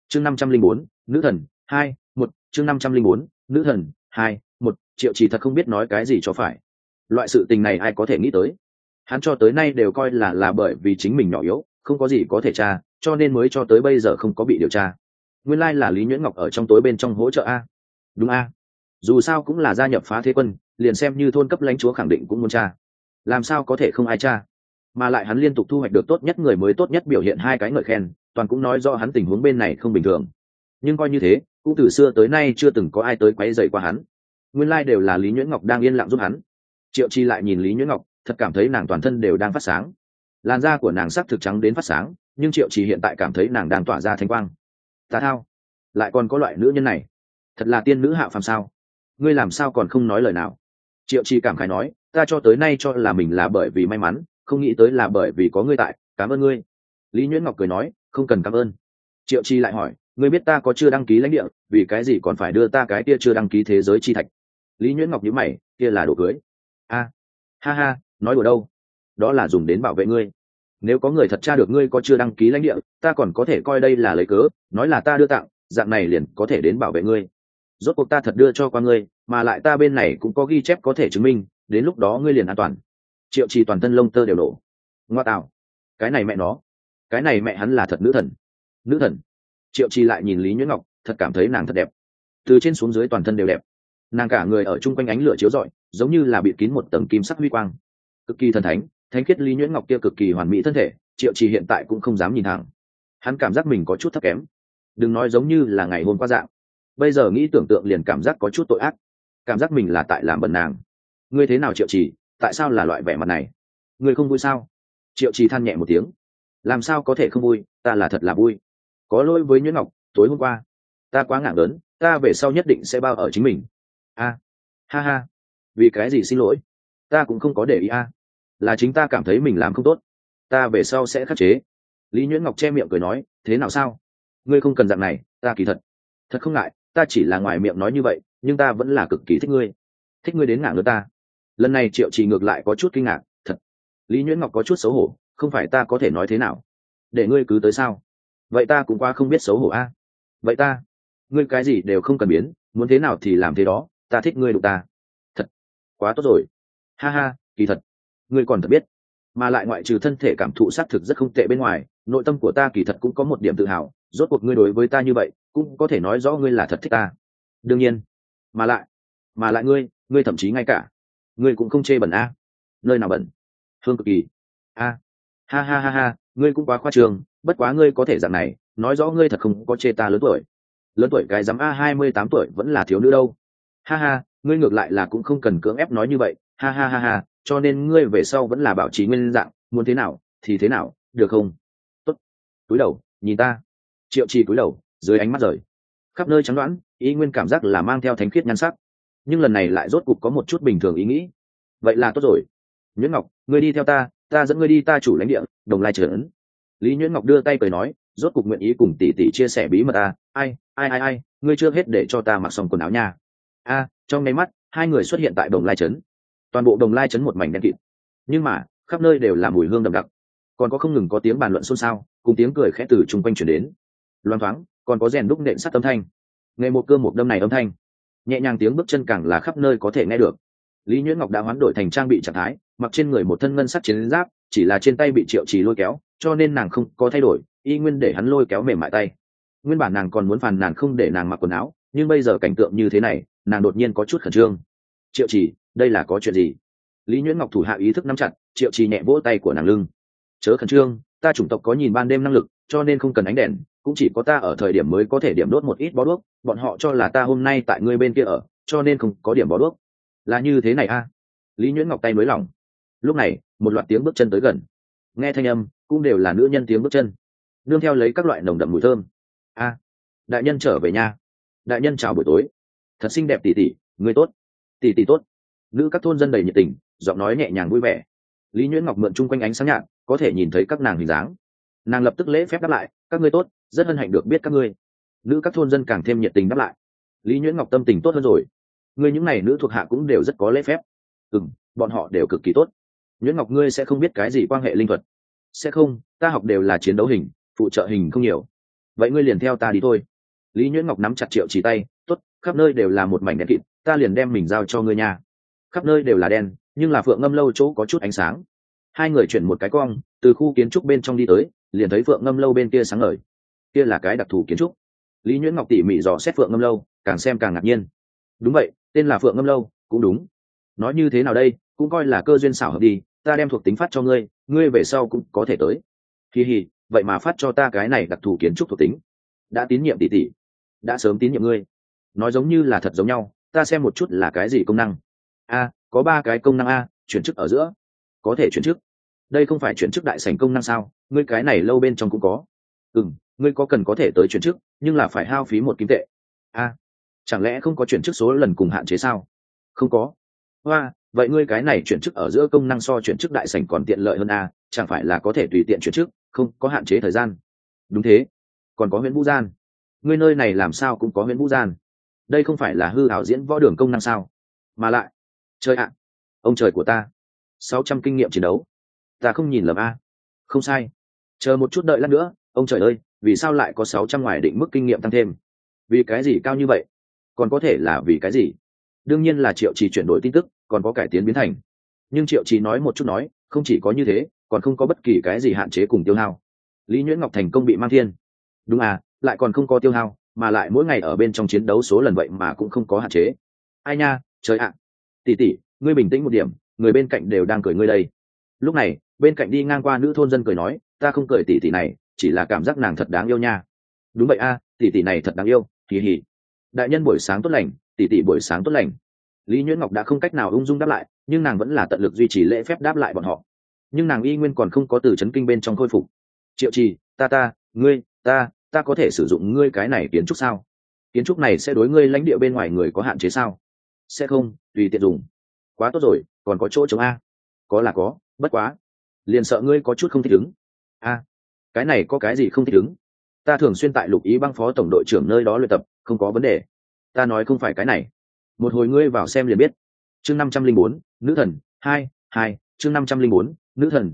chương 504, nữ thần 2-1, chương 504, nữ thần 2-1. Triệu Trì thật không biết nói cái gì cho phải. Loại sự tình này ai có thể nghĩ tới. Hắn cho tới nay đều coi là bởi vì chính mình nhỏ yếu, không có gì có thể tra, cho nên mới cho tới bây giờ không có bị điều tra. Nguyên lai là Lý Nhuyễn Ngọc ở trong tối bên trong hỗ trợ a. Đúng a. Dù sao cũng là gia nhập Phá Thế Quân, liền xem như thôn cấp lãnh chúa khẳng định cũng muốn tra. Làm sao có thể không ai tra? Mà lại hắn liên tục thu hoạch được tốt nhất người mới, tốt nhất biểu hiện 2 cái ngợi khen, toàn cũng nói rõ hắn tình huống bên này không bình thường. Nhưng coi như thế, cũng từ xưa tới nay chưa từng có ai tới quấy rầy qua hắn. Nguyên lai đều là Lý Nhuyễn Ngọc đang yên lặng giúp hắn. Triệu Chi lại nhìn Lý Nhuyễn Ngọc, thật cảm thấy nàng toàn thân đều đang phát sáng. Làn da của nàng sắc thực trắng đến phát sáng, nhưng Triệu Chi hiện tại cảm thấy nàng đang tỏa ra thanh quang. Tà thao, lại còn có loại nữ nhân này, thật là tiên nữ hạ phàm sao? Ngươi làm sao còn không nói lời nào? Triệu Chi cảm khái nói, ta cho tới nay cho là mình là bởi vì may mắn, không nghĩ tới là bởi vì có ngươi tại, cảm ơn ngươi. Lý Nhuyễn Ngọc cười nói, không cần cảm ơn. Triệu Chi lại hỏi, ngươi biết ta có chưa đăng ký lãnh địa, vì cái gì còn phải đưa ta cái kia chưa đăng ký thế giới chi thạch? Lý Nhuyễn Ngọc nhíu mày, kia là đồ cưới. A, ha ha, nói đùa đâu? Đó là dùng đến bảo vệ ngươi. Nếu có người thật tra được ngươi có chưa đăng ký lãnh địa, ta còn có thể coi đây là lấy cớ, nói là ta đưa tặng, dạng này liền có thể đến bảo vệ ngươi. Rốt cuộc ta thật đưa cho qua ngươi, mà lại ta bên này cũng có ghi chép có thể chứng minh, đến lúc đó ngươi liền an toàn. Triệu Trì toàn thân lông tơ đều nổ. Ngoa tạo, cái này mẹ nó, cái này mẹ hắn là thật nữ thần. Nữ thần. Triệu Trì lại nhìn Lý Nhuyễn Ngọc, thật cảm thấy nàng thật đẹp, từ trên xuống dưới toàn thân đều đẹp. Nàng cả người ở chung quanh ánh lửa chiếu rọi, giống như là bị kín một tầng kim sắc huy quang, cực kỳ thần thánh. Thánh khiết Lý Nhuyễn Ngọc kia cực kỳ hoàn mỹ thân thể, Triệu Trì hiện tại cũng không dám nhìn thẳng. Hắn cảm giác mình có chút thấp kém, đừng nói giống như là ngày hôm qua dạng, bây giờ nghĩ tưởng tượng liền cảm giác có chút tội ác, cảm giác mình là tại làm bẩn nàng. Ngươi thế nào Triệu Trì, tại sao là loại vẻ mặt này? Ngươi không vui sao? Triệu Trì than nhẹ một tiếng, làm sao có thể không vui, ta là thật là vui. Có lỗi với Nhuyễn Ngọc, tối hôm qua ta quá ngạc lớn, ta về sau nhất định sẽ bao ở chính mình. A, ha ha, vì cái gì xin lỗi? Ta cũng không có để ý a, là chính ta cảm thấy mình làm không tốt, ta về sau sẽ khắc chế. Lý Nhuyễn Ngọc che miệng cười nói, thế nào sao? Ngươi không cần dạng này, ta kỳ thật không ngại, ta chỉ là ngoài miệng nói như vậy, nhưng ta vẫn là cực kỳ thích ngươi đến ngạc nữa ta. Lần này Triệu Trì ngược lại có chút kinh ngạc, thật. Lý Nhuyễn Ngọc có chút xấu hổ, không phải ta có thể nói thế nào, để ngươi cứ tới sao? Vậy ta cũng quá không biết xấu hổ a. Vậy ngươi cái gì đều không cần biến, muốn thế nào thì làm thế đó, ta thích ngươi đụng ta. Thật, quá tốt rồi. Ha ha, kỳ thật, ngươi còn thật biết. Mà lại ngoại trừ thân thể cảm thụ xác thực rất không tệ bên ngoài, nội tâm của ta kỳ thật cũng có một điểm tự hào, rốt cuộc ngươi đối với ta như vậy, cũng có thể nói rõ ngươi là thật thích ta. Đương nhiên, mà lại ngươi thậm chí ngay cả ngươi cũng không chê bẩn a. Nơi nào bẩn? Hương cực kỳ. A, ha ha ha ha, ngươi cũng quá khoa trương, bất quá ngươi có thể dạng này, nói rõ ngươi thật không có chê ta lớn tuổi. Lớn tuổi cái dám a, 28 tuổi vẫn là thiếu nữ đâu. Ha ha, ngươi ngược lại là cũng không cần cưỡng ép nói như vậy, ha ha ha ha, cho nên ngươi về sau vẫn là bảo trì nguyên dạng, muốn thế nào thì thế nào, được không? Tốt. Cúi đầu nhìn ta. Triệu Trì cúi đầu, dưới ánh mắt rời khắp nơi trắng đoán, ý nguyên cảm giác là mang theo thánh khiết nhan sắc, nhưng lần này lại rốt cục có một chút bình thường ý nghĩ. Vậy là tốt rồi. Nhuyễn Ngọc, ngươi đi theo ta, ta dẫn ngươi đi ta chủ lãnh địa Đồng Lai Trấn. Lý Nhuyễn Ngọc đưa tay cười nói, rốt cục nguyện ý cùng tỷ tỷ chia sẻ bí mật ta. Ai, ngươi chưa hết để cho ta mặc xong quần áo nha. Trong nháy mắt, hai người xuất hiện tại Đồng Lai Trấn. Toàn bộ Đồng Lai Trấn một mảnh đen kịt, nhưng mà khắp nơi đều là mùi hương đậm đặc, còn có không ngừng có tiếng bàn luận xôn xao, cùng tiếng cười khẽ từ chung quanh truyền đến. Loan thoáng còn có rèn đúc nện sắt âm thanh, ngày một cơm một đâm này âm thanh, nhẹ nhàng tiếng bước chân càng là khắp nơi có thể nghe được. Lý Nhuyễn Ngọc đã hoán đổi thành trang bị trạng thái, mặc trên người một thân ngân sắc chiến giáp, chỉ là trên tay bị Triệu Trì lôi kéo, cho nên nàng không có thay đổi, y nguyên để hắn lôi kéo mềm mại tay. Nguyên bản nàng còn muốn phàn nàn không để nàng mặc quần áo, nhưng bây giờ cảnh tượng như thế này, nàng đột nhiên có chút khẩn trương. Triệu Trì, đây là có chuyện gì? Lý Nhuyễn Ngọc thủ hạ ý thức nắm chặt, Triệu Trì nhẹ vỗ tay của nàng lưng. Chớ khẩn trương, ta chủng tộc có nhìn ban đêm năng lực, cho nên không cần ánh đèn, cũng chỉ có ta ở thời điểm mới có thể điểm đốt một ít bó đuốc, bọn họ cho là ta hôm nay tại ngươi bên kia ở, cho nên không có điểm bó đuốc. Là như thế này a. Lý Nhuyễn Ngọc tay nới lỏng. Lúc này, một loạt tiếng bước chân tới gần. Nghe thanh âm, cũng đều là nữ nhân tiếng bước chân, nương theo lấy các loại nồng đậm mùi thơm. Đại nhân trở về nha. Đại nhân chào buổi tối. Thật xinh đẹp tỷ tỷ, ngươi tốt. Tỷ tỷ tốt. Nữ các thôn dân đầy nhiệt tình, giọng nói nhẹ nhàng vui vẻ. Lý Nhuyễn Ngọc mượn chung quanh ánh sáng nhạt, có thể nhìn thấy các nàng hình dáng. Nàng lập tức lễ phép đáp lại, các ngươi tốt, rất hân hạnh được biết các ngươi. Nữ các thôn dân càng thêm nhiệt tình đáp lại. Lý Nhuyễn Ngọc tâm tình tốt hơn rồi. Ngươi những này nữ thuộc hạ cũng đều rất có lễ phép. Bọn họ đều cực kỳ tốt. Nhuyễn Ngọc, ngươi sẽ không biết cái gì quan hệ linh thuật? Sẽ không, ta học đều là chiến đấu hình, phụ trợ hình không nhiều. vậy ngươi liền theo ta đi thôi. Lý Nhuyễn Ngọc nắm chặt Triệu Trì tay. Tốt, khắp nơi đều là một mảnh đen kịt, ta liền đem mình giao cho ngươi nha. Khắp nơi đều là đen, nhưng là Phượng Ngâm lâu chỗ có chút ánh sáng. Hai người chuyển một cái cong, từ khu kiến trúc bên trong đi tới, liền thấy Phượng Ngâm lâu bên kia sáng ngời. Kia là cái đặc thù kiến trúc. Lý Nhuyễn Ngọc tỉ mỉ dò xét Phượng Ngâm lâu, càng xem càng ngạc nhiên. Đúng vậy, tên là Phượng Ngâm lâu, cũng đúng. Nói như thế nào đây, cũng coi là cơ duyên xảo hợp đi, ta đem thuộc tính phát cho ngươi, ngươi về sau cũng có thể tới. Hi hi, vậy mà phát cho ta cái này đặc thù kiến trúc thuộc tính. Đã tín nhiệm tỷ tỷ, đã sớm tín nhiệm ngươi. Nói giống như là thật giống nhau, ta xem một chút là cái gì công năng. A, có 3 cái công năng a, chuyển chức ở giữa, có thể chuyển chức. Đây không phải chuyển chức đại sảnh công năng sao? Ngươi cái này lâu bên trong cũng có. Ngươi có cần có thể tới chuyển chức, nhưng là phải hao phí 1 kim tệ. A, chẳng lẽ không có chuyển chức số lần cùng hạn chế sao? Không có. Hoa, vậy ngươi cái này chuyển chức ở giữa công năng so chuyển chức đại sảnh còn tiện lợi hơn a, chẳng phải là có thể tùy tiện chuyển chức, không có hạn chế thời gian. Đúng thế. Còn có Huyễn Vũ Gian. Ngươi nơi này làm sao cũng có Huyễn Vũ Gian? Đây không phải là hư ảo diễn võ đường công năng sao? Mà lại, trời ạ, ông trời của ta, 600 kinh nghiệm chiến đấu. Ta không nhìn lầm a. Không sai. Chờ một chút đợi lát nữa, ông trời ơi, vì sao lại có 600 ngoài định mức kinh nghiệm tăng thêm? Vì cái gì cao như vậy? Còn có thể là vì cái gì? Đương nhiên là Triệu Trì chuyển đổi tin tức, còn có cải tiến biến thành. Nhưng Triệu Trì nói một chút nói, không chỉ có như thế, còn không có bất kỳ cái gì hạn chế cùng tiêu hao. Lý Nhuyễn Ngọc thành công bị mang thiên. Đúng à, lại còn không có tiêu hao, mà lại mỗi ngày ở bên trong chiến đấu số lần vậy mà cũng không có hạn chế. Ai nha, trời ạ. Tỷ tỷ, ngươi bình tĩnh một điểm, người bên cạnh đều đang cười ngươi đây. Lúc này, bên cạnh đi ngang qua nữ thôn dân cười nói, ta không cười tỷ tỷ này, chỉ là cảm giác nàng thật đáng yêu nha. Đúng vậy a, tỷ tỷ này thật đáng yêu, hì hì. Đại nhân buổi sáng tốt lành, tỷ tỷ buổi sáng tốt lành. Lý Nhuyễn Ngọc đã không cách nào ung dung đáp lại, nhưng nàng vẫn là tận lực duy trì lễ phép đáp lại bọn họ. Nhưng nàng y nguyên còn không có từ chấn kinh bên trong khôi phục. Triệu Trì, ngươi, ta có thể sử dụng ngươi cái này kiến trúc sao? Kiến trúc này sẽ đối ngươi lãnh địa bên ngoài người có hạn chế sao? Sẽ không, tùy tiện dùng. Quá tốt rồi, còn có chỗ trống a? Có là có, bất quá, liền sợ ngươi có chút không thích ứng. A, cái này có cái gì không thích ứng? Ta thường xuyên tại Lục Ý Bang phó tổng đội trưởng nơi đó luyện tập, không có vấn đề. Ta nói không phải cái này. Một hồi ngươi vào xem liền biết. Chương 504, nữ thần 2, chương 504, nữ thần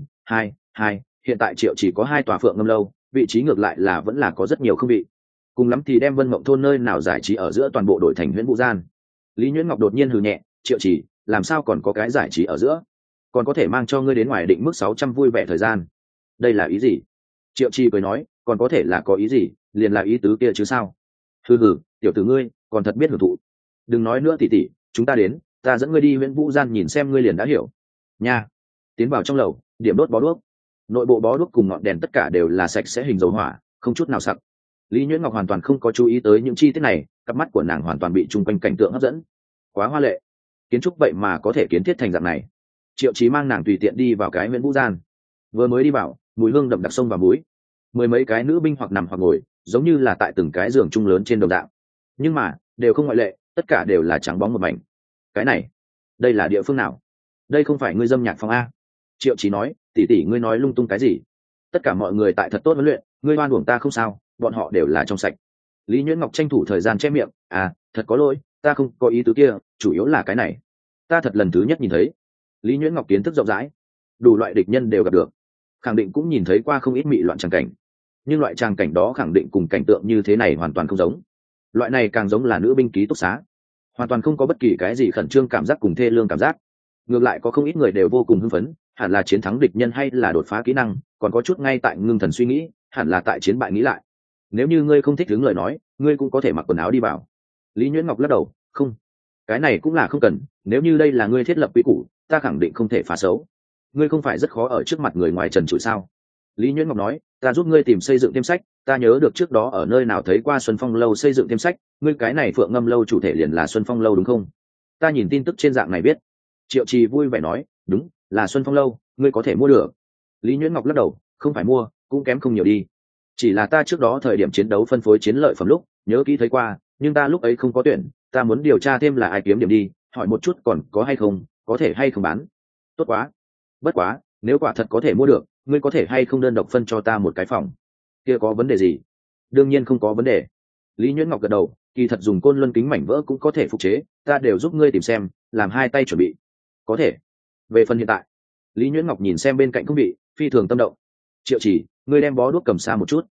2. Hiện tại Triệu chỉ có 2 tòa Phượng Ngâm lâu, vị trí ngược lại là vẫn là có rất nhiều không vị. Cùng lắm thì đem Vân Mộng thôn nơi nào giải trí ở giữa toàn bộ đổi thành Huyễn Vũ Gian. Lý Nhuyễn Ngọc đột nhiên hừ nhẹ, Triệu chỉ, làm sao còn có cái giải trí ở giữa? Còn có thể mang cho ngươi đến ngoài định mức 600 vui vẻ thời gian. Đây là ý gì? Triệu Chi cười nói, còn có thể là có ý gì, liền là ý tứ kia chứ sao? Hừ, tiểu tử ngươi, còn thật biết hưởng thụ. Đừng nói nữa tỷ tỷ, chúng ta đến, ta dẫn ngươi đi Huyễn Vũ Gian nhìn xem ngươi liền đã hiểu. Nha. Tiến vào trong lầu, điểm đốt bó đuốc. Nội bộ bó đuốc cùng ngọn đèn tất cả đều là sạch sẽ hình dầu hỏa, không chút nào sặc. Lý Nhuyễn Ngọc hoàn toàn không có chú ý tới những chi tiết này, cặp mắt của nàng hoàn toàn bị chung quanh cảnh tượng hấp dẫn. Quá hoa lệ, kiến trúc vậy mà có thể kiến thiết thành dạng này. Triệu Chí mang nàng tùy tiện đi vào cái Huyễn Vũ Gian. Vừa mới đi vào, mùi hương đậm đặc sông và muối. Mười mấy cái nữ binh hoặc nằm hoặc ngồi, giống như là tại từng cái giường chung lớn trên đồng đạo. Nhưng mà, đều không ngoại lệ, tất cả đều là trắng bóng một mảnh. Cái này, đây là địa phương nào? Đây không phải ngươi dâm nhạc phòng a? Triệu Chí nói, tỷ tỷ ngươi nói lung tung cái gì? Tất cả mọi người tại thật tốt huấn luyện, ngươi oan uổng ta không sao, bọn họ đều là trong sạch. Lý Nhuyễn Ngọc tranh thủ thời gian che miệng, thật có lỗi, ta không có ý tứ kia, chủ yếu là cái này. Ta thật lần thứ nhất nhìn thấy. Lý Nhuyễn Ngọc kiến thức rộng rãi, đủ loại địch nhân đều gặp được, khẳng định cũng nhìn thấy qua không ít mị loạn tràng cảnh, nhưng loại tràng cảnh đó khẳng định cùng cảnh tượng như thế này hoàn toàn không giống. Loại này càng giống là nữ binh ký túc xá, hoàn toàn không có bất kỳ cái gì khẩn trương cảm giác cùng thê lương cảm giác. Ngược lại có không ít người đều vô cùng hưng phấn, hẳn là chiến thắng địch nhân hay là đột phá kỹ năng, còn có chút ngay tại ngưng thần suy nghĩ, hẳn là tại chiến bại nghĩ lại. Nếu như ngươi không thích đứng lời nói, ngươi cũng có thể mặc quần áo đi vào. Lý Nhuyễn Ngọc lắc đầu, không, cái này cũng là không cần, nếu như đây là ngươi thiết lập quy củ, ta khẳng định không thể phá xấu. Ngươi không phải rất khó ở trước mặt người ngoài trần trụi sao? Lý Nhuyễn Ngọc nói, ta giúp ngươi tìm xây dựng thêm sách, ta nhớ được trước đó ở nơi nào thấy qua Xuân Phong lâu xây dựng thêm sách, ngươi cái này Phượng Ngâm lâu chủ thể liền là Xuân Phong lâu đúng không? Ta nhìn tin tức trên dạng này biết. Triệu Trì vui vẻ nói, đúng, là Xuân Phong lâu, ngươi có thể mua được. Lý Nhuyễn Ngọc lắc đầu, không phải mua, cũng kém không nhiều đi. Chỉ là ta trước đó thời điểm chiến đấu phân phối chiến lợi phẩm lúc, nhớ kỹ thấy qua, nhưng ta lúc ấy không có tuyển, ta muốn điều tra thêm là ai kiếm điểm đi, hỏi một chút còn có hay không, có thể hay không bán. Tốt quá. Bất quá, nếu quả thật có thể mua được, ngươi có thể hay không đơn độc phân cho ta một cái phòng? Kia có vấn đề gì? Đương nhiên không có vấn đề. Lý Nhuyễn Ngọc gật đầu, kỳ thật dùng côn luân kính mảnh vỡ cũng có thể phục chế, ta đều giúp ngươi tìm xem, làm hai tay chuẩn bị. Có thể. Về phần hiện tại, Lý Nhuyễn Ngọc nhìn xem bên cạnh không bị, phi thường tâm động. Triệu Chỉ, ngươi đem bó đuốc cầm xa một chút.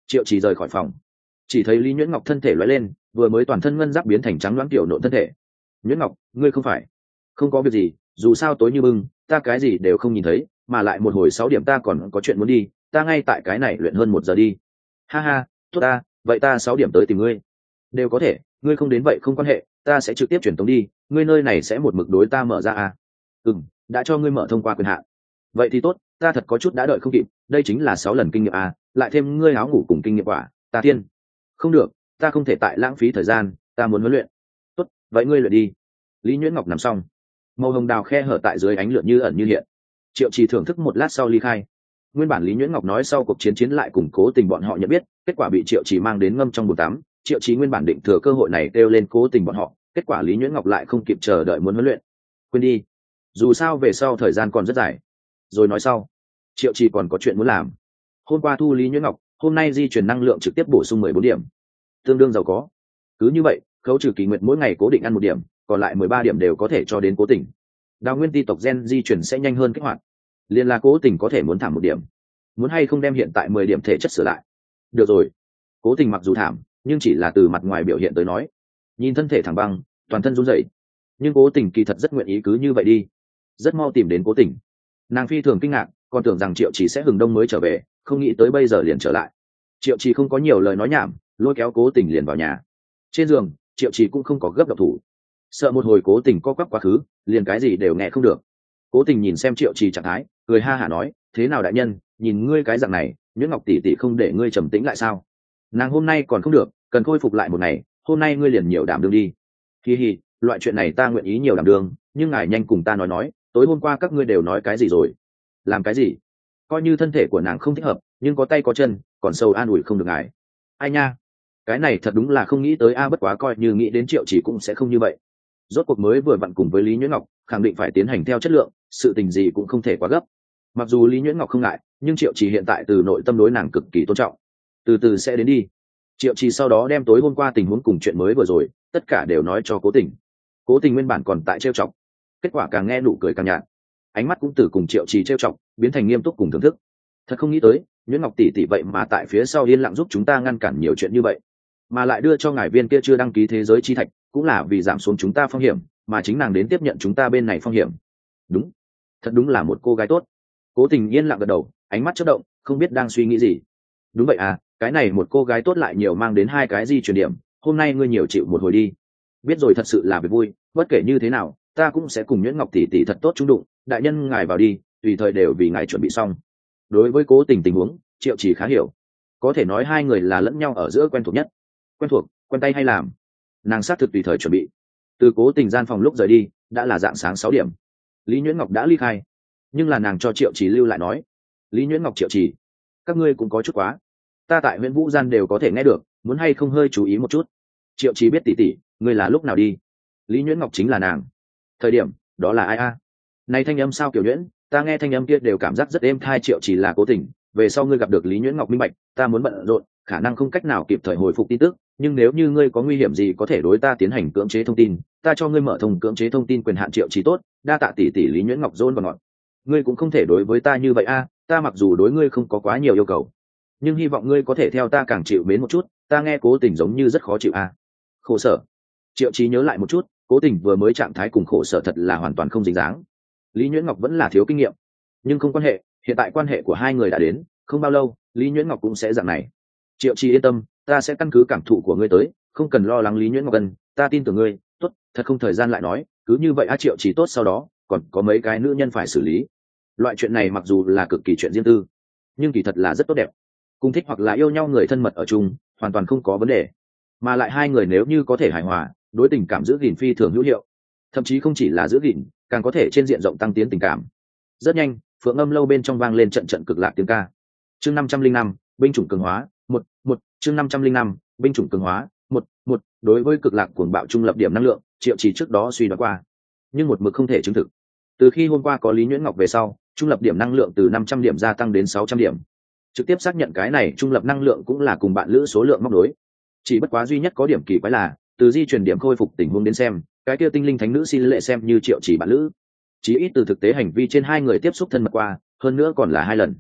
Triệu Chỉ rời khỏi phòng, chỉ thấy Lý Nhuyễn Ngọc thân thể lóe lên, vừa mới toàn thân ngân giáp biến thành trắng loáng tiểu nộn thân thể. Nhuyễn Ngọc, ngươi không phải? Không có việc gì, dù sao tối như bưng, ta cái gì đều không nhìn thấy, mà lại một hồi 6 điểm ta còn có chuyện muốn đi, ta ngay tại cái này luyện hơn 1 giờ đi. Ha ha, tốt ta, vậy ta 6 điểm tới tìm ngươi. Đều có thể, ngươi không đến vậy không quan hệ, ta sẽ trực tiếp chuyển tống đi, ngươi nơi này sẽ một mực đối ta mở ra à? Đã cho ngươi mở thông qua quyền hạn. Vậy thì tốt, ta thật có chút đã đợi không kịp, đây chính là 6 lần kinh nghiệm à, lại thêm ngươi áo ngủ cùng kinh nghiệm quả, ta tiên. Không được, ta không thể tại lãng phí thời gian, ta muốn huấn luyện. Tốt, vậy ngươi luyện đi. Lý Nhuyễn Ngọc nằm xong, màu hồng đào khe hở tại dưới ánh lượn như ẩn như hiện. Triệu Trì thưởng thức một lát sau ly khai. Nguyên bản Lý Nhuyễn Ngọc nói sau cuộc chiến lại củng cố tình bọn họ nhận biết, kết quả bị Triệu Trì mang đến ngâm trong bồn tắm. Triệu Trì nguyên bản định thừa cơ hội này kêu lên cố tình bọn họ, kết quả Lý Nhuyễn Ngọc lại không kịp chờ đợi muốn huấn luyện. Quên đi, dù sao về sau thời gian còn rất dài. Rồi nói sau, Triệu Trì còn có chuyện muốn làm. Hôm qua thu Lý Nhuyễn Ngọc, hôm nay di chuyển năng lượng trực tiếp bổ sung 14 điểm, tương đương giàu có. Cứ như vậy, khấu trừ kỳ nguyện mỗi ngày cố định ăn 1 điểm, còn lại 13 điểm đều có thể cho đến cố tình. Đào nguyên ti tộc gen di chuyển sẽ nhanh hơn kích hoạt. Liên là cố tình có thể muốn thảm 1 điểm, muốn hay không đem hiện tại 10 điểm thể chất sửa lại. Được rồi, cố tình mặc dù thảm, nhưng chỉ là từ mặt ngoài biểu hiện tới nói. Nhìn thân thể thẳng băng, toàn thân run rẩy, nhưng cố tình kỳ thật rất nguyện ý cứ như vậy đi. Rất mau tìm đến cố tình. Nàng phi thường kinh ngạc, còn tưởng rằng Triệu Chỉ sẽ hừng đông mới trở về, không nghĩ tới bây giờ liền trở lại. Triệu Chỉ không có nhiều lời nói nhảm, lôi kéo cố tình liền vào nhà. Trên giường, Triệu Chỉ cũng không có gấp động thủ, sợ một hồi cố tình co quắp quá khứ, liền cái gì đều nghe không được. Cố tình nhìn xem Triệu Chỉ trạng thái, cười ha hả nói, thế nào đại nhân, nhìn ngươi cái dạng này, Nhuyễn Ngọc tỷ tỷ không để ngươi trầm tĩnh lại sao? Nàng hôm nay còn không được, cần khôi phục lại 1 ngày, hôm nay ngươi liền nhiều đảm đương đi. Hi hi, loại chuyện này ta nguyện ý nhiều đảm đương, nhưng ngài nhanh cùng ta nói, tối hôm qua các ngươi đều nói cái gì rồi? Làm cái gì? Coi như thân thể của nàng không thích hợp, nhưng có tay có chân, còn sâu an ủi không được ngài. Ai nha, cái này thật đúng là không nghĩ tới a, bất quá coi như nghĩ đến Triệu Chỉ cũng sẽ không như vậy. Rốt cuộc mới vừa vặn cùng với Lý Nhuyễn Ngọc, khẳng định phải tiến hành theo chất lượng, sự tình gì cũng không thể quá gấp. Mặc dù Lý Nhuyễn Ngọc không ngại, nhưng Triệu Chỉ hiện tại từ nội tâm đối nàng cực kỳ tôn trọng. Từ từ sẽ đến đi. Triệu Chỉ sau đó đem tối hôm qua tình huống cùng chuyện mới vừa rồi, tất cả đều nói cho Cố Tình. Cố Tình nguyên bản còn tại trêu chọc, kết quả càng nghe nụ cười càng nhạt, ánh mắt cũng từ cùng Triệu Chỉ trêu chọc biến thành nghiêm túc cùng thưởng thức. Thật không nghĩ tới, Nhuyễn Ngọc tỷ tỷ vậy mà tại phía sau yên lặng giúp chúng ta ngăn cản nhiều chuyện như vậy, mà lại đưa cho ngài viên kia chưa đăng ký thế giới chi thạch, cũng là vì giảm xuống chúng ta phong hiểm, mà chính nàng đến tiếp nhận chúng ta bên này phong hiểm. Đúng, thật đúng là một cô gái tốt. Cố Tình yên lặng gật đầu, ánh mắt chớp động, không biết đang suy nghĩ gì. Đúng vậy à, cái này một cô gái tốt lại nhiều mang đến 2 cái di chuyển điểm, hôm nay ngươi nhiều chịu một hồi đi. Biết rồi, thật sự là việc vui, bất kể như thế nào, ta cũng sẽ cùng Nhuyễn Ngọc tỷ tỷ thật tốt chung đụng, đại nhân ngài vào đi, tùy thời đều vì ngài chuẩn bị xong. Đối với Cố Tình tình huống, Triệu Chỉ khá hiểu, có thể nói hai người là lẫn nhau ở giữa quen thuộc nhất. Quen thuộc, quen tay hay làm. Nàng xác thực tùy thời chuẩn bị. Từ Cố Tình gian phòng lúc rời đi, đã là dạng sáng 6 điểm. Lý Nhuyễn Ngọc đã ly khai, nhưng là nàng cho Triệu Chỉ lưu lại nói, Lý Nhuyễn Ngọc, Triệu Chỉ, các ngươi cũng có chút quá, ta tại huyện Vũ gian đều có thể nghe được, muốn hay không hơi chú ý một chút. Triệu Chỉ biết tỷ tỷ, ngươi là lúc nào đi? Lý Nhuyễn Ngọc chính là nàng. Thời điểm đó là ai a? Này thanh âm sao kiểu nhuyễn, ta nghe thanh âm kia đều cảm giác rất êm tai. Triệu Chỉ là Cố Tình, về sau ngươi gặp được Lý Nhuyễn Ngọc minh bạch, ta muốn bận rộn, khả năng không cách nào kịp thời hồi phục tin tức, nhưng nếu như ngươi có nguy hiểm gì có thể đối ta tiến hành cưỡng chế thông tin, ta cho ngươi mở thông cưỡng chế thông tin quyền hạn. Triệu Chỉ tốt, đa tạ tỷ tỷ. Lý Nhuyễn Ngọc rôn và ngọn. Ngươi cũng không thể đối với ta như vậy a, ta mặc dù đối ngươi không có quá nhiều yêu cầu, nhưng hy vọng ngươi có thể theo ta càng chịu mến một chút, ta nghe Cố Tình giống như rất khó chịu a. Khổ sở. Triệu Chí nhớ lại một chút, Cố Tình vừa mới trạng thái cùng khổ sở thật là hoàn toàn không dính dáng. Lý Nhuyễn Ngọc vẫn là thiếu kinh nghiệm, nhưng không quan hệ, hiện tại quan hệ của hai người đã đến, không bao lâu Lý Nhuyễn Ngọc cũng sẽ dạng này. Triệu Chí yên tâm, ta sẽ căn cứ cảm thụ của ngươi tới, không cần lo lắng. Lý Nhuyễn Ngọc cần, ta tin tưởng ngươi. Tốt, thật không thời gian lại nói, cứ như vậy a. Triệu Chí tốt, sau đó còn có mấy cái nữ nhân phải xử lý. Loại chuyện này mặc dù là cực kỳ chuyện riêng tư, nhưng kỳ thật là rất tốt đẹp. Cùng thích hoặc là yêu nhau người thân mật ở chung, hoàn toàn không có vấn đề. Mà lại hai người nếu như có thể hài hòa, đối tình cảm giữ gìn phi thường hữu hiệu, thậm chí không chỉ là giữ gìn, càng có thể trên diện rộng tăng tiến tình cảm. Rất nhanh, Phượng Âm lâu bên trong vang lên trận trận cực lạc tiếng ca. Chương 505, binh chủng cường hóa, 1, chương 505, binh chủng cường hóa, 1. Đối với cực lạc cuồng bạo trung lập điểm năng lượng, Triệu Chí trước đó suy đoán qua, nhưng một mực không thể chứng thực. Từ khi hôm qua có Lý Nhuyễn Ngọc về sau, trung lập điểm năng lượng từ 500 điểm gia tăng đến 600 điểm. Trực tiếp xác nhận cái này trung lập năng lượng cũng là cùng bạn lữ số lượng móc đối. Chỉ bất quá duy nhất có điểm kỳ quái là, từ di chuyển điểm khôi phục tình huống đến xem, cái kia tinh linh thánh nữ xin lệ xem như Triệu Chỉ bạn lữ. Chỉ ít từ thực tế hành vi trên hai người tiếp xúc thân mật qua, hơn nữa còn là 2 lần.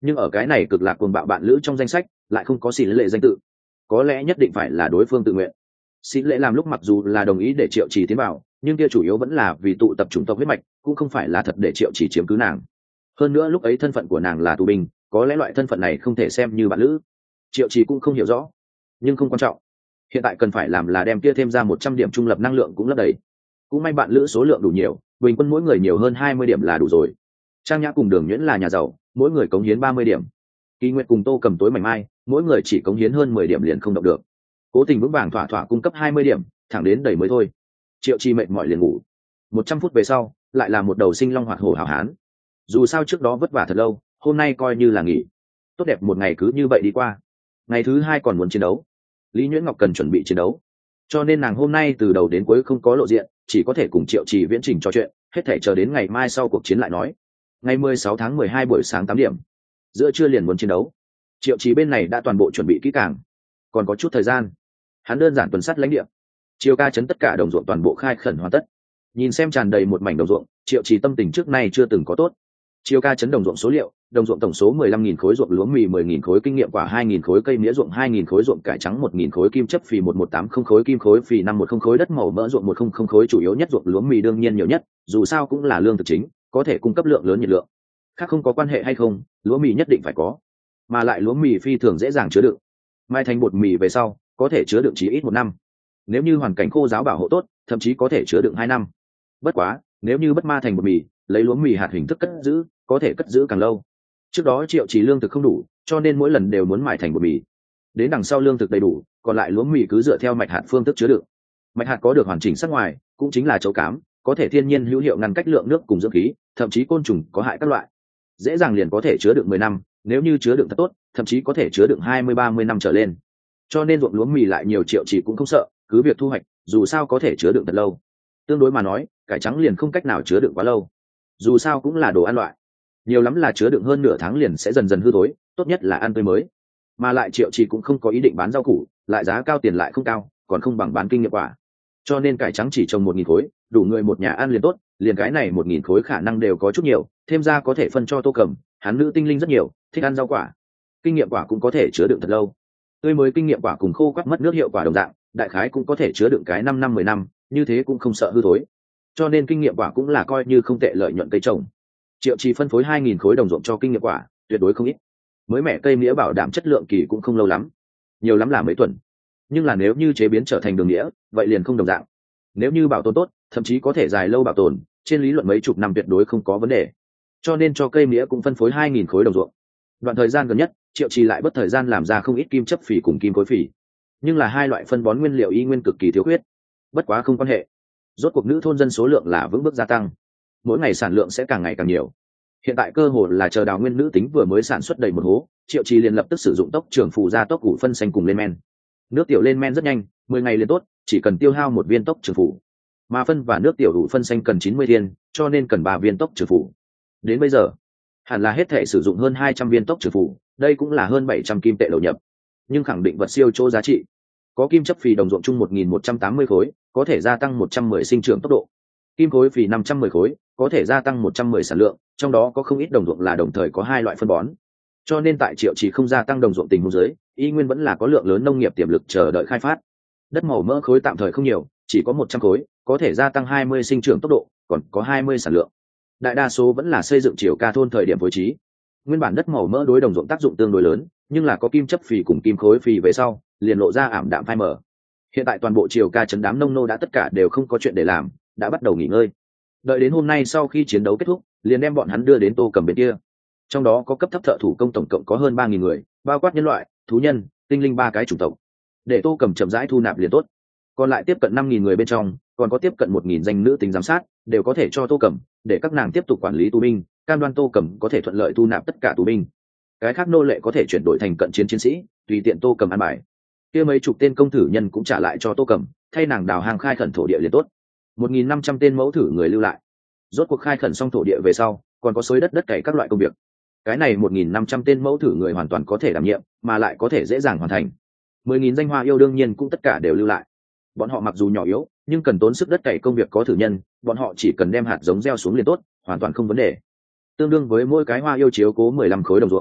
nhưng ở cái này cực lạc cuồng bạo bạn lữ trong danh sách lại không có xỉ lệ danh tự, có lẽ nhất định phải là đối phương tự nguyện. Xỉ lệ làm lúc mặc dù là đồng ý để Triệu Trì tiến vào, nhưng kia chủ yếu vẫn là vì tụ tập chủng tộc huyết mạch, cũng không phải là thật để Triệu Trì chiếm cứ nàng. Hơn nữa lúc ấy thân phận của nàng là tù binh, có lẽ loại thân phận này không thể xem như bạn lữ. Triệu Trì cũng không hiểu rõ, nhưng không quan trọng. Hiện tại cần phải làm là đem kia thêm ra 100 điểm trung lập năng lượng cũng lấp đầy. Cũng may bạn lữ số lượng đủ nhiều, bình quân mỗi người nhiều hơn 20 điểm là đủ rồi. Trang Nhã cùng Đường Nhuyễn là nhà giàu, mỗi người cống hiến 30 điểm. Kỳ Nguyệt cùng Tô Cầm tối mảnh mai, mỗi người chỉ cống hiến hơn 10 điểm liền không động được. Cố Tình vững vàng thỏa thỏa cung cấp 20 điểm, thẳng đến đầy mới thôi. Triệu Chi mệt mỏi liền ngủ. 100 phút về sau, lại là một đầu sinh long hoạt hổ hảo hán. Dù sao trước đó vất vả thật lâu, hôm nay coi như là nghỉ. Tốt đẹp một ngày cứ như vậy đi qua. Ngày thứ hai còn muốn chiến đấu. Lý Nhuyễn Ngọc cần chuẩn bị chiến đấu, cho nên nàng hôm nay từ đầu đến cuối không có lộ diện, chỉ có thể cùng Triệu Trì viễn trình trò chuyện, hết thể chờ đến ngày mai sau cuộc chiến lại nói. Ngày 16 tháng 12 buổi sáng 8 điểm, giữa trưa liền muốn chiến đấu. Triệu Trì bên này đã toàn bộ chuẩn bị kỹ càng, còn có chút thời gian, hắn đơn giản tuần sát lãnh địa. Chiều ca chấn tất cả đồng ruộng toàn bộ khai khẩn hoàn tất. Nhìn xem tràn đầy một mảnh đồng ruộng, Triệu Trì tâm tình trước nay chưa từng có tốt. Chiều ca chấn đồng ruộng số liệu, đồng ruộng tổng số 15.000 khối ruộng lúa mì, 10.000 khối kinh nghiệm quả, 2.000 khối cây mía ruộng, 2.000 khối ruộng cải trắng, 1.000 khối kim chất phì, 1180 khối kim khối phì, 510 khối đất màu mỡ ruộng, 100 khối chủ yếu nhất ruộng lúa mì đương nhiên nhiều nhất, dù sao cũng là lương thực chính, có thể cung cấp lượng lớn nhiệt lượng. Khác không có quan hệ hay không, lúa mì nhất định phải có, mà lại lúa mì phi thường dễ dàng chứa đựng. Mai thành bột mì về sau, có thể chứa đựng chỉ ít 1 năm. Nếu như hoàn cảnh khô giáo bảo hộ tốt, thậm chí có thể chứa đựng 2 năm. Bất quá, nếu như bất ma thành bột mì, lấy lúa mì hạt hình thức cất giữ, có thể cất giữ càng lâu. Trước đó Triệu Trì lương thực không đủ, cho nên mỗi lần đều muốn mài thành bột mì. Đến đằng sau lương thực đầy đủ, còn lại lúa mì cứ dựa theo mạch hạt phương thức chứa đựng. Mạch hạt có được hoàn chỉnh sắc ngoài, cũng chính là chấu cám, có thể thiên nhiên hữu hiệu ngăn cách lượng nước cùng dưỡng khí, thậm chí côn trùng có hại các loại. Dễ dàng liền có thể chứa đựng 10 năm, nếu như chứa đựng thật tốt, thậm chí có thể chứa đựng 20-30 năm trở lên. Cho nên ruộng lúa mì lại nhiều Triệu Trì cũng không sợ, cứ việc thu hoạch, dù sao có thể chứa đựng thật lâu. Tương đối mà nói, cải trắng liền không cách nào chứa đựng quá lâu. Dù sao cũng là đồ ăn loại, nhiều lắm là chứa đựng hơn nửa tháng liền sẽ dần dần hư thối, tốt nhất là ăn tươi mới. Mà lại Triệu Trì cũng không có ý định bán rau củ, lại giá cao tiền lại không cao, còn không bằng bán kinh nghiệm quả. Cho nên cải trắng chỉ trồng 1.000 khối, đủ người một nhà ăn liền tốt, liền cái này 1.000 khối khả năng đều có chút nhiều, thêm ra có thể phân cho Tô Cầm, hắn nữ tinh linh rất nhiều, thích ăn rau quả. Kinh nghiệm quả cũng có thể chứa đựng thật lâu. Tươi mới kinh nghiệm quả cùng khô quắt mất nước hiệu quả đồng dạng, đại khái cũng có thể chứa đựng cái 5 năm 10 năm, như thế cũng không sợ hư thối. Cho nên kinh nghiệm quả cũng là coi như không tệ lợi nhuận cây trồng. Triệu Trì phân phối 2.000 khối đồng ruộng cho kinh nghiệm quả, tuyệt đối không ít. Mới mẻ cây mía bảo đảm chất lượng kỳ cũng không lâu lắm, nhiều lắm là mấy tuần. Nhưng là nếu như chế biến trở thành đường mía, vậy liền không đồng dạng. Nếu như bảo tồn tốt, thậm chí có thể dài lâu bảo tồn, trên lý luận mấy chục năm tuyệt đối không có vấn đề. Cho nên cho cây mía cũng phân phối 2.000 khối đồng ruộng. Đoạn thời gian gần nhất, Triệu Trì lại bất thời gian làm ra không ít kim chất phì cùng kim khối phì. Nhưng là hai loại phân bón nguyên liệu y nguyên cực kỳ thiếu khuyết. Bất quá không quan hệ. Rốt cuộc nữ thôn dân số lượng là vững bước gia tăng, mỗi ngày sản lượng sẽ càng ngày càng nhiều. Hiện tại cơ hội là chờ đào nguyên nữ tính vừa mới sản xuất đầy một hố, Triệu Trì liền lập tức sử dụng tốc trưởng phù ra tốc ủ phân xanh cùng lên men. Nước tiểu lên men rất nhanh, 10 ngày liền tốt, chỉ cần tiêu hao 1 viên tốc trưởng phù. Mà phân và nước tiểu ủ phân xanh cần 90 thiên, cho nên cần 3 viên tốc trưởng phù. Đến bây giờ, hẳn là hết thể sử dụng hơn 200 viên tốc trưởng phù, đây cũng là hơn 700 kim tệ đầu nhập. Nhưng khẳng định vật siêu chỗ giá trị. Có kim chất phì đồng ruộng chung 1.180 khối, có thể gia tăng 110 sinh trưởng tốc độ. Kim khối phì 510 khối, có thể gia tăng 110 sản lượng, trong đó có không ít đồng ruộng là đồng thời có 2 loại phân bón. Cho nên tại Triệu Trì không gia tăng đồng ruộng tình huống dưới, y nguyên vẫn là có lượng lớn nông nghiệp tiềm lực chờ đợi khai phát. Đất màu mỡ khối tạm thời không nhiều, chỉ có 100 khối, có thể gia tăng 20 sinh trưởng tốc độ, còn có 20 sản lượng. Đại đa số vẫn là xây dựng chiều ca thôn thời điểm phối trí. Nguyên bản đất màu mỡ đối đồng ruộng tác dụng tương đối lớn, nhưng là có kim chất phì cùng kim khối phì về sau, liền lộ ra ảm đạm phai mờ. Hiện tại toàn bộ chiều ca trấn đám nông nô đã tất cả đều không có chuyện để làm, đã bắt đầu nghỉ ngơi. Đợi đến hôm nay sau khi chiến đấu kết thúc, liền đem bọn hắn đưa đến Tô Cầm bên kia. Trong đó có cấp thấp thợ thủ công tổng cộng có hơn 3.000 người, bao quát nhân loại, thú nhân, tinh linh 3 cái chủng tộc. Để Tô Cầm chậm rãi thu nạp liền tốt. Còn lại tiếp cận 5.000 người bên trong, còn có tiếp cận 1.000 danh nữ tính giám sát, đều có thể cho Tô Cầm, để các nàng tiếp tục quản lý tù binh, cam đoan Tô Cầm có thể thuận lợi thu nạp tất cả tù binh. Cái khác nô lệ có thể chuyển đổi thành cận chiến chiến sĩ, tùy tiện Tô Cầm ăn bài. Kia mấy chục tên công thử nhân cũng trả lại cho Tô Cầm, thay nàng đào hang khai khẩn thổ địa liền tốt. 1.500 tên mẫu thử người lưu lại. Rốt cuộc khai khẩn xong thổ địa về sau, còn có xới đất cày các loại công việc. Cái này 1.500 tên mẫu thử người hoàn toàn có thể đảm nhiệm, mà lại có thể dễ dàng hoàn thành. 10.000 danh hoa yêu đương nhiên cũng tất cả đều lưu lại. Bọn họ mặc dù nhỏ yếu, nhưng cần tốn sức đất cày công việc có thử nhân, bọn họ chỉ cần đem hạt giống gieo xuống liền tốt, hoàn toàn không vấn đề. Tương đương với mỗi cái hoa yêu chiếu cố 15 khối đồng ruộng.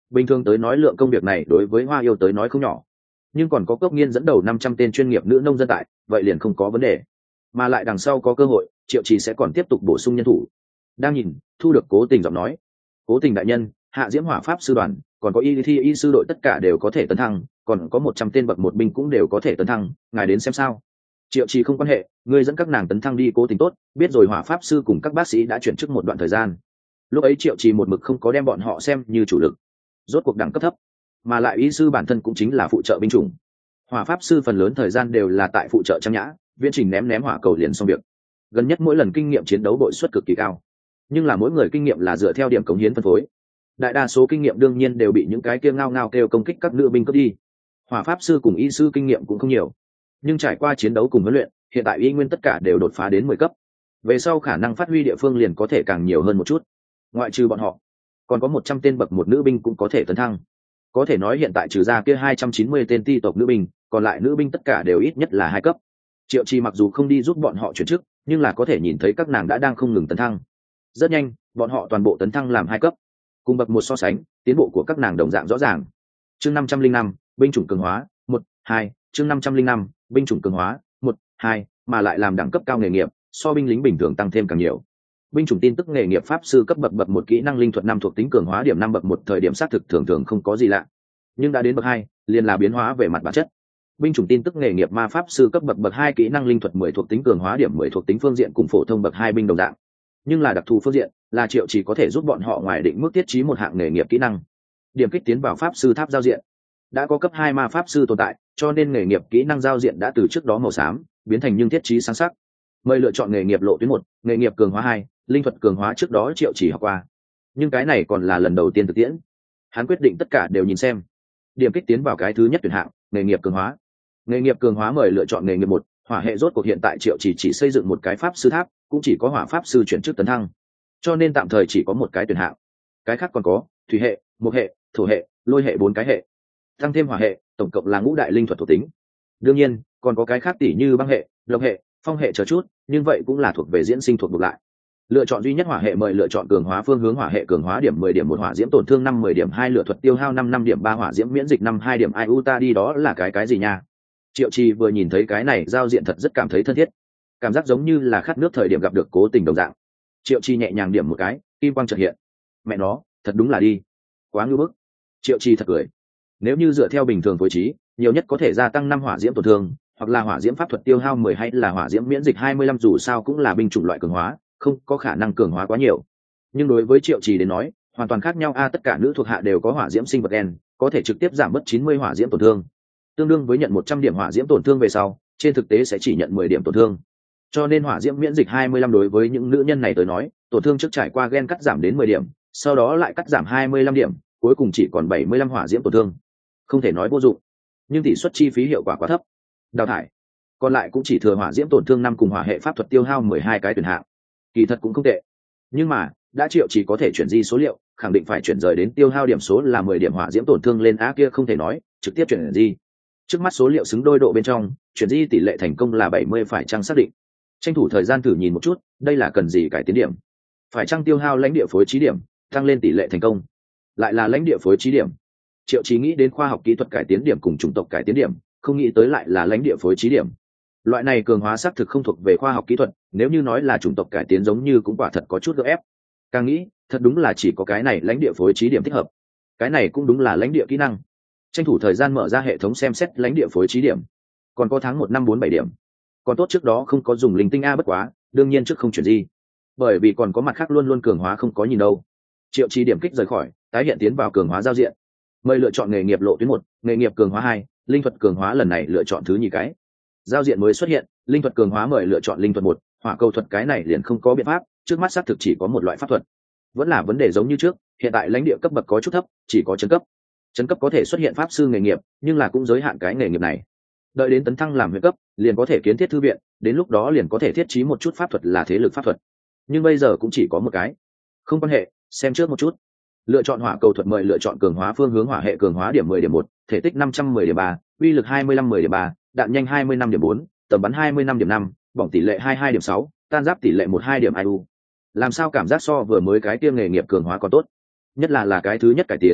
Bình thường tới nói lượng công việc này đối với Hoa Yêu tới nói không nhỏ, nhưng còn có Cốc Nghiên dẫn đầu 500 tên chuyên nghiệp nữ nông dân tại, vậy liền không có vấn đề. Mà lại đằng sau có cơ hội, Triệu Trì sẽ còn tiếp tục bổ sung nhân thủ. Đang nhìn, thu được Cố Tình giọng nói. Cố Tình đại nhân, Hạ Diễm Hỏa Pháp sư đoàn, còn có Y Thi Y sư đội tất cả đều có thể tấn thăng, còn có 100 tên bậc một binh cũng đều có thể tấn thăng, ngài đến xem sao? Triệu Trì không quan hệ, ngươi dẫn các nàng tấn thăng đi. Cố Tình tốt, biết rồi. Hỏa Pháp sư cùng các bác sĩ đã chuyển chức một đoạn thời gian. Lúc ấy Triệu Trì một mực không có đem bọn họ xem như chủ lực, rốt cuộc đẳng cấp thấp, mà lại y sư bản thân cũng chính là phụ trợ binh chủng. Hỏa Pháp sư phần lớn thời gian đều là tại phụ trợ trang nhã, viễn trình ném ném hỏa cầu liền xong việc. Gần nhất mỗi lần kinh nghiệm chiến đấu bội suất cực kỳ cao, nhưng là mỗi người kinh nghiệm là dựa theo điểm cống hiến phân phối. Đại đa số kinh nghiệm đương nhiên đều bị những cái kia ngao ngao kêu công kích các nữ binh cướp đi. Hỏa Pháp sư cùng y sư kinh nghiệm cũng không nhiều, nhưng trải qua chiến đấu cùng huấn luyện, hiện tại y nguyên tất cả đều đột phá đến 10 cấp. Về sau khả năng phát huy địa phương liền có thể càng nhiều hơn một chút. Ngoại trừ bọn họ, còn có 100 tên bậc một nữ binh cũng có thể tấn thăng. Có thể nói hiện tại trừ ra kia 290 tên ti tộc nữ binh, còn lại nữ binh tất cả đều ít nhất là 2 cấp. Triệu Trì mặc dù không đi giúp bọn họ chuyển chức, nhưng là có thể nhìn thấy các nàng đã đang không ngừng tấn thăng. Rất nhanh, bọn họ toàn bộ tấn thăng làm 2 cấp. Cùng bậc một so sánh, tiến bộ của các nàng đồng dạng rõ ràng. Chương 505, binh chủng cường hóa, 1, 2, chương 505, binh chủng cường hóa, 1, 2, mà lại làm đẳng cấp cao nghề nghiệp, so binh lính bình thường tăng thêm càng nhiều. Binh chủng tin tức nghề nghiệp pháp sư cấp bậc một kỹ năng linh thuật 5 thuộc tính cường hóa điểm 5 bậc một thời điểm xác thực thường thường không có gì lạ, nhưng đã đến bậc 2, liền là biến hóa về mặt bản chất. Binh chủng tin tức nghề nghiệp ma pháp sư cấp bậc 2 kỹ năng linh thuật 10 thuộc tính cường hóa điểm 10 thuộc tính phương diện cùng phổ thông bậc 2 binh đồng dạng, nhưng là đặc thù phương diện là Triệu chỉ có thể giúp bọn họ ngoài định mức tiết trí một hạng nghề nghiệp kỹ năng. Điểm kích tiến vào pháp sư tháp giao diện. Đã có cấp 2 ma pháp sư tồn tại, cho nên nghề nghiệp kỹ năng giao diện đã từ trước đó màu xám biến thành nhưng tiết trí sáng sắc. Mời lựa chọn nghề nghiệp lộ tuyến 1, nghề nghiệp cường hóa 2, linh thuật cường hóa trước đó Triệu chỉ học qua, nhưng cái này còn là lần đầu tiên thực tiễn. Hắn quyết định tất cả đều nhìn xem. Điểm kích tiến vào cái thứ nhất tuyển hạng, nghề nghiệp cường hóa. Nghề nghiệp cường hóa mời lựa chọn nghề nghiệp 1, hỏa hệ. Rốt cuộc hiện tại Triệu chỉ xây dựng một cái pháp sư tháp, cũng chỉ có hỏa pháp sư chuyển chức tấn thăng, cho nên tạm thời chỉ có một cái tuyển hạng. Cái khác còn có thủy hệ, mộc hệ, thổ hệ, lôi hệ 4 cái hệ, tăng thêm hỏa hệ, tổng cộng là ngũ đại linh thuật thuộc tính. Đương nhiên còn có cái khác tỷ như băng hệ, độc hệ, phong hệ chờ chút, nhưng vậy cũng là thuộc về diễn sinh thuộc ngược lại. Lựa chọn duy nhất hỏa hệ mời lựa chọn cường hóa phương hướng hỏa hệ cường hóa điểm 10 điểm 1 hỏa diễm tổn thương 5 10 điểm 2 lửa thuật tiêu hao 5 điểm 3 hỏa diễm miễn dịch 5 2 điểm ai u ta đi. Đó là cái gì nha? Triệu Trì vừa nhìn thấy cái này giao diện thật rất cảm thấy thân thiết, cảm giác giống như là khát nước thời điểm gặp được Cố Tình đồng dạng. Triệu Trì nhẹ nhàng điểm một cái, kim quang chợt hiện. Mẹ nó, thật đúng là đi, quá ngưu bức. Triệu Trì thật cười. Nếu như dựa theo bình thường phối trí, nhiều nhất có thể gia tăng 5 hỏa diễm tổn thương, hoặc là hỏa diễm pháp thuật tiêu hao 10 hay là hỏa diễm miễn dịch 25, dù sao cũng là binh chủng loại cường hóa, không có khả năng cường hóa quá nhiều. Nhưng đối với Triệu Trì đến nói, hoàn toàn khác nhau tất cả nữ thuộc hạ đều có hỏa diễm sinh vật gen, có thể trực tiếp giảm bớt 90 hỏa diễm tổn thương, tương đương với nhận 100 điểm hỏa diễm tổn thương về sau, trên thực tế sẽ chỉ nhận 10 điểm tổn thương. Cho nên hỏa diễm miễn dịch 25 đối với những nữ nhân này tới nói, tổn thương trước trải qua gen cắt giảm đến 10 điểm, sau đó lại cắt giảm 25 điểm, cuối cùng chỉ còn 75 hỏa diễm tổn thương. Không thể nói vô dụng, nhưng tỷ suất chi phí hiệu quả quá thấp. Đào thải. Còn lại cũng chỉ thừa hỏa diễm tổn thương 5 cùng hỏa hệ pháp thuật tiêu hao 12 cái tuyển hạng. Kỳ thật cũng không tệ. Nhưng mà, đã Triệu chỉ có thể chuyển di số liệu, khẳng định phải chuyển rời đến tiêu hao điểm số là 10 điểm hỏa diễm tổn thương lên kia không thể nói, trực tiếp chuyển di. Trước mắt số liệu xứng đôi độ bên trong, chuyển di tỷ lệ thành công là 70 phải chăng xác định. Tranh thủ thời gian thử nhìn một chút, đây là cần gì cải tiến điểm. Phải chăng tiêu hao lãnh địa phối trí điểm, tăng lên tỷ lệ thành công. Lại là lãnh địa phối trí điểm. Triệu chỉ nghĩ đến khoa học kỹ thuật cải tiến điểm cùng chủng tộc cải tiến điểm, không nghĩ tới lại là lãnh địa phối trí điểm. Loại này cường hóa xác thực không thuộc về khoa học kỹ thuật, nếu như nói là chủng tộc cải tiến giống như cũng quả thật có chút gượng ép. Càng nghĩ, thật đúng là chỉ có cái này lãnh địa phối trí điểm thích hợp. Cái này cũng đúng là lãnh địa kỹ năng. Tranh thủ thời gian mở ra hệ thống xem xét lãnh địa phối trí điểm. Còn có tháng 1 năm 47 điểm. Còn tốt trước đó không có dùng linh tinh bất quá, đương nhiên trước không chuyển gì. Bởi vì còn có mặt khác luôn luôn cường hóa không có nhìn đâu. Triệu Chi điểm kích rời khỏi, tái hiện tiến vào cường hóa giao diện. Mời lựa chọn nghề nghiệp lộ tuyến 1, nghề nghiệp cường hóa 2, linh thuật cường hóa lần này lựa chọn thứ nhì cái. Giao diện mới xuất hiện, linh thuật cường hóa mời lựa chọn linh thuật 1, hỏa cầu thuật cái này liền không có biện pháp, trước mắt xác thực chỉ có một loại pháp thuật. Vẫn là vấn đề giống như trước, hiện tại lãnh địa cấp bậc có chút thấp, chỉ có trấn cấp. Trấn cấp có thể xuất hiện pháp sư nghề nghiệp, nhưng là cũng giới hạn cái nghề nghiệp này. Đợi đến tấn thăng làm huyện cấp, liền có thể kiến thiết thư viện, đến lúc đó liền có thể thiết trí một chút pháp thuật là thế lực pháp thuật. Nhưng bây giờ cũng chỉ có một cái. Không quan hệ, xem trước một chút. Lựa chọn hỏa cầu thuật mời lựa chọn cường hóa phương hướng hỏa hệ cường hóa điểm 10 điểm 1, thể tích 510 điểm 3, uy lực 25 10 điểm 3, đạn nhanh 25 điểm 4, tầm bắn 25 điểm 5, bỏng tỷ lệ 22 điểm 6, tan giáp tỷ lệ 12 điểm IU. Làm sao cảm giác so vừa mới cái kia nghề nghiệp cường hóa còn tốt? Nhất là cái thứ nhất cải tiến,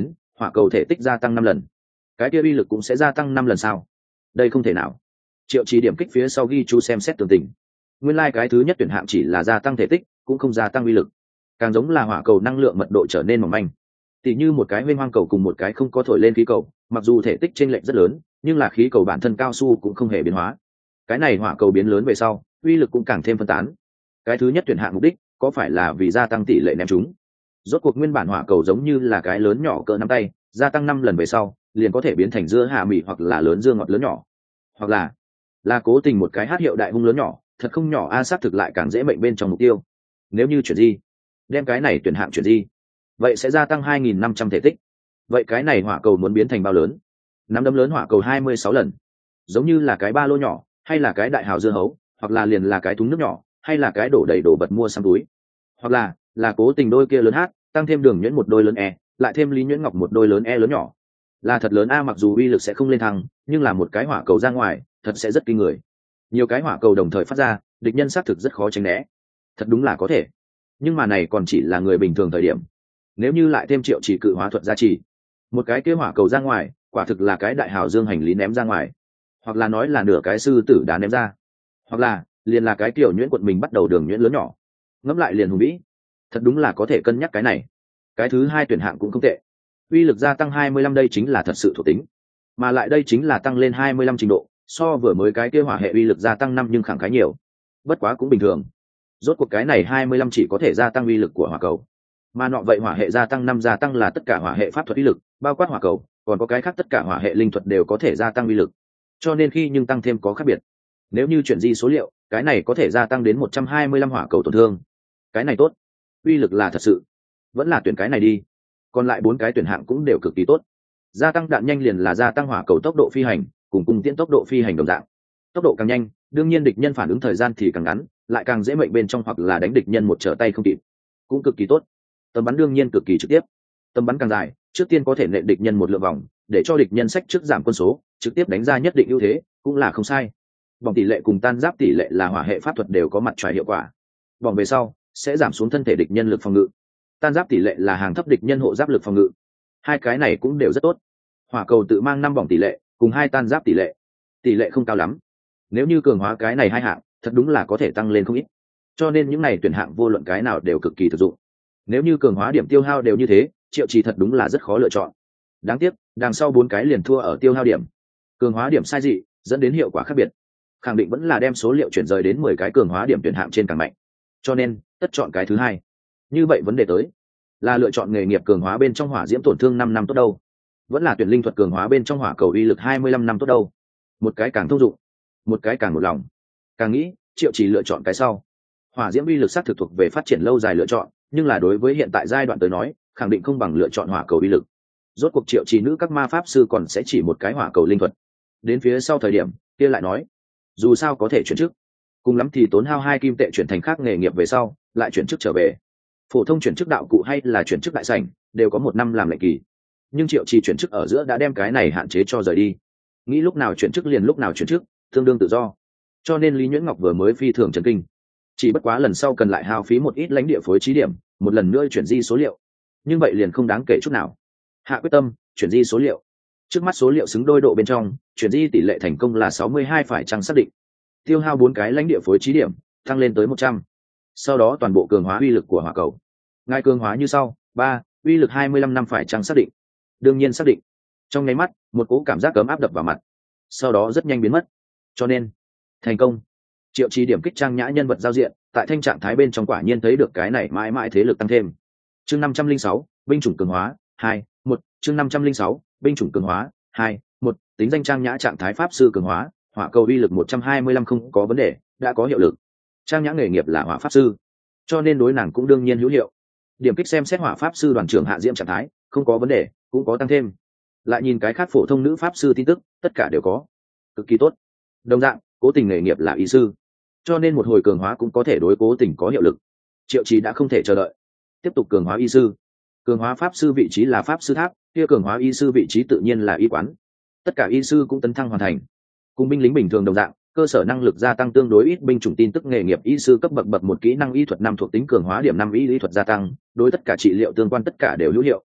hỏa cầu thể tích gia tăng 5 lần, cái kia uy lực cũng sẽ gia tăng 5 lần sao? Đây không thể nào. Triệu Trì điểm kích phía sau ghi chú xem xét tường tình. Nguyên lai cái thứ nhất tuyển hạng chỉ là gia tăng thể tích, cũng không gia tăng uy lực. Càng giống là hỏa cầu năng lượng mật độ trở nên mỏng manh. Tỉ như một cái huyễn hoang cầu cùng một cái không có thổi lên khí cầu, mặc dù thể tích chênh lệch rất lớn, nhưng là khí cầu bản thân cao su cũng không hề biến hóa. Cái này hỏa cầu biến lớn về sau, uy lực cũng càng thêm phân tán. Cái thứ nhất tuyển hạng mục đích có phải là vì gia tăng tỷ lệ ném trúng? Rốt cuộc nguyên bản hỏa cầu giống như là cái lớn nhỏ cỡ nắm tay, gia tăng 5 lần về sau, liền có thể biến thành dưa hạ mì hoặc là lớn dưa ngọt lớn nhỏ, hoặc là cố tình một cái hát hiệu đại hung lớn nhỏ, thật không nhỏ a, sát thực lại càng dễ mệnh bên trong mục tiêu. Nếu như chuyển di, đem cái này tuyển hạng chuyển di, vậy sẽ gia tăng 2.500 thể tích. Vậy cái này hỏa cầu muốn biến thành bao lớn? Nắm đấm lớn hỏa cầu 26 lần, giống như là cái ba lô nhỏ, hay là cái đại hào dưa hấu, hoặc là liền là cái thúng nước nhỏ, hay là cái đổ đầy đồ vật mua xăm túi, hoặc là cố tình đôi kia lớn hát, tăng thêm đường nhuyễn một đôi lớn e, lại thêm lý nhuyễn ngọc một đôi lớn e lớn nhỏ, là thật lớn a. Mặc dù uy lực sẽ không lên thăng, nhưng là một cái hỏa cầu ra ngoài thật sẽ rất kinh người. Nhiều cái hỏa cầu đồng thời phát ra, địch nhân xác thực rất khó tránh né. Thật đúng là có thể, nhưng mà này còn chỉ là người bình thường thời điểm. Nếu như lại thêm Triệu Chỉ cự hóa thuật gia trì, một cái kia hỏa cầu ra ngoài quả thực là cái đại hào dương hành lý ném ra ngoài, hoặc là nói là nửa cái sư tử đá ném ra, hoặc là liền là cái kiểu nhuyễn quận mình bắt đầu đường nhuyễn lớn nhỏ. Ngẫm lại liền hùng vĩ, thật đúng là có thể cân nhắc cái này. Cái thứ hai tuyển hạng cũng không tệ, uy lực gia tăng 25, đây chính là thật sự thuộc tính, mà lại đây chính là tăng lên 25 trình độ, so vừa mới cái kia hỏa hệ uy lực gia tăng 5 nhưng khẳng khái nhiều. Bất quá cũng bình thường, rốt cuộc cái này 25 chỉ có thể gia tăng uy lực của hỏa cầu, mà nọ vậy hỏa hệ gia tăng 5 gia tăng là tất cả hỏa hệ pháp thuật uy lực, bao quát hỏa cầu, còn có cái khác tất cả hỏa hệ linh thuật đều có thể gia tăng uy lực. Cho nên khi nhưng tăng thêm có khác biệt. Nếu như chuyển di số liệu, cái này có thể gia tăng đến 125 hỏa cầu tổn thương. Cái này tốt, uy lực là thật sự. Vẫn là tuyển cái này đi. Còn lại 4 cái tuyển hạng cũng đều cực kỳ tốt. Gia tăng đạn nhanh liền là gia tăng hỏa cầu tốc độ phi hành, cùng cung tiễn tốc độ phi hành đồng dạng. Tốc độ càng nhanh, đương nhiên địch nhân phản ứng thời gian thì càng ngắn, lại càng dễ mệnh bên trong hoặc là đánh địch nhân một trở tay không kịp. Cũng cực kỳ tốt. Tầm bắn đương nhiên cực kỳ trực tiếp. Tầm bắn càng dài, trước tiên có thể nện địch nhân một lượng vòng, để cho địch nhân sách trước giảm quân số, trực tiếp đánh ra nhất định ưu thế, cũng là không sai. Bỏng tỷ lệ cùng tan giáp tỷ lệ là hỏa hệ pháp thuật đều có mặt trái hiệu quả. Bỏng về sau sẽ giảm xuống thân thể địch nhân lực phòng ngự. Tan giáp tỷ lệ là hàng thấp địch nhân hộ giáp lực phòng ngự. Hai cái này cũng đều rất tốt. Hỏa cầu tự mang 5 bỏng tỷ lệ, cùng 2 tan giáp tỷ lệ không cao lắm. Nếu như cường hóa cái này hai hạng, thật đúng là có thể tăng lên không ít. Cho nên những này tuyển hạng vô luận cái nào đều cực kỳ thực dụng. Nếu như cường hóa điểm tiêu hao đều như thế, Triệu Trì thật đúng là rất khó lựa chọn. Đáng tiếc, đằng sau 4 cái liền thua ở tiêu hao điểm. Cường hóa điểm sai dị, dẫn đến hiệu quả khác biệt. Khẳng định vẫn là đem số liệu chuyển rời đến 10 cái cường hóa điểm tuyển hạng trên càng mạnh. Cho nên, tất chọn cái thứ hai. Như vậy vấn đề tới là lựa chọn nghề nghiệp cường hóa bên trong hỏa diễm tổn thương 5 năm tốt đâu, vẫn là tuyển linh thuật cường hóa bên trong hỏa cầu uy lực 25 năm tốt đâu. Một cái càng thông dụng, một cái càng một lòng. Càng nghĩ, Triệu Trì lựa chọn cái sau. Hỏa diễm uy lực sát thực thuộc về phát triển lâu dài lựa chọn, nhưng là đối với hiện tại giai đoạn tới nói, khẳng định không bằng lựa chọn hỏa cầu uy lực. Rốt cuộc Triệu Trì nữ các ma pháp sư còn sẽ chỉ một cái hỏa cầu linh thuật. Đến phía sau thời điểm kia lại nói, dù sao có thể chuyển chức, cùng lắm thì tốn hao 2 kim tệ chuyển thành khác nghề nghiệp về sau lại chuyển chức trở về. Phổ thông chuyển chức đạo cụ hay là chuyển chức đại sảnh đều có 1 năm làm lệnh kỳ, nhưng Triệu Trì chuyển chức ở giữa đã đem cái này hạn chế cho rời đi, nghĩ lúc nào chuyển chức liền lúc nào chuyển chức, tương đương tự do. Cho nên Lý Nhuyễn Ngọc vừa mới phi thường chấn kinh, chỉ bất quá lần sau cần lại hao phí một ít lãnh địa phối trí điểm, một lần nữa chuyển di số liệu, nhưng vậy liền không đáng kể chút nào. Hạ quyết tâm chuyển di số liệu, trước mắt số liệu xứng đôi độ bên trong chuyển di tỷ lệ thành công là 62, phải chăng xác định. Tiêu hao 4 cái lãnh địa phối trí điểm, tăng lên tới 100. Sau đó toàn bộ cường hóa uy lực của hỏa cầu. Ngài cường hóa như sau: 3, uy lực 25 năm, phải chăng xác định. Đương nhiên xác định. Trong nháy mắt, một cỗ cảm giác cấm áp đập vào mặt, sau đó rất nhanh biến mất. Cho nên thành công. Triệu Trì điểm kích trang nhã nhân vật giao diện, tại thanh trạng thái bên trong quả nhiên thấy được cái này mãi mãi thế lực tăng thêm. Chương 506, binh chủng cường hóa 2, 1. Chương 506, binh chủng cường hóa 2, 1. Tính danh trang nhã trạng thái pháp sư cường hóa, hỏa cầu uy lực 125 không có vấn đề, đã có hiệu lực. Trang nhã nghề nghiệp là hỏa pháp sư, cho nên đối nàng cũng đương nhiên hữu hiệu. Điểm kích xem xét hỏa pháp sư đoàn trưởng hạ diễm trạng thái, không có vấn đề, cũng có tăng thêm. Lại nhìn cái khác phổ thông nữ pháp sư tin tức, tất cả đều có, cực kỳ tốt. Đồng dạng, cố tình nghề nghiệp là y sư, cho nên một hồi cường hóa cũng có thể đối cố tình có hiệu lực. Triệu Trì đã không thể chờ đợi, tiếp tục cường hóa y sư. Cường hóa pháp sư vị trí là pháp sư tháp, kia cường hóa y sư vị trí tự nhiên là y quán. Tất cả y sư cũng tấn thăng hoàn thành. Cùng binh lính bình thường đồng dạng, cơ sở năng lực gia tăng tương đối ít, binh chủng tin tức nghề nghiệp y sư cấp bậc bậc 1 kỹ năng y thuật 5 thuộc tính cường hóa điểm 5 y lý thuật gia tăng, đối tất cả trị liệu tương quan tất cả đều hữu hiệu.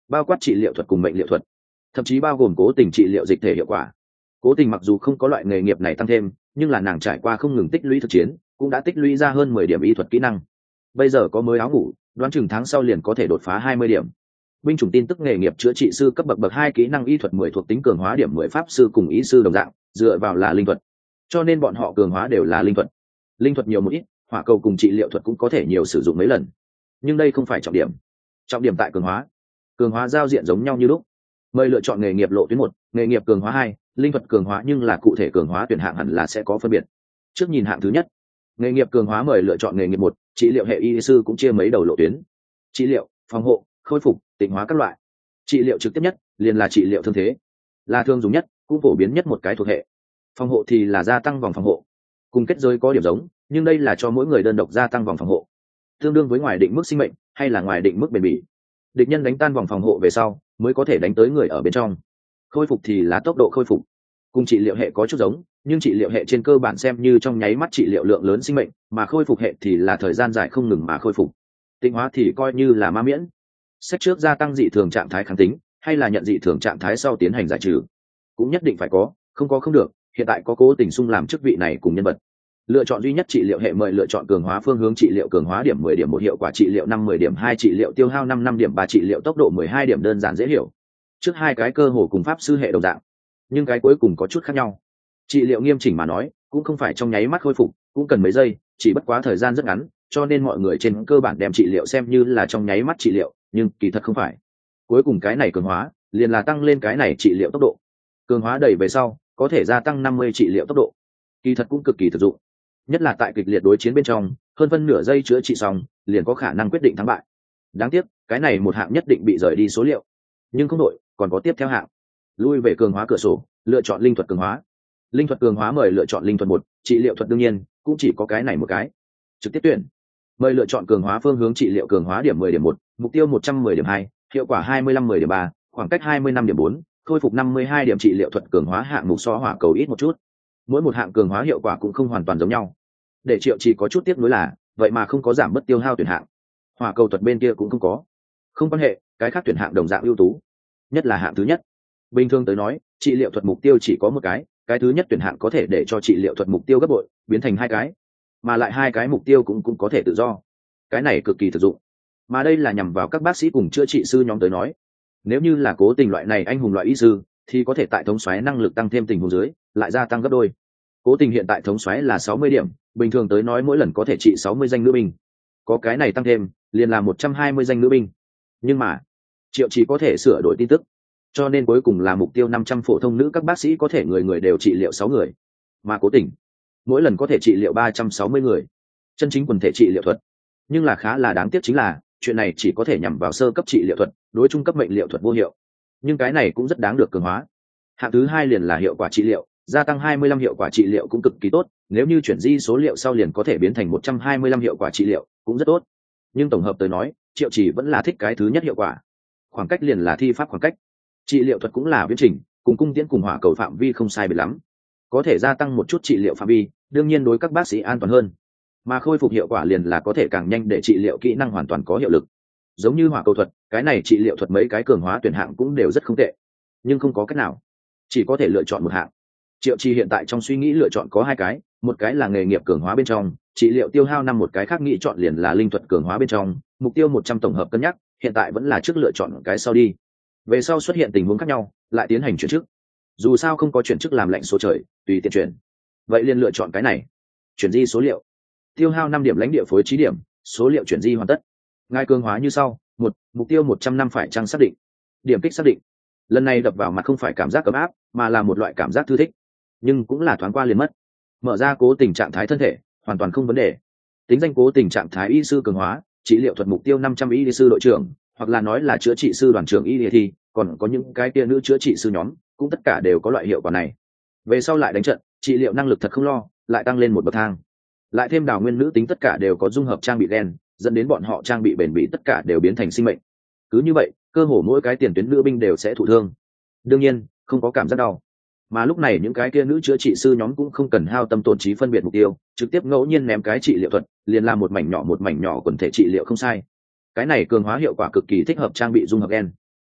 bao quát trị liệu thuật cùng mệnh liệu thuật, thậm chí bao gồm cố tình trị liệu dịch thể hiệu quả. Cố tình mặc dù không có loại nghề nghiệp này tăng thêm, nhưng là nàng trải qua không ngừng tích lũy thực chiến, cũng đã tích lũy ra hơn 10 điểm y thuật kỹ năng. Bây giờ có mới áo ngủ, đoán chừng tháng sau liền có thể đột phá 20 điểm. Binh chủng tin tức nghề nghiệp chữa trị sư cấp bậc 2 kỹ năng y thuật 10 thuộc tính cường hóa điểm 10 pháp sư cùng ý sư đồng dạng, dựa vào là linh thuật. Cho nên bọn họ cường hóa đều là linh thuật. Linh thuật nhiều một ít, hỏa cầu cùng trị liệu thuật cũng có thể nhiều sử dụng mấy lần. Nhưng đây không phải trọng điểm. Trọng điểm tại cường hóa. Cường hóa giao diện giống nhau như lúc. Mời lựa chọn nghề nghiệp lộ tuyến 1, nghề nghiệp cường hóa 2, linh thuật cường hóa, nhưng là cụ thể cường hóa tuyển hạng hẳn là sẽ có phân biệt. Trước nhìn hạng thứ nhất, nghề nghiệp cường hóa mời lựa chọn nghề nghiệp 1, trị liệu hệ y sư cũng chia mấy đầu lộ tuyến. Trị liệu, phòng hộ, khôi phục, tịnh hóa các loại. Trị liệu trực tiếp nhất liền là trị liệu thương thế, là thường dùng nhất, cũng phổ biến nhất một cái thuộc hệ. Phòng hộ thì là gia tăng vòng phòng hộ, cùng kết giới có điểm giống, nhưng đây là cho mỗi người đơn độc gia tăng vòng phòng hộ, tương đương với ngoài định mức sinh mệnh hay là ngoài định mức bền bỉ. Địch nhân đánh tan vòng phòng hộ về sau mới có thể đánh tới người ở bên trong. Khôi phục thì là tốc độ khôi phục, cùng trị liệu hệ có chút giống, nhưng trị liệu hệ trên cơ bản xem như trong nháy mắt trị liệu lượng lớn sinh mệnh, mà khôi phục hệ thì là thời gian dài không ngừng mà khôi phục. Tịnh hóa thì coi như là ma miễn, xét trước gia tăng dị thường trạng thái kháng tính, hay là nhận dị thường trạng thái sau tiến hành giải trừ, cũng nhất định phải có, không có không được. Hiện tại có cố tình sung làm chức vị này cùng nhân vật. Lựa chọn duy nhất trị liệu hệ mời lựa chọn cường hóa phương hướng trị liệu cường hóa điểm 10 điểm 1, hiệu quả trị liệu 5 10 điểm 2, trị liệu tiêu hao 5 điểm 3, trị liệu tốc độ 12 điểm. Đơn giản dễ hiểu. Trước hai cái cơ hồ cùng pháp sư hệ đồng dạng, nhưng cái cuối cùng có chút khác nhau. Trị liệu nghiêm chỉnh mà nói cũng không phải trong nháy mắt khôi phục, cũng cần mấy giây, chỉ bất quá thời gian rất ngắn, cho nên mọi người trên cơ bản đem trị liệu xem như là trong nháy mắt trị liệu, nhưng kỳ thật không phải. Cuối cùng cái này cường hóa liền là tăng lên cái này trị liệu tốc độ. Cường hóa đẩy về sau có thể gia tăng 50 trị liệu tốc độ, kỳ thật cũng cực kỳ thực dụng, nhất là tại kịch liệt đối chiến bên trong, hơn phân nửa giây chữa trị xong liền có khả năng quyết định thắng bại. Đáng tiếc cái này một hạng nhất định bị rời đi số liệu, nhưng không đổi, còn có tiếp theo hạng. Lui về cường hóa cửa sổ, lựa chọn linh thuật cường hóa. Linh thuật cường hóa mời lựa chọn linh thuật 1, trị liệu thuật đương nhiên cũng chỉ có cái này một cái. Trực tiếp tuyển mời lựa chọn cường hóa phương hướng trị liệu cường hóa điểm 10 điểm 1, mục tiêu 110 điểm 2, hiệu quả 25 10 điểm 3, khoảng cách 25 điểm 4, khôi phục 52 điểm. Trị liệu thuật cường hóa hạng mục so hỏa cầu ít một chút, mỗi một hạng cường hóa hiệu quả cũng không hoàn toàn giống nhau. Để Triệu chỉ có chút tiếc nuối là vậy mà không có giảm bớt tiêu hao tuyển hạng. Hỏa cầu thuật bên kia cũng không có. Không quan hệ, cái khác tuyển hạng đồng dạng ưu tú, nhất là hạng thứ nhất. Bình thường tới nói, trị liệu thuật mục tiêu chỉ có một cái thứ nhất tuyển hạng có thể để cho trị liệu thuật mục tiêu gấp bội biến thành 2 cái, mà lại 2 cái mục tiêu cũng có thể tự do. Cái này cực kỳ thực dụng, mà đây là nhằm vào các bác sĩ cùng chữa trị sư nhóm tới nói. Nếu như là cố tình loại này anh hùng loại y sư thì có thể tại thống soái năng lực tăng thêm tình huống dưới lại gia tăng gấp đôi. Cố tình hiện tại thống soái là 60 điểm, bình thường tới nói mỗi lần có thể trị 60 danh nữ binh, có cái này tăng thêm liền là 120 danh nữ binh. Nhưng mà Triệu chỉ có thể sửa đổi tin tức, cho nên cuối cùng là mục tiêu 500 phổ thông nữ các bác sĩ có thể người người đều trị liệu 6 người, mà cố tình mỗi lần có thể trị liệu 360 người, chân chính quần thể trị liệu thuật. Nhưng là khá là đáng tiếc chính là chuyện này chỉ có thể nhằm vào sơ cấp trị liệu thuật, đối trung cấp mệnh liệu thuật vô hiệu. Nhưng cái này cũng rất đáng được cường hóa. Hạng thứ hai liền là hiệu quả trị liệu, gia tăng 25 hiệu quả trị liệu cũng cực kỳ tốt, nếu như chuyển di số liệu sau liền có thể biến thành 125 hiệu quả trị liệu, cũng rất tốt. Nhưng tổng hợp tới nói, Triệu chỉ vẫn là thích cái thứ nhất hiệu quả. Khoảng cách liền là thi pháp khoảng cách. Trị liệu thuật cũng là viễn trình, cùng cung tiễn cùng hỏa cầu phạm vi không sai biệt lắm, có thể gia tăng một chút trị liệu phạm vi, đương nhiên đối các bác sĩ an toàn hơn. Mà khôi phục hiệu quả liền là có thể càng nhanh để trị liệu kỹ năng hoàn toàn có hiệu lực. Giống như hỏa cầu thuật, cái này trị liệu thuật mấy cái cường hóa tuyển hạng cũng đều rất không tệ, nhưng không có cách nào, chỉ có thể lựa chọn một hạng. Triệu Chi hiện tại trong suy nghĩ lựa chọn có 2 cái, một cái là nghề nghiệp cường hóa bên trong, trị liệu tiêu hao 5, một cái khác nghĩ chọn liền là linh thuật cường hóa bên trong, mục tiêu 100 tổng hợp cân nhắc, hiện tại vẫn là trước lựa chọn cái sau đi. Về sau xuất hiện tình huống khác nhau, lại tiến hành chuyển chức. Dù sao không có chuyển chức làm lệnh số trời, tùy tiện chuyển. Vậy liền lựa chọn cái này. Chuyển di số liệu. Tiêu hao 5 điểm lãnh địa phối trí điểm, số liệu chuyển di hoàn tất. Ngài cường hóa như sau: 1, mục tiêu 100 năm phải chăng xác định. Điểm kích xác định. Lần này đập vào mặt không phải cảm giác ấm áp, mà là một loại cảm giác thư thích, nhưng cũng là thoáng qua liền mất. Mở ra cố tình trạng thái thân thể, hoàn toàn không vấn đề. Tính danh cố tình trạng thái y sư cường hóa, trị liệu thuật mục tiêu 500 y sư đội trưởng, hoặc là nói là chữa trị sư đoàn trưởng y thì còn có những cái kia nữ chữa trị sư nhóm, cũng tất cả đều có loại hiệu quả này. Về sau lại đánh trận, trị liệu năng lực thật không lo, lại tăng lên một bậc thang. Lại thêm đào nguyên nữ tính tất cả đều có dung hợp trang bị đen, dẫn đến bọn họ trang bị bền bỉ tất cả đều biến thành sinh mệnh. Cứ như vậy, cơ hồ mỗi cái tiền tuyến nữ binh đều sẽ thụ thương. Đương nhiên, không có cảm giác đau. Mà lúc này những cái kia nữ chữa trị sư nhóm cũng không cần hao tâm tổn trí phân biệt mục tiêu, trực tiếp ngẫu nhiên ném cái trị liệu thuật, liền làm một mảnh nhỏ quần thể trị liệu không sai. Cái này cường hóa hiệu quả cực kỳ thích hợp trang bị dung hợp đen.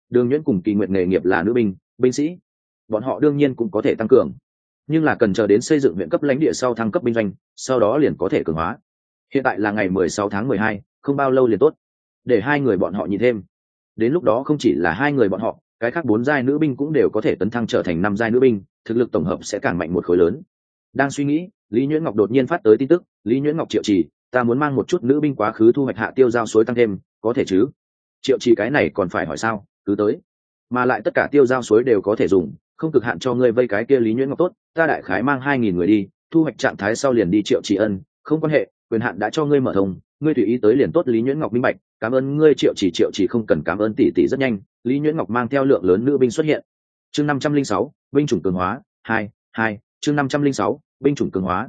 Đường Nhuyễn cùng Kỳ Nguyệt nghề nghiệp là nữ binh, binh sĩ, bọn họ đương nhiên cũng có thể tăng cường, nhưng là cần chờ đến xây dựng huyện cấp lãnh địa sau thăng cấp binh doanh, sau đó liền có thể cường hóa. Hiện tại là ngày 16 tháng 12, không bao lâu liền tốt, để hai người bọn họ nhìn thêm. Đến lúc đó không chỉ là hai người bọn họ, cái khác 4 giai nữ binh cũng đều có thể tấn thăng trở thành 5 giai nữ binh, thực lực tổng hợp sẽ càng mạnh một khối lớn. Đang suy nghĩ, Lý Nhuyễn Ngọc đột nhiên phát tới tin tức, Lý Nhuyễn Ngọc Triệu Trì, ta muốn mang một chút nữ binh quá khứ thu hoạch hạ tiêu giao suối tăng thêm, có thể chứ? Triệu Trì cái này còn phải hỏi sao, cứ tới. Mà lại tất cả tiêu giao suối đều có thể dùng, không cực hạn cho ngươi vây cái kia Lý Nhuyễn Ngọc tốt, ta đại khái mang 2000 người đi, thu hoạch trạng thái sau liền đi. Triệu Trì ân, không quan hệ, quyền hạn đã cho ngươi mở thông, ngươi tùy ý tới liền tốt. Lý Nhuyễn Ngọc minh bạch, cảm ơn ngươi Triệu Trì. Triệu Trì không cần cảm ơn tỷ tỷ. rất nhanh, Lý Nhuyễn Ngọc mang theo lượng lớn nữ binh xuất hiện. Chương 506, binh chủng cường hóa 2, chương 506, binh chủng cường hóa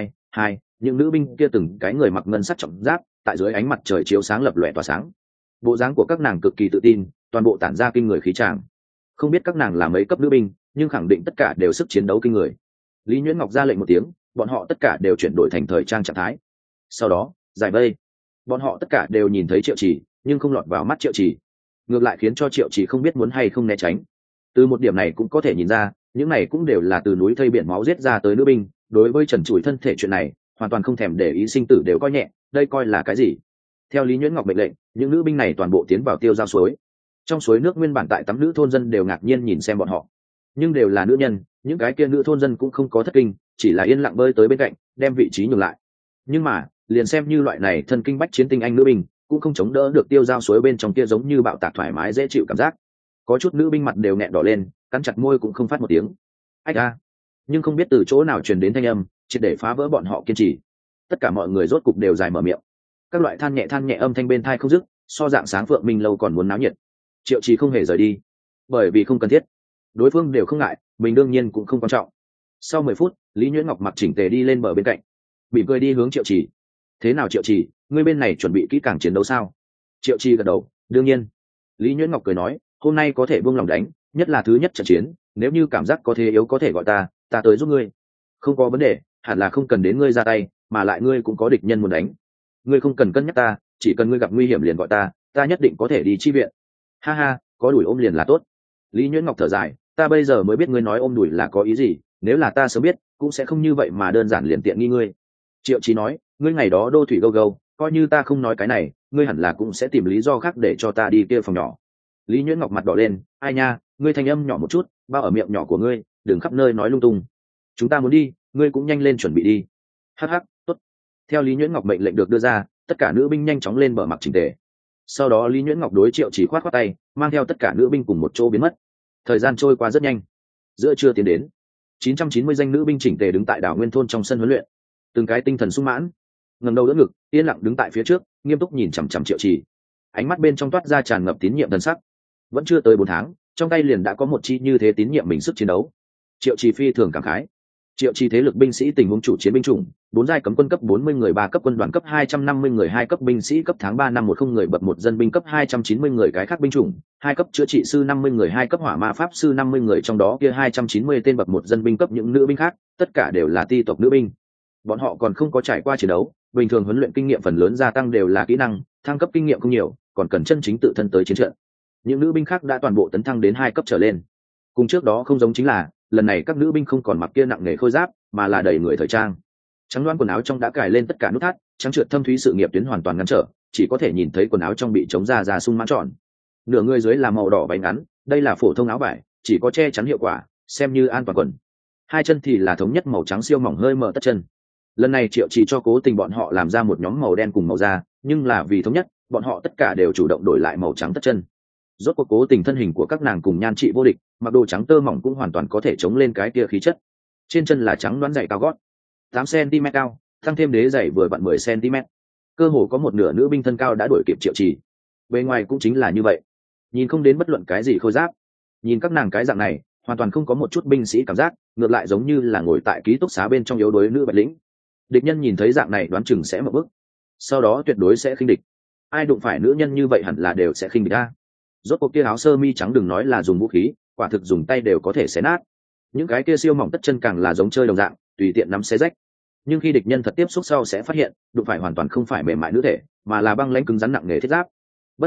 2. Những nữ binh kia từng cái người mặc ngân sắc trọng giáp, tại dưới ánh mặt trời chiếu sáng lập lòe tỏa sáng. Bộ dáng của các nàng cực kỳ tự tin, toàn bộ tản ra kinh người khí tràng. Không biết các nàng là mấy cấp nữ binh, nhưng khẳng định tất cả đều sức chiến đấu kinh người. Lý Nhuyễn Ngọc ra lệnh một tiếng, bọn họ tất cả đều chuyển đổi thành thời trang trạng thái. Sau đó, giải vây. Bọn họ tất cả đều nhìn thấy Triệu Trì, nhưng không lọt vào mắt Triệu Trì, ngược lại khiến cho Triệu Trì không biết muốn hay không né tránh. Từ một điểm này cũng có thể nhìn ra, những này cũng đều là từ núi thây biển máu giết ra tới nữ binh, đối với trần trụi thân thể chuyện này hoàn toàn không thèm để ý, sinh tử đều coi nhẹ, đây coi là cái gì? Theo Lý Nhuyễn Ngọc mệnh lệnh, những nữ binh này toàn bộ tiến vào tiêu giao suối. Trong suối nước nguyên bản tại tắm nữ thôn dân đều ngạc nhiên nhìn xem bọn họ, nhưng đều là nữ nhân, những cái kia nữ thôn dân cũng không có thất kinh, chỉ là yên lặng bơi tới bên cạnh, đem vị trí nhường lại. Nhưng mà liền xem như loại này thân kinh bách chiến tinh anh nữ binh, cũng không chống đỡ được tiêu giao suối bên trong kia giống như bạo tạc thoải mái dễ chịu cảm giác. Có chút nữ binh mặt đều nghẹn đỏ lên, cắn chặt môi cũng không phát một tiếng. Ách a! Nhưng không biết từ chỗ nào truyền đến thanh âm, triệt để phá vỡ bọn họ kiên trì. Tất cả mọi người rốt cục đều dài mở miệng, các loại than nhẹ âm thanh bên tai không dứt, so dạng sáng Phượng Minh lâu còn muốn náo nhiệt. Triệu Trì không hề rời đi, bởi vì không cần thiết, đối phương đều không ngại, mình đương nhiên cũng không quan trọng. Sau 10 phút, Lý Nhuyễn Ngọc mặc chỉnh tề đi lên bờ bên cạnh, mỉm cười đi hướng Triệu Trì. Thế nào Triệu Trì, ngươi bên này chuẩn bị kỹ càng chiến đấu sao? Triệu Trì gật đầu, đương nhiên. Lý Nhuyễn Ngọc cười nói, hôm nay có thể buông lòng đánh, nhất là thứ nhất trận chiến, nếu như cảm giác có thế yếu có thể gọi ta tới giúp ngươi. Không có vấn đề, hẳn là không cần đến ngươi ra tay, mà lại ngươi cũng có địch nhân muốn đánh, ngươi không cần cân nhắc ta, chỉ cần ngươi gặp nguy hiểm liền gọi ta nhất định có thể đi chi viện. Ha ha, có đuổi ôm liền là tốt. Lý Nhuyễn Ngọc thở dài, ta bây giờ mới biết ngươi nói ôm đuổi là có ý gì, nếu là ta sớm biết cũng sẽ không như vậy mà đơn giản liền tiện nghi ngươi. Triệu Chí nói, ngươi ngày đó đô thủy gâu gâu, coi như ta không nói cái này, ngươi hẳn là cũng sẽ tìm lý do khác để cho ta đi kia phòng nhỏ. Lý Nhuyễn Ngọc mặt đỏ lên, ai nha, ngươi thanh âm nhỏ một chút, bao ở miệng nhỏ của ngươi, đừng khắp nơi nói lung tung. Chúng ta muốn đi, ngươi cũng nhanh lên chuẩn bị đi. Hắc hắc, tốt. Theo Lý Nhuyễn Ngọc mệnh lệnh được đưa ra, tất cả nữ binh nhanh chóng lên bờ mặc chỉnh tề. Sau đó Lý Nhuyễn Ngọc đối Triệu Chỉ khoát khoát tay, mang theo tất cả nữ binh cùng một chỗ biến mất. Thời gian trôi qua rất nhanh, giữa trưa tiến đến, 990 danh nữ binh chỉnh tề đứng tại đảo Nguyên thôn trong sân huấn luyện, từng cái tinh thần sung mãn, ngẩng đầu đỡ ngực, yên lặng đứng tại phía trước, nghiêm túc nhìn chằm chằm Triệu Chỉ, ánh mắt bên trong toát ra tràn ngập tín nhiệm thần sắc. Vẫn chưa tới 4 tháng, trong tay liền đã có một chi như thế tín nhiệm mình sức chiến đấu. Triệu Chỉ phi thường cảm khái. Triệu Chỉ thế lực binh sĩ tình huống chủ chiến binh chủng, 4 giai cấm quân cấp 40 người, 3 cấp quân đoàn cấp 250 người, 2 cấp binh sĩ cấp tháng 3 năm 10 người, bậc 1 dân binh cấp 290 người, cái khác binh chủng, 2 cấp chữa trị sư 50 người, 2 cấp hỏa ma pháp sư 50 người, trong đó kia 290 tên bậc 1 dân binh cấp những nữ binh khác, tất cả đều là ti tộc nữ binh. Bọn họ còn không có trải qua chiến đấu, bình thường huấn luyện kinh nghiệm phần lớn gia tăng đều là kỹ năng, thăng cấp kinh nghiệm không nhiều, còn cần chân chính tự thân tới chiến trận. Những nữ binh khác đã toàn bộ tấn thăng đến 2 cấp trở lên. Cùng trước đó không giống chính là, lần này các nữ binh không còn mặc kia nặng nề khôi giáp, mà là đầy người thời trang. Trắng loáng quần áo trong đã cài lên tất cả nút thắt, trắng trượt thâm thúy sự nghiệp tuyến hoàn toàn ngăn trở, chỉ có thể nhìn thấy quần áo trong bị chống ra sung mãn tròn. Nửa người dưới là màu đỏ váy ngắn, đây là phổ thông áo vải, chỉ có che chắn hiệu quả, xem như an toàn quần. Hai chân thì là thống nhất màu trắng siêu mỏng hơi mở tất chân. Lần này Triệu Chỉ cho cố tình bọn họ làm ra một nhóm màu đen cùng màu da, nhưng là vì thống nhất, bọn họ tất cả đều chủ động đổi lại màu trắng tất chân. Rốt cuộc cố tình thân hình của các nàng cùng nhan trị vô địch, mặc đồ trắng tơ mỏng cũng hoàn toàn có thể chống lên cái kia khí chất. Trên chân là trắng đoán giày cao gót 8 cm cao, tăng thêm đế giày vừa vặn 10 cm. Cơ hồ có một nửa nữ binh thân cao đã đuổi kịp Triệu Chỉ. Bên ngoài cũng chính là như vậy, nhìn không đến bất luận cái gì khôi giáp. Nhìn các nàng cái dạng này, hoàn toàn không có một chút binh sĩ cảm giác, ngược lại giống như là ngồi tại ký túc xá bên trong yếu đuối nữ bạch lĩnh. Địch nhân nhìn thấy dạng này đoán chừng sẽ mở bức, sau đó tuyệt đối sẽ khinh địch. Ai đụng phải nữ nhân như vậy hẳn là đều sẽ khinh địch a. Rốt cuộc kia áo sơ mi trắng đừng nói là dùng vũ khí, quả thực dùng tay đều có thể xé nát. Những cái kia siêu mỏng tất chân càng là giống chơi đồng dạng, tùy tiện nắm xé rách. Nhưng khi địch nhân thật tiếp xúc sau sẽ phát hiện, đụng phải hoàn toàn không phải mềm mại nữ thể, mà là băng lãnh cứng rắn nặng nề thiết giáp. Bất quá,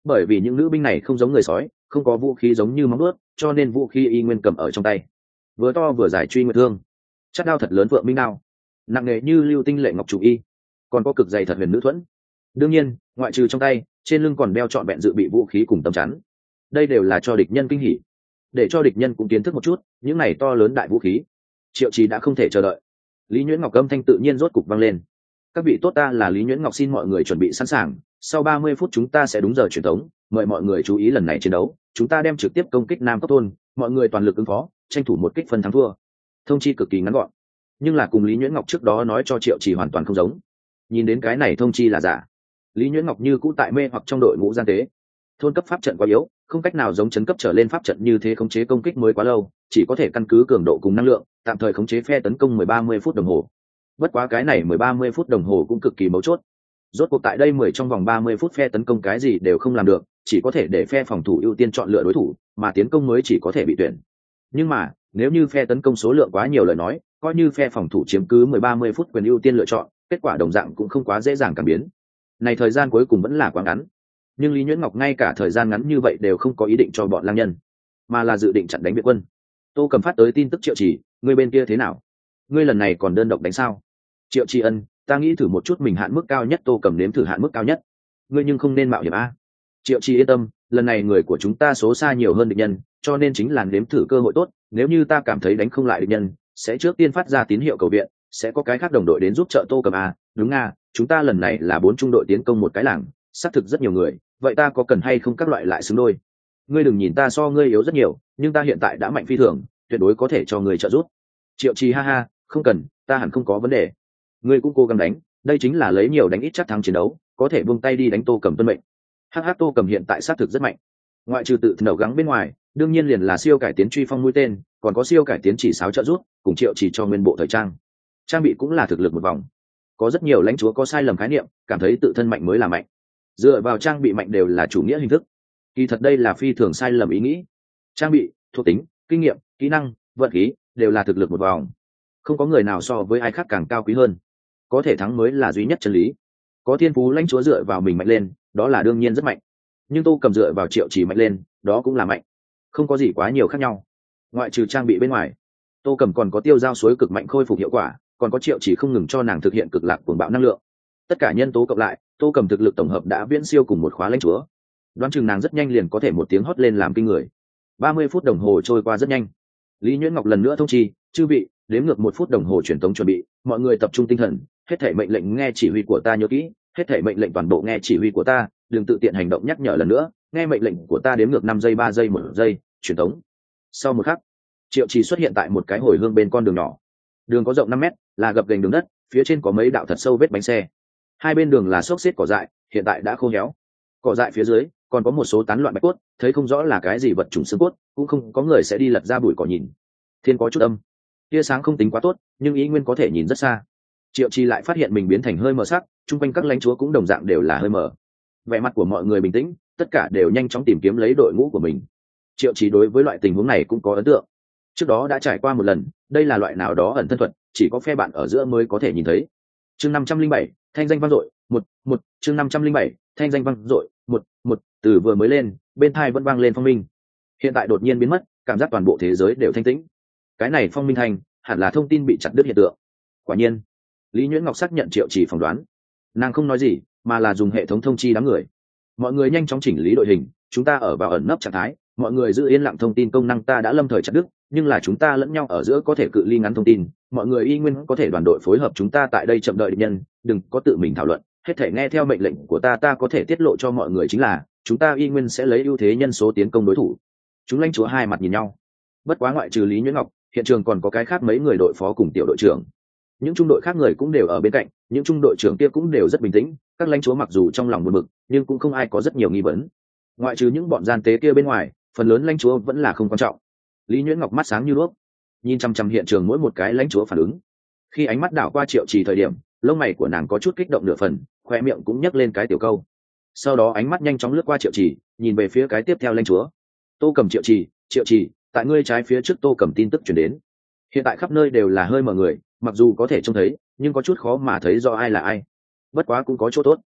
bởi vì những nữ binh này không giống người sói, không có vũ khí giống như móng ướt, cho nên vũ khí y nguyên cầm ở trong tay, vừa to vừa dài truy nguyệt thương, chắc đao thật lớn vượng minh đao, nặng nề như lưu tinh lệ ngọc chủ y, còn có cực dày thật huyền nữ thuẫn. đương nhiên ngoại trừ trong tay, trên lưng còn đeo trọn vẹn dự bị vũ khí cùng tấm chắn, đây đều là cho địch nhân kinh hỉ, để cho địch nhân cũng kiến thức một chút những này to lớn đại vũ khí. Triệu Trì đã không thể chờ đợi, Lý Nhuyễn Ngọc âm thanh tự nhiên rốt cục vang lên. Các vị tốt, ta là Lý Nhuyễn Ngọc, xin mọi người chuẩn bị sẵn sàng, sau 30 phút chúng ta sẽ đúng giờ truyền tống, mời mọi người chú ý lần này chiến đấu chúng ta đem trực tiếp công kích Nam Cốc Thôn, mọi người toàn lực ứng phó, tranh thủ một kích phân thắng thua. Thông chi cực kỳ ngắn gọn, nhưng là cùng Lý Nhuyễn Ngọc trước đó nói cho Triệu Trì hoàn toàn không giống. Nhìn đến cái này thông chi là giả, Lý Nhuyễn Ngọc như cũ tại mê hoặc trong đội ngũ gian tế. Thôn cấp pháp trận quá yếu, không cách nào giống chấn cấp trở lên pháp trận như thế khống chế công kích mới quá lâu, chỉ có thể căn cứ cường độ cùng năng lượng tạm thời khống chế phe tấn công 30 phút đồng hồ. Bất quá cái này 30 phút đồng hồ cũng cực kỳ mấu chốt. Rốt cuộc tại đây 10 trong vòng 30 phút phe tấn công cái gì đều không làm được, chỉ có thể để phe phòng thủ ưu tiên chọn lựa đối thủ, mà tiến công mới chỉ có thể bị tuyển. Nhưng mà nếu như phe tấn công số lượng quá nhiều lời nói, coi như phe phòng thủ chiếm cứ 30 phút quyền ưu tiên lựa chọn, kết quả đồng dạng cũng không quá dễ dàng cảm biến. Này thời gian cuối cùng vẫn là quá ngắn. Nhưng Lý Nhuyễn Ngọc ngay cả thời gian ngắn như vậy đều không có ý định cho bọn lang nhân, mà là dự định chặn đánh Việt quân. Tô Cầm phát tới tin tức Triệu Trì, ngươi bên kia thế nào? Ngươi lần này còn đơn độc đánh sao? Triệu Trì ân, ta nghĩ thử một chút mình hạn mức cao nhất. Tô Cầm nếm thử hạn mức cao nhất. Ngươi nhưng không nên mạo hiểm a. Triệu Trì yên tâm, lần này người của chúng ta số xa nhiều hơn địch nhân, cho nên chính là nếm thử cơ hội tốt, nếu như ta cảm thấy đánh không lại địch nhân, sẽ trước tiên phát ra tín hiệu cầu viện, sẽ có cái khác đồng đội đến giúp trợ. Tô Cầm a, đúng a, chúng ta lần này là 4 trung đội tiến công một cái làng, xác thực rất nhiều người, vậy ta có cần hay không các loại lại xứng đôi? Ngươi đừng nhìn ta so ngươi yếu rất nhiều, nhưng ta hiện tại đã mạnh phi thường, tuyệt đối có thể cho ngươi trợ giúp. Triệu Trì ha ha, không cần, ta hẳn không có vấn đề. Ngươi cũng cố gắng đánh, đây chính là lấy nhiều đánh ít chắc thắng chiến đấu, có thể buông tay đi đánh. Tô Cầm tuân mệnh. Hắc Tô Cầm hiện tại xác thực rất mạnh, ngoại trừ tự nổ gắng bên ngoài, đương nhiên liền là siêu cải tiến truy phong mũi tên, còn có siêu cải tiến chỉ sáo trợ giúp, cùng Triệu Trì cho nguyên bộ thời trang bị cũng là thực lực một vòng. Có rất nhiều lãnh chúa có sai lầm khái niệm, cảm thấy tự thân mạnh mới là mạnh, dựa vào trang bị mạnh đều là chủ nghĩa hình thức, kỳ thật đây là phi thường sai lầm ý nghĩ. Trang bị, thuộc tính, kinh nghiệm, kỹ năng, vận khí đều là thực lực một vòng, không có người nào so với ai khác càng cao quý hơn, có thể thắng mới là duy nhất chân lý. Có thiên phú lãnh chúa dựa vào mình mạnh lên, đó là đương nhiên rất mạnh, nhưng Tô Cầm dựa vào Triệu Trì mạnh lên, đó cũng là mạnh, không có gì quá nhiều khác nhau. Ngoại trừ trang bị bên ngoài, Tô Cầm còn có tiêu giao suối cực mạnh khôi phục hiệu quả, còn có Triệu Trì không ngừng cho nàng thực hiện cực lạc cuồng bạo năng lượng. Tất cả nhân tố cộng lại, Tô Cầm thực lực tổng hợp đã viễn siêu cùng một khóa lãnh chúa, đoán chừng nàng rất nhanh liền có thể một tiếng hót lên làm kinh người. 30 phút đồng hồ trôi qua rất nhanh. Lý Nhuyễn Ngọc lần nữa thông chi, chư vị, đếm ngược 1 phút đồng hồ truyền tống chuẩn bị, mọi người tập trung tinh thần, hết thảy mệnh lệnh nghe chỉ huy của ta nhớ kỹ, hết thảy mệnh lệnh toàn bộ nghe chỉ huy của ta, đừng tự tiện hành động. Nhắc nhở lần nữa, nghe mệnh lệnh của ta, đếm ngược 5 giây, 3 giây, 1 giây, truyền tống. Sau một khắc, Triệu Trì xuất hiện tại một cái hồi hương bên con đường nhỏ. Đường có rộng 5 mét, là gập ghềnh đường đất, phía trên có mấy đạo thật sâu vết bánh xe. Hai bên đường là xốc xếp cỏ dại, hiện tại đã khô héo. Cỏ dại phía dưới còn có một số tán loạn bạch cốt, thấy không rõ là cái gì vật trùng xương cốt, cũng không có người sẽ đi lật ra bụi cỏ nhìn. Thiên có chút âm, tia sáng không tính quá tốt, nhưng ý nguyên có thể nhìn rất xa. Triệu Trì lại phát hiện mình biến thành hơi mờ sắc, chung quanh các lãnh chúa cũng đồng dạng đều là hơi mờ. Vẻ mặt của mọi người bình tĩnh, tất cả đều nhanh chóng tìm kiếm lấy đội ngũ của mình. Triệu Trì đối với loại tình huống này cũng có ấn tượng, trước đó đã trải qua một lần, đây là loại nào đó ẩn thân thuật, chỉ có phe bạn ở giữa mới có thể nhìn thấy. Chương 507, thanh danh vang dội, một chương 507, thanh danh vang dội, một từ vừa mới lên, bên tai vẫn vang lên phong minh. Hiện tại đột nhiên biến mất, cảm giác toàn bộ thế giới đều thanh tĩnh. Cái này phong minh thành, hẳn là thông tin bị chặt đứt hiện tượng. Quả nhiên, Lý Nhuyễn Ngọc xác nhận Triệu Trì phỏng đoán, nàng không nói gì, mà là dùng hệ thống thông chi đám người. Mọi người nhanh chóng chỉnh lý đội hình, chúng ta ở vào ẩn nấp trạng thái, mọi người giữ yên lặng. Thông tin công năng ta đã lâm thời chặt đứt, nhưng là chúng ta lẫn nhau ở giữa có thể cự ly ngắn thông tin, mọi người y nguyên có thể đoàn đội phối hợp. Chúng ta tại đây chậm đợi địch nhân, đừng có tự mình thảo luận, hết thể nghe theo mệnh lệnh của ta. Ta có thể tiết lộ cho mọi người chính là chúng ta y nguyên sẽ lấy ưu thế nhân số tiến công đối thủ. Chúng lãnh chúa hai mặt nhìn nhau, bất quá ngoại trừ Lý Nhuyễn Ngọc, hiện trường còn có cái khác mấy người đội phó cùng tiểu đội trưởng, những trung đội khác người cũng đều ở bên cạnh, những trung đội trưởng kia cũng đều rất bình tĩnh. Các lãnh chúa mặc dù trong lòng buồn bực, nhưng cũng không ai có rất nhiều nghi vấn. Ngoại trừ những bọn gian tế kia bên ngoài, phần lớn lãnh chúa vẫn là không quan trọng. Lý Nhuyễn Ngọc mắt sáng như đuốc, nhìn chăm chăm hiện trường mỗi một cái lãnh chúa phản ứng. Khi ánh mắt đảo qua Triệu Trì thời điểm, lông mày của nàng có chút kích động nửa phần, khoe miệng cũng nhấc lên cái tiểu câu. Sau đó ánh mắt nhanh chóng lướt qua Triệu Trì, nhìn về phía cái tiếp theo lãnh chúa. Tô Cầm. Triệu Trì, tại ngươi trái phía trước. Tô Cầm tin tức truyền đến. Hiện tại khắp nơi đều là hơi mờ người, mặc dù có thể trông thấy, nhưng có chút khó mà thấy rõ ai là ai. Bất quá cũng có chỗ tốt,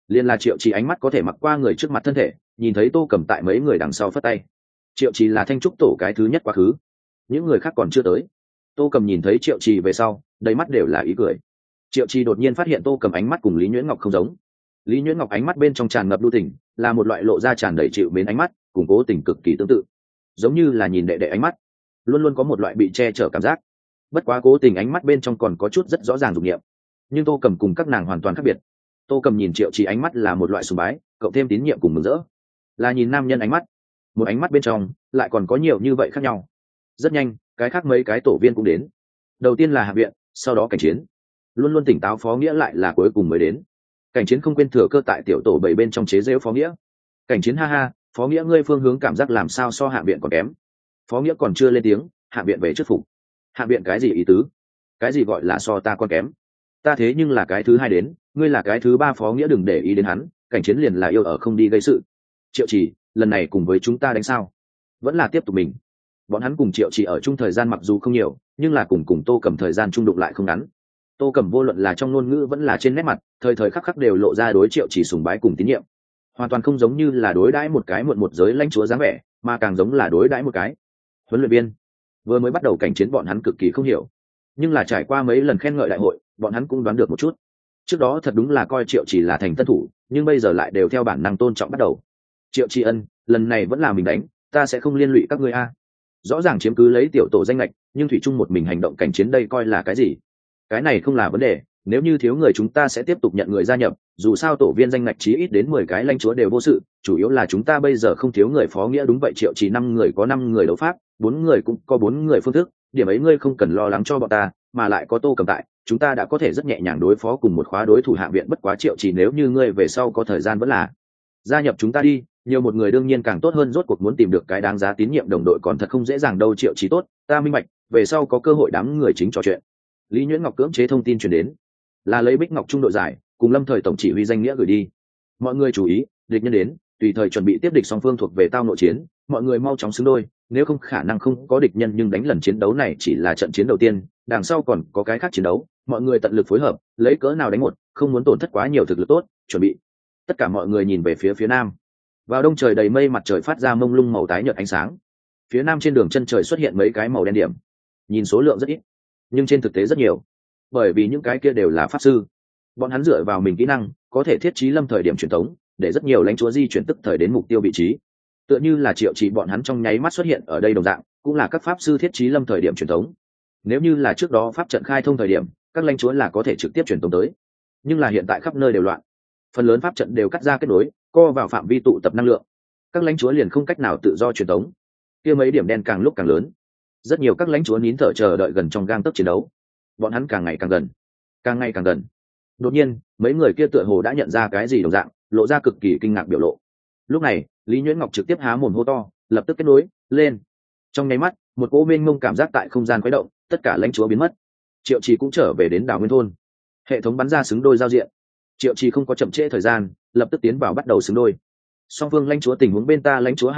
liền là Triệu Trì ánh mắt có thể mặc qua người trước mặt thân thể, nhìn thấy Tô Cầm tại mấy người đằng sau phất tay. Triệu Trì là thanh trúc tổ cái thứ nhất quá khứ, những người khác còn chưa tới. Tô Cầm nhìn thấy Triệu Trì về sau, đầy mắt đều là ý cười. Triệu Trì đột nhiên phát hiện Tô Cầm ánh mắt cùng Lý Nhuyễn Ngọc không giống. Lý Nhuyễn Ngọc ánh mắt bên trong tràn ngập lưu tình, là một loại lộ ra tràn đầy chịu mến ánh mắt, cùng cố tình cực kỳ tương tự, giống như là nhìn đệ đệ ánh mắt, luôn luôn có một loại bị che chở cảm giác. Bất quá cố tình ánh mắt bên trong còn có chút rất rõ ràng dục niệm. Nhưng Tô Cầm cùng các nàng hoàn toàn khác biệt. Tô Cầm nhìn Triệu Trì ánh mắt là một loại sùng bái, cộng thêm tín nhiệm cùng mừng rỡ. Là nhìn nam nhân ánh mắt, một ánh mắt bên trong lại còn có nhiều như vậy khác nhau. Rất nhanh, cái khác mấy cái tổ viên cũng đến. Đầu tiên là Hạ Viện, sau đó Cảnh Chiến. Luôn luôn tỉnh táo Phó Nghĩa lại là cuối cùng mới đến. Cảnh Chiến không quên thừa cơ tại tiểu tổ 7 bên trong chế giễu Phó Nghĩa. Cảnh Chiến ha ha, Phó Nghĩa ngươi phương hướng cảm giác làm sao so Hạ Viện còn kém. Phó Nghĩa còn chưa lên tiếng, Hạ Viện về trước phục. Hạ Viện cái gì ý tứ? Cái gì gọi là so ta còn kém? Ta thế nhưng là cái thứ hai đến, ngươi là cái thứ ba. Phó Nghĩa đừng để ý đến hắn, Cảnh Chiến liền là yêu ở không đi gây sự. Triệu Trì, lần này cùng với chúng ta đánh sao? Vẫn là tiếp tục mình. Bọn hắn cùng Triệu Trì ở chung thời gian mặc dù không nhiều, nhưng là cùng Tô Cầm thời gian chung đụng lại không ngắn. Tô Cầm vô luận là trong ngôn ngữ vẫn là trên nét mặt, thời thời khắc khắc đều lộ ra đối Triệu Trì sùng bái cùng tín nhiệm. Hoàn toàn không giống như là đối đãi một cái muộn một giới lãnh chúa dáng vẻ, mà càng giống là đối đãi một cái huấn luyện viên. Vừa mới bắt đầu Cảnh Chiến bọn hắn cực kỳ không hiểu, nhưng là trải qua mấy lần khen ngợi đại hội, bọn hắn cũng đoán được một chút. Trước đó thật đúng là coi Triệu Trì là thành tân thủ, nhưng bây giờ lại đều theo bản năng tôn trọng bắt đầu. Triệu Trì ân, lần này vẫn là mình đánh, ta sẽ không liên lụy các ngươi a. Rõ ràng chiếm cứ lấy tiểu tổ danh lệch, nhưng thủy chung một mình hành động Cảnh Chiến đây coi là cái gì? Cái này không là vấn đề, nếu như thiếu người chúng ta sẽ tiếp tục nhận người gia nhập, dù sao tổ viên danh ngạch chí ít đến 10 cái lãnh chúa đều vô sự, chủ yếu là chúng ta bây giờ không thiếu người. Phó Nghĩa đúng vậy, Triệu Trì 5 người có 5 người đấu pháp, 4 người cũng có 4 người phương thức, điểm ấy ngươi không cần lo lắng cho bọn ta, mà lại có Tô Cầm tại, chúng ta đã có thể rất nhẹ nhàng đối phó cùng một khóa đối thủ Hạ Viện. Bất quá Triệu Trì nếu như ngươi về sau có thời gian vẫn là gia nhập chúng ta đi, nhiều một người đương nhiên càng tốt hơn, rốt cuộc muốn tìm được cái đáng giá tín nhiệm đồng đội còn thật không dễ dàng đâu. Triệu Trì tốt, ta minh bạch, về sau có cơ hội đám người chính trò chuyện. Lý Nhuyễn Ngọc cưỡng chế thông tin truyền đến, là lấy Bích Ngọc trung đội giải cùng Lâm Thời tổng chỉ huy danh nghĩa gửi đi. Mọi người chú ý, địch nhân đến, tùy thời chuẩn bị tiếp địch. Song phương thuộc về tao nội chiến, mọi người mau chóng xứng đôi, nếu không khả năng không có địch nhân. Nhưng đánh lần chiến đấu này chỉ là trận chiến đầu tiên, đằng sau còn có cái khác chiến đấu, mọi người tận lực phối hợp, lấy cỡ nào đánh một, không muốn tổn thất quá nhiều thực lực tốt, chuẩn bị. Tất cả mọi người nhìn về phía nam. Vào đông trời đầy mây, mặt trời phát ra mông lung màu tái nhợt ánh sáng. Phía nam trên đường chân trời xuất hiện mấy cái màu đen điểm, nhìn số lượng rất ít, nhưng trên thực tế rất nhiều, bởi vì những cái kia đều là pháp sư. Bọn hắn dựa vào mình kỹ năng có thể thiết trí lâm thời điểm truyền tống, để rất nhiều lãnh chúa di chuyển tức thời đến mục tiêu vị trí. Tựa như là Triệu Trì bọn hắn trong nháy mắt xuất hiện ở đây đồng dạng, cũng là các pháp sư thiết trí lâm thời điểm truyền tống. Nếu như là trước đó pháp trận khai thông thời điểm, các lãnh chúa là có thể trực tiếp truyền tống tới, nhưng là hiện tại khắp nơi đều loạn, phần lớn pháp trận đều cắt ra kết nối, co vào phạm vi tụ tập năng lượng, các lãnh chúa liền không cách nào tự do truyền tống. Kia mấy điểm đen càng lúc càng lớn, rất nhiều các lãnh chúa nín thở chờ đợi gần trong gang tấc chiến đấu. Bọn hắn càng ngày càng gần, càng ngày càng gần. Đột nhiên mấy người kia tựa hồ đã nhận ra cái gì đồng dạng, lộ ra cực kỳ kinh ngạc biểu lộ. Lúc này Lý Nhuyễn Ngọc trực tiếp há mồm hô to, lập tức kết nối lên. Trong nháy mắt một cỗ mênh mông cảm giác tại không gian khuấy động, tất cả lãnh chúa biến mất. Triệu Trì cũng trở về đến Đào Nguyên thôn, hệ thống bắn ra xứng đôi giao diện. Triệu Trì không có chậm trễ thời gian, lập tức tiến vào bắt đầu xứng đôi. Song phương lãnh chúa tình huống bên ta: lãnh chúa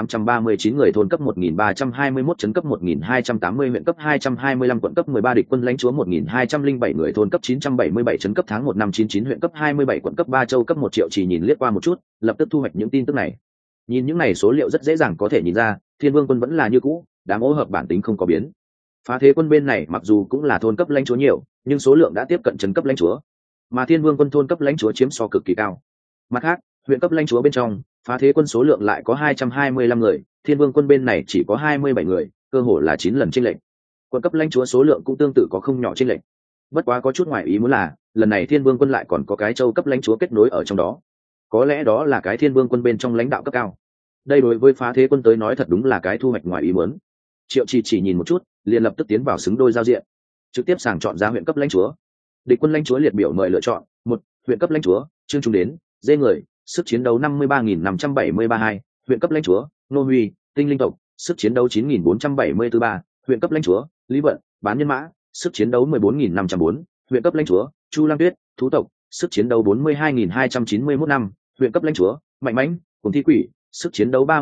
2839 người, thôn cấp 1321, trấn cấp 1280, huyện cấp 225, quận cấp 13, địch quân lãnh chúa 1207 người, thôn cấp 977, trấn cấp tháng 1 năm 99, huyện cấp 27, quận cấp 3, châu cấp 1. Triệu Trì nhìn liếc qua một chút, lập tức thu hoạch những tin tức này. Nhìn những này số liệu rất dễ dàng có thể nhìn ra, Thiên Vương quân vẫn là như cũ, đám ô hợp bản tính không có biến. Phá Thế quân bên này mặc dù cũng là thôn cấp lãnh chúa nhiều, nhưng số lượng đã tiếp cận trấn cấp lãnh chúa, mà Thiên Vương quân thôn cấp lãnh chúa chiếm so cực kỳ cao. Mặt khác, huyện cấp lãnh chúa bên trong, Phá Thế quân số lượng lại có 225 người, Thiên Vương quân bên này chỉ có 27 người, cơ hồ là 9 lần chênh lệch. Quận cấp lãnh chúa số lượng cũng tương tự có không nhỏ chênh lệch. Bất quá có chút ngoài ý muốn là, lần này Thiên Vương quân lại còn có cái châu cấp lãnh chúa kết nối ở trong đó. Có lẽ đó là cái Thiên Vương quân bên trong lãnh đạo cấp cao. Đây đối với Phá Thế quân tới nói thật đúng là cái thu hoạch ngoài ý muốn. Triệu Trì chỉ nhìn một chút, liền lập tức tiến vào xứng đôi giao diện, trực tiếp sàng chọn ra huyện cấp lãnh chúa. Địch quân lãnh chúa liệt biểu mời lựa chọn: 1, huyện cấp lãnh chúa Trương Trung Đến, dê người, sức chiến đấu 53.573. Huyện cấp lãnh chúa Nô Huy, tinh linh tộc, sức chiến đấu 9.474. Huyện cấp lãnh chúa Lý Vận, bán nhân mã, sức chiến đấu 14.504. Huyện cấp lãnh chúa Chu Lang Tuyết, thú tộc, sức chiến đấu 42.291 năm. Huyện cấp lãnh chúa Mạnh Mãnh, cùng thi quỷ, sức chiến đấu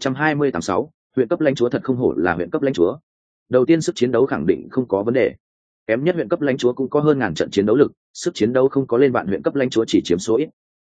30.120. Huyện cấp lãnh chúa thật không hổ là huyện cấp lãnh chúa. Đầu tiên sức chiến đấu khẳng định không có vấn đề, kém nhất huyện cấp lãnh chúa cũng có hơn ngàn trận chiến đấu lực, sức chiến đấu không có lên bạn huyện cấp lãnh chúa chỉ chiếm số ít.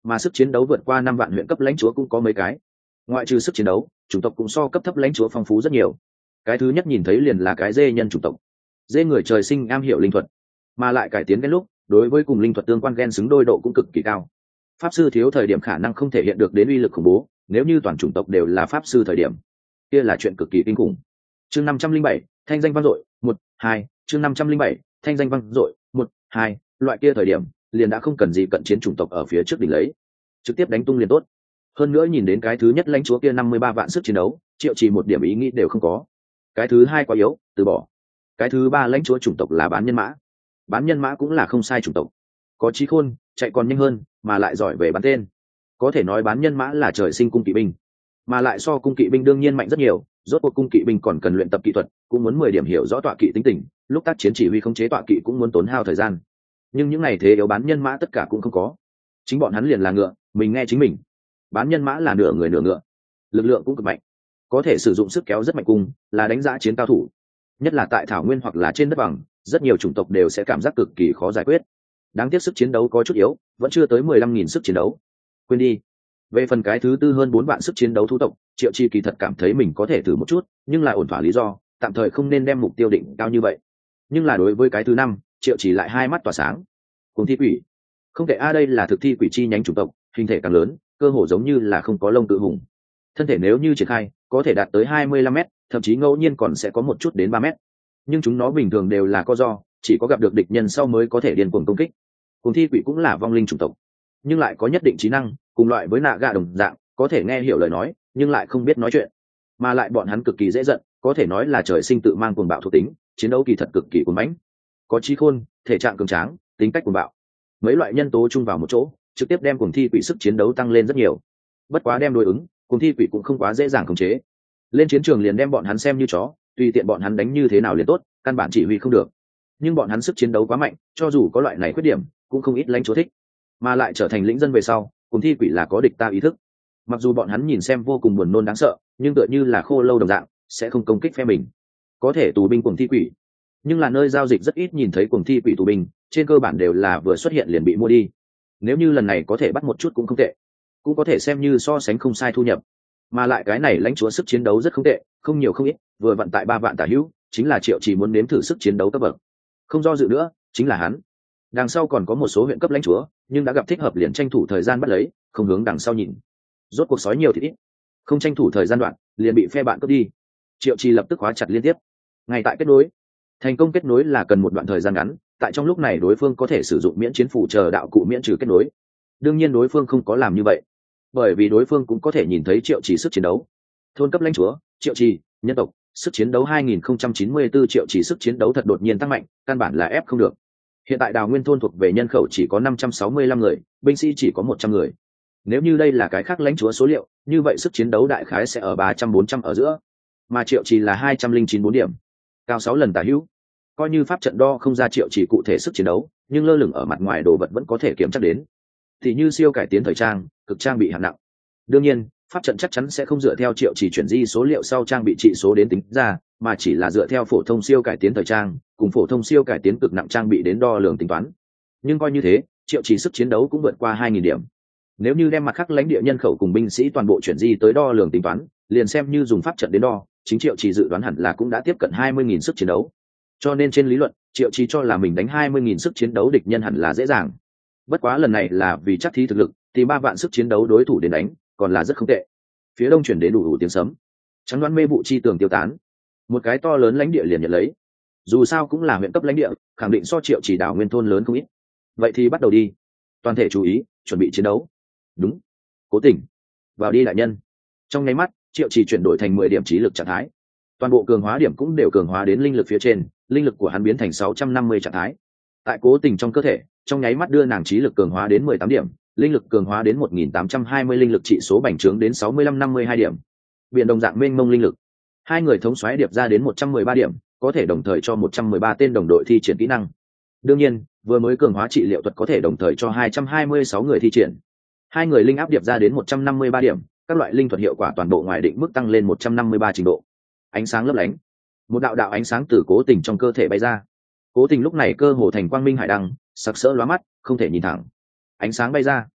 mà sức chiến đấu vượt qua 5 vạn huyện cấp lãnh chúa cũng có mấy cái. Ngoại trừ sức chiến đấu, chủng tộc cũng so cấp thấp lãnh chúa phong phú rất nhiều. Cái thứ nhất nhìn thấy liền là cái dê nhân chủng tộc. Dê người trời sinh am hiểu linh thuật, mà lại cải tiến cái lúc đối với cùng linh thuật tương quan gen xứng đôi độ cũng cực kỳ cao. Pháp sư thiếu thời điểm khả năng không thể hiện được đến uy lực khủng bố, nếu như toàn chủng tộc đều là pháp sư thời điểm, kia là chuyện cực kỳ kinh khủng. Chương 507, thanh danh vang dội, 1, 2, chương 507, thanh danh vang dội, 1, 2, loại kia thời điểm, liền đã không cần gì cận chiến chủng tộc ở phía trước đỉnh lấy, trực tiếp đánh tung liền tốt. Hơn nữa nhìn đến cái thứ nhất lãnh chúa kia 53 vạn sức chiến đấu, Triệu Chỉ một điểm ý nghĩ đều không có. Cái thứ hai quá yếu, từ bỏ. Cái thứ ba lãnh chúa chủng tộc là bán nhân mã. Bán nhân mã cũng là không sai chủng tộc, có trí khôn, chạy còn nhanh hơn, mà lại giỏi về bắn tên. Có thể nói bán nhân mã là trời sinh cung kỵ binh, mà lại so cung kỵ binh đương nhiên mạnh rất nhiều. Rốt cuộc cung kỵ binh còn cần luyện tập kỹ thuật, cũng muốn 10 điểm hiểu rõ tọa kỵ tính tình, lúc tác chiến chỉ huy khống chế tọa kỵ cũng muốn tốn hao thời gian. Nhưng những ngày thế yếu bán nhân mã tất cả cũng không có, chính bọn hắn liền là ngựa, mình nghe chính mình. Bán nhân mã là nửa người nửa ngựa, lực lượng cũng cực mạnh, có thể sử dụng sức kéo rất mạnh cung, là đánh giá chiến cao thủ. Nhất là tại thảo nguyên hoặc là trên đất bằng, rất nhiều chủng tộc đều sẽ cảm giác cực kỳ khó giải quyết. Đáng tiếc sức chiến đấu có chút yếu, vẫn chưa tới 15.000 sức chiến đấu. Quên đi. Về phần cái thứ tư hơn 4 vạn sức chiến đấu thú tộc, Triệu Chi kỳ thật cảm thấy mình có thể thử một chút, nhưng lại ổn thỏa lý do, tạm thời không nên đem mục tiêu định cao như vậy. Nhưng là đối với cái thứ năm, Triệu Chỉ lại hai mắt tỏa sáng. Cùng thi quỷ, không thể đây là thực thi quỷ chi nhánh chủng tộc, hình thể càng lớn, cơ hồ giống như là không có lông tự hùng. Thân thể nếu như triển khai, có thể đạt tới 25 mét, thậm chí ngẫu nhiên còn sẽ có một chút đến 3 mét. Nhưng chúng nó bình thường đều là co do, chỉ có gặp được địch nhân sau mới có thể điên cuồng công kích. Cùng thi quỷ cũng là vong linh chủng tộc, nhưng lại có nhất định trí năng, cùng loại với nạ gạ đồng dạng, có thể nghe hiểu lời nói, nhưng lại không biết nói chuyện. Mà lại bọn hắn cực kỳ dễ giận, có thể nói là trời sinh tự mang cuồng bạo thuộc tính, chiến đấu kỳ thật cực kỳ cuồng mãnh. Có trí khôn, thể trạng cường tráng, tính cách cuồng bạo. Mấy loại nhân tố chung vào một chỗ, trực tiếp đem cuồng thi quỷ sức chiến đấu tăng lên rất nhiều. Bất quá đem đối ứng, cuồng thi quỷ cũng không quá dễ dàng khống chế. Lên chiến trường liền đem bọn hắn xem như chó, tùy tiện bọn hắn đánh như thế nào liền tốt, căn bản chỉ huy không được. Nhưng bọn hắn sức chiến đấu quá mạnh, cho dù có loại này khuyết điểm, cũng không ít lãnh chúa thích. Mà lại trở thành lĩnh dân về sau, cuồng thi quỷ là có địch ta ý thức. Mặc dù bọn hắn nhìn xem vô cùng buồn nôn đáng sợ, nhưng tựa như là khô lâu đồng dạng, sẽ không công kích phe mình. Có thể tù binh cuồng thi quỷ, nhưng là nơi giao dịch rất ít nhìn thấy cuồng thi quỷ tù binh, trên cơ bản đều là vừa xuất hiện liền bị mua đi. Nếu như lần này có thể bắt một chút cũng không tệ, cũng có thể xem như so sánh không sai thu nhập. Mà lại cái này lãnh chúa sức chiến đấu rất không tệ, không nhiều không ít, vừa vận tại 3 vạn tả hữu, chính là Triệu Chỉ muốn nếm thử sức chiến đấu cấp bậc. Không do dự nữa, chính là hắn. Đằng sau còn có một số huyện cấp lãnh chúa, nhưng đã gặp thích hợp liền tranh thủ thời gian bắt lấy, không hướng đằng sau nhìn. Rốt cuộc sói nhiều thì ít, không tranh thủ thời gian đoạn, liền bị phe bạn cướp đi. Triệu Chỉ lập tức khóa chặt liên tiếp. Ngay tại kết nối, thành công kết nối là cần một đoạn thời gian ngắn, tại trong lúc này đối phương có thể sử dụng miễn chiến phủ chờ đạo cụ miễn trừ kết nối. Đương nhiên đối phương không có làm như vậy, bởi vì đối phương cũng có thể nhìn thấy Triệu Chỉ sức chiến đấu. Thôn cấp lãnh chúa, Triệu Chỉ, nhân tộc, sức chiến đấu 2094 Triệu Chỉ sức chiến đấu thật đột nhiên tăng mạnh, căn bản là ép không được. Hiện tại Đào Nguyên thôn thuộc về nhân khẩu chỉ có 565 người, binh sĩ chỉ có 100 người. Nếu như đây là cái khác lãnh chúa số liệu, như vậy sức chiến đấu đại khái sẽ ở 300-400 ở giữa, mà Triệu Chỉ là 209 điểm, cao 6 lần tả hữu. Coi như pháp trận đo không ra Triệu Chỉ cụ thể sức chiến đấu, nhưng lơ lửng ở mặt ngoài đồ vật vẫn có thể kiểm chắc đến. Thì như siêu cải tiến thời trang, cực trang bị hạng nặng. Đương nhiên, pháp trận chắc chắn sẽ không dựa theo Triệu Chỉ chuyển di số liệu sau trang bị trị số đến tính ra, mà chỉ là dựa theo phổ thông siêu cải tiến thời trang cùng phổ thông siêu cải tiến cực nặng trang bị đến đo lường tính toán. Nhưng coi như thế, Triệu Chỉ sức chiến đấu cũng vượt qua 2.000 điểm. Nếu như đem mặt khác lãnh địa nhân khẩu cùng binh sĩ toàn bộ chuyển di tới đo lường tính toán, liền xem như dùng pháp trận đến đo, chính Triệu Chỉ dự đoán hẳn là cũng đã tiếp cận 20.000 sức chiến đấu. Cho nên trên lý luận, Triệu Chỉ cho là mình đánh 20.000 sức chiến đấu địch nhân hẳn là dễ dàng. Bất quá lần này là vì chắc thí thực lực, thì 3 vạn sức chiến đấu đối thủ đến đánh, còn là rất không tệ. Phía đông chuyển đến đủ tiếng sấm, trắng đoán mê vụ chi tường tiêu tán, một cái to lớn lãnh địa liền nhận lấy. Dù sao cũng là huyện cấp lãnh địa, khẳng định so Triệu Chỉ đảo nguyên thôn lớn không ít. Vậy thì bắt đầu đi, toàn thể chú ý, chuẩn bị chiến đấu. Đúng, Cố Tình, vào đi đại nhân. Trong nháy mắt, Triệu Chỉ chuyển đổi thành 10 điểm trí lực trạng thái, toàn bộ cường hóa điểm cũng đều cường hóa đến linh lực phía trên, linh lực của hắn biến thành 650 trạng thái. Tại Cố Tình trong cơ thể, trong nháy mắt đưa nàng trí lực cường hóa đến 18 điểm, linh lực cường hóa đến 1820, linh lực trị số bành trướng đến 65-52 điểm. Biển đồng dạng mênh mông linh lực, hai người thống soái điệp ra đến 113 điểm, có thể đồng thời cho 113 tên đồng đội thi triển kỹ năng. Đương nhiên, vừa mới cường hóa trị liệu thuật có thể đồng thời cho 226 người thi triển. Hai người linh áp điệp ra đến 153 điểm, các loại linh thuật hiệu quả toàn bộ ngoài định mức tăng lên 153 trình độ. Ánh sáng lấp lánh, một đạo đạo ánh sáng từ Cố Tình trong cơ thể bay ra. Cố Tình lúc này cơ hồ thành quang minh hải đăng, sặc sỡ lóa mắt, không thể nhìn thẳng. Ánh sáng bay ra,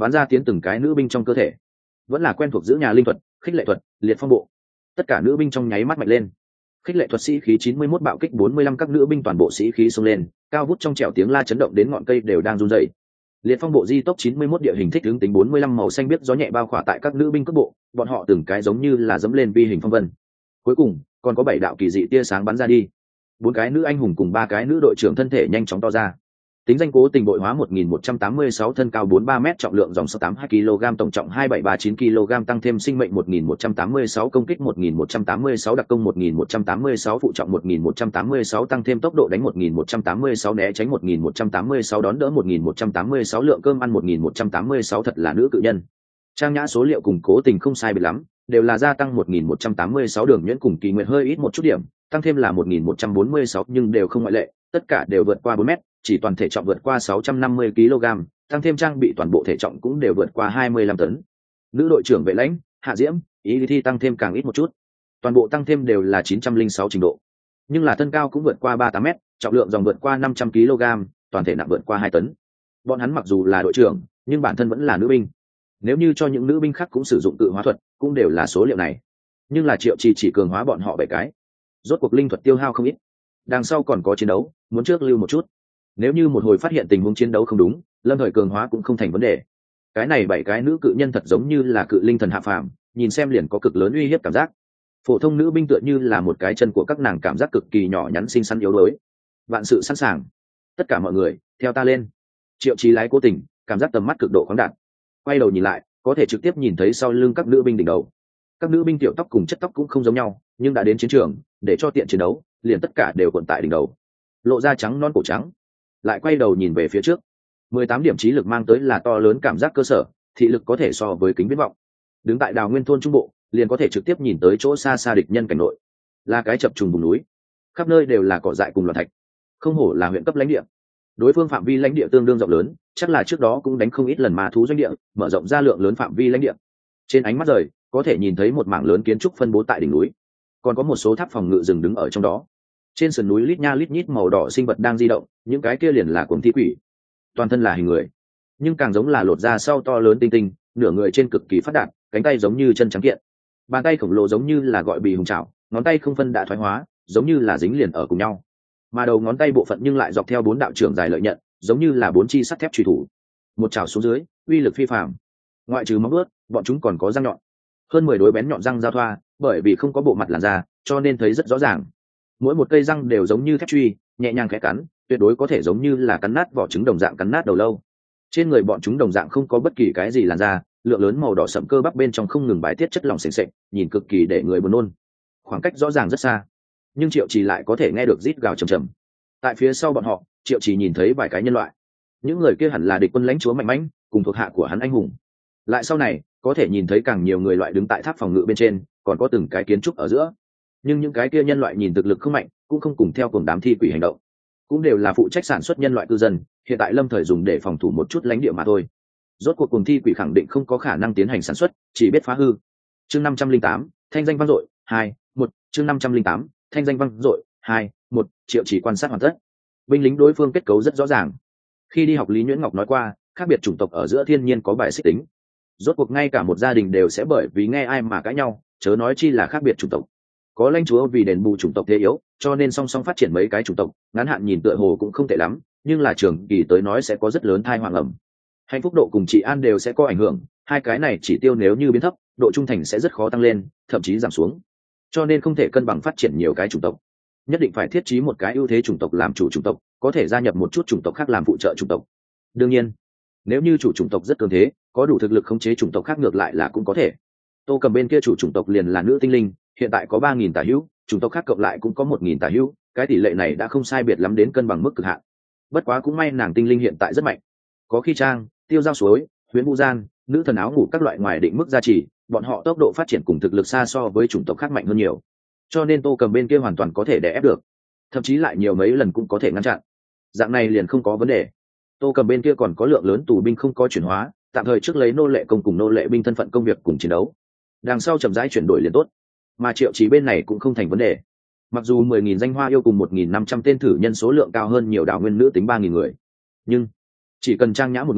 bắn ra tiến từng cái nữ binh trong cơ thể. Vẫn là quen thuộc giữ nhà linh thuật, khích lệ thuật, liệt phong bộ. Tất cả nữ binh trong nháy mắt mạnh lên. Khích lệ thuật sĩ khí 91 bạo kích 45, các nữ binh toàn bộ sĩ khí xông lên, cao vút trong trẻo tiếng la chấn động đến ngọn cây đều đang run rẩy. Liệt phong bộ di tốc 91 địa hình thích ứng tính 45, màu xanh biết gió nhẹ bao khỏa tại các nữ binh cước bộ, bọn họ từng cái giống như là dẫm lên vi hình phong vân. Cuối cùng, còn có 7 đạo kỳ dị tia sáng bắn ra đi. 4 cái nữ anh hùng cùng 3 cái nữ đội trưởng thân thể nhanh chóng to ra. Tính danh cố tình bội hóa 1186, thân cao 43m, trọng lượng dòng 82 kg, tổng trọng 2739 kg, tăng thêm sinh mệnh 1186, công kích 1186, đặc công 1186, phụ trọng 1186, tăng thêm tốc độ đánh 1186, né tránh 1186, đón đỡ 1186, lượng cơm ăn 1186, thật là nữ cự nhân. Trang nhã số liệu cùng cố tình không sai biệt lắm, đều là gia tăng 1186, đường nhuyễn cùng kỳ nguyện hơi ít một chút điểm, tăng thêm là 1146, nhưng đều không ngoại lệ, tất cả đều vượt qua 4m, chỉ toàn thể trọng vượt qua 650 kg, tăng thêm trang bị toàn bộ thể trọng cũng đều vượt qua 25 tấn. Nữ đội trưởng Vệ Lãnh, Hạ Diễm, Ý Thi tăng thêm càng ít một chút, toàn bộ tăng thêm đều là 906 trình độ, nhưng là thân cao cũng vượt qua 38m, trọng lượng dòng vượt qua 500 kg, toàn thể nặng vượt qua 2 tấn. Bọn hắn mặc dù là đội trưởng, nhưng bản thân vẫn là nữ binh. Nếu như cho những nữ binh khác cũng sử dụng tự hóa thuật, cũng đều là số liệu này, nhưng là Triệu Trì chỉ cường hóa bọn họ 7 cái. Rốt cuộc linh thuật tiêu hao không ít, đằng sau còn có chiến đấu, muốn trước lưu một chút. Nếu như một hồi phát hiện tình huống chiến đấu không đúng, lâm thời cường hóa cũng không thành vấn đề. Cái này 7 cái nữ cự nhân thật giống như là cự linh thần hạ phàm, nhìn xem liền có cực lớn uy hiếp cảm giác. Phổ thông nữ binh tựa như là một cái chân của các nàng, cảm giác cực kỳ nhỏ nhắn xinh xắn yếu đuối. Vạn sự sẵn sàng, tất cả mọi người theo ta lên. Triệu Chí lái cố tình, cảm giác tầm mắt cực độ khoáng đạt. Quay đầu nhìn lại, có thể trực tiếp nhìn thấy sau lưng các nữ binh đỉnh đầu. Các nữ binh tiểu tóc cùng chất tóc cũng không giống nhau, nhưng đã đến chiến trường, để cho tiện chiến đấu, liền tất cả đều cuộn tại đỉnh đầu, lộ ra trắng non cổ trắng. Lại quay đầu nhìn về phía trước, 18 điểm trí lực mang tới là to lớn cảm giác cơ sở, thị lực có thể so với kính viễn vọng. Đứng tại Đào Nguyên thôn trung bộ, liền có thể trực tiếp nhìn tới chỗ xa xa địch nhân cảnh nội, là cái chập trùng vùng núi, khắp nơi đều là cỏ dại cùng loạn thạch, không hổ là huyện cấp lãnh địa. Đối phương phạm vi lãnh địa tương đương rộng lớn, chắc là trước đó cũng đánh không ít lần ma thú doanh địa, mở rộng ra lượng lớn phạm vi lãnh địa. Trên ánh mắt rời, có thể nhìn thấy một mảng lớn kiến trúc phân bố tại đỉnh núi, còn có một số tháp phòng ngự rừng đứng ở trong đó. Trên sườn núi lít nha lít nhít màu đỏ sinh vật đang di động, những cái kia liền là cuồng thi quỷ, toàn thân là hình người, nhưng càng giống là lột da sau to lớn tinh tinh, nửa người trên cực kỳ phát đạt, cánh tay giống như chân trắng kiện, bàn tay khổng lồ giống như là gọi bì hùng chảo, ngón tay không phân đã thoái hóa, giống như là dính liền ở cùng nhau, mà đầu ngón tay bộ phận nhưng lại dọc theo 4 đạo trưởng dài lợi nhận, giống như là 4 chi sắt thép truy thủ, một chảo xuống dưới, uy lực phi phàm. Ngoại trừ móng vuốt, bọn chúng còn có răng nhọn, hơn 10 đối bén nhọn răng giao thoa, bởi vì không có bộ mặt làn da, cho nên thấy rất rõ ràng. Mỗi một cây răng đều giống như thép truy, nhẹ nhàng khẽ cắn, tuyệt đối có thể giống như là cắn nát vỏ trứng đồng dạng cắn nát đầu lâu. Trên người bọn chúng đồng dạng không có bất kỳ cái gì làn da, lượng lớn màu đỏ sậm cơ bắp bên trong không ngừng bài tiết chất lỏng sền sệt, nhìn cực kỳ để người buồn nôn. Khoảng cách rõ ràng rất xa, nhưng Triệu Trì lại có thể nghe được rít gào trầm trầm. Tại phía sau bọn họ, Triệu Trì nhìn thấy vài cái nhân loại. Những người kia hẳn là địch quân lãnh chúa mạnh mẽ, cùng thuộc hạ của hắn anh hùng. Lại sau này, có thể nhìn thấy càng nhiều người loại đứng tại tháp phòng ngự bên trên, còn có từng cái kiến trúc ở giữa. Nhưng những cái kia nhân loại nhìn thực lực không mạnh, cũng không cùng theo cùng đám thi quỷ hành động, cũng đều là phụ trách sản xuất nhân loại cư dân, hiện tại lâm thời dùng để phòng thủ một chút lãnh địa mà thôi. Rốt cuộc cùng thi quỷ khẳng định không có khả năng tiến hành sản xuất, chỉ biết phá hư. Chương 508, thanh danh vang dội, 2-1, chương 508, thanh danh vang dội, 2-1, Triệu Chỉ quan sát hoàn tất. Binh lính đối phương kết cấu rất rõ ràng. Khi đi học Lý Nhuyễn Ngọc nói qua, khác biệt chủng tộc ở giữa thiên nhiên có bài xích tính. Rốt cuộc ngay cả một gia đình đều sẽ bởi vì nghe ai mà cãi nhau, chớ nói chi là khác biệt chủng tộc. Có lãnh chúa vì đền bù chủng tộc thế yếu, cho nên song song phát triển mấy cái chủng tộc, ngắn hạn nhìn tựa hồ cũng không tệ lắm, nhưng là trường kỳ tới nói sẽ có rất lớn tai họa ngầm. Hạnh phúc độ cùng trị an đều sẽ có ảnh hưởng, hai cái này chỉ tiêu nếu như biến thấp, độ trung thành sẽ rất khó tăng lên, thậm chí giảm xuống. Cho nên không thể cân bằng phát triển nhiều cái chủng tộc, nhất định phải thiết trí một cái ưu thế chủng tộc làm chủ chủng tộc, có thể gia nhập một chút chủng tộc khác làm phụ trợ chủng tộc. Đương nhiên, nếu như chủ chủng tộc rất cường thế, có đủ thực lực khống chế chủng tộc khác ngược lại là cũng có thể. Tô Cầm bên kia chủ chủng tộc liền là nữ tinh linh, hiện tại có 3.000 tả hữu, chủng tộc khác cộng lại cũng có 1.000 tả hữu, cái tỷ lệ này đã không sai biệt lắm đến cân bằng mức cực hạn. Bất quá cũng may nàng tinh linh hiện tại rất mạnh, có khi trang, tiêu giao suối, huyễn vũ gian, nữ thần áo ngủ các loại ngoài định mức gia trì, bọn họ tốc độ phát triển cùng thực lực xa so với chủng tộc khác mạnh hơn nhiều, cho nên Tô Cầm bên kia hoàn toàn có thể đè ép được, thậm chí lại nhiều mấy lần cũng có thể ngăn chặn. Dạng này liền không có vấn đề. Tô Cầm bên kia còn có lượng lớn tù binh không có chuyển hóa, tạm thời trước lấy nô lệ công cùng nô lệ binh thân phận công việc cùng chiến đấu, đằng sau chậm rãi chuyển đổi liền tốt. Mà Triệu Chí bên này cũng không thành vấn đề. Mặc dù 10.000 danh hoa yêu cùng 1.500 tên thử nhân số lượng cao hơn nhiều đảo nguyên nữ tính 3.000 người, nhưng chỉ cần trang nhã một người,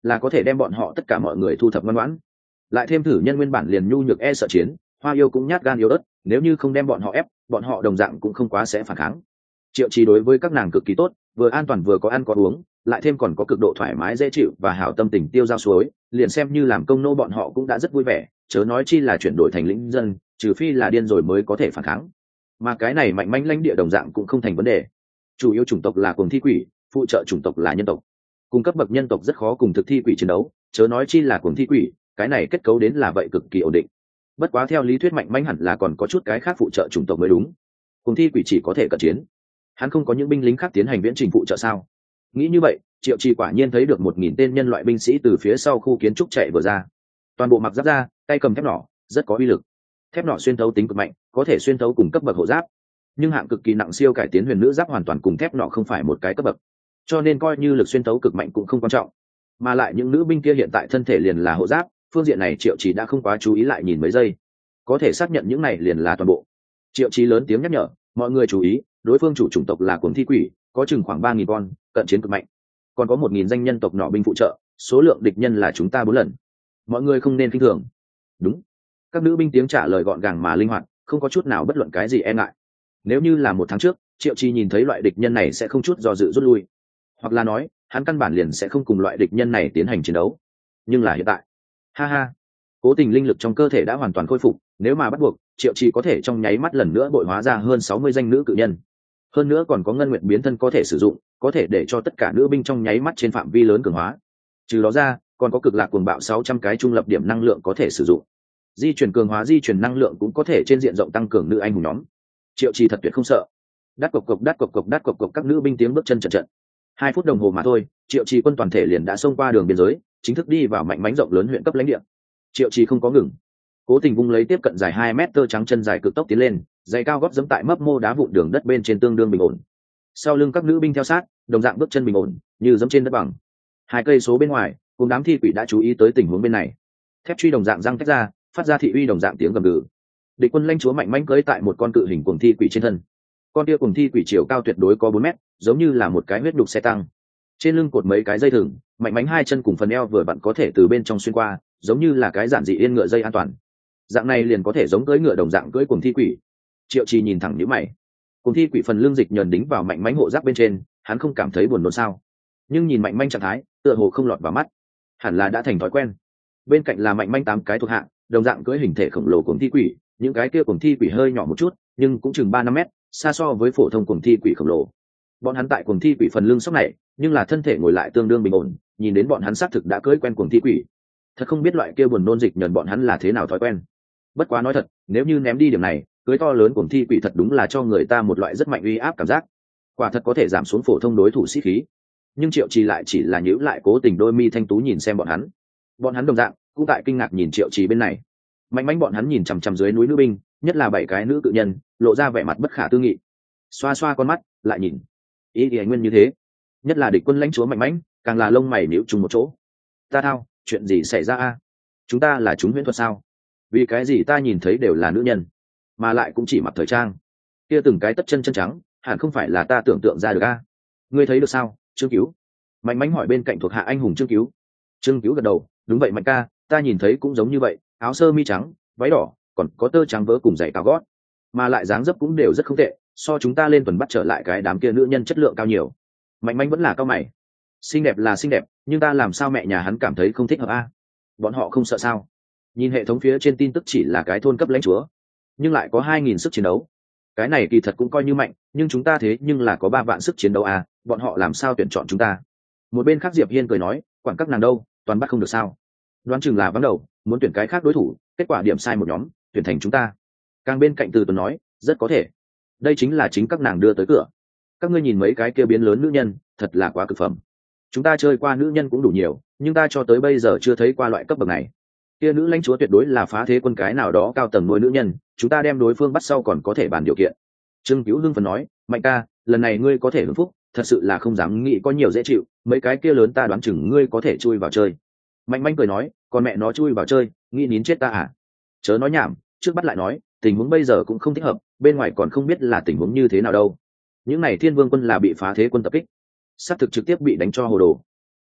là có thể đem bọn họ tất cả mọi người thu thập ngoan ngoãn. Lại thêm thử nhân nguyên bản liền nhu nhược sợ chiến, Hoa Yêu cũng nhát gan yếu ớt, nếu như không đem bọn họ ép, bọn họ đồng dạng cũng không quá sẽ phản kháng. Triệu Trì đối với các nàng cực kỳ tốt, vừa an toàn vừa có ăn có uống, lại thêm còn có cực độ thoải mái dễ chịu và hảo tâm tình tiêu dao suối, liền xem như làm công nô bọn họ cũng đã rất vui vẻ, chớ nói chi là chuyển đổi thành lĩnh dân, trừ phi là điên rồi mới có thể phản kháng. Mà cái này mạnh mẽ lãnh địa đồng dạng cũng không thành vấn đề. Chủ yếu chủng tộc là cuồng thi quỷ, phụ trợ chủng tộc là nhân tộc. Cùng cấp bậc nhân tộc rất khó cùng thực thi quỷ chiến đấu, chớ nói chi là cuồng thi quỷ, cái này kết cấu đến là vậy cực kỳ ổn định. Bất quá theo lý thuyết mạnh mẽ hẳn là còn có chút cái khác phụ trợ chủng tộc mới đúng. Cuồng thi quỷ chỉ có thể cận chiến, hắn không có những binh lính khác tiến hành viễn trình phụ trợ sao? Nghĩ như vậy, Triệu Trì quả nhiên thấy được 1000 tên nhân loại binh sĩ từ phía sau khu kiến trúc chạy vừa ra, toàn bộ mặc giáp ra, tay cầm thép nỏ, rất có uy lực. Thép nỏ xuyên thấu tính cực mạnh, có thể xuyên thấu cùng cấp bậc hộ giáp, nhưng hạng cực kỳ nặng siêu cải tiến huyền nữ giáp hoàn toàn cùng thép nỏ không phải một cái cấp bậc, cho nên coi như lực xuyên thấu cực mạnh cũng không quan trọng. Mà lại những nữ binh kia hiện tại thân thể liền là hộ giáp, phương diện này Triệu Trì đã không quá chú ý lại nhìn mấy giây, có thể xác nhận những này liền là toàn bộ. Triệu Trì lớn tiếng nhắc nhở mọi người chú ý, đối phương chủ chủng tộc là cuồng thi quỷ, có chừng khoảng 3000 con, cận chiến cực mạnh, còn có 1000 danh nhân tộc nỏ binh phụ trợ, số lượng địch nhân là chúng ta 4 lần, mọi người không nên khinh thường. Đúng. Các nữ binh tiếng trả lời gọn gàng mà linh hoạt, không có chút nào bất luận cái gì e ngại. Nếu như là 1 tháng trước, Triệu Trì nhìn thấy loại địch nhân này sẽ không chút do dự rút lui, hoặc là nói hắn căn bản liền sẽ không cùng loại địch nhân này tiến hành chiến đấu. Nhưng là hiện tại, ha ha, cố tình linh lực trong cơ thể đã hoàn toàn khôi phục, nếu mà bắt buộc, Triệu Trì có thể trong nháy mắt lần nữa bội hóa ra hơn 60 danh nữ cự nhân, hơn nữa còn có ngân nguyện biến thân có thể sử dụng, có thể để cho tất cả nữ binh trong nháy mắt trên phạm vi lớn cường hóa. Trừ đó ra, còn có cực lạc cuồng bạo 600 cái trung lập điểm năng lượng có thể sử dụng, di chuyển cường hóa di chuyển năng lượng cũng có thể trên diện rộng tăng cường nữ anh hùng nhóm. Triệu Trì thật tuyệt không sợ. Đát cộc cộc đát cộc cộc đát cộc cộc, các nữ binh tiếng bước chân trận trận. 2 phút đồng hồ mà thôi, Triệu Trì quân toàn thể liền đã xông qua đường biên giới, chính thức đi vào mạnh mẽ rộng lớn huyện cấp lãnh địa. Triệu Trì không có ngừng, cố tình vung lấy tiếp cận dài 2 mét tơ trắng chân dài cực tốc tiến lên, giày cao gót giẫm tại mấp mô đá vụn đường đất bên trên tương đương bình ổn. Sau lưng các nữ binh theo sát, đồng dạng bước chân bình ổn, như giẫm trên đất bằng. 2 cây số bên ngoài, cùng đám thi quỷ đã chú ý tới tình huống bên này. Thép truy đồng dạng răng tách ra, phát ra thị uy đồng dạng tiếng gầm gừ. Địch quân lãnh chúa mạnh mẽ cưỡi tại một con cự hình cuồng thi quỷ trên thân. Con kia cuồng thi quỷ chiều cao tuyệt đối có 4 mét, giống như là một cái huyết đục xe tăng. Trên lưng cột mấy cái dây thừng, mạnh mẽ 2 chân cùng phần eo vừa vặn có thể từ bên trong xuyên qua, giống như là cái giản dị yên ngựa dây an toàn. Dạng này liền có thể giống cưỡi ngựa đồng dạng cưỡi cuồng thi quỷ. Triệu Trì nhìn thẳng nhíu mày. Cuồng thi quỷ phần lưng dịch nhờn đính vào mạnh mẽ hộ giáp bên trên, hắn không cảm thấy buồn nôn sao? Nhưng nhìn mạnh mẽ trạng thái, tựa hồ không lọt vào mắt, hẳn là đã thành thói quen. Bên cạnh là mạnh mẽ 8 cái thuộc hạ, đồng dạng cưỡi hình thể khổng lồ cuồng thi quỷ, những cái kia cuồng thi quỷ hơi nhỏ một chút, nhưng cũng chừng 3-5 mét, xa so với phổ thông cuồng thi quỷ khổng lồ. Bọn hắn tại cuồng thi quỷ phần lưng sóc này, nhưng là thân thể ngồi lại tương đương bình ổn, nhìn đến bọn hắn xác thực đã cưỡi quen cuồng thi quỷ. Thật không biết loại kia buồn nôn dịch nhờn bọn hắn là thế nào thói quen. Bất quá nói thật, nếu như ném đi điểm này, cưỡi to lớn cuồng thi quỷ thật đúng là cho người ta một loại rất mạnh uy áp cảm giác, quả thật có thể giảm xuống phổ thông đối thủ sĩ khí. Nhưng Triệu Trì lại chỉ là nhíu lại cố tình đôi mi thanh tú nhìn xem bọn hắn đồng dạng cũng tại kinh ngạc nhìn Triệu Trì bên này. Mạnh mẽ bọn hắn nhìn chằm chằm dưới núi nữ binh, nhất là 7 cái nữ cự nhân, lộ ra vẻ mặt bất khả tư nghị. Xoa xoa con mắt, lại nhìn. Ý thì nguyên như thế, nhất là địch quân lãnh chúa mạnh mẽ, càng là lông mày nhíu chung một chỗ. Ta thao, chuyện gì xảy ra a? Chúng ta là chúng huyễn thuật sao? Vì cái gì ta nhìn thấy đều là nữ nhân, mà lại cũng chỉ mặc thời trang, kia từng cái tất chân chân trắng, hẳn không phải là ta tưởng tượng ra được a? Ngươi thấy được sao, Trương Cứu? Mạnh mẽ hỏi bên cạnh thuộc hạ anh hùng Trương Cứu. Trương Cứu gật đầu, đúng vậy Mạnh ca, ta nhìn thấy cũng giống như vậy, áo sơ mi trắng, váy đỏ, còn có tơ trắng vớ cùng giày cao gót, mà lại dáng dấp cũng đều rất không tệ, so chúng ta lên tuần bắt trở lại cái đám kia nữ nhân chất lượng cao nhiều. Mạnh mẽ vẫn là cao mày. Xinh đẹp là xinh đẹp, nhưng ta làm sao mẹ nhà hắn cảm thấy không thích hợp a? Bọn họ không sợ sao? Nhìn hệ thống phía trên tin tức chỉ là cái thôn cấp lãnh chúa, nhưng lại có 2000 sức chiến đấu. Cái này kỳ thật cũng coi như mạnh, nhưng chúng ta thế nhưng là có 3 vạn sức chiến đấu à, bọn họ làm sao tuyển chọn chúng ta? Một bên khác Diệp Hiên cười nói, quản các nàng đâu, toàn bắt không được sao? Đoán chừng là vắng đầu, muốn tuyển cái khác đối thủ, kết quả điểm sai một nhóm, tuyển thành chúng ta. Càng bên cạnh Từ Tuấn nói, rất có thể, đây chính là chính các nàng đưa tới cửa. Các ngươi nhìn mấy cái kia biến lớn nữ nhân, thật là quá cực phẩm. Chúng ta chơi qua nữ nhân cũng đủ nhiều, nhưng ta cho tới bây giờ chưa thấy qua loại cấp bậc này. Kia nữ lãnh chúa tuyệt đối là phá thế quân cái nào đó cao tầng nuôi nữ nhân, chúng ta đem đối phương bắt sau còn có thể bàn điều kiện. Trương Cứu hưng phấn nói, Mạnh ca, lần này ngươi có thể hưởng phúc, thật sự là không dám nghĩ có nhiều dễ chịu, mấy cái kia lớn ta đoán chừng ngươi có thể chui vào chơi. Mạnh Mạnh cười nói, còn mẹ nó chui vào chơi, nghĩ nín chết ta à? Chớ nói nhảm, trước bắt lại nói, tình huống bây giờ cũng không thích hợp, bên ngoài còn không biết là tình huống như thế nào đâu. Những này Thiên Vương quân là bị phá thế quân tập kích, xác thực trực tiếp bị đánh cho hồ đồ.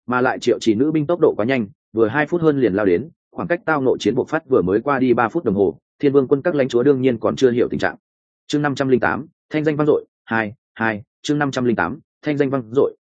mà lại Triệu Chỉ nữ binh tốc độ quá nhanh, vừa 2 phút hơn liền lao đến, khoảng cách tao nội chiến bộc phát vừa mới qua đi 3 phút đồng hồ, Thiên Vương quân các lãnh chúa đương nhiên còn chưa hiểu tình trạng. Chương 508, thanh danh vang dội, 2, chương 508, thanh danh vang dội,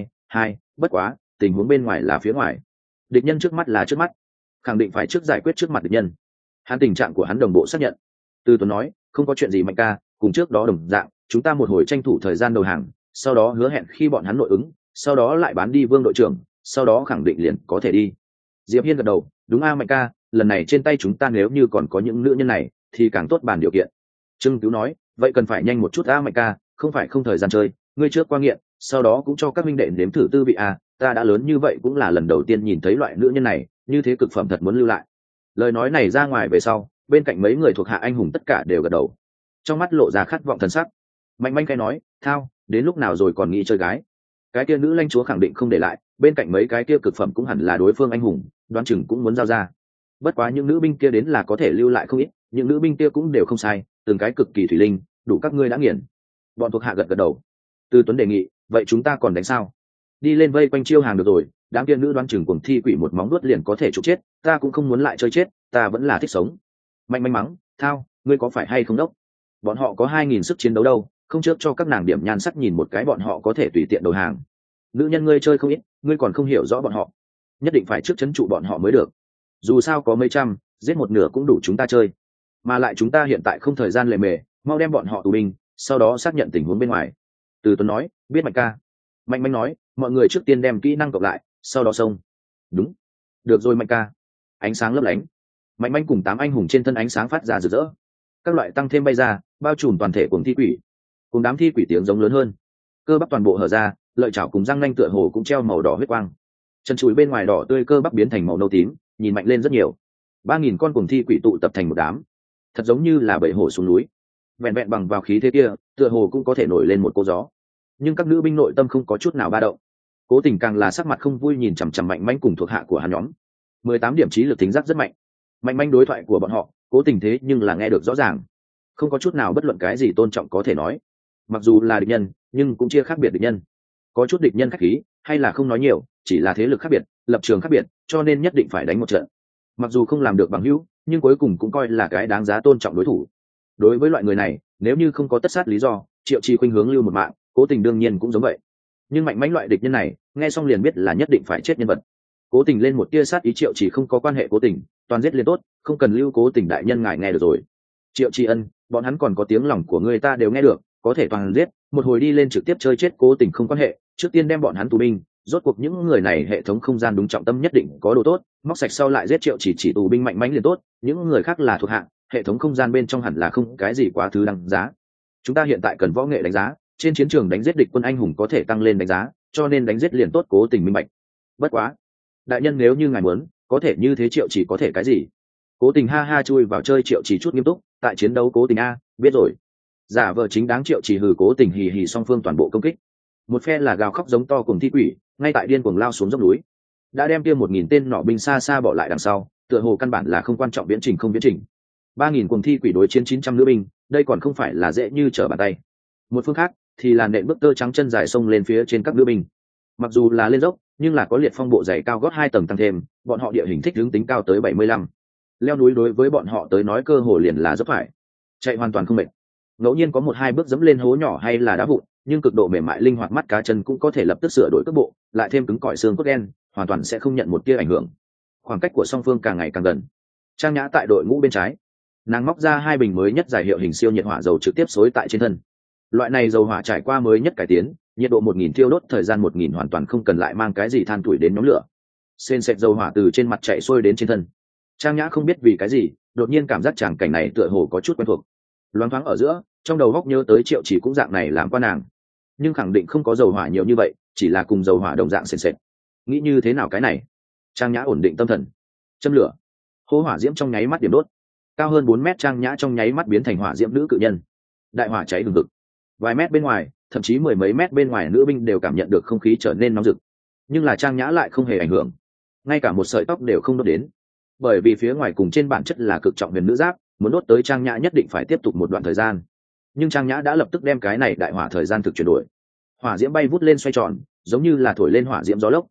2, bất quá, tình huống bên ngoài là phía ngoài. Địch nhân trước mắt là trước mắt, khẳng định phải trước giải quyết trước mặt địch nhân. Hắn tình trạng của hắn đồng bộ xác nhận. Từ Tuấn nói, không có chuyện gì Mạnh ca, cùng trước đó đồng dạng, chúng ta một hồi tranh thủ thời gian đầu hàng, sau đó hứa hẹn khi bọn hắn nội ứng, sau đó lại bán đi Vương đội trưởng, sau đó khẳng định liền có thể đi. Diệp Hiên gật đầu, đúng a Mạnh ca, lần này trên tay chúng ta nếu như còn có những nữ nhân này thì càng tốt bàn điều kiện. Trương Cứu nói, vậy cần phải nhanh một chút a Mạnh ca, không phải không thời gian chơi, ngươi trước qua nghiện, sau đó cũng cho các minh đệ nếm thử tư vị a, ta đã lớn như vậy cũng là lần đầu tiên nhìn thấy loại nữ nhân này, như thế cực phẩm thật muốn lưu lại. Lời nói này ra ngoài về sau, bên cạnh mấy người thuộc hạ anh hùng tất cả đều gật đầu, trong mắt lộ ra khát vọng thần sắc. Mạnh Manh cái nói, thao, đến lúc nào rồi còn nghĩ chơi gái? Cái kia nữ lãnh chúa khẳng định không để lại, bên cạnh mấy cái kia cực phẩm cũng hẳn là đối phương anh hùng, đoán chừng cũng muốn giao ra. Bất quá những nữ binh kia đến là có thể lưu lại không ít, những nữ binh kia cũng đều không sai, từng cái cực kỳ thủy linh, đủ các ngươi đã nghiền. Bọn thuộc hạ gật gật đầu. Tư Tuấn đề nghị, vậy chúng ta còn đánh sao? Đi lên vây quanh chiêu hàng được rồi, đám kia nữ đoán chừng cuồng thi quỷ một móng vuốt liền có thể trục chết, ta cũng không muốn lại chơi chết, ta vẫn là thích sống. Mạnh Manh mắng, thao, ngươi có phải hay không đốc? Bọn họ có 2000 sức chiến đấu đâu, không trước cho các nàng điểm nhan sắc nhìn một cái bọn họ có thể tùy tiện đầu hàng. Nữ nhân ngươi chơi không ít, ngươi còn không hiểu rõ bọn họ, nhất định phải trước trấn trụ bọn họ mới được. Dù sao có mấy trăm, giết một nửa cũng đủ chúng ta chơi, mà lại chúng ta hiện tại không thời gian lề mề, mau đem bọn họ tù binh, sau đó xác nhận tình huống bên ngoài. Từ Tuấn nói, biết Mạnh ca. Mạnh Manh nói, mọi người trước tiên đem kỹ năng cộng lại, sau đó xông. Đúng, được rồi Mạnh ca. Ánh sáng lấp lánh, Mạnh Manh cùng 8 anh hùng trên thân ánh sáng phát ra rực rỡ, các loại tăng thêm bay ra, bao trùm toàn thể cùng thi quỷ. Cùng đám thi quỷ tiếng giống lớn hơn, cơ bắp toàn bộ hở ra, lợi chảo cùng răng nanh tựa hồ cũng treo màu đỏ huyết quang. Chân chuối bên ngoài đỏ tươi cơ bắp biến thành màu nâu tím, nhìn mạnh lên rất nhiều. 3000 con cùng thi quỷ tụ tập thành một đám, thật giống như là bầy hổ xuống núi. Vẹn vẹn bằng vào khí thế kia, tựa hồ cũng có thể nổi lên một cô gió. Nhưng các nữ binh nội tâm không có chút nào ba động. Cố Tình càng là sắc mặt không vui nhìn chằm chằm Mạnh Manh cùng thuộc hạ của hắn nhóm. 18 điểm trí lực thính giác rất mạnh. Mạnh Manh đối thoại của bọn họ, Cố Tình thế nhưng là nghe được rõ ràng, không có chút nào bất luận cái gì tôn trọng có thể nói. Mặc dù là địch nhân, nhưng cũng chia khác biệt địch nhân. Có chút địch nhân khách khí, hay là không nói nhiều, chỉ là thế lực khác biệt, lập trường khác biệt, cho nên nhất định phải đánh một trận. Mặc dù không làm được bằng hữu, nhưng cuối cùng cũng coi là cái đáng giá tôn trọng đối thủ. Đối với loại người này, nếu như không có tất sát lý do, Triệu Chi khuynh hướng lưu một mạng, Cố Tình đương nhiên cũng giống vậy. Nhưng Mạnh Mãnh loại địch nhân này, nghe xong liền biết là nhất định phải chết nhân vật. Cố Tình lên một tia sát ý, Triệu Chỉ không có quan hệ Cố Tình, toàn giết liền tốt, không cần lưu Cố Tình đại nhân ngài nghe được rồi. Triệu Tri Ân, bọn hắn còn có tiếng lòng của người ta đều nghe được, có thể toàn giết, một hồi đi lên trực tiếp chơi chết Cố Tình không quan hệ, trước tiên đem bọn hắn tù binh, rốt cuộc những người này hệ thống không gian đúng trọng tâm nhất định có đồ tốt, móc sạch sau lại giết Triệu Chỉ tù binh mạnh mẽ liền tốt, những người khác là thuộc hạng, hệ thống không gian bên trong hẳn là không cái gì quá thứ đăng giá. Chúng ta hiện tại cần võ nghệ đánh giá, trên chiến trường đánh giết địch quân anh hùng có thể tăng lên đánh giá, cho nên đánh giết liền tốt. Cố Tình minh bạch. Bất quá, đại nhân nếu như ngài muốn, có thể như thế Triệu Chỉ có thể cái gì? Cố Tình ha ha chui vào chơi Triệu Chỉ chút nghiêm túc, tại chiến đấu Cố Tình a, biết rồi. Giả vờ chính đáng Triệu Chỉ hừ Cố Tình hì hì song phương toàn bộ công kích. Một phe là gào khóc giống to cùng thi quỷ, ngay tại điên cuồng lao xuống dốc núi. Đã đem kia 1000 tên nỏ binh xa xa bỏ lại đằng sau, tựa hồ căn bản là không quan trọng viễn trình không viễn trình. 3000 cuồng thi quỷ đối chiến 900 nữ binh, đây còn không phải là dễ như trở bàn tay. Một phương khác thì là nện bước tơ trắng chân dài sông lên phía trên các nữ binh. Mặc dù là lên dốc, nhưng là có liệt phong bộ dày cao gót 2 tầng tăng thêm, bọn họ địa hình thích hướng tính cao tới 75. Leo núi đối với bọn họ tới nói cơ hồ liền là dốc phải, chạy hoàn toàn không mệt. Ngẫu nhiên có 1-2 bước dẫm lên hố nhỏ hay là đá vụn, nhưng cực độ mềm mại linh hoạt mắt cá chân cũng có thể lập tức sửa đổi cước bộ, lại thêm cứng cỏi xương cốt đen, hoàn toàn sẽ không nhận một tia ảnh hưởng. Khoảng cách của song phương càng ngày càng gần. Trang Nhã tại đội ngũ bên trái, nàng móc ra 2 bình mới nhất giải hiệu hình siêu nhiệt hỏa dầu trực tiếp xối tại trên thân. Loại này dầu hỏa trải qua mới nhất cải tiến, nhiệt độ 1000 thiêu đốt thời gian 1000 hoàn toàn không cần lại mang cái gì than tuổi đến nhóm lửa. Sền sệt dầu hỏa từ trên mặt chạy xuôi đến trên thân. Trang Nhã không biết vì cái gì, đột nhiên cảm giác tràng cảnh này tựa hồ có chút quen thuộc. Loáng thoáng ở giữa, trong đầu góc nhớ tới Triệu Chỉ cũng dạng này làm qua nàng, nhưng khẳng định không có dầu hỏa nhiều như vậy, chỉ là cùng dầu hỏa đồng dạng sền sệt. Nghĩ như thế nào cái này? Trang Nhã ổn định tâm thần, châm lửa, hố hỏa diễm trong nháy mắt điểm đốt. Cao hơn 4 mét Trang Nhã trong nháy mắt biến thành hỏa diễm nữ cự nhân. Đại hỏa cháy hừng hực. Vài mét bên ngoài, thậm chí 10 mấy mét bên ngoài nữ binh đều cảm nhận được không khí trở nên nóng rực. Nhưng là Trang Nhã lại không hề ảnh hưởng, ngay cả một sợi tóc đều không đốt đến. Bởi vì phía ngoài cùng trên bản chất là cực trọng huyền nữ giáp, muốn đốt tới Trang Nhã nhất định phải tiếp tục một đoạn thời gian. Nhưng Trang Nhã đã lập tức đem cái này đại hỏa thời gian thực chuyển đổi. Hỏa diễm bay vút lên xoay tròn, giống như là thổi lên hỏa diễm gió lốc.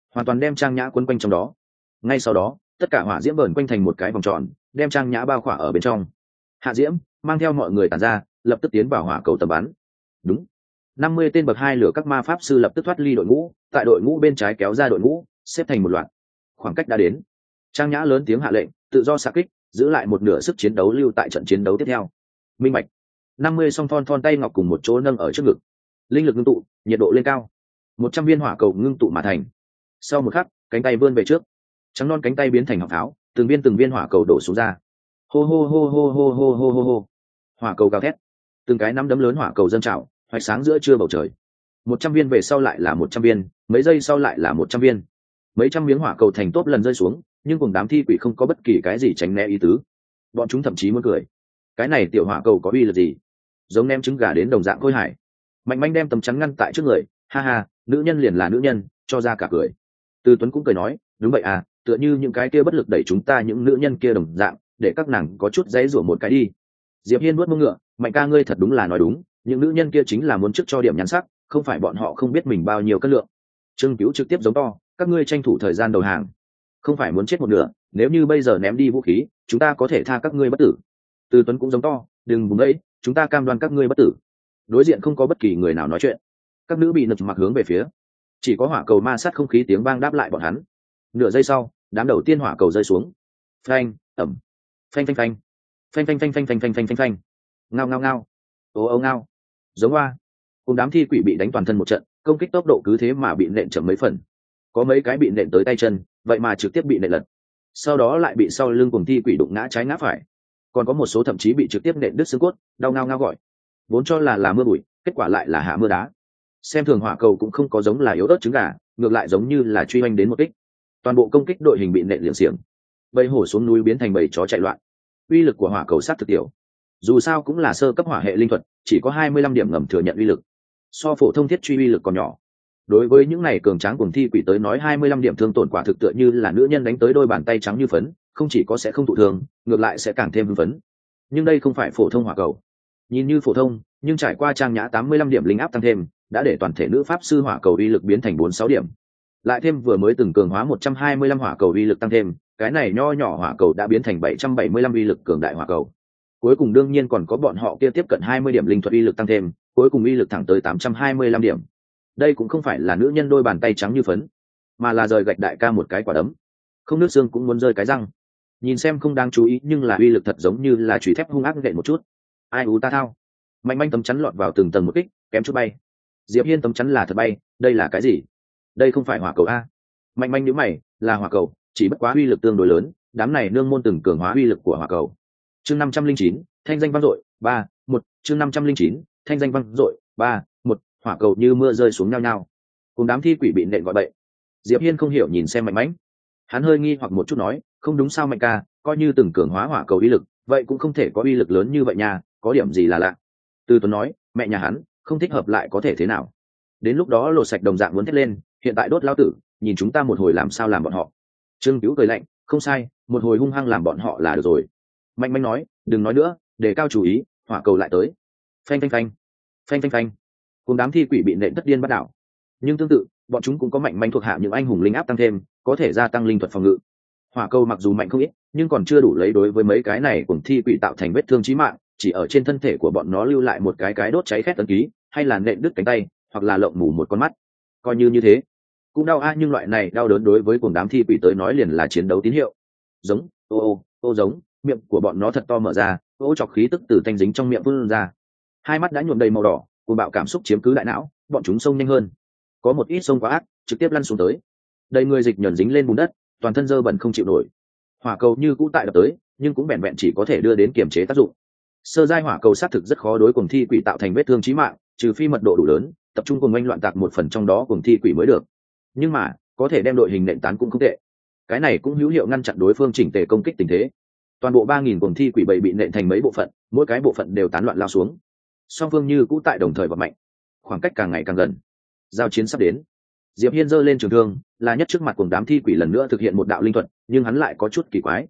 hoàn toàn đem Trang Nhã quấn quanh trong đó. Ngay sau đó tất cả hỏa diễm vờn quanh thành một cái vòng tròn, đem Trang Nhã bao khỏa ở bên trong. Hạ Diễm mang theo mọi người tản ra, lập tức tiến vào hỏa cầu tầm bắn. Đúng, 50 tên bậc 2 lửa các ma pháp sư lập tức thoát ly đội ngũ, tại đội ngũ bên trái kéo ra đội ngũ, xếp thành một loạt. Khoảng cách đã đến, Trang Nhã lớn tiếng hạ lệnh, tự do xạ kích, giữ lại một nửa sức chiến đấu lưu tại trận chiến đấu tiếp theo. Minh bạch. 50 song thon tay ngọc cùng một chỗ nâng ở trước ngực, linh lực ngưng tụ, nhiệt độ lên cao. 100 viên hỏa cầu ngưng tụ mà thành. Sau một khắc, cánh tay vươn về trước, trắng non cánh tay biến thành họng pháo, từng viên hỏa cầu đổ xuống ra. Hô hô hô hô hô hô hô hô hô. Hỏa cầu gào thét, từng cái nắm đấm lớn hỏa cầu dâng trào, hoạch sáng giữa trưa bầu trời. 100 viên về sau lại là 100 viên, mấy giây sau lại là 100 viên. Mấy trăm miếng hỏa cầu thành tốp lần rơi xuống, nhưng cùng đám thi quỷ không có bất kỳ cái gì tránh né ý tứ. Bọn chúng thậm chí muốn cười. Cái này tiểu hỏa cầu có uy lực gì? Giống ném trứng gà đến đồng dạng khôi hải. Mạnh Manh đem tấm chắn ngăn tại trước người, ha ha, nữ nhân liền là nữ nhân, cho ra cả cười. Từ Tuấn cũng cười nói, đúng vậy à, tựa như những cái kia bất lực đẩy chúng ta những nữ nhân kia đồng dạng, để các nàng có chút dãy rủa một cái đi. Diệp Hiên nuốt mông ngựa, Mạnh ca ngươi thật đúng là nói đúng, những nữ nhân kia chính là muốn trước cho điểm nhắn sắc, không phải bọn họ không biết mình bao nhiêu cân lượng. Trương Cứu trực tiếp giống to, các ngươi tranh thủ thời gian đầu hàng, không phải muốn chết một nửa, nếu như bây giờ ném đi vũ khí, chúng ta có thể tha các ngươi bất tử. Từ Tuấn cũng giống to, đừng vùng ấy, chúng ta cam đoan các ngươi bất tử. Đối diện không có bất kỳ người nào nói chuyện, các nữ bị nực mặc hướng về phía, chỉ có hỏa cầu ma sát không khí tiếng vang đáp lại bọn hắn. Nửa giây sau, đám đầu tiên hỏa cầu rơi xuống. Phanh, ẩm, phanh phanh phanh, phanh phanh phanh phanh phanh phanh phanh phanh phanh, ngao ngao ngao, ô ngao, giống hoa. Cùng đám thi quỷ bị đánh toàn thân một trận, công kích tốc độ cứ thế mà bị nện chậm mấy phần. Có mấy cái bị nện tới tay chân, vậy mà trực tiếp bị nện lật. Sau đó lại bị sau lưng cùng thi quỷ đụng ngã trái ngã phải. Còn có một số thậm chí bị trực tiếp nện đứt xương cốt, đau ngao ngao gọi. Vốn cho là mưa bụi, kết quả lại là hạ mưa đá. Xem thường hỏa cầu cũng không có giống là yếu ớt trứng gà, ngược lại giống như là truy hoành đến một kích. Toàn bộ công kích đội hình bị nện liệng xiềng. Bầy hổ xuống núi biến thành bầy chó chạy loạn. Uy lực của hỏa cầu sát thực tiểu, dù sao cũng là sơ cấp hỏa hệ linh thuật, chỉ có 25 điểm ngầm thừa nhận uy lực, so phổ thông thiết truy uy lực còn nhỏ. Đối với những này cường tráng cùng thi quỷ tới nói 25 điểm thương tổn quả thực tựa như là nữ nhân đánh tới đôi bàn tay trắng như phấn, không chỉ có sẽ không thụ thương, ngược lại sẽ càng thêm hưng phấn. Nhưng đây không phải phổ thông hỏa cầu, nhìn như phổ thông, nhưng trải qua Trang Nhã 85 điểm linh áp tăng thêm, đã để toàn thể nữ pháp sư hỏa cầu uy lực biến thành 46 điểm. Lại thêm vừa mới từng cường hóa 125 hỏa cầu uy lực tăng thêm, cái này nho nhỏ hỏa cầu đã biến thành 775 uy lực cường đại hỏa cầu. Cuối cùng đương nhiên còn có bọn họ kia tiếp cận 20 điểm linh thuật uy lực tăng thêm, cuối cùng uy lực thẳng tới 825 điểm. Đây cũng không phải là nữ nhân đôi bàn tay trắng như phấn, mà là rời gạch đại ca một cái quả đấm, không nước xương cũng muốn rơi cái răng. Nhìn xem không đáng chú ý, nhưng là uy lực thật giống như là chùy thép hung ác nện một chút. Ai u ta thao. Mạnh Manh tấm chắn lọt vào từng tầng một kích, kém chút bay. Diệp Hiên tấm chắn là thật bay, đây là cái gì? Đây không phải hỏa cầu a? Mạnh Manh nhíu mày, là hỏa cầu, chỉ bất quá uy lực tương đối lớn, đám này nương môn từng cường hóa uy lực của hỏa cầu. Chương 509, thanh danh vang dội, 3-1, chương 509, thanh danh vang dội, 3-1, hỏa cầu như mưa rơi xuống nhau nhau. Cùng đám thi quỷ bị nện gọi bậy. Diệp Hiên không hiểu nhìn xem Mạnh Manh. Hắn hơi nghi hoặc một chút nói, không đúng sao Mạnh ca, coi như từng cường hóa hỏa cầu uy lực, vậy cũng không thể có uy lực lớn như vậy nha, có điểm gì là lạ. Từ Tuấn nói, mẹ nhà hắn, không thích hợp lại có thể thế nào? Đến lúc đó lột sạch đồng dạng muốn thét lên, hiện tại đốt lao tử, nhìn chúng ta một hồi làm sao làm bọn họ. Trương Cứu cười lạnh, không sai, một hồi hung hăng làm bọn họ là được rồi. Mạnh Manh nói, đừng nói nữa, đề cao chú ý, hỏa cầu lại tới. Phanh phanh phanh, phanh phanh phanh. Cùng đám thi quỷ bị nện thất điên bắt đảo. Nhưng tương tự, bọn chúng cũng có Mạnh Manh thuộc hạ những anh hùng linh áp tăng thêm, có thể gia tăng linh thuật phòng ngự. Hỏa cầu mặc dù mạnh không ít, nhưng còn chưa đủ lấy đối với mấy cái này cùng thi quỷ tạo thành vết thương chí mạng, chỉ ở trên thân thể của bọn nó lưu lại một cái đốt cháy khét ấn ký, hay là nện đứt cánh tay, hoặc là lộng mù một con mắt. Coi như thế, cũng đau nhưng loại này đau đớn đối với cùng đám thi quỷ tới nói liền là chiến đấu tín hiệu. Giống, ô giống, miệng của bọn nó thật to mở ra, chọc khí tức từ thanh dính trong miệng vươn ra. Hai mắt đã nhuộm đầy màu đỏ, cuồng bạo cảm xúc chiếm cứ đại não, bọn chúng xông nhanh hơn. Có một ít xông quá ác, trực tiếp lăn xuống tới. Đầy người dịch nhờn dính lên bùn đất, toàn thân dơ bẩn không chịu nổi. Hỏa cầu như cũ tại đập tới, nhưng cũng vẹn vẹn chỉ có thể đưa đến kiềm chế tác dụng. Sơ giai hỏa cầu sát thực rất khó đối cùng thi quỷ tạo thành vết thương chí mạng, trừ phi mật độ đủ lớn, tập trung cùng oanh loạn tạc một phần trong đó cùng thi quỷ mới được. Nhưng mà có thể đem đội hình nện tán cũng không tệ. Cái này cũng hữu hiệu ngăn chặn đối phương chỉnh tề công kích tình thế. Toàn bộ 3000 cùng thi quỷ bầy bị nện thành mấy bộ phận, mỗi cái bộ phận đều tán loạn lao xuống. Song phương như cũ tại đồng thời và mạnh, khoảng cách càng ngày càng gần. Giao chiến sắp đến. Diệp Hiên giơ lên trường thương, là nhất trước mặt cùng đám thi quỷ lần nữa thực hiện một đạo linh thuật, nhưng hắn lại có chút kỳ quái.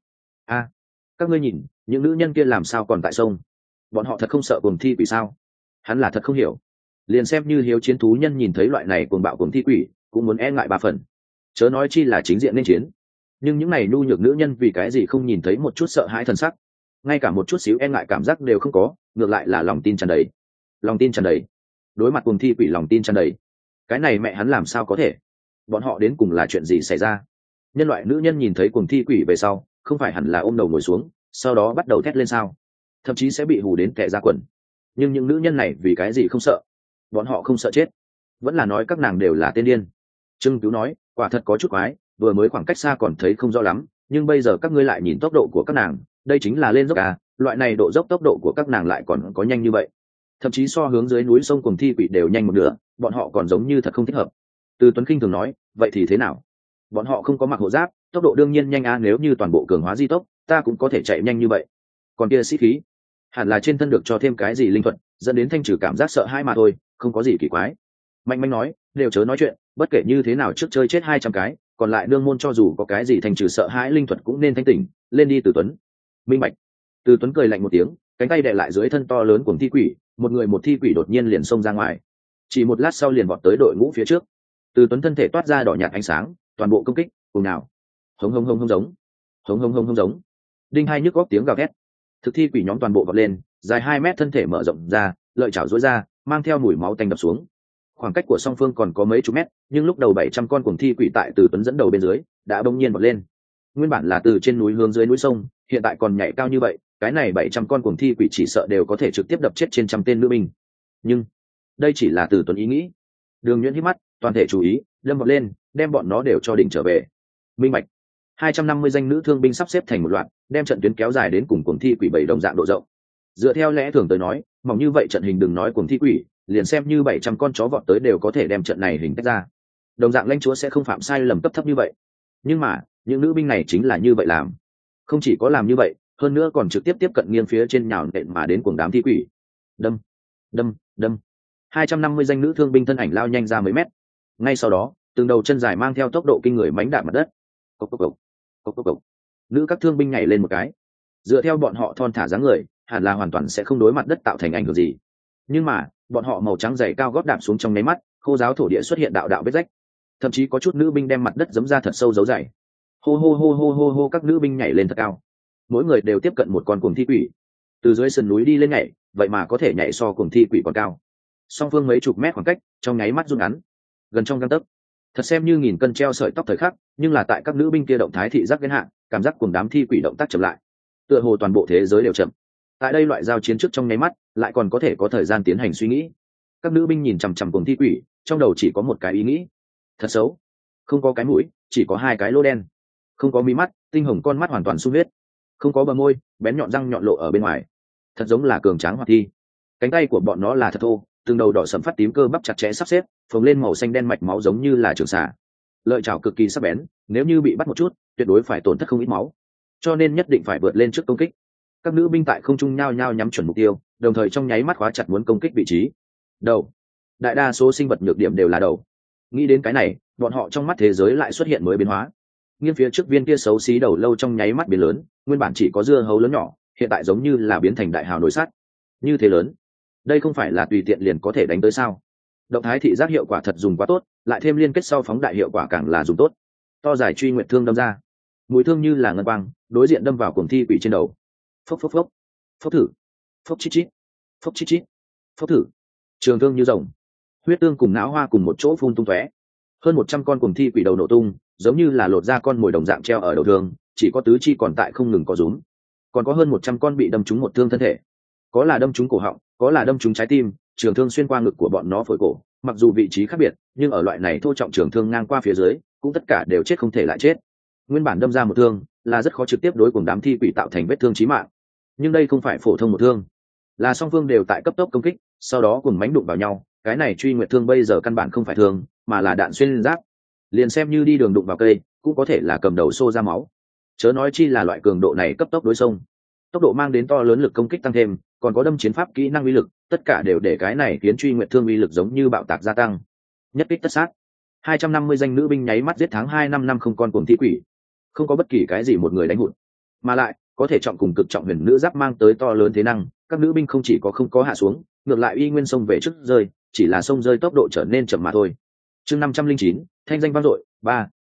Các ngươi nhìn, những nữ nhân kia làm sao còn tại sông? Bọn họ thật không sợ cùng thi quỷ sao? Hắn là thật không hiểu. Liền xem như hiếu chiến thú nhân nhìn thấy loại này cuồng bạo cùng thi quỷ, cũng muốn e ngại 3 phần. chớ nói chi là chính diện nên chiến. Nhưng những này nhu nhược nữ nhân vì cái gì không nhìn thấy một chút sợ hãi thân sắc, ngay cả một chút xíu e ngại cảm giác đều không có, ngược lại là lòng tin tràn đầy. Lòng tin tràn đầy, đối mặt cuồng thi quỷ lòng tin tràn đầy. Cái này mẹ hắn làm sao có thể? Bọn họ đến cùng là chuyện gì xảy ra? Nhân loại nữ nhân nhìn thấy cuồng thi quỷ về sau, không phải hẳn là ôm đầu ngồi xuống, sau đó bắt đầu thét lên sao? Thậm chí sẽ bị hù đến kẻ ra quần. Nhưng những nữ nhân này vì cái gì không sợ? Bọn họ không sợ chết, vẫn là nói các nàng đều là tên điên? Trương Cứu nói, quả thật có chút quái, vừa mới khoảng cách xa còn thấy không rõ lắm, nhưng bây giờ các ngươi lại nhìn tốc độ của các nàng, đây chính là lên dốc à, loại này độ dốc tốc độ của các nàng lại còn có nhanh như vậy, thậm chí so hướng dưới núi sông cuồng thi quỷ đều nhanh một nửa, bọn họ còn giống như thật không thích hợp. Từ Tuấn Khinh thường nói, vậy thì thế nào? Bọn họ không có mặc hộ giáp, tốc độ đương nhiên nhanh à, nếu như toàn bộ cường hóa di tốc, ta cũng có thể chạy nhanh như vậy. Còn kia sĩ khí, hẳn là trên thân được cho thêm cái gì linh thuật, dẫn đến thanh trừ cảm giác sợ hãi mà thôi, không có gì kỳ quái. Mạnh Mạnh nói, đều chớ nói chuyện, bất kể như thế nào trước chơi chết 200 cái, còn lại nương môn cho dù có cái gì thanh trừ sợ hãi linh thuật cũng nên thanh tỉnh, lên đi Từ Tuấn. Minh bạch. Từ Tuấn cười lạnh một tiếng, cánh tay đè lại dưới thân to lớn của thi quỷ, một thi quỷ đột nhiên liền xông ra ngoài, chỉ một lát sau liền vọt tới đội ngũ phía trước. Từ Tuấn thân thể toát ra đỏ nhạt ánh sáng, toàn bộ công kích cùng nào hống hống hống hống giống, hống hống hống hống giống, đinh hai nhức góc tiếng gào thét. Thực thi quỷ nhóm toàn bộ vọt lên, dài 2 mét thân thể mở rộng ra, lợi chảo duỗi ra, mang theo mùi máu tanh đập xuống. Khoảng cách của song phương còn có mấy chục mét, nhưng lúc đầu 700 con cuồng thi quỷ tại Từ Tuấn dẫn đầu bên dưới đã bỗng nhiên vọt lên. Nguyên bản là từ trên núi hướng dưới núi sông, hiện tại còn nhảy cao như vậy, cái này 700 con cuồng thi quỷ chỉ sợ đều có thể trực tiếp đập chết trên trăm tên nữ binh. Nhưng đây chỉ là Từ Tuấn ý nghĩ. Đường Nhuyễn hít mắt, toàn thể chú ý, đâm vọt lên, đem bọn nó đều cho đỉnh trở về. Minh bạch. 250 danh nữ thương binh sắp xếp thành một loạt, đem trận tuyến kéo dài đến cùng cuồng thi quỷ 7 đồng dạng độ rộng. Dựa theo lẽ thường tới nói, mỏng như vậy trận hình đừng nói cuồng thi quỷ, liền xem như 700 con chó vọt tới đều có thể đem trận này hình tách ra. Đồng dạng lãnh chúa sẽ không phạm sai lầm cấp thấp như vậy. Nhưng mà, những nữ binh này chính là như vậy làm. Không chỉ có làm như vậy, hơn nữa còn trực tiếp tiếp cận nghiêng phía trên nhào nện mà đến cuồng đám thi quỷ. Đâm, đâm, đâm. 250 danh nữ thương binh thân ảnh lao nhanh ra mấy mét. Ngay sau đó, từng đầu chân dài mang theo tốc độ kinh người mánh đạp mặt đất. Cốc cốc cốc. Cốc cốc cốc. Nữ các thương binh nhảy lên một cái. Dựa theo bọn họ thon thả dáng người, hẳn là hoàn toàn sẽ không đối mặt đất tạo thành ảnh hưởng gì. Nhưng mà, bọn họ màu trắng dày cao gót đạp xuống trong nháy mắt, khô giáo thổ địa xuất hiện đạo đạo vết rách. Thậm chí có chút nữ binh đem mặt đất giẫm ra thật sâu dấu dày. Hô hô hô hô hô hô, các nữ binh nhảy lên thật cao. Mỗi người đều tiếp cận một con cuồng thi quỷ. Từ dưới sườn núi đi lên nhảy, vậy mà có thể nhảy so cuồng thi quỷ còn cao. Song phương mấy chục mét khoảng cách, trong nháy mắt rút ngắn, gần trong gang tấc. Thật xem như nghìn cân treo sợi tóc thời khắc, nhưng là tại các nữ binh kia động thái thị giác biến hạn, cảm giác cuồng đám thi quỷ động tác chậm lại. Tựa hồ toàn bộ thế giới đều chậm. Tại đây loại giao chiến trước trong nháy mắt, lại còn có thể có thời gian tiến hành suy nghĩ. Các nữ binh nhìn chằm chằm cuồng thi quỷ, trong đầu chỉ có một cái ý nghĩ: thật xấu. Không có cái mũi, chỉ có 2 cái lỗ đen. Không có mí mắt, tinh hồng con mắt hoàn toàn sung huyết. Không có bờ môi, bén nhọn răng nhọn lộ ở bên ngoài. Thật giống là cường tráng hoạt thi. Cánh tay của bọn nó là thật thô, từng đầu đỏ sẫm phát tím cơ bắp chặt chẽ sắp xếp, phồng lên màu xanh đen mạch máu giống như là trường xà. Lợi chảo cực kỳ sắc bén, nếu như bị bắt một chút, tuyệt đối phải tổn thất không ít máu. Cho nên nhất định phải vượt lên trước công kích. Các nữ binh tại không trung nhao nhao nhắm chuẩn mục tiêu, đồng thời trong nháy mắt khóa chặt muốn công kích vị trí. Đầu. Đại đa số sinh vật nhược điểm đều là đầu. Nghĩ đến cái này, bọn họ trong mắt thế giới lại xuất hiện mới biến hóa. Nghiêng phía trước viên kia xấu xí đầu lâu trong nháy mắt biến lớn, nguyên bản chỉ có dưa hấu lớn nhỏ, hiện tại giống như là biến thành đại hào nổi sắt. Như thế lớn, đây không phải là tùy tiện liền có thể đánh tới sao? Động thái thị giác hiệu quả thật dùng quá tốt, lại thêm liên kết sau phóng đại hiệu quả càng là dùng tốt. To dài truy nguyệt thương đâm ra, mũi thương như là ngân quang, đối diện đâm vào cuồng thi quỷ trên đầu. Phốc phốc phốc, phốc thử, phốc chít chít, phốc chít chít, phốc thử. Trường thương như rồng, huyết tương cùng não hoa cùng một chỗ phun tung tóe. Hơn 100 con cuồng thi quỷ đầu nổ tung, giống như là lột ra con mồi đồng dạng treo ở đầu thương, chỉ có tứ chi còn tại không ngừng có rúm. Còn có hơn 100 con bị đâm trúng một thương thân thể, có là đâm trúng cổ họng, có là đâm trúng trái tim, trường thương xuyên qua ngực của bọn nó phổi cổ, mặc dù vị trí khác biệt, nhưng ở loại này thô trọng trường thương ngang qua phía dưới, cũng tất cả đều chết không thể lại chết. Nguyên bản đâm ra một thương, là rất khó trực tiếp đối cùng đám thi quỷ tạo thành vết thương chí mạng. Nhưng đây không phải phổ thông một thương, là song phương đều tại cấp tốc công kích, sau đó cùng mánh đụng vào nhau, cái này truy nguyệt thương bây giờ căn bản không phải thương, mà là đạn xuyên giáp. Liền xem như đi đường đụng vào cây, cũng có thể là cầm đầu xô ra máu. Chớ nói chi là loại cường độ này cấp tốc đối xông. Tốc độ mang đến to lớn lực công kích tăng thêm, còn có đâm chiến pháp kỹ năng uy lực, tất cả đều để cái này khiến truy nguyệt thương uy lực giống như bạo tạc gia tăng. Nhất kích tất sát. 250 danh nữ binh nháy mắt giết tháng 2550 con cuồng thi quỷ. Không có bất kỳ cái gì một người đánh hụt, mà lại có thể trọng cùng cực trọng huyền nữ giáp mang tới to lớn thế năng, các nữ binh không chỉ có không có hạ xuống, ngược lại y nguyên sông về trước rơi, chỉ là sông rơi tốc độ trở nên chậm mà thôi. Chương 509, thanh danh vang dội, 3,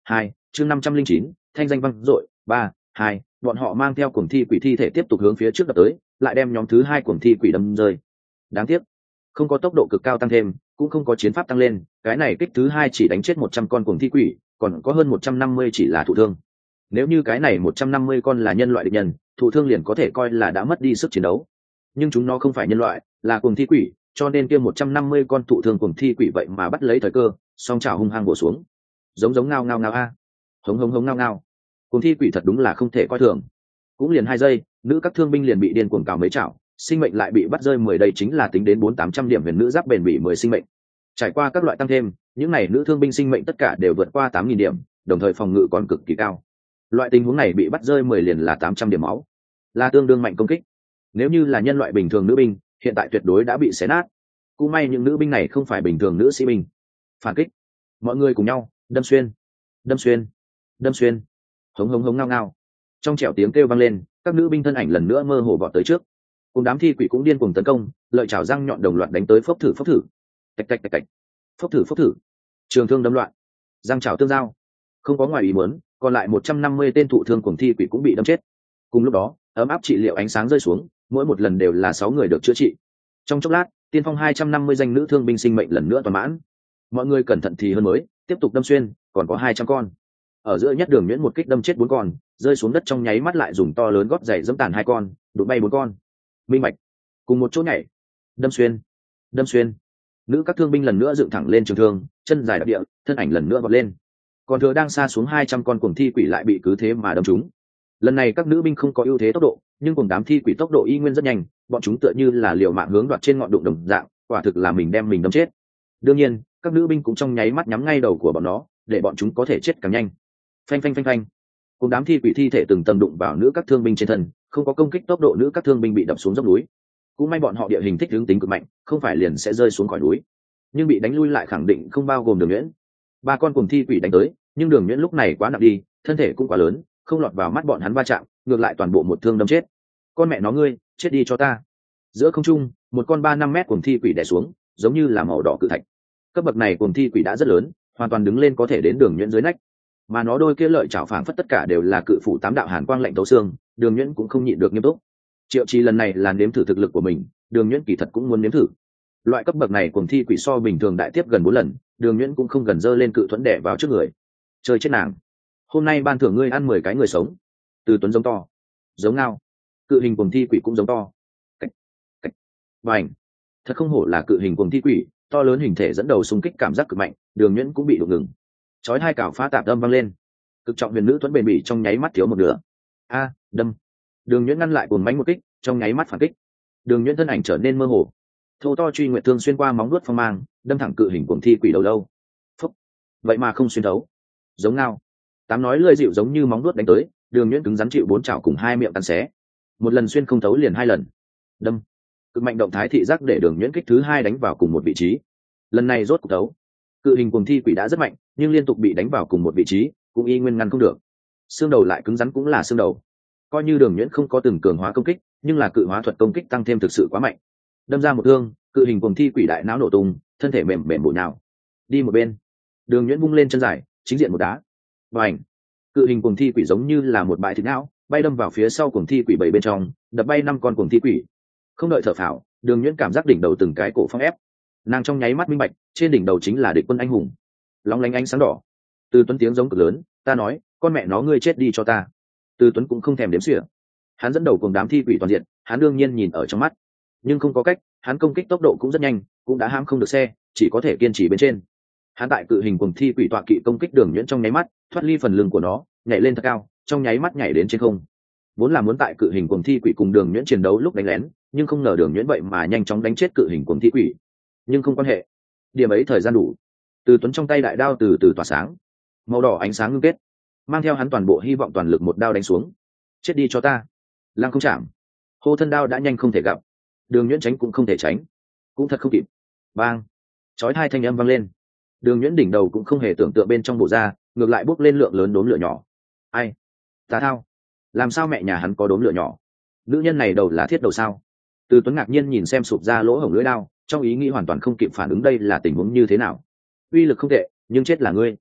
2, chương 509, thanh danh vang dội. 3, 2, bọn họ mang theo cuồng thi quỷ thi thể tiếp tục hướng phía trước đập tới, lại đem nhóm thứ hai cuồng thi quỷ đâm rơi. Đáng tiếc, không có tốc độ cực cao tăng thêm, cũng không có chiến pháp tăng lên, cái này kích thứ hai chỉ đánh chết 100 con cuồng thi quỷ, còn có hơn 150 chỉ là thụ thương. Nếu như cái này 150 con là nhân loại địch nhân, thụ thương liền có thể coi là đã mất đi sức chiến đấu. Nhưng chúng nó không phải nhân loại, là cuồng thi quỷ, cho nên kia 150 con thụ thương cuồng thi quỷ vậy mà bắt lấy thời cơ, song chảo hung hăng bổ xuống. Giống giống ngao ngao ngao a. Hống hống hống ngao ngao. Cuồng thi quỷ thật đúng là không thể coi thường. Cũng liền 2 giây, nữ các thương binh liền bị điên cuồng cào mấy chảo, sinh mệnh lại bị bắt rơi 10, đây chính là tính đến 400-800 điểm huyền nữ giáp bền bỉ 10 sinh mệnh. Trải qua các loại tăng thêm, những này nữ thương binh sinh mệnh tất cả đều vượt qua 8000 điểm, đồng thời phòng ngự còn cực kỳ cao. Loại tình huống này bị bắt rơi 10 liền là 800 điểm máu, là tương đương mạnh công kích. Nếu như là nhân loại bình thường nữ binh, hiện tại tuyệt đối đã bị xé nát. Cũng may những nữ binh này không phải bình thường nữ sĩ binh. Phản kích, mọi người cùng nhau đâm xuyên, đâm xuyên, đâm xuyên. Hống hống hống ngao ngao. Trong trẻo tiếng kêu vang lên, các nữ binh thân ảnh lần nữa mơ hồ vọt tới trước. Cùng đám thi quỷ cũng điên cuồng tấn công, lợi chảo răng nhọn đồng loạt đánh tới, phốc thử phốc thử. Tạch tạch tạch tạch. Phốc thử phốc thử. Trường thương đâm loạn, răng chảo tương giao. Không có ngoài ý muốn, còn lại 150 tên thụ thương cuồng thi quỷ cũng bị đâm chết. Cùng lúc đó, ấm áp trị liệu ánh sáng rơi xuống, mỗi một lần đều là 6 người được chữa trị. Trong chốc lát, tiên phong 250 danh nữ thương binh sinh mệnh lần nữa toàn mãn. Mọi người cẩn thận thì hơn mới, tiếp tục đâm xuyên, còn có 200 con. Ở giữa nhất đường nhuyễn một kích đâm chết 4 con, rơi xuống đất trong nháy mắt lại dùng to lớn gót giày giẫm tàn 2 con, đụng bay 4 con. Minh Bạch cùng một chỗ nhảy, đâm xuyên, đâm xuyên. Nữ các thương binh lần nữa dựng thẳng lên trường thương, chân dài đạp địa, thân ảnh lần nữa vọt lên. Còn thừa đang xa xuống 200 con cuồng thi quỷ lại bị cứ thế mà đâm trúng. Lần này các nữ binh không có ưu thế tốc độ, nhưng cùng đám thi quỷ tốc độ y nguyên rất nhanh, bọn chúng tựa như là liều mạng hướng đoạt trên ngọn đụng đồng dạng, quả thực là mình đem mình đâm chết. Đương nhiên, các nữ binh cũng trong nháy mắt nhắm ngay đầu của bọn nó, để bọn chúng có thể chết càng nhanh. Phanh phanh phanh phanh. Cùng đám thi quỷ thi thể từng tầm đụng vào nữ các thương binh trên thân, không có công kích tốc độ, nữ các thương binh bị đập xuống dốc núi. Cũng may bọn họ địa hình thích ứng tính cực mạnh, không phải liền sẽ rơi xuống khỏi núi. Nhưng bị đánh lui lại khẳng định không bao gồm Đường Nhuyễn. 3 con cuồng thi quỷ đánh tới, nhưng Đường Nhuyễn lúc này quá nặng đi, thân thể cũng quá lớn, không lọt vào mắt bọn hắn va chạm, ngược lại toàn bộ một thương đâm chết. Con mẹ nó ngươi, chết đi cho ta. Giữa không trung, một con 3-5 mét cuồng thi quỷ đè xuống, giống như là màu đỏ cự thạch. Cấp bậc này cuồng thi quỷ đã rất lớn, hoàn toàn đứng lên có thể đến Đường Nhuyễn dưới nách. Mà nó đôi kia lợi chảo phảng phất tất cả đều là cự phủ 8 đạo hàn quang lạnh tấu xương, Đường Nhuyễn cũng không nhịn được nghiêm túc. Triệu Trì lần này là nếm thử thực lực của mình, Đường Nhuyễn kỳ thật cũng muốn nếm thử. Loại cấp bậc này cuồng thi quỷ so bình thường đại tiếp gần 4 lần, Đường Nhuyễn cũng không gần dơ lên cự thuẫn đè vào trước người. Chơi chết nàng. Hôm nay ban thưởng ngươi ăn 10 cái người sống. Từ Tuấn giống to, giống ngao. Cự hình cuồng thi quỷ cũng giống to. Cách, cách, vành. Thật không hổ là cự hình cuồng thi quỷ, to lớn hình thể dẫn đầu xung kích cảm giác cực mạnh, Đường Nhuyễn cũng bị đụng ngừng. Chói hai cào phá tạp âm vang lên, cực trọng huyền nữ thuẫn bền bỉ trong nháy mắt thiếu một nửa. A, đâm. Đường Nhuyễn ngăn lại cuồng mãnh một kích, trong nháy mắt phản kích. Đường Nhuyễn thân ảnh trở nên mơ hồ, thô to truy nguyệt thương xuyên qua móng vuốt phong mang, đâm thẳng cự hình cuồng thi quỷ đầu lâu. Phúc. Vậy mà không xuyên thấu. Giống ngao. Tám nói lơi dịu giống như móng vuốt đánh tới, Đường Nhuyễn cứng rắn chịu 4 chảo cùng 2 miệng cắn xé. Một lần xuyên không thấu liền 2 lần. Đâm. Cực mạnh động thái thị giác để Đường Nhuyễn kích thứ 2 đánh vào cùng một vị trí. Lần này rốt cục thấu. Cự hình cuồng thi quỷ đã rất mạnh, nhưng liên tục bị đánh vào cùng một vị trí, cũng y nguyên ngăn không được. Xương đầu lại cứng rắn cũng là xương đầu. Coi như Đường Nhuyễn không có từng cường hóa công kích, nhưng là cự hóa thuật công kích tăng thêm thực sự quá mạnh. Đâm ra một thương, cự hình cuồng thi quỷ đại não nổ tung, thân thể mềm mềm bổ nhào. Đi một bên. Đường Nhuyễn vung lên chân dài, chính diện một đá. Bành. Cự hình cuồng thi quỷ giống như là một bãi thịt não, bay đâm vào phía sau cuồng thi quỷ 7 bên trong, đập bay 5 con cuồng thi quỷ. Không đợi thở phào, Đường Nhuyễn cảm giác đỉnh đầu từng cái cổ phong ép. Nàng trong nháy mắt minh bạch, trên đỉnh đầu chính là địch quân anh hùng, lóng lánh ánh sáng đỏ. Từ Tuấn tiếng giống cực lớn, ta nói, con mẹ nó ngươi chết đi cho ta. Từ Tuấn cũng không thèm đếm xỉa, hắn dẫn đầu cùng đám thi quỷ toàn diện, hắn đương nhiên nhìn ở trong mắt, nhưng không có cách, hắn công kích tốc độ cũng rất nhanh, cũng đã hãm không được xe, chỉ có thể kiên trì bên trên. Hắn tại cự hình cùng thi quỷ tọa kỵ công kích Đường Nhuyễn trong nháy mắt, thoát ly phần lưng của nó, nhảy lên thật cao, trong nháy mắt nhảy đến trên không. Vốn là muốn tại cự hình cùng thi quỷ cùng Đường Nhuyễn chiến đấu lúc đánh lén, nhưng không ngờ Đường Nhuyễn vậy mà nhanh chóng đánh chết cự hình cùng thi quỷ. Nhưng không quan hệ, điểm ấy thời gian đủ. Từ Tuấn trong tay đại đao từ từ tỏa sáng, màu đỏ ánh sáng ngưng kết, mang theo hắn toàn bộ hy vọng toàn lực một đao đánh xuống. Chết đi cho ta. Lăng không chạm, hô thân đao đã nhanh không thể gặp, Đường Nhuyễn tránh cũng không thể tránh, cũng thật không kịp. Bang, chói hai thanh âm vang lên. Đường Nhuyễn đỉnh đầu cũng không hề tưởng tượng bên trong bộ da, ngược lại bốc lên lượng lớn đốm lửa nhỏ. Ai? Tà thao, làm sao mẹ nhà hắn có đốm lửa nhỏ? Nữ nhân này đầu là thiết đầu sao? Từ Tuấn ngạc nhiên nhìn xem sụp ra lỗ hổng lưỡi đao, trong ý nghĩ hoàn toàn không kịp phản ứng đây là tình huống như thế nào. Uy lực không tệ, nhưng chết là ngươi.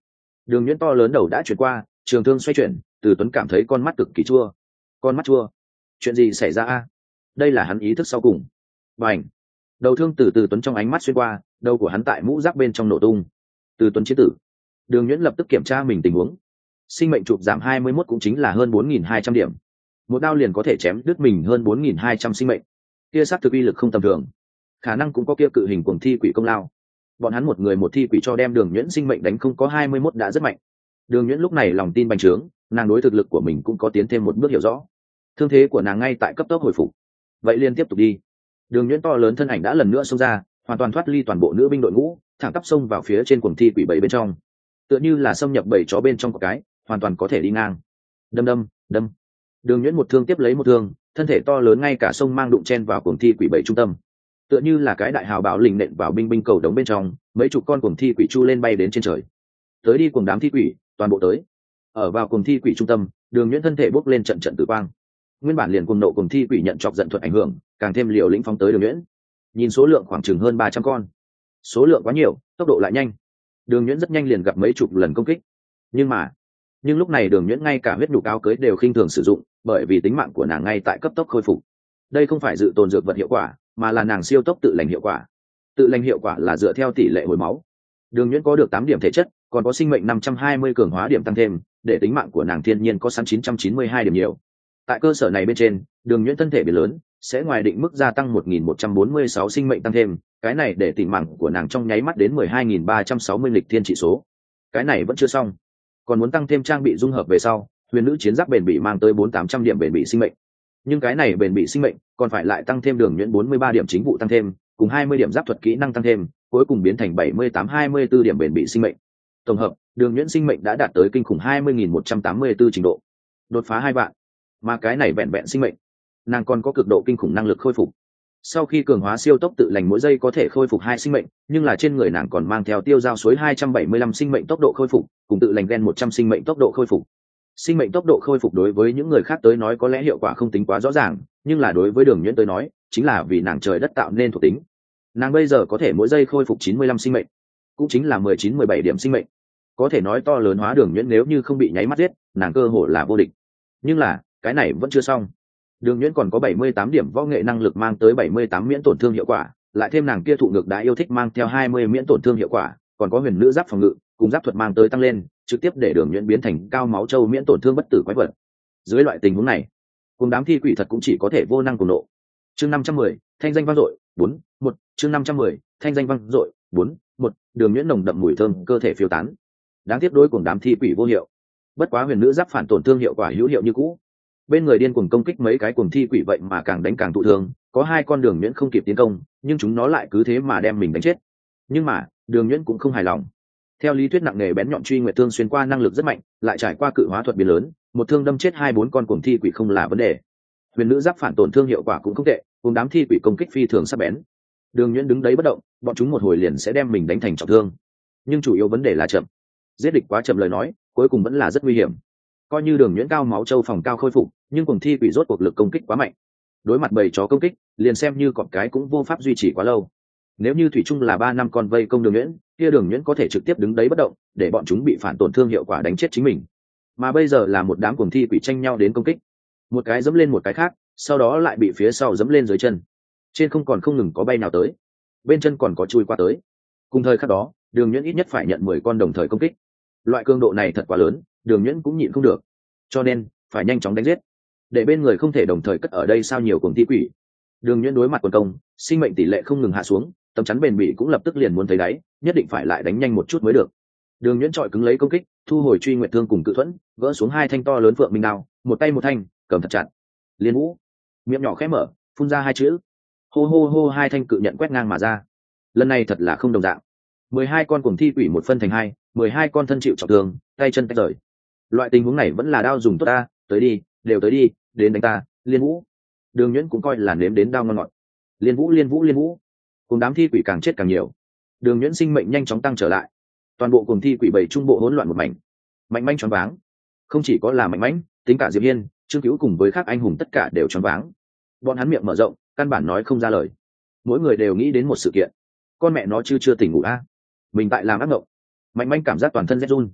Đường Nhuyễn to lớn đầu đã chuyển qua, trường thương xoay chuyển, Từ Tuấn cảm thấy con mắt cực kỳ chua. Con mắt chua? Chuyện gì xảy ra a? Đây là hắn ý thức sau cùng. Bành! Đầu thương từ Từ Tuấn trong ánh mắt xuyên qua, đầu của hắn tại mũ giáp bên trong nổ tung. Từ Tuấn chiến tử. Đường Nhuyễn lập tức kiểm tra mình tình huống. Sinh mệnh chụp giảm 21 cũng chính là hơn 4.200 điểm. Một đao liền có thể chém đứt mình hơn 4.200 sinh mệnh. Kia sát thực uy lực không tầm thường. Khả năng cũng có kia cự hình cuồng thi quỷ công lao. Bọn hắn một người một thi quỷ cho đem Đường Nhuyễn sinh mệnh đánh không có 21 đã rất mạnh. Đường Nhuyễn lúc này lòng tin bành trướng, nàng đối thực lực của mình cũng có tiến thêm một bước hiểu rõ. Thương thế của nàng ngay tại cấp tốc hồi phục. Vậy liên tiếp tục đi. Đường Nhuyễn to lớn thân ảnh đã lần nữa xông ra, hoàn toàn thoát ly toàn bộ nữ binh đội ngũ, thẳng tắp xông vào phía trên cuồng thi quỷ bầy bên trong. Tựa như là xâm nhập bầy chó bên trong một cái, hoàn toàn có thể đi ngang. Đâm đâm, đâm. Đường Nhuyễn một thương tiếp lấy một thương, thân thể to lớn ngay cả sông mang đụng chen vào cuồng thi quỷ bầy trung tâm. Tựa như là cái đại hào bão lình nện vào binh cầu đống bên trong, mấy chục con cuồng thi quỷ chu lên bay đến trên trời. Tới đi cuồng đám thi quỷ, toàn bộ tới. Ở vào cuồng thi quỷ trung tâm, Đường Nhuyễn thân thể bốc lên trận trận tử quang. Nguyên bản liền cuồng nộ cuồng thi quỷ nhận chọc giận thuật ảnh hưởng, càng thêm liều lĩnh phóng tới Đường Nhuyễn. Nhìn số lượng khoảng chừng hơn 300 con. Số lượng quá nhiều, tốc độ lại nhanh. Đường Nhuyễn rất nhanh liền gặp mấy chục lần công kích. Nhưng lúc này Đường Nhuyễn ngay cả huyết nhục áo cưới đều khinh thường sử dụng, bởi vì tính mạng của nàng ngay tại cấp tốc khôi phục. Đây không phải dự tồn dược vật hiệu quả, mà là nàng siêu tốc tự lành hiệu quả. Tự lành hiệu quả là dựa theo tỷ lệ hồi máu. Đường Nhuyễn có được 8 điểm thể chất, còn có sinh mệnh 520 cường hóa điểm tăng thêm, để tính mạng của nàng thiên nhiên có sẵn 992 điểm nhiều. Tại cơ sở này bên trên, Đường Nhuyễn thân thể biến lớn, sẽ ngoài định mức gia tăng 1146 sinh mệnh tăng thêm, cái này để tính mạng của nàng trong nháy mắt đến 12360 nghịch thiên trị số. Cái này vẫn chưa xong, còn muốn tăng thêm trang bị dung hợp về sau, huyền nữ chiến giáp bền bỉ mang tới 4800 điểm bền bỉ sinh mệnh. Nhưng cái này bền bỉ sinh mệnh còn phải lại tăng thêm Đường Nhuyễn 43 điểm chính vụ tăng thêm, cùng 20 điểm giáp thuật kỹ năng tăng thêm, cuối cùng biến thành 78-24 điểm bền bỉ sinh mệnh. Tổng hợp, Đường Nhuyễn sinh mệnh đã đạt tới kinh khủng 20.184 trình độ, đột phá 2 vạn. Mà cái này vẹn vẹn sinh mệnh, nàng còn có cực độ kinh khủng năng lực khôi phục. Sau khi cường hóa siêu tốc tự lành mỗi giây có thể khôi phục 2 sinh mệnh, nhưng là trên người nàng còn mang theo tiêu dao suối 275 sinh mệnh tốc độ khôi phục, cùng tự lành gen 100 sinh mệnh tốc độ khôi phục. Sinh mệnh tốc độ khôi phục đối với những người khác tới nói có lẽ hiệu quả không tính quá rõ ràng, nhưng là đối với Đường Nhuyễn tới nói, chính là vì nàng trời đất tạo nên thuộc tính. Nàng bây giờ có thể mỗi giây khôi phục 95 sinh mệnh, cũng chính là 19-17 điểm sinh mệnh. Có thể nói to lớn hóa Đường Nhuyễn nếu như không bị nháy mắt giết, nàng cơ hội là vô địch. Nhưng là, cái này vẫn chưa xong. Đường Nhuyễn còn có 78 điểm võ nghệ năng lực mang tới 78 miễn tổn thương hiệu quả, lại thêm nàng kia thụ ngược đã yêu thích mang theo 20 miễn tổn thương hiệu quả, còn có huyền nữ giáp phòng ngự, cùng giáp thuật mang tới tăng lên, trực tiếp để Đường Nhuyễn biến thành cao máu châu miễn tổn thương bất tử quái vật. Dưới loại tình huống này, cùng đám thi quỷ thật cũng chỉ có thể vô năng cùng nộ. Chương 510, thanh danh vang dội, 4-1, chương 510, thanh danh vang dội, 4-1, Đường Nhuyễn nồng đậm mùi thơm cơ thể phiêu tán. Đáng tiếc đối cùng đám thi quỷ vô hiệu. Bất quá huyền nữ giáp phản tổn thương hiệu quả hữu hiệu như cũ. Bên người điên cuồng công kích mấy cái cuồng thi quỷ vậy mà càng đánh càng thụ thương, có 2 con Đường Nhuyễn không kịp tiến công, nhưng chúng nó lại cứ thế mà đem mình đánh chết. Nhưng mà, Đường Nhuyễn cũng không hài lòng. Theo lý thuyết nặng nghề bén nhọn truy nguyệt thương xuyên qua năng lực rất mạnh, lại trải qua cự hóa thuật biến lớn, một thương đâm chết 2-4 con cuồng thi quỷ không là vấn đề. Huyền nữ giáp phản tổn thương hiệu quả cũng không tệ, cùng đám thi quỷ công kích phi thường sắc bén. Đường Nhuyễn đứng đấy bất động, bọn chúng một hồi liền sẽ đem mình đánh thành trọng thương. Nhưng chủ yếu vấn đề là chậm. Giết địch quá chậm lời nói, cuối cùng vẫn là rất nguy hiểm. Coi như Đường Nhuyễn cao máu châu phòng cao khôi phục, nhưng cuồng thi quỷ rốt cuộc lực công kích quá mạnh. Đối mặt bầy chó công kích, liền xem như cọp cái cũng vô pháp duy trì quá lâu. Nếu như thủy chung là 3 năm con vây công Đường Nhuyễn, kia Đường Nhuyễn có thể trực tiếp đứng đấy bất động, để bọn chúng bị phản tổn thương hiệu quả đánh chết chính mình. Mà bây giờ là một đám cuồng thi quỷ tranh nhau đến công kích, một cái dẫm lên một cái khác, sau đó lại bị phía sau dẫm lên dưới chân. Trên không còn không ngừng có bay nào tới, bên chân còn có chui qua tới. Cùng thời khắc đó, Đường Nhuyễn ít nhất phải nhận 10 con đồng thời công kích. Loại cường độ này thật quá lớn, Đường Nhuyễn cũng nhịn không được, cho nên phải nhanh chóng đánh giết, để bên người không thể đồng thời cất ở đây sao nhiều cuồng thi quỷ. Đường Nhuyễn đối mặt quần công, sinh mệnh tỷ lệ không ngừng hạ xuống, tấm chắn bền bỉ cũng lập tức liền muốn thấy đáy, nhất định phải lại đánh nhanh một chút mới được. Đường Nhuyễn chọi cứng lấy công kích, thu hồi truy nguyệt thương cùng cự thuẫn, gỡ xuống 2 thanh to lớn phượng minh đao, một tay một thanh, cầm thật chặt. Liên Vũ, miệng nhỏ khẽ mở, phun ra 2 chữ. Hô hô hô, 2 thanh cự nhận quét ngang mà ra. Lần này thật là không đồng dạng. 12 con cuồng thi quỷ một phân thành 2, 12 con thân chịu trọng thương, tay chân tách rời. Loại tình huống này vẫn là đao dùng tốt ta, tới đi, đều tới đi, đến đánh ta, Liên Vũ. Đường Nhuyễn cũng coi là nếm đến đao ngon ngọt. Liên Vũ, Liên Vũ, Liên Vũ. Cùng đám thi quỷ càng chết càng nhiều. Đường Nhuyễn sinh mệnh nhanh chóng tăng trở lại. Toàn bộ cuồng thi quỷ bảy trung bộ hỗn loạn một mảnh. Mạnh manh choáng váng. Không chỉ có là mạnh manh, tính cả Diệp Hiên, Trương Cứu cùng với các anh hùng tất cả đều choáng váng. Bọn hắn miệng mở rộng, căn bản nói không ra lời. Mỗi người đều nghĩ đến một sự kiện. Con mẹ nó chưa tỉnh ngủ a. Mình tại làm ác mộng. Mạnh manh cảm giác toàn thân rét run.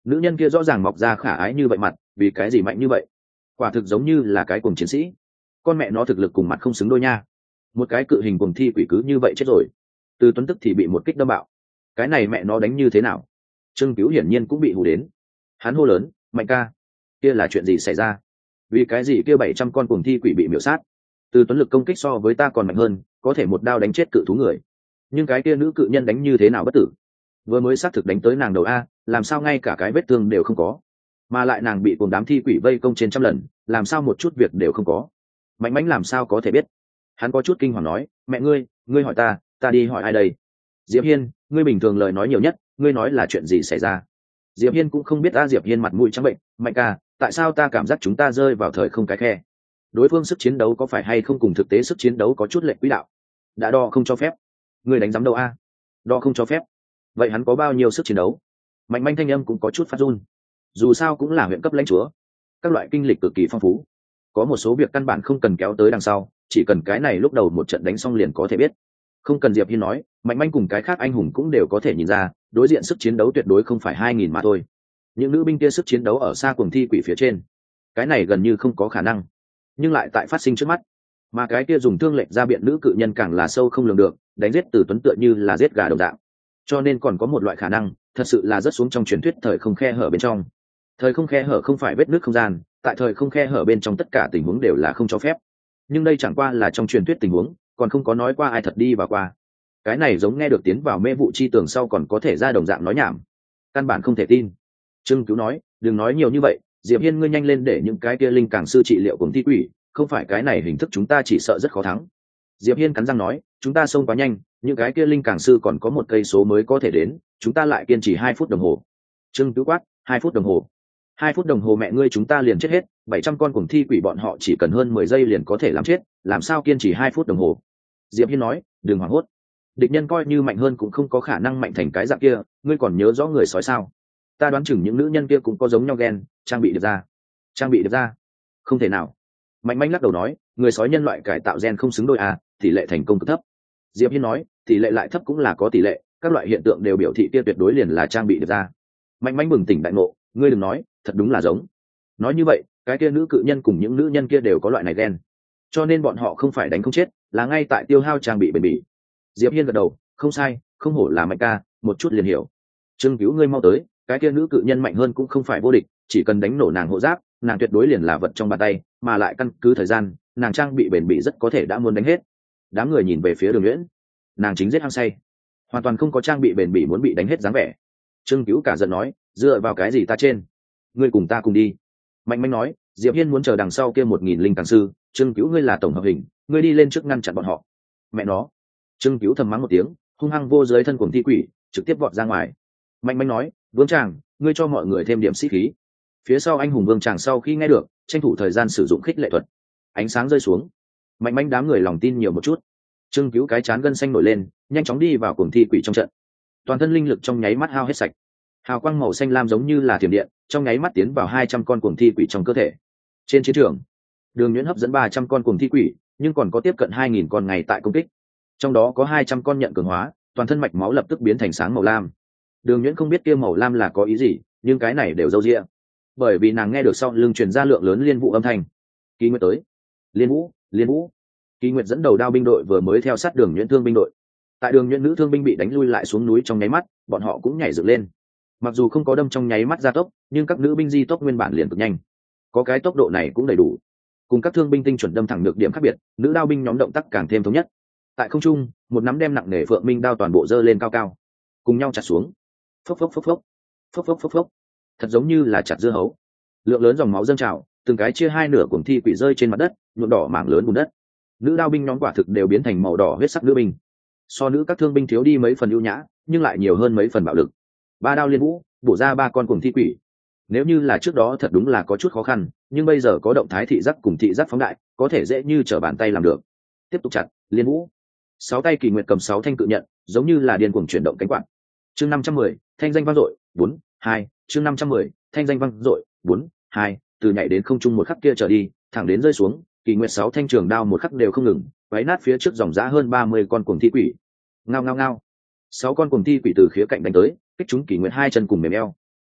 nữ nhân kia rõ ràng mọc ra khả ái như vậy mặt, vì cái gì mạnh như vậy? Quả thực giống như là cái cuồng chiến sĩ. Con mẹ nó thực lực cùng mặt không xứng đôi nha. Một cái cự hình cuồng thi quỷ cứ như vậy chết rồi. Từ Tuấn tức thì bị một kích đâm bạo. Cái này mẹ nó đánh như thế nào? Trương Cứu hiển nhiên cũng bị hù đến. Hắn hô lớn, Mạnh ca, kia là chuyện gì xảy ra? Vì cái gì kia 700 con cuồng thi quỷ bị miểu sát? Từ Tuấn lực công kích so với ta còn mạnh hơn, có thể một đao đánh chết cự thú người. Nhưng cái kia nữ cự nhân đánh như thế nào bất tử? Vừa mới xác thực đánh tới nàng đầu a, làm sao ngay cả cái vết thương đều không có? Mà lại nàng bị cùng đám thi quỷ vây công trên trăm lần, làm sao một chút việc đều không có? Mạnh mãnh làm sao có thể biết? Hắn có chút kinh hoàng nói, mẹ ngươi hỏi ta đi hỏi ai đây? Diệp Hiên, ngươi bình thường lời nói nhiều nhất, ngươi nói là chuyện gì xảy ra? Diệp Hiên cũng không biết ta. Diệp Hiên mặt mũi trắng bệnh, Mạnh ca, tại sao ta cảm giác chúng ta rơi vào thời không cái khe? Đối phương sức chiến đấu có phải hay không cùng thực tế sức chiến đấu có chút lệch quỹ đạo? Đã đo không cho phép, ngươi đánh giám đâu a? Đo không cho phép, vậy hắn có bao nhiêu sức chiến đấu? Mạnh manh thanh âm cũng có chút phát run. Dù sao cũng là huyện cấp lãnh chúa, các loại kinh lịch cực kỳ phong phú, có một số việc căn bản không cần kéo tới đằng sau, chỉ cần cái này lúc đầu một trận đánh xong liền có thể biết. Không cần Diệp Hiên nói, mạnh manh cùng cái khác anh hùng cũng đều có thể nhìn ra, đối diện sức chiến đấu tuyệt đối không phải 2000 mà thôi. Những nữ binh kia sức chiến đấu ở xa cuồng thi quỷ phía trên, cái này gần như không có khả năng, nhưng lại tại phát sinh trước mắt. Mà cái kia dùng thương lệnh ra biện nữ cự nhân càng là sâu không lường được, đánh giết Từ Tuấn tựa như là giết gà đồng dạng. Cho nên còn có một loại khả năng, thật sự là rất xuống trong truyền thuyết thời không khe hở bên trong. Thời không khe hở không phải vết nứt không gian, tại thời không khe hở bên trong tất cả tình huống đều là không cho phép. Nhưng đây chẳng qua là trong truyền thuyết tình huống, còn không có nói qua ai thật đi và qua. Cái này giống nghe được tiến vào mê vụ chi tường sau còn có thể ra đồng dạng nói nhảm, căn bản không thể tin. Trương Cứu nói, đừng nói nhiều như vậy, Diệp Hiên ngươi nhanh lên để những cái kia linh càng sư trị liệu cùng thi quỷ, không phải cái này hình thức chúng ta chỉ sợ rất khó thắng. Diệp Hiên cắn răng nói, chúng ta xông quá nhanh, những cái kia linh càng sư còn có một cây số mới có thể đến, chúng ta lại kiên trì 2 phút đồng hồ. Trương Cứu quát, 2 phút đồng hồ? 2 phút đồng hồ mẹ ngươi chúng ta liền chết hết, 700 con cuồng thi quỷ bọn họ chỉ cần hơn 10 giây liền có thể làm chết, làm sao kiên trì 2 phút đồng hồ? Diệp Hiên nói, đừng hoảng hốt, địch nhân coi như mạnh hơn cũng không có khả năng mạnh thành cái dạng kia, ngươi còn nhớ rõ người sói sao? Ta đoán chừng những nữ nhân kia cũng có giống nhau ghen, trang bị được ra, không thể nào. Mạnh manh lắc đầu nói, người sói nhân loại cải tạo gen không xứng đôi à, tỷ lệ thành công cực thấp. Diệp Hiên nói, tỷ lệ lại thấp cũng là có tỷ lệ, các loại hiện tượng đều biểu thị kia tuyệt đối liền là trang bị được ra. Mạnh manh bừng tỉnh đại ngộ, ngươi đừng nói, thật đúng là giống. Nói như vậy, cái kia nữ cự nhân cùng những nữ nhân kia đều có loại này gen, cho nên bọn họ không phải đánh không chết, là ngay tại tiêu hao trang bị bền bỉ. Diệp Hiên gật đầu, không sai, không hổ là Mạnh ca, một chút liền hiểu. Trương Cứu ngươi mau tới, cái kia nữ cự nhân mạnh hơn cũng không phải vô địch, chỉ cần đánh nổ nàng hộ giáp, nàng tuyệt đối liền là vật trong bàn tay, mà lại căn cứ thời gian, nàng trang bị bền bỉ rất có thể đã muốn đánh hết. Đám người nhìn về phía Đường Uyển, nàng chính giết hăng say, hoàn toàn không có trang bị bền bỉ muốn bị đánh hết dáng vẻ. Trương Cứu cả giận nói, dựa vào cái gì ta trên, ngươi cùng ta cùng đi. Mạnh Mạnh nói, Diệp Hiên muốn chờ đằng sau kia 1000 linh càng sư, Trương Cứu ngươi là tổng hợp hình, ngươi đi lên trước ngăn chặn bọn họ. Mẹ nó. Trương Cứu thầm mắng một tiếng, hung hăng vô dưới thân cuồng thi quỷ, trực tiếp vọt ra ngoài. Mạnh Mạnh nói, Vương Tràng, ngươi cho mọi người thêm điểm sĩ khí. Phía sau anh hùng Vương Tràng sau khi nghe được, tranh thủ thời gian sử dụng khích lệ thuật. Ánh sáng rơi xuống, Mạnh Mạnh đám người lòng tin nhiều một chút. Trương Cứu cái chán gân xanh nổi lên, nhanh chóng đi vào cuồng thi quỷ trong trận. Toàn thân linh lực trong nháy mắt hao hết sạch, hào quang màu xanh lam giống như là thiểm điện, trong nháy mắt tiến vào 200 con cuồng thi quỷ trong cơ thể. Trên chiến trường, Đường Nhuyễn hấp dẫn 300 con cuồng thi quỷ, nhưng còn có tiếp cận 2000 con ngày tại công kích. Trong đó có 200 con nhận cường hóa, toàn thân mạch máu lập tức biến thành sáng màu lam. Đường Nhuyễn không biết kia màu lam là có ý gì, nhưng cái này đều râu ria, bởi vì nàng nghe được sau lưng truyền ra lượng lớn liên vũ âm thanh. Kỳ Nguyệt tới, liên vũ. Kỳ Nguyệt dẫn đầu đao binh đội vừa mới theo sát Đường Nhuyễn thương binh đội. Tại Đường Nhuyễn nữ thương binh bị đánh lui lại xuống núi trong nháy mắt, bọn họ cũng nhảy dựng lên. Mặc dù không có đâm trong nháy mắt gia tốc, nhưng các nữ binh di tốc nguyên bản liền cực nhanh, có cái tốc độ này cũng đầy đủ. Cùng các thương binh tinh chuẩn đâm thẳng được điểm khác biệt, nữ đao binh nhóm động tác càng thêm thống nhất. Tại không trung, một nắm đem nặng nề phượng minh đao toàn bộ dơ lên cao cao, cùng nhau chặt xuống. Phốc phốc phốc phốc, phốc phốc phốc phốc, thật giống như là chặt dưa hấu. Lượng lớn dòng máu dâng trào, từng cái chia hai nửa cuồng thi quỷ rơi trên mặt đất, nhuộm đỏ mảng lớn bùn đất. Nữ đao binh nhóm quả thực đều biến thành màu đỏ huyết sắc nữ binh. So nữ các thương binh thiếu đi mấy phần ưu nhã, nhưng lại nhiều hơn mấy phần bạo lực. Ba đao liên vũ, bổ ra 3 con cuồng thi quỷ. Nếu như là trước đó thật đúng là có chút khó khăn, nhưng bây giờ có động thái thị giác cùng thị giác phóng đại, có thể dễ như trở bàn tay làm được. Tiếp tục chặt, liên vũ. 6 tay Kỳ Nguyệt cầm 6 thanh cự nhận, giống như là điên cuồng chuyển động cánh quạt. Chương 510, thanh danh vang dội, 4, 2, chương 510, thanh danh vang dội, 4, 2, từ nhảy đến không trung một khắc kia trở đi, thẳng đến rơi xuống, Kỳ Nguyệt 6 thanh trường đao một khắc đều không ngừng, váy nát phía trước dòng dã hơn 30 con cuồng thi quỷ. Ngao ngao ngao. 6 con cuồng thi quỷ từ khía cạnh đánh tới, kích chúng Kỳ Nguyệt 2 chân cùng mềm eo.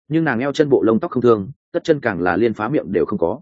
nhưng nàng eo chân bộ lông tóc không thương, tất chân càng là liên phá miệng đều không có.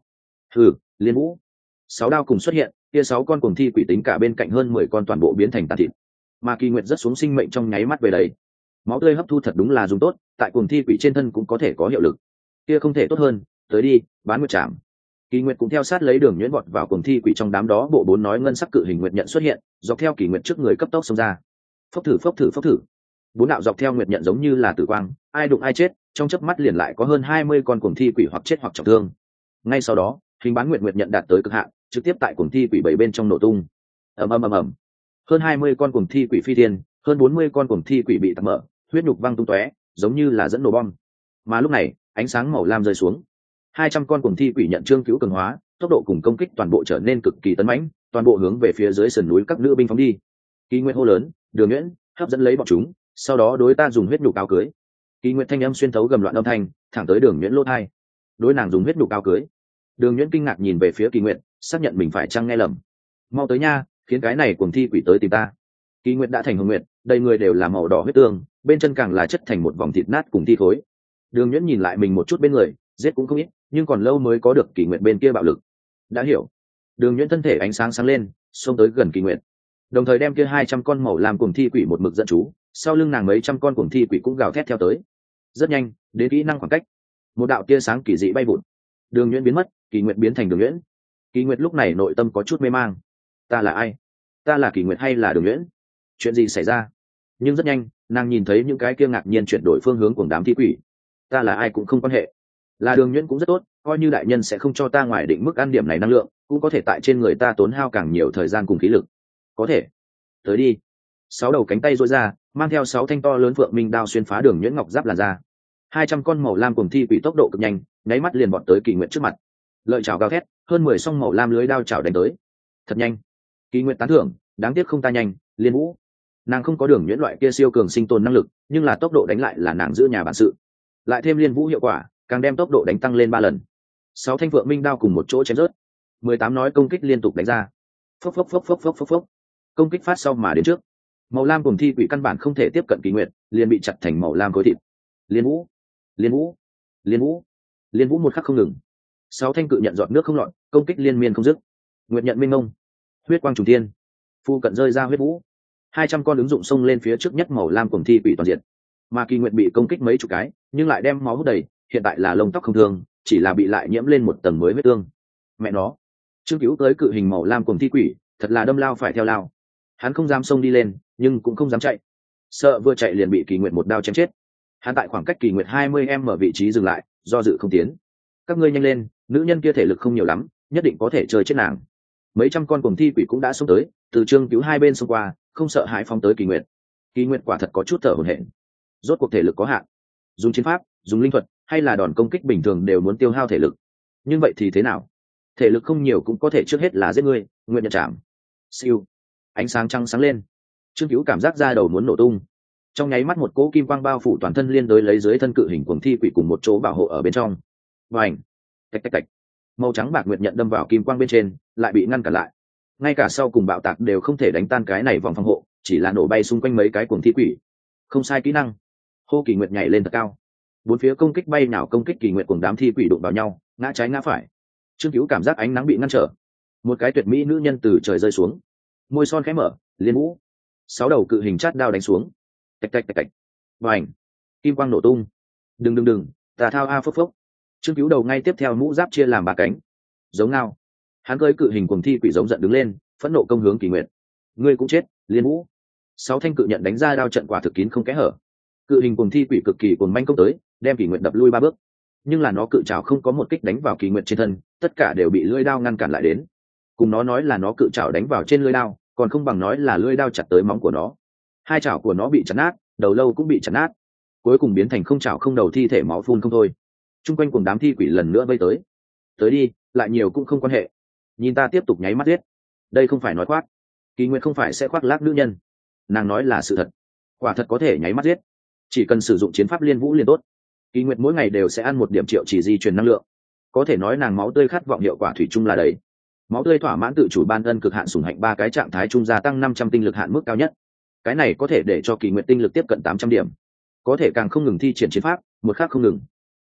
Liên Vũ. 6 đao cùng xuất hiện, kia 6 con cuồng thi quỷ tính cả bên cạnh hơn 10 con toàn bộ biến thành tàn thịt, mà Kỳ Nguyệt rất xuống sinh mệnh trong nháy mắt về đấy. Máu tươi hấp thu thật đúng là dùng tốt, tại cuồng thi quỷ trên thân cũng có thể có hiệu lực. Kia không thể tốt hơn, tới đi, bán nguyệt chạm. Kỳ Nguyệt cũng theo sát lấy đường nhuyễn vọt vào cuồng thi quỷ trong đám đó, bộ 4 nói ngân sắc cự hình nguyệt nhận xuất hiện, dọc theo Kỳ Nguyệt trước người cấp tốc xông ra. Phốc thử phốc thử phốc thử. 4 đạo dọc theo nguyệt nhận giống như là tử quang, ai đụng ai chết, trong chớp mắt liền lại có hơn 20 con cuồng thi quỷ hoặc chết hoặc trọng thương. Ngay sau đó, hình bán nguyệt nhận đạt tới cực hạn, trực tiếp tại cuồng thi quỷ bảy bên trong nổ tung. Ầm ầm ầm ầm. Hơn 20 con cuồng thi quỷ phi thiên, hơn 40 con cuồng thi quỷ bị tạc mở, huyết nhục văng tung tóe, giống như là dẫn nổ bom. Mà lúc này, ánh sáng màu lam rơi xuống. 200 con cuồng thi quỷ nhận trương cứu cường hóa, tốc độ cùng công kích toàn bộ trở nên cực kỳ tấn mãnh, toàn bộ hướng về phía dưới sườn núi các nữ binh phóng đi. Kỳ Nguyệt hô lớn, "Đường Nhuyễn, hấp dẫn lấy bọn chúng, sau đó đối ta dùng huyết nhục áo cưới." Kỳ Nguyệt thanh âm xuyên thấu gầm loạn âm thanh, thẳng tới Đường Nhuyễn lỗ tai. Đối nàng dùng huyết nhục áo cưới. Đường Nhuyễn kinh ngạc nhìn về phía Kỳ Nguyệt, xác nhận mình phải chăng nghe lầm. "Mau tới nha, khiến cái này cuồng thi quỷ tới tìm ta." Kỳ Nguyệt đã thành hồng nguyệt, đầy người đều là màu đỏ huyết tương, bên chân càng là chất thành một vòng thịt nát cùng thi khối. Đường Nhuyễn nhìn lại mình một chút bên người, giết cũng không ít, nhưng còn lâu mới có được Kỳ Nguyệt bên kia bạo lực. Đã hiểu. Đường Nhuyễn thân thể ánh sáng sáng lên, xông tới gần Kỳ Nguyệt, đồng thời đem kia 200 con màu làm cuồng thi quỷ một mực dẫn chú, sau lưng nàng mấy trăm con cuồng thi quỷ cũng gào thét theo tới. Rất nhanh, đến kỹ năng khoảng cách, một đạo tia sáng kỳ dị bay vụt. Đường Nhuyễn biến mất, Kỳ Nguyệt biến thành Đường Nhuyễn. Kỳ Nguyệt lúc này nội tâm có chút mê mang. Ta là ai? Ta là Kỳ Nguyệt hay là Đường Nhuyễn? Chuyện gì xảy ra? Nhưng rất nhanh, nàng nhìn thấy những cái kia ngạc nhiên chuyển đổi phương hướng của đám thi quỷ. Ta là ai cũng không quan hệ. Là Đường Nhuyễn cũng rất tốt, coi như đại nhân sẽ không cho ta ngoài định mức ăn điểm này năng lượng, cũng có thể tại trên người ta tốn hao càng nhiều thời gian cùng khí lực. Có thể. Tới đi. 6 đầu cánh tay duỗi ra, mang theo 6 thanh to lớn vượng minh đao xuyên phá Đường Nhuyễn ngọc giáp làn ra. 200 con màu lam cùng thi quỷ tốc độ cực nhanh, nháy mắt liền bọn tới Kỳ Nguyệt trước mặt. Lợi chảo gào thét, hơn 10 song màu lam lưới đao chảo đánh tới. Thật nhanh. Kỳ Nguyệt tán thưởng, đáng tiếc không ta nhanh, Liên Vũ. Nàng không có Đường Nhuyễn loại kia siêu cường sinh tồn năng lực, nhưng là tốc độ đánh lại là nàng giữ nhà bản sự. Lại thêm Liên Vũ hiệu quả, càng đem tốc độ đánh tăng lên 3 lần. 6 thanh vượng minh đao cùng một chỗ chém rớt. 18 nói công kích liên tục đánh ra. Phốc phốc phốc phốc phốc phốc phốc. Công kích phát sau mà đến trước. Màu lam cùng thi quỷ căn bản không thể tiếp cận Kỳ Nguyệt, liền bị chặt thành màu lam khối thịt. Liên Vũ, Liên Vũ, Liên Vũ, Liên Vũ một khắc không ngừng. 6 thanh cự nhận giọt nước không lọt, công kích liên miên không dứt. Nguyệt nhận minh ngông, huyết quang trùng thiên, phu cận rơi ra huyết vũ. 200 con ứng dụng xông lên phía trước nhất màu lam cùng thi quỷ toàn diện. Mà Kỳ Nguyệt bị công kích mấy chục cái, nhưng lại đem máu hút đầy, hiện tại là lông tóc không thương, chỉ là bị lại nhiễm lên một tầng mới huyết tương. Mẹ nó, Trương Cứu tới cự hình màu lam cùng thi quỷ, thật là đâm lao phải theo lao. Hắn không dám xông đi lên, nhưng cũng không dám chạy, sợ vừa chạy liền bị Kỳ Nguyệt một đao chém chết. Hắn tại khoảng cách Kỳ Nguyệt 20m ở vị trí dừng lại, do dự không tiến. Các ngươi nhanh lên, nữ nhân kia thể lực không nhiều lắm, nhất định có thể chơi chết nàng. Mấy trăm con cuồng thi quỷ cũng đã xông tới, từ Trương Cứu hai bên xông qua, không sợ hãi phóng tới Kỳ Nguyệt. Kỳ Nguyệt quả thật có chút thở hổn hển, rốt cuộc thể lực có hạn, dùng chiến pháp, dùng linh thuật hay là đòn công kích bình thường đều muốn tiêu hao thể lực. Nhưng vậy thì thế nào? Thể lực không nhiều cũng có thể trước hết là giết ngươi, Nguyệt nhận chạm. Siêu, ánh sáng trăng sáng lên. Trương Cứu cảm giác da đầu muốn nổ tung. Trong nháy mắt một cỗ kim quang bao phủ toàn thân, liên đối lấy dưới thân cự hình cuồng thi quỷ cùng một chỗ bảo hộ ở bên trong. Vành, tạch tạch tạch. Màu trắng bạc nguyệt nhận đâm vào kim quang bên trên, lại bị ngăn cản lại. Ngay cả sau cùng bạo tạc đều không thể đánh tan cái này vòng phòng hộ, chỉ là nổ bay xung quanh mấy cái cuồng thi quỷ. Không sai kỹ năng. Hô Kỳ Nguyệt nhảy lên thật cao. Bốn phía công kích bay nào công kích Kỳ Nguyệt cùng đám thi quỷ đụng vào nhau, ngã trái ngã phải. Trương Cứu cảm giác ánh nắng bị ngăn trở. Một cái tuyệt mỹ nữ nhân từ trời rơi xuống, môi son khẽ mở, Liên Vũ. 6 đầu cự hình chát đao đánh xuống. Tạch tạch tạch tạch. Vành, kim quang nổ tung. Đừng, tà thao a phốc phốc. Trương Cứu đầu ngay tiếp theo mũ giáp chia làm 3 cánh. Giống ngao. Hắn cưỡi cự hình cuồng thi quỷ giống giận đứng lên, phẫn nộ công hướng Kỳ Nguyệt. Ngươi cũng chết, Liên Vũ. 6 thanh cự nhận đánh ra đao trận quả thực kín không kẽ hở. Cự hình cuồng thi quỷ cực kỳ cuồng manh công tới, đem Kỳ Nguyệt đập lui 3 bước. Nhưng là nó cự trảo không có một kích đánh vào Kỳ Nguyệt trên thân, tất cả đều bị lưỡi đao ngăn cản lại đến. Cùng nó nói là nó cự trảo đánh vào trên lưỡi đao, còn không bằng nói là lưỡi đao chặt tới móng của nó. Hai trảo của nó bị chặt nát, đầu lâu cũng bị chặt nát, cuối cùng biến thành không trảo không đầu thi thể máu phun không thôi. Trung quanh cùng đám thi quỷ lần nữa vây tới. Tới đi, lại nhiều cũng không quan hệ. Nhìn ta tiếp tục nháy mắt giết. Đây không phải nói khoác. Kỳ Nguyệt không phải sẽ khoác lác nữ nhân. Nàng nói là sự thật. Quả thật có thể nháy mắt giết. Chỉ cần sử dụng chiến pháp Liên Vũ liền tốt. Kỳ Nguyệt mỗi ngày đều sẽ ăn 1 điểm triệu chỉ di truyền năng lượng. Có thể nói nàng máu tươi khát vọng hiệu quả thủy chung là đầy. Máu tươi thỏa mãn tự chủ ban ân cực hạn sủng hạnh 3 cái trạng thái trung gia tăng 500 tinh lực hạn mức cao nhất. Cái này có thể để cho Kỳ Nguyệt tinh lực tiếp cận 800 điểm. Có thể càng không ngừng thi triển chiến pháp, một khắc không ngừng.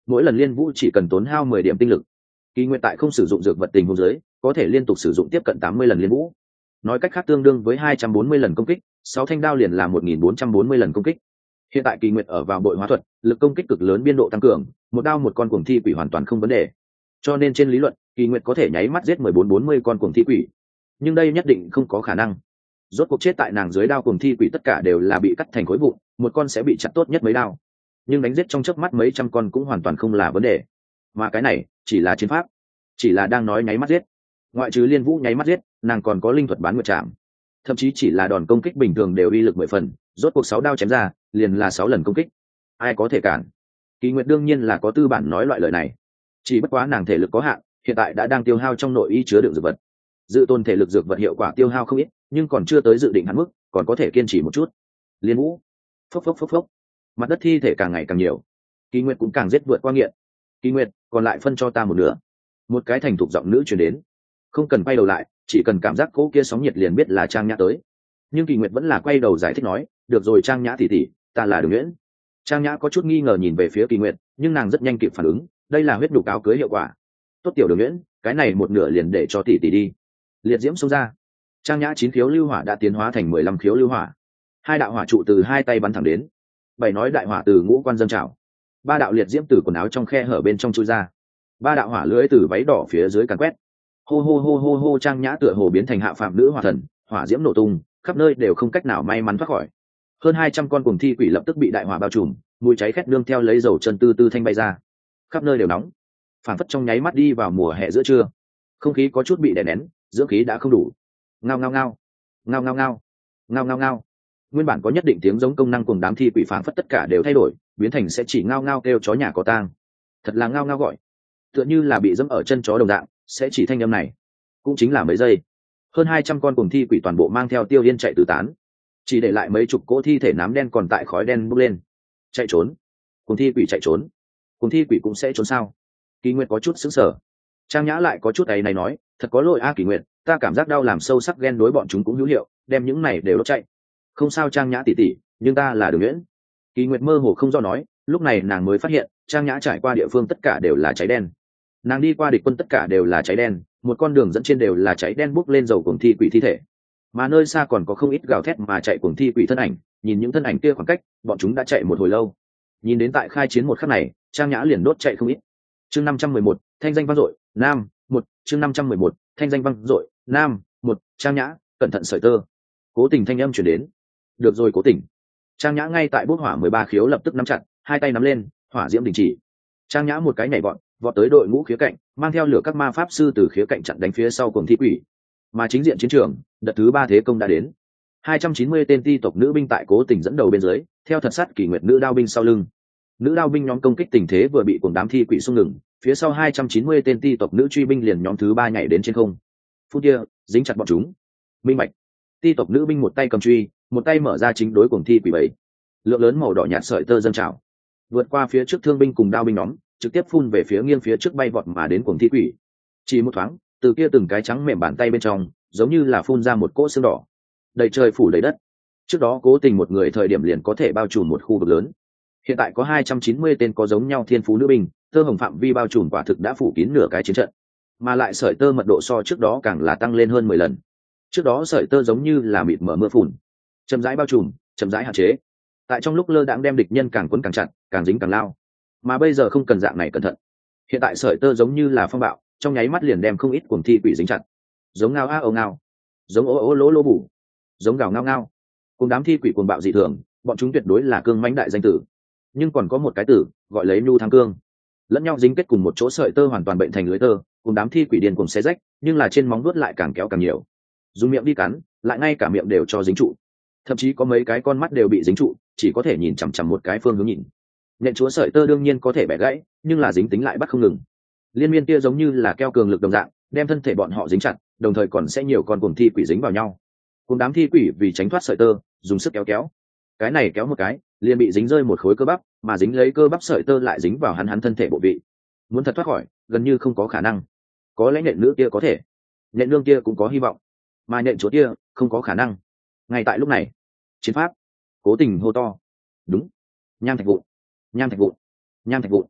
mỗi lần liên vũ chỉ cần tốn hao 10 điểm tinh lực. Kỳ Nguyệt tại không sử dụng dược vật tình huống dưới có thể liên tục sử dụng tiếp cận 80 lần liên vũ, nói cách khác tương đương với 240 lần công kích, 6 thanh đao liền là 1440 lần công kích. Hiện tại Kỳ Nguyệt ở vào bội hóa thuật, lực công kích cực lớn, biên độ tăng cường, một đao một con cuồng thi quỷ hoàn toàn không vấn đề. Cho nên trên lý luận, Kỳ Nguyệt có thể nháy mắt giết 14-40 con cuồng thi quỷ. Nhưng đây nhất định không có khả năng. Rốt cuộc chết tại nàng dưới đao cuồng thi quỷ tất cả đều là bị cắt thành khối vụn, một con sẽ bị chặt tốt nhất mấy đao. Nhưng đánh giết trong chớp mắt mấy trăm con cũng hoàn toàn không là vấn đề. Mà cái này chỉ là chiến pháp, chỉ là đang nói nháy mắt giết. Ngoại trừ liên vũ nháy mắt giết, nàng còn có linh thuật bán nguyệt trảm. Thậm chí chỉ là đòn công kích bình thường đều uy lực 10 phần, rốt cuộc 6 đao chém ra, liền là 6 lần công kích. Ai có thể cản? Kỳ Nguyệt đương nhiên là có tư bản nói loại lời này. Chỉ bất quá nàng thể lực có hạn, hiện tại đã đang tiêu hao trong nội y chứa đựng dược vật. Dự tôn thể lực dược vật hiệu quả tiêu hao không ít, nhưng còn chưa tới dự định hạn mức, còn có thể kiên trì một chút. Liên vũ, phốc phốc phốc phốc, mặt đất thi thể càng ngày càng nhiều. Kỳ Nguyệt cũng càng giết vượt qua nghiện. Kỳ Nguyệt, còn lại phân cho ta một nửa. Một cái thành thục giọng nữ truyền đến. Không cần quay đầu lại, chỉ cần cảm giác cỗ kia sóng nhiệt liền biết là Trang Nhã tới. Nhưng Kỳ Nguyệt vẫn là quay đầu giải thích nói, được rồi Trang Nhã tỷ tỷ, ta là Đường Nhuyễn. Trang Nhã có chút nghi ngờ nhìn về phía Kỳ Nguyệt, nhưng nàng rất nhanh kịp phản ứng, đây là huyết nhục áo cưới hiệu quả. Tốt tiểu Đường Nhuyễn, cái này một nửa liền để cho tỷ tỷ đi. Liệt diễm xông ra. Trang Nhã 9 khiếu lưu hỏa đã tiến hóa thành 15 khiếu lưu hỏa. 2 đạo hỏa trụ từ 2 tay bắn thẳng đến. 7 nói đại hỏa từ ngũ quan dâng trào. 3 đạo liệt diễm từ quần áo trong khe hở bên trong chui ra. 3 đạo hỏa lưỡi từ váy đỏ phía dưới càn quét. Hô hô hô hô hô, Trang Nhã tựa hồ biến thành hạ phàm nữ hỏa thần, hỏa diễm nổ tung, khắp nơi đều không cách nào may mắn thoát khỏi. Hơn 200 con cuồng thi quỷ lập tức bị đại hỏa bao trùm, mùi cháy khét nương theo lấy dầu chân tư tư thanh bay ra, khắp nơi đều nóng, phản phất trong nháy mắt đi vào mùa hè giữa trưa. Không khí có chút bị đè nén, dưỡng khí đã không đủ. Ngao ngao ngao, ngao ngao ngao, ngao ngao ngao. Nguyên bản có nhất định tiếng giống công năng cùng đám thi quỷ phản phất tất cả đều thay đổi, biến thành sẽ chỉ ngao ngao kêu chó nhà có tang. Thật là ngao ngao gọi, tựa như là bị dẫm ở chân chó đồng dạng, sẽ chỉ thanh âm này. Cũng chính là mấy giây, hơn 200 con cuồng thi quỷ toàn bộ mang theo Tiêu Yên chạy tứ tán, chỉ để lại mấy chục cỗ thi thể nám đen còn tại khói đen bốc lên. Chạy trốn, cuồng thi quỷ chạy trốn, cuồng thi quỷ cũng sẽ trốn sao? Kỳ Nguyệt có chút sững sờ. Trang Nhã lại có chút ấy này nói, thật có lỗi a Kỳ Nguyệt, ta cảm giác đau làm sâu sắc ghen đối bọn chúng cũng hữu hiệu, đem những này đều đốt chạy. Không sao Trang Nhã tỷ tỷ, nhưng ta là Đường Nhuyễn. Kỳ Nguyệt mơ hồ không do nói, lúc này nàng mới phát hiện, Trang Nhã trải qua địa phương tất cả đều là cháy đen. Nàng đi qua địch quân tất cả đều là cháy đen, một con đường dẫn trên đều là cháy đen bốc lên dầu cuồng thi quỷ thi thể. Mà nơi xa còn có không ít gào thét mà chạy cuồng thi quỷ thân ảnh, nhìn những thân ảnh kia khoảng cách, bọn chúng đã chạy một hồi lâu. Nhìn đến tại khai chiến một khắc này, Trang Nhã liền đốt chạy không ít. Chương 511, thanh danh vang dội, nam, 1, chương 511, thanh danh vang dội, nam, 1, Trang Nhã, cẩn thận sợi tơ. Cố Tình thanh âm truyền đến. Được rồi Cố Tình. Trang Nhã ngay tại bút hỏa 13 khiếu lập tức nắm chặt, hai tay nắm lên, hỏa diễm đình chỉ. Trang Nhã một cái nhảy vọt tới đội ngũ khía cạnh, mang theo lửa các ma pháp sư từ khía cạnh chặn đánh phía sau cuồng thi quỷ. Mà chính diện chiến trường, đợt thứ 3 thế công đã đến. 290 tên ti tộc nữ binh tại Cố Tình dẫn đầu bên dưới, theo thật sát Kỳ Nguyệt nữ đao binh sau lưng. Nữ đao binh nhóm công kích tình thế vừa bị cuồng đám thi quỷ xung ngừng, phía sau 290 tên ti tộc nữ truy binh liền nhóm thứ 3 nhảy đến trên không. Phút kia, dính chặt bọn chúng. Minh bạch. Ti tộc nữ binh một tay cầm truy, một tay mở ra chính đối cuồng thi quỷ bầy. Lượng lớn màu đỏ nhạt sợi tơ dâng trào, vượt qua phía trước thương binh cùng đao binh nhóm, trực tiếp phun về phía nghiêng phía trước bay vọt mà đến cuồng thi quỷ. Chỉ một thoáng, từ kia từng cái trắng mềm bàn tay bên trong, giống như là phun ra một cỗ xương đỏ, đầy trời phủ đầy đất. Trước đó Cố Tình một người thời điểm liền có thể bao trùm một khu vực lớn, hiện tại có 290 tên có giống nhau thiên phú nữ binh, tơ hồng phạm vi bao trùm quả thực đã phủ kín nửa cái chiến trận, mà lại sợi tơ mật độ so trước đó càng là tăng lên hơn 10 lần. Trước đó sợi tơ giống như là mịt mở mưa phùn, chậm rãi bao trùm, chậm rãi hạn chế, tại trong lúc lơ đãng đem địch nhân càng quấn càng chặt, càng dính càng lao. Mà bây giờ không cần dạng này cẩn thận, hiện tại sợi tơ giống như là phong bạo, trong nháy mắt liền đem không ít cuồng thi quỷ dính chặt. Giống ngao a ồ ngao, giống ố ố lỗ lỗ bù, giống gào ngao ngao. Cùng đám thi quỷ cuồng bạo dị thường, bọn chúng tuyệt đối là cương mãnh đại danh tử. Nhưng còn có một cái tử gọi lấy nhu thắng cương, lẫn nhau dính kết cùng một chỗ, sợi tơ hoàn toàn bệnh thành lưới tơ, cùng đám thi quỷ điên cùng xé rách, nhưng là trên móng vuốt lại càng kéo càng nhiều. Dùng miệng đi cắn, lại ngay cả miệng đều cho dính trụ, thậm chí có mấy cái con mắt đều bị dính trụ, chỉ có thể nhìn chằm chằm một cái phương hướng nhìn. Nhện chúa sợi tơ đương nhiên có thể bẻ gãy, nhưng là dính tính lại bắt không ngừng. Liên miên kia giống như là keo cường lực đồng dạng, đem thân thể bọn họ dính chặt, đồng thời còn sẽ nhiều con cuồng thi quỷ dính vào nhau. Cùng đám thi quỷ vì tránh thoát sợi tơ, dùng sức kéo kéo, cái này kéo một cái liền bị dính rơi một khối cơ bắp, mà dính lấy cơ bắp sợi tơ lại dính vào hắn thân thể bộ vị. Muốn thật thoát khỏi gần như không có khả năng. Có lẽ nhện nữ kia có thể, nhện nương kia cũng có hy vọng, mà nhện chúa kia không có khả năng. Ngay tại lúc này, chiến pháp. Cố Tình hô to. Đúng. Nham thạch vụ, nham thạch vụ, nham thạch vụ.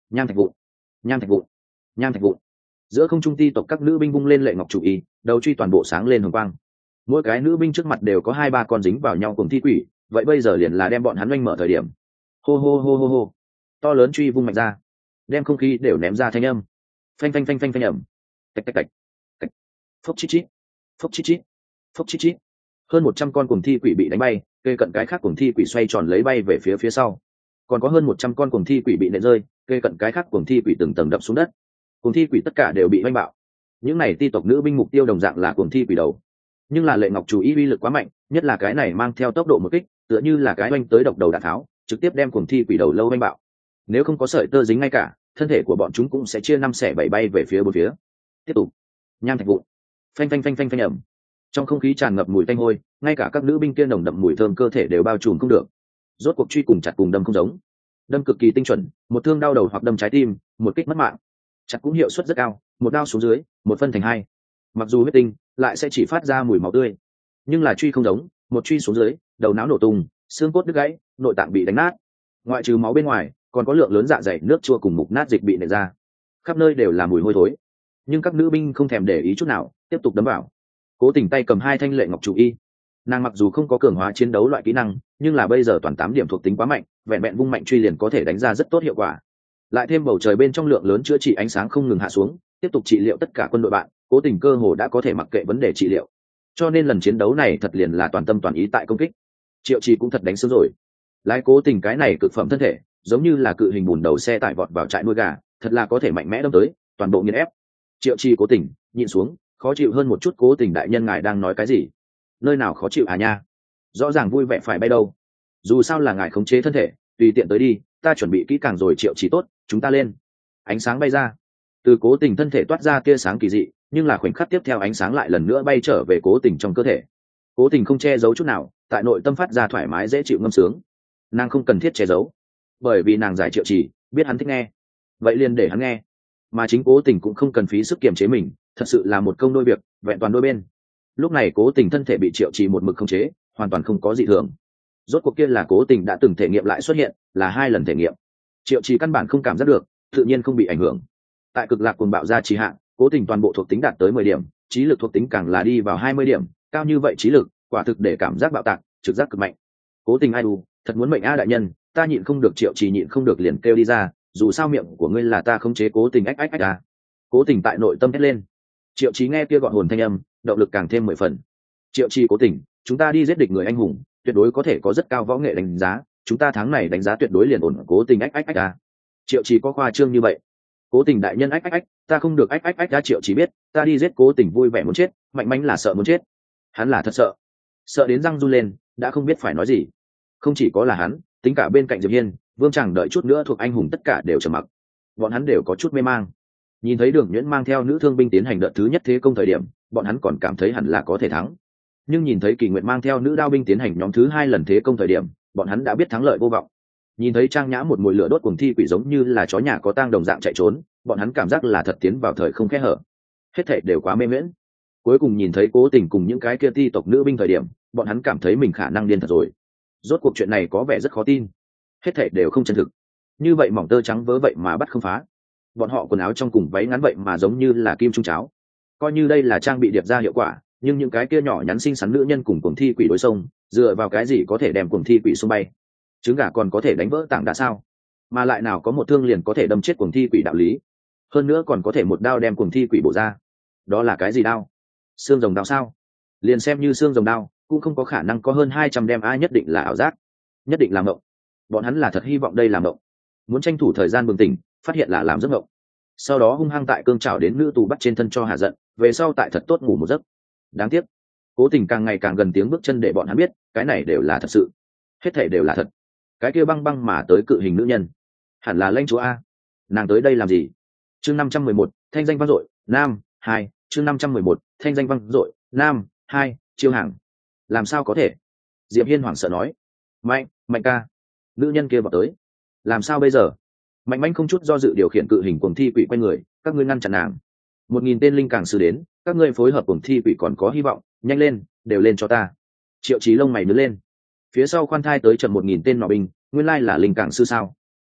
nham thạch vụ, nham thạch vụ, nham thạch vụ. Giữa không trung ti tộc các nữ binh vung lên lệ ngọc chủ y, đầu truy toàn bộ sáng lên hồng quang. Mỗi cái nữ binh trước mặt đều có 2-3 con dính vào nhau cùng thi quỷ, vậy bây giờ liền là đem bọn hắn oanh mở thời điểm. Hô hô hô hô hô, to lớn truy vung mạnh ra, đem không khí đều ném ra thanh âm. Phanh phanh phanh phanh phanh ầm, tạch tạch tạch, tạch, phốc chít chít, phốc chít chít, phốc chít chít. Hơn 100 con cuồng thi quỷ bị đánh bay, kê cận cái khác cuồng thi quỷ xoay tròn lấy bay về phía sau. Còn có hơn 100 con cuồng thi quỷ bị nện rơi, kê cận cái khác cuồng thi quỷ từng tầng đập xuống đất. Cuồng thi quỷ tất cả đều bị oanh bạo. Những này ti tộc nữ binh mục tiêu đồng dạng là cuồng thi quỷ đầu, nhưng là lệ ngọc chủ y uy lực quá mạnh, nhất là cái này mang theo tốc độ một kích, tựa như là cái oanh tới độc đầu đạn tháo, trực tiếp đem cuồng thi quỷ đầu lâu oanh bạo. Nếu không có sợi tơ dính ngay cả, thân thể của bọn chúng cũng sẽ chia 5/7 bay về phía bốn phía. Tiếp tục, nham thạch vụ, phanh phanh phanh phanh phanh ẩm. Trong không khí tràn ngập mùi tanh hôi, ngay cả các nữ binh kia nồng đậm mùi thơm cơ thể đều bao trùm không được. Rốt cuộc truy cùng chặt cùng đâm không giống, đâm cực kỳ tinh chuẩn, một thương đau đầu hoặc đâm trái tim, một kích mất mạng. Chặt cũng hiệu suất rất cao, một đao xuống dưới, một phân thành hai. Mặc dù huyết tinh, lại sẽ chỉ phát ra mùi máu tươi, nhưng là truy không giống, một truy xuống dưới, đầu não nổ tung, xương cốt đứt gãy, nội tạng bị đánh nát. Ngoại trừ máu bên ngoài, còn có lượng lớn dạ dày nước chua cùng mục nát dịch bị nện ra, khắp nơi đều là mùi hôi thối. Nhưng các nữ binh không thèm để ý chút nào, tiếp tục đấm vào. Cố Tình tay cầm 2 thanh lệ ngọc chủ y, nàng mặc dù không có cường hóa chiến đấu loại kỹ năng, nhưng là bây giờ toàn 8 điểm thuộc tính quá mạnh, vẹn vẹn vung mạnh truy liền có thể đánh ra rất tốt hiệu quả. Lại thêm bầu trời bên trong lượng lớn chữa trị ánh sáng không ngừng hạ xuống, tiếp tục trị liệu tất cả quân đội bạn, Cố Tình cơ hồ đã có thể mặc kệ vấn đề trị liệu. Cho nên lần chiến đấu này thật liền là toàn tâm toàn ý tại công kích. Triệu Trì cũng thật đánh sướng rồi. Lái Cố Tình cái này cực phẩm thân thể, giống như là cự hình bùn đầu xe tải vọt vào trại nuôi gà, thật là có thể mạnh mẽ đâm tới, toàn bộ nghiền ép. Triệu Trì Cố Tình, nhịn xuống, khó chịu hơn một chút. Cố Tình đại nhân ngài đang nói cái gì? Nơi nào khó chịu à nha? Rõ ràng vui vẻ phải bay đâu. Dù sao là ngài khống chế thân thể, tùy tiện tới đi, ta chuẩn bị kỹ càng rồi. Triệu Trì tốt, chúng ta lên. Ánh sáng bay ra, từ Cố Tình thân thể toát ra tia sáng kỳ dị, nhưng là khoảnh khắc tiếp theo ánh sáng lại lần nữa bay trở về Cố Tình trong cơ thể. Cố Tình không che giấu chút nào, tại nội tâm phát ra thoải mái dễ chịu ngâm sướng. Nàng không cần thiết che giấu, bởi vì nàng giải Triệu Trì, biết hắn thích nghe, vậy liền để hắn nghe. Mà chính Cố Tình cũng không cần phí sức kiềm chế mình, thật sự là một công đôi việc, vẹn toàn đôi bên. Lúc này Cố Tình thân thể bị Triệu Trì một mực khống chế, hoàn toàn không có dị thường. Rốt cuộc kia là Cố Tình đã từng thể nghiệm lại xuất hiện, là 2 lần thể nghiệm. Triệu Trì căn bản không cảm giác được, tự nhiên không bị ảnh hưởng. Tại cực lạc cuồng bạo ra trì hạn, Cố Tình toàn bộ thuộc tính đạt tới 10 điểm, trí lực thuộc tính càng là đi vào 20 điểm, cao như vậy trí lực, quả thực để cảm giác bạo tạc, trực giác cực mạnh. Cố Tình ai đù, thật muốn mệnh a đại nhân, ta nhịn không được. Triệu Trì nhịn không được liền kêu đi ra, dù sao miệng của ngươi là ta khống chế. Cố Tình ách ách ách à. Cố Tình tại nội tâm hét lên. Triệu Trì nghe kia gọn hồn thanh âm, động lực càng thêm 10 phần. Triệu Trì Cố Tình, chúng ta đi giết địch người anh hùng, tuyệt đối có thể có rất cao võ nghệ đánh giá, chúng ta tháng này đánh giá tuyệt đối liền ổn. Cố Tình ách ách ách à. Triệu Trì có khoa trương như vậy? Cố Tình đại nhân ách ách ách, ta không được ách ách ách. Đã Triệu Trì biết, ta đi giết Cố Tình vui vẻ muốn chết, mạnh mẽ là sợ muốn chết. Hắn là thật sợ, sợ đến răng run lên, đã không biết phải nói gì. Không chỉ có là hắn, tính cả bên cạnh Diệp Hiên, Vương Tràng đợi chút nữa thuộc anh hùng tất cả đều trầm mặc. Bọn hắn đều có chút mê mang. Nhìn thấy Đường Nhuyễn mang theo nữ thương binh tiến hành đợt thứ nhất thế công thời điểm, bọn hắn còn cảm thấy hẳn là có thể thắng. Nhưng nhìn thấy Kỳ Nguyệt mang theo nữ đao binh tiến hành nhóm thứ 2 lần thế công thời điểm, bọn hắn đã biết thắng lợi vô vọng. Nhìn thấy Trang Nhã một mùi lửa đốt cuồng thi quỷ giống như là chó nhà có tang đồng dạng chạy trốn, bọn hắn cảm giác là thật tiến vào thời không kẽ hở. Hết thảy đều quá mê miễn. Cuối cùng nhìn thấy Cố Tình cùng những cái kia ti tộc nữ binh thời điểm, bọn hắn cảm thấy mình khả năng điên thật rồi. Rốt cuộc chuyện này có vẻ rất khó tin, hết thảy đều không chân thực. Như vậy mỏng tơ trắng vớ vậy mà bắt không phá, bọn họ quần áo trong cùng váy ngắn vậy mà giống như là kim trung cháo. Coi như đây là trang bị điệp ra hiệu quả, nhưng những cái kia nhỏ nhắn xinh xắn nữ nhân cùng cuồng thi quỷ đối xông, dựa vào cái gì có thể đem cuồng thi quỷ xung bay? Trứng gà còn có thể đánh vỡ tảng đá sao? Mà lại nào có một thương liền có thể đâm chết cuồng thi quỷ đạo lý? Hơn nữa còn có thể một đao đem cuồng thi quỷ bổ ra. Đó là cái gì đao? Xương rồng đao sao? Liền xem như xương rồng đao, cũng không có khả năng có hơn 200 đem a, nhất định là ảo giác, nhất định là mộng. Bọn hắn là thật hy vọng đây là mộng, muốn tranh thủ thời gian bừng tỉnh, phát hiện là làm giấc mộng. Sau đó hung hăng tại cương trảo đến nữ tù bắt trên thân cho hạ giận, về sau tại thật tốt ngủ một giấc. Đáng tiếc, Cố Tình càng ngày càng gần tiếng bước chân để bọn hắn biết, cái này đều là thật sự, hết thảy đều là thật. Cái kia băng băng mà tới cự hình nữ nhân, hẳn là lãnh chúa a. Nàng tới đây làm gì? Chương 511, thanh danh vang dội, nam 2. Chương 511, thanh danh vang dội, nam 2. Chiêu hàng. Làm sao có thể? Diệp Hiên hoảng sợ nói. Mạnh ca. Nữ nhân kia vào tới. Làm sao bây giờ? Mạnh Mạnh không chút do dự điều khiển cự hình cuồng thi quỷ quay người, các ngươi ngăn chặn nàng. 1000 tên linh càng sư đến, các ngươi phối hợp cuồng thi quỷ còn có hy vọng, nhanh lên, đều lên cho ta. Triệu Chí lông mày nhướng lên. Phía sau khoan thai tới chậm 1000 tên nọ binh, nguyên lai là linh càng sư sao?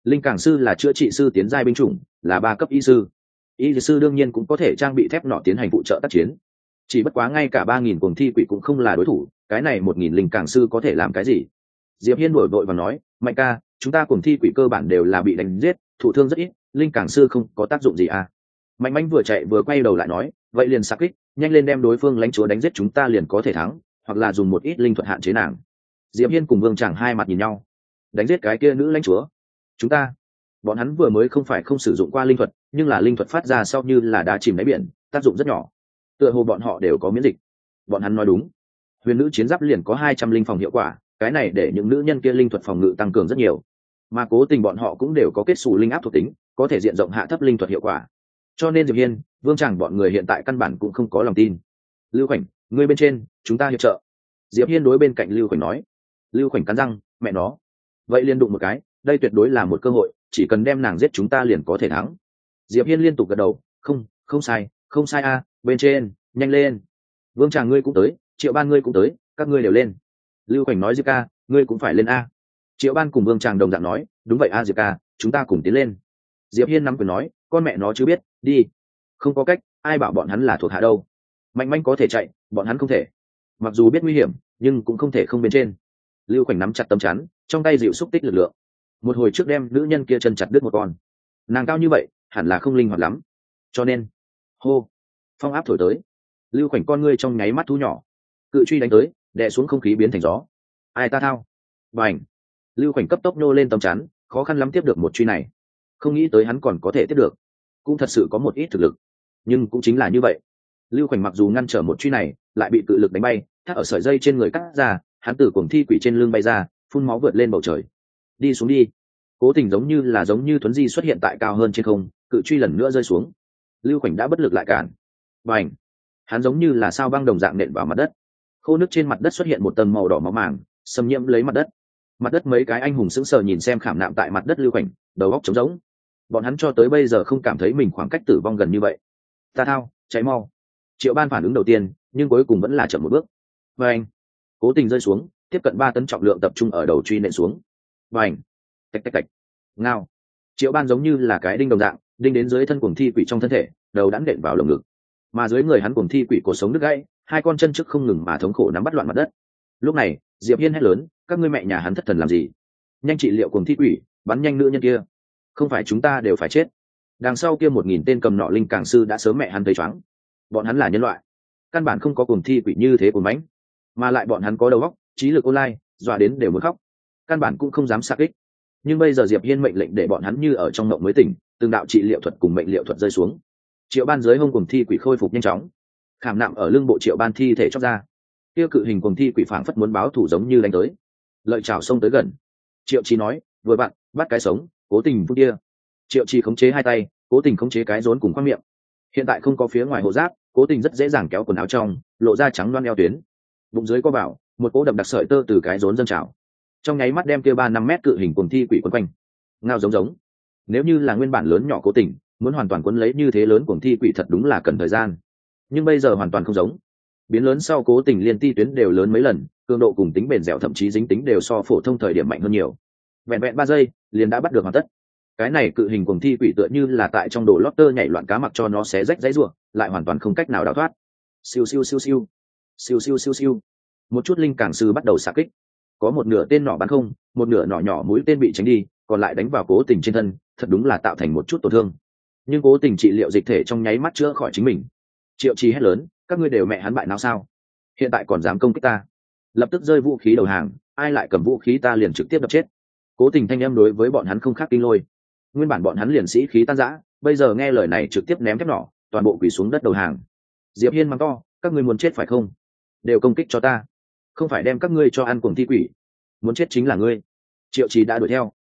Linh càng sư là chữa trị sư tiến giai binh chủng, là 3 cấp y sư. Y sư đương nhiên cũng có thể trang bị thép nỏ tiến hành phụ trợ tác chiến. Chỉ bất quá ngay cả 3.000 cuồng thi quỷ cũng không là đối thủ, cái này 1.000 linh càng sư có thể làm cái gì? Diệp Hiên đổi vội và nói, Mạnh ca, chúng ta cuồng thi quỷ cơ bản đều là bị đánh giết, thụ thương rất ít, linh càng sư không có tác dụng gì à? Mạnh Mạnh vừa chạy vừa quay đầu lại nói, vậy liền xạ kích, nhanh lên đem đối phương lãnh chúa đánh giết chúng ta liền có thể thắng, hoặc là dùng một ít linh thuật hạn chế nàng. Diệp Hiên cùng Vương Tràng hai mặt nhìn nhau, đánh giết cái kia nữ lãnh chúa, chúng ta, bọn hắn vừa mới không phải không sử dụng qua linh thuật, nhưng là linh thuật phát ra sau như là đá chìm đáy biển, tác dụng rất nhỏ. Tựa hồ bọn họ đều có miễn dịch. Bọn hắn nói đúng, huyền nữ chiến giáp liền có 200 linh phòng hiệu quả, cái này để những nữ nhân kia linh thuật phòng ngự tăng cường rất nhiều, mà cố tình bọn họ cũng đều có kết xù linh áp thuộc tính, có thể diện rộng hạ thấp linh thuật hiệu quả. Cho nên Diệp Hiên, Vương Tràng bọn người hiện tại căn bản cũng không có lòng tin. Lưu Khoảnh, ngươi bên trên, chúng ta hiệp trợ. Diệp Hiên đối bên cạnh Lưu Khoảnh nói. Lưu Khoảnh cắn răng, mẹ nó, vậy liên đụng một cái, đây tuyệt đối là một cơ hội, chỉ cần đem nàng giết chúng ta liền có thể thắng. Diệp Hiên liên tục gật đầu, không sai, không sai a, bên trên, nhanh lên. Vương Tràng ngươi cũng tới, Triệu Ban ngươi cũng tới, các ngươi đều lên. Lưu Khoảnh nói, Diệp ca, ngươi cũng phải lên a. Triệu Ban cùng Vương Tràng đồng dạng nói, đúng vậy a Diệp ca, chúng ta cùng tiến lên. Diệp Hiên nắm quyền nói, con mẹ nó chứ biết, đi. Không có cách, ai bảo bọn hắn là thuộc hạ đâu. Mạnh Mạnh có thể chạy, bọn hắn không thể. Mặc dù biết nguy hiểm, nhưng cũng không thể không bên trên. Lưu Khoảnh nắm chặt tấm chắn, trong tay dịu xúc tích lực lượng. Một hồi trước đem nữ nhân kia chân chặt đứt một con. Nàng cao như vậy, hẳn là không linh hoạt lắm. Cho nên, hô, phong áp thổi tới. Lưu Khoảnh con ngươi trong nháy mắt thu nhỏ. Cự truy đánh tới, đè xuống không khí biến thành gió. Ai ta thao? Bành. Lưu Khoảnh cấp tốc nô lên tấm chắn, khó khăn lắm tiếp được một truy này. Không nghĩ tới hắn còn có thể tiếp được, cũng thật sự có một ít thực lực. Nhưng cũng chính là như vậy, Lưu Khoảnh mặc dù ngăn trở một truy này, lại bị cự lực đánh bay, thắt ở sợi dây trên người cắt ra, hắn từ cuồng thi quỷ trên lưng bay ra, phun máu vượt lên bầu trời. Đi xuống đi. Cố Tình giống như thuấn di xuất hiện tại cao hơn trên không, cự truy lần nữa rơi xuống. Lưu Khoảnh đã bất lực lại cản. Bành. Hắn giống như là sao băng đồng dạng nện vào mặt đất. Khô nước trên mặt đất xuất hiện một tầng màu đỏ máu màng, xâm nhiễm lấy mặt đất. Mặt đất mấy cái anh hùng sững sờ nhìn xem khảm nạm tại mặt đất Lưu Khoảnh, đầu óc trống rỗng. Bọn hắn cho tới bây giờ không cảm thấy mình khoảng cách tử vong gần như vậy. Ta thao, cháy mau. Triệu Ban phản ứng đầu tiên, nhưng cuối cùng vẫn là chậm một bước. Bành. Cố Tình rơi xuống, tiếp cận 3 tấn trọng lượng tập trung ở đầu truy nện xuống. Bành. Tạch tạch tạch. Ngao. Triệu Ban giống như là cái đinh đồng dạng, đinh đến dưới thân cuồng thi quỷ trong thân thể, đầu đã nện vào lồng ngực. Mà dưới người hắn cuồng thi quỷ cổ sống đứt gãy, hai con chân trước không ngừng mà thống khổ nắm bắt loạn mặt đất. Lúc này, Diệp Hiên hét lớn, các ngươi mẹ nhà hắn thất thần làm gì? Nhanh trị liệu cuồng thi quỷ, bắn nhanh nữ nhân kia. Không phải chúng ta đều phải chết. Đằng sau kia 1.000 tên cầm nọ linh càng sư đã sớm mẹ hắn thấy choáng. Bọn hắn là nhân loại, căn bản không có cuồng thi quỷ như thế cuồng mãnh, mà lại bọn hắn có đầu óc, trí lực online, dọa đến đều muốn khóc, căn bản cũng không dám xạ kích. Nhưng bây giờ Diệp Hiên mệnh lệnh để bọn hắn như ở trong mộng mới tỉnh, từng đạo trị liệu thuật cùng mệnh liệu thuật rơi xuống. Triệu Ban dưới hông cuồng thi quỷ khôi phục nhanh chóng, khảm nạm ở lưng bộ Triệu Ban thi thể chóc ra. Kia cự hình cuồng thi quỷ phảng phất muốn báo thủ giống như đánh tới. Lợi chảo xông tới gần. Triệu Chí nói, vừa bạn, bắt cái sống, Cố Tình phun kia. Triệu Chí khống chế hai tay, Cố Tình khống chế cái rốn cùng khoang miệng. Hiện tại không có phía ngoài hộ giáp, Cố Tình rất dễ dàng kéo quần áo trong, lộ ra trắng loan eo tuyến. Bụng dưới co bảo, một cỗ đậm đặc sợi tơ từ cái rốn dâng trào, trong nháy mắt đem kia 3-5 mét cự hình cuồng thi quỷ quấn quanh. Ngao giống. Nếu như là nguyên bản lớn nhỏ Cố Tình, muốn hoàn toàn quấn lấy như thế lớn cuồng thi quỷ thật đúng là cần thời gian. Nhưng bây giờ hoàn toàn không giống. Biến lớn sau Cố Tình liên ti tuyến đều lớn mấy lần, cường độ cùng tính bền dẻo thậm chí dính tính đều so phổ thông thời điểm mạnh hơn nhiều. Vẹn 3 giây, liền đã bắt được hoàn tất. Cái này cự hình cuồng thi quỷ tựa như là tại trong đồ lót tơ nhảy loạn cá mặc cho nó xé rách dãy rủa, lại hoàn toàn không cách nào đào thoát. Siêu siêu siêu siêu. Siêu siêu siêu siêu. Một chút linh càng sư bắt đầu xạ kích. Có một nửa tên nỏ bắn không, một nửa nỏ nhỏ mũi tên bị tránh đi, còn lại đánh vào Cố Tình trên thân, thật đúng là tạo thành một chút tổn thương. Nhưng Cố Tình trị liệu dịch thể trong nháy mắt chữa khỏi chính mình. Triệu Chí hét lớn, các ngươi đều mẹ hắn bại nào sao? Hiện tại còn dám công kích ta? Lập tức rơi vũ khí đầu hàng, ai lại cầm vũ khí ta liền trực tiếp đập chết. Cố Tình thanh em đối với bọn hắn không khác kinh lôi. Nguyên bản bọn hắn liền sĩ khí tan rã, bây giờ nghe lời này trực tiếp ném thép nỏ, toàn bộ quỳ xuống đất đầu hàng. Diệp Hiên mắng to, các ngươi muốn chết phải không? Đều công kích cho ta, không phải đem các ngươi cho ăn cuồng thi quỷ, muốn chết chính là ngươi. Triệu Chí đã đuổi theo.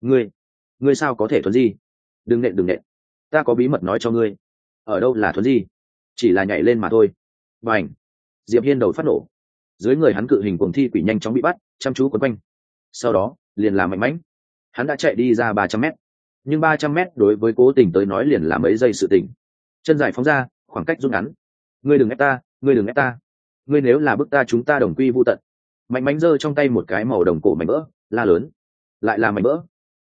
Ngươi sao có thể thuần di? Đừng nện, ta có bí mật nói cho ngươi. Ở đâu là thuần di? Chỉ là nhảy lên mà thôi. Bành. Diệp Hiên đầu phát nổ, dưới người hắn cự hình cuồng thi quỷ nhanh chóng bị bắt, chăm chú quấn quanh. Sau đó liền làm mạnh mẽ, hắn đã chạy đi ra 300 mét, nhưng 300 mét đối với Cố Tình tới nói liền là mấy giây sự tỉnh. Chân dài phóng ra, khoảng cách rút ngắn. Ngươi đừng ép ta, ngươi nếu là bức ta chúng ta đồng quy vu tận. Mạnh mẽ giơ trong tay một cái màu đồng cổ mảnh vỡ, la lớn, lại là mảnh vỡ.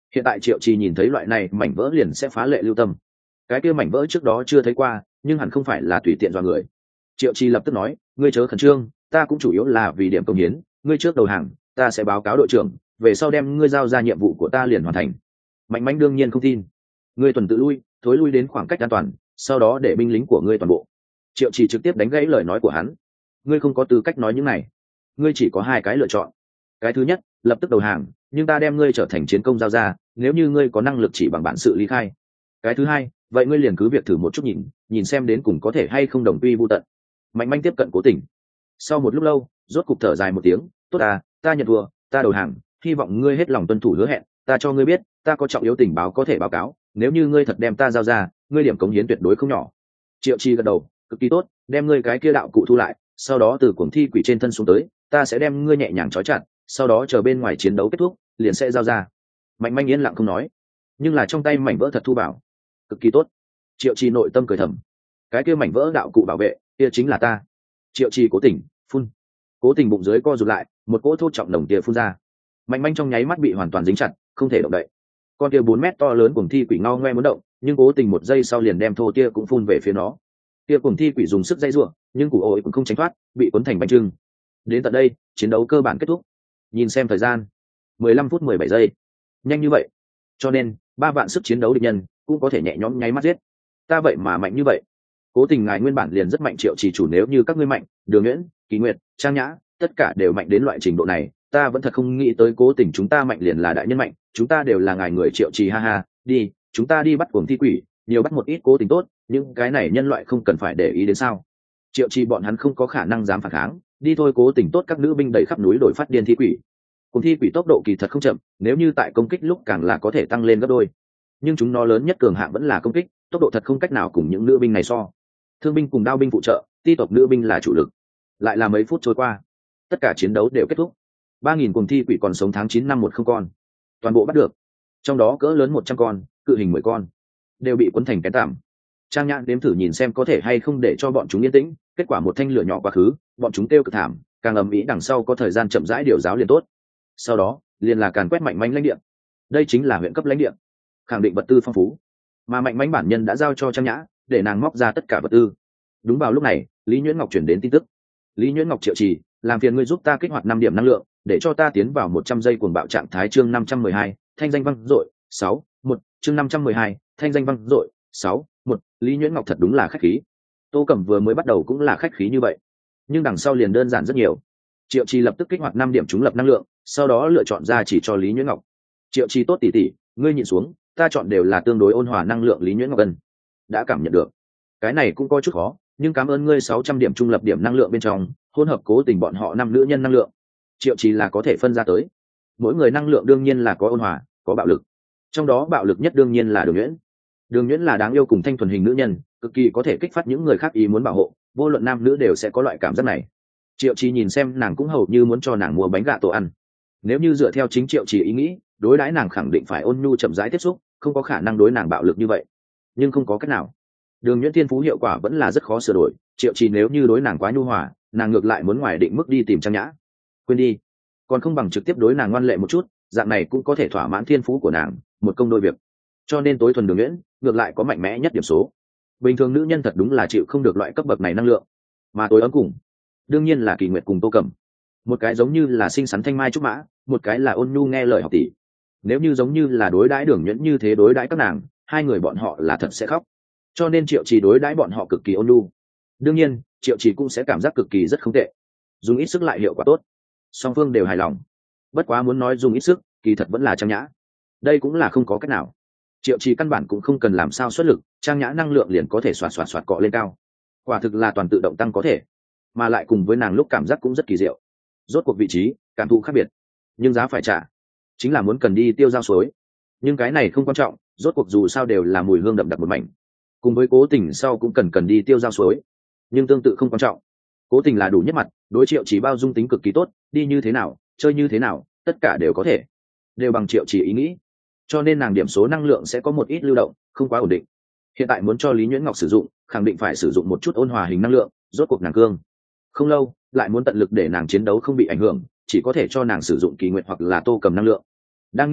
Hiện tại Triệu Trì nhìn thấy loại này mảnh vỡ liền sẽ phá lệ lưu tâm. Cái kia mảnh vỡ trước đó chưa thấy qua, nhưng hẳn không phải là tùy tiện dọa người. Triệu Trì lập tức nói, ngươi chớ khẩn trương, ta cũng chủ yếu là vì điểm công hiến, ngươi trước đầu hàng, ta sẽ báo cáo đội trưởng, về sau đem ngươi giao ra nhiệm vụ của ta liền hoàn thành. Mạnh Mãnh đương nhiên không tin. Ngươi tuần tự lui, thối lui đến khoảng cách an toàn, sau đó để binh lính của ngươi toàn bộ. Triệu Trì trực tiếp đánh gãy lời nói của hắn. Ngươi không có tư cách nói những này. Ngươi chỉ có hai cái lựa chọn. Cái thứ nhất, lập tức đầu hàng, nhưng ta đem ngươi trở thành chiến công giao ra, nếu như ngươi có năng lực chỉ bằng bản sự ly khai. Cái thứ hai, vậy ngươi liền cứ việc thử một chút nhìn xem đến cùng có thể hay không đồng quy vu tận. Mạnh Mãnh tiếp cận Cố Tình. Sau một lúc lâu, rốt cục thở dài một tiếng, tốt à, ta nhận thua, ta đầu hàng, hy vọng ngươi hết lòng tuân thủ hứa hẹn, ta cho ngươi biết, ta có trọng yếu tình báo có thể báo cáo, nếu như ngươi thật đem ta giao ra, ngươi điểm cống hiến tuyệt đối không nhỏ. Triệu Chi gật đầu, cực kỳ tốt, đem ngươi cái kia đạo cụ thu lại, sau đó từ cuồng thi quỷ trên thân xuống tới, ta sẽ đem ngươi nhẹ nhàng trói chặt, sau đó chờ bên ngoài chiến đấu kết thúc, liền sẽ giao ra. Mạnh Mãnh yên lặng không nói, nhưng là trong tay mảnh vỡ thật thu bảo, cực kỳ tốt. Triệu Chi nội tâm cười thầm, cái kia mảnh vỡ đạo cụ bảo vệ, kia chính là ta. Triệu Chi Cố Tình phun. Cố Tình bụng dưới co rụt lại, một cỗ thô trọng nồng tia phun ra. Mạnh Mãnh trong nháy mắt bị hoàn toàn dính chặt, không thể động đậy. Con kia 4 mét to lớn cuồng thi quỷ ngao ngoe muốn động, nhưng Cố Tình một giây sau liền đem thô tia cũng phun về phía nó. Kia cuồng thi quỷ dùng sức dây rủa, nhưng củ ổi cũng không tránh thoát, bị cuốn thành bánh trưng. Đến tận đây, chiến đấu cơ bản kết thúc. Nhìn xem thời gian, 15 phút 17 giây. Nhanh như vậy. Cho nên, 3 vạn sức chiến đấu địch nhân cũng có thể nhẹ nhõm nháy mắt giết. Ta vậy mà mạnh như vậy. Cố Tình ngài nguyên bản liền rất mạnh, Triệu Chỉ chủ, nếu như các ngươi mạnh, Đường Nguyễn, Kỳ Nguyệt, Trang Nhã, tất cả đều mạnh đến loại trình độ này, ta vẫn thật không nghĩ tới Cố Tình chúng ta mạnh liền là đại nhân mạnh, chúng ta đều là ngài người. Triệu Trì ha ha, đi, chúng ta đi bắt cuồng thi quỷ, nhiều bắt một ít Cố Tình tốt, nhưng cái này nhân loại không cần phải để ý đến sao? Triệu Trì bọn hắn không có khả năng dám phản kháng, đi thôi. Cố Tình tốt, các nữ binh đầy khắp núi đổi phát điên thi quỷ. Cuồng thi quỷ tốc độ kỳ thật không chậm, nếu như tại công kích lúc càng là có thể tăng lên gấp đôi, nhưng chúng nó lớn nhất cường hạng vẫn là công kích, tốc độ thật không cách nào cùng những nữ binh này so. Thương binh cùng đao binh phụ trợ, ti tộc nữ binh là chủ lực. Lại là mấy phút trôi qua, tất cả chiến đấu đều kết thúc. 3.000 cuồng thi quỷ còn sống tháng 9 năm 10 con, toàn bộ bắt được, trong đó cỡ lớn 100 con, cự hình 10 con, đều bị cuốn thành cái tạm. Trang Nhã đếm thử nhìn xem có thể hay không để cho bọn chúng yên tĩnh, kết quả một thanh lửa nhỏ quá khứ, bọn chúng kêu cực thảm, càng ầm ĩ, đằng sau có thời gian chậm rãi điều giáo liền tốt. Sau đó liền là càn quét Mạnh Mãnh lãnh địa. Đây chính là huyện cấp lãnh địa, khẳng định vật tư phong phú, mà Mạnh Mãnh bản nhân đã giao cho Trang Nhã để nàng móc ra tất cả vật tư. Đúng vào lúc này, Lý Nhuyễn Ngọc chuyển đến tin tức. Lý Nhuyễn Ngọc, Triệu Trì, làm phiền ngươi giúp ta kích hoạt 5 điểm năng lượng, để cho ta tiến vào 100 giây cuồng bạo trạng thái. Chương 512, thanh danh vang dội 6-1. Chương 512, thanh danh vang dội 6-1. Lý Nhuyễn Ngọc thật đúng là khách khí. Tô Cẩm vừa mới bắt đầu cũng là khách khí như vậy, nhưng đằng sau liền đơn giản rất nhiều. Triệu Trì lập tức kích hoạt 5 điểm trúng lập năng lượng, sau đó lựa chọn ra chỉ cho Lý Nhuyễn Ngọc. Triệu Trì tốt tỷ tỷ, ngươi nhìn xuống, ta chọn đều là tương đối ôn hòa năng lượng. Lý Nhuyễn Ngọc gần đã cảm nhận được, cái này cũng có chút khó, nhưng cảm ơn ngươi. 600 điểm trung lập điểm năng lượng bên trong hỗn hợp Cố Tình bọn họ 5 nữ nhân năng lượng, Triệu Trì là có thể phân ra tới. Mỗi người năng lượng đương nhiên là có ôn hòa, có bạo lực, trong đó bạo lực nhất đương nhiên là Đường Nhuyễn. Đường Nhuyễn là đáng yêu cùng thanh thuần hình nữ nhân, cực kỳ có thể kích phát những người khác ý muốn bảo hộ, vô luận nam nữ đều sẽ có loại cảm giác này. Triệu Trì nhìn xem nàng cũng hầu như muốn cho nàng mua bánh gạ tổ ăn. Nếu như dựa theo chính Triệu Trì ý nghĩ, đối đãi nàng khẳng định phải ôn nhu chậm rãi tiếp xúc, không có khả năng đối nàng bạo lực như vậy. Nhưng không có cách nào, Đường Nhuyễn thiên phú hiệu quả vẫn là rất khó sửa đổi. Triệu Trì nếu như đối nàng quá nhu hòa, nàng ngược lại muốn ngoài định mức đi tìm Trang Nhã. Quên đi, còn không bằng trực tiếp đối nàng ngoan lệ một chút, dạng này cũng có thể thỏa mãn thiên phú của nàng, một công đôi việc. Cho nên tối thuần Đường Nhuyễn ngược lại có mạnh mẽ nhất điểm số. Bình thường nữ nhân thật đúng là chịu không được loại cấp bậc này năng lượng. Mà tối ấm cùng đương nhiên là Kỳ Nguyệt cùng Tô Cẩm. Một cái giống như là xinh xắn thanh mai trúc mã, một cái là ôn nhu nghe lời học tỷ. Nếu như giống như là đối đãi Đường Nhuyễn như thế đối đãi các nàng, hai người bọn họ là thật sẽ khóc. Cho nên Triệu Trì đối đãi bọn họ cực kỳ ôn nhu. Đương nhiên, Triệu Trì cũng sẽ cảm giác cực kỳ rất không tệ, dùng ít sức lại hiệu quả tốt, song phương đều hài lòng. Bất quá muốn nói dùng ít sức, kỳ thật vẫn là Trang Nhã. Đây cũng là không có cách nào. Triệu Trì căn bản cũng không cần làm sao xuất lực, Trang Nhã năng lượng liền có thể xoạt xoạt xoạt cọ lên cao. Quả thực là toàn tự động tăng có thể, mà lại cùng với nàng lúc cảm giác cũng rất kỳ diệu. Rốt cuộc vị trí, cảm thụ khác biệt, nhưng giá phải trả, chính là muốn cần đi tiêu giao suối. Nhưng cái này không quan trọng, rốt cuộc dù sao đều là mùi hương đậm đặc một mảnh. Cùng với Cố Tình sau cũng cần đi tiêu giao suối, nhưng tương tự không quan trọng. Cố Tình là đủ nhất mặt, đối Triệu Trì bao dung tính cực kỳ tốt, đi như thế nào, chơi như thế nào, tất cả đều có thể, đều bằng Triệu Trì ý nghĩ. Cho nên nàng điểm số năng lượng sẽ có một ít lưu động, không quá ổn định. Hiện tại muốn cho Lý Nhuyễn Ngọc sử dụng, khẳng định phải sử dụng một chút ôn hòa hình năng lượng, rốt cuộc nàng cương không lâu, lại muốn tận lực để nàng chiến đấu không bị ảnh hưởng, chỉ có thể cho nàng sử dụng Kỳ Nguyệt hoặc là Tô Cẩm năng lượng. Đang nghĩ ngợi,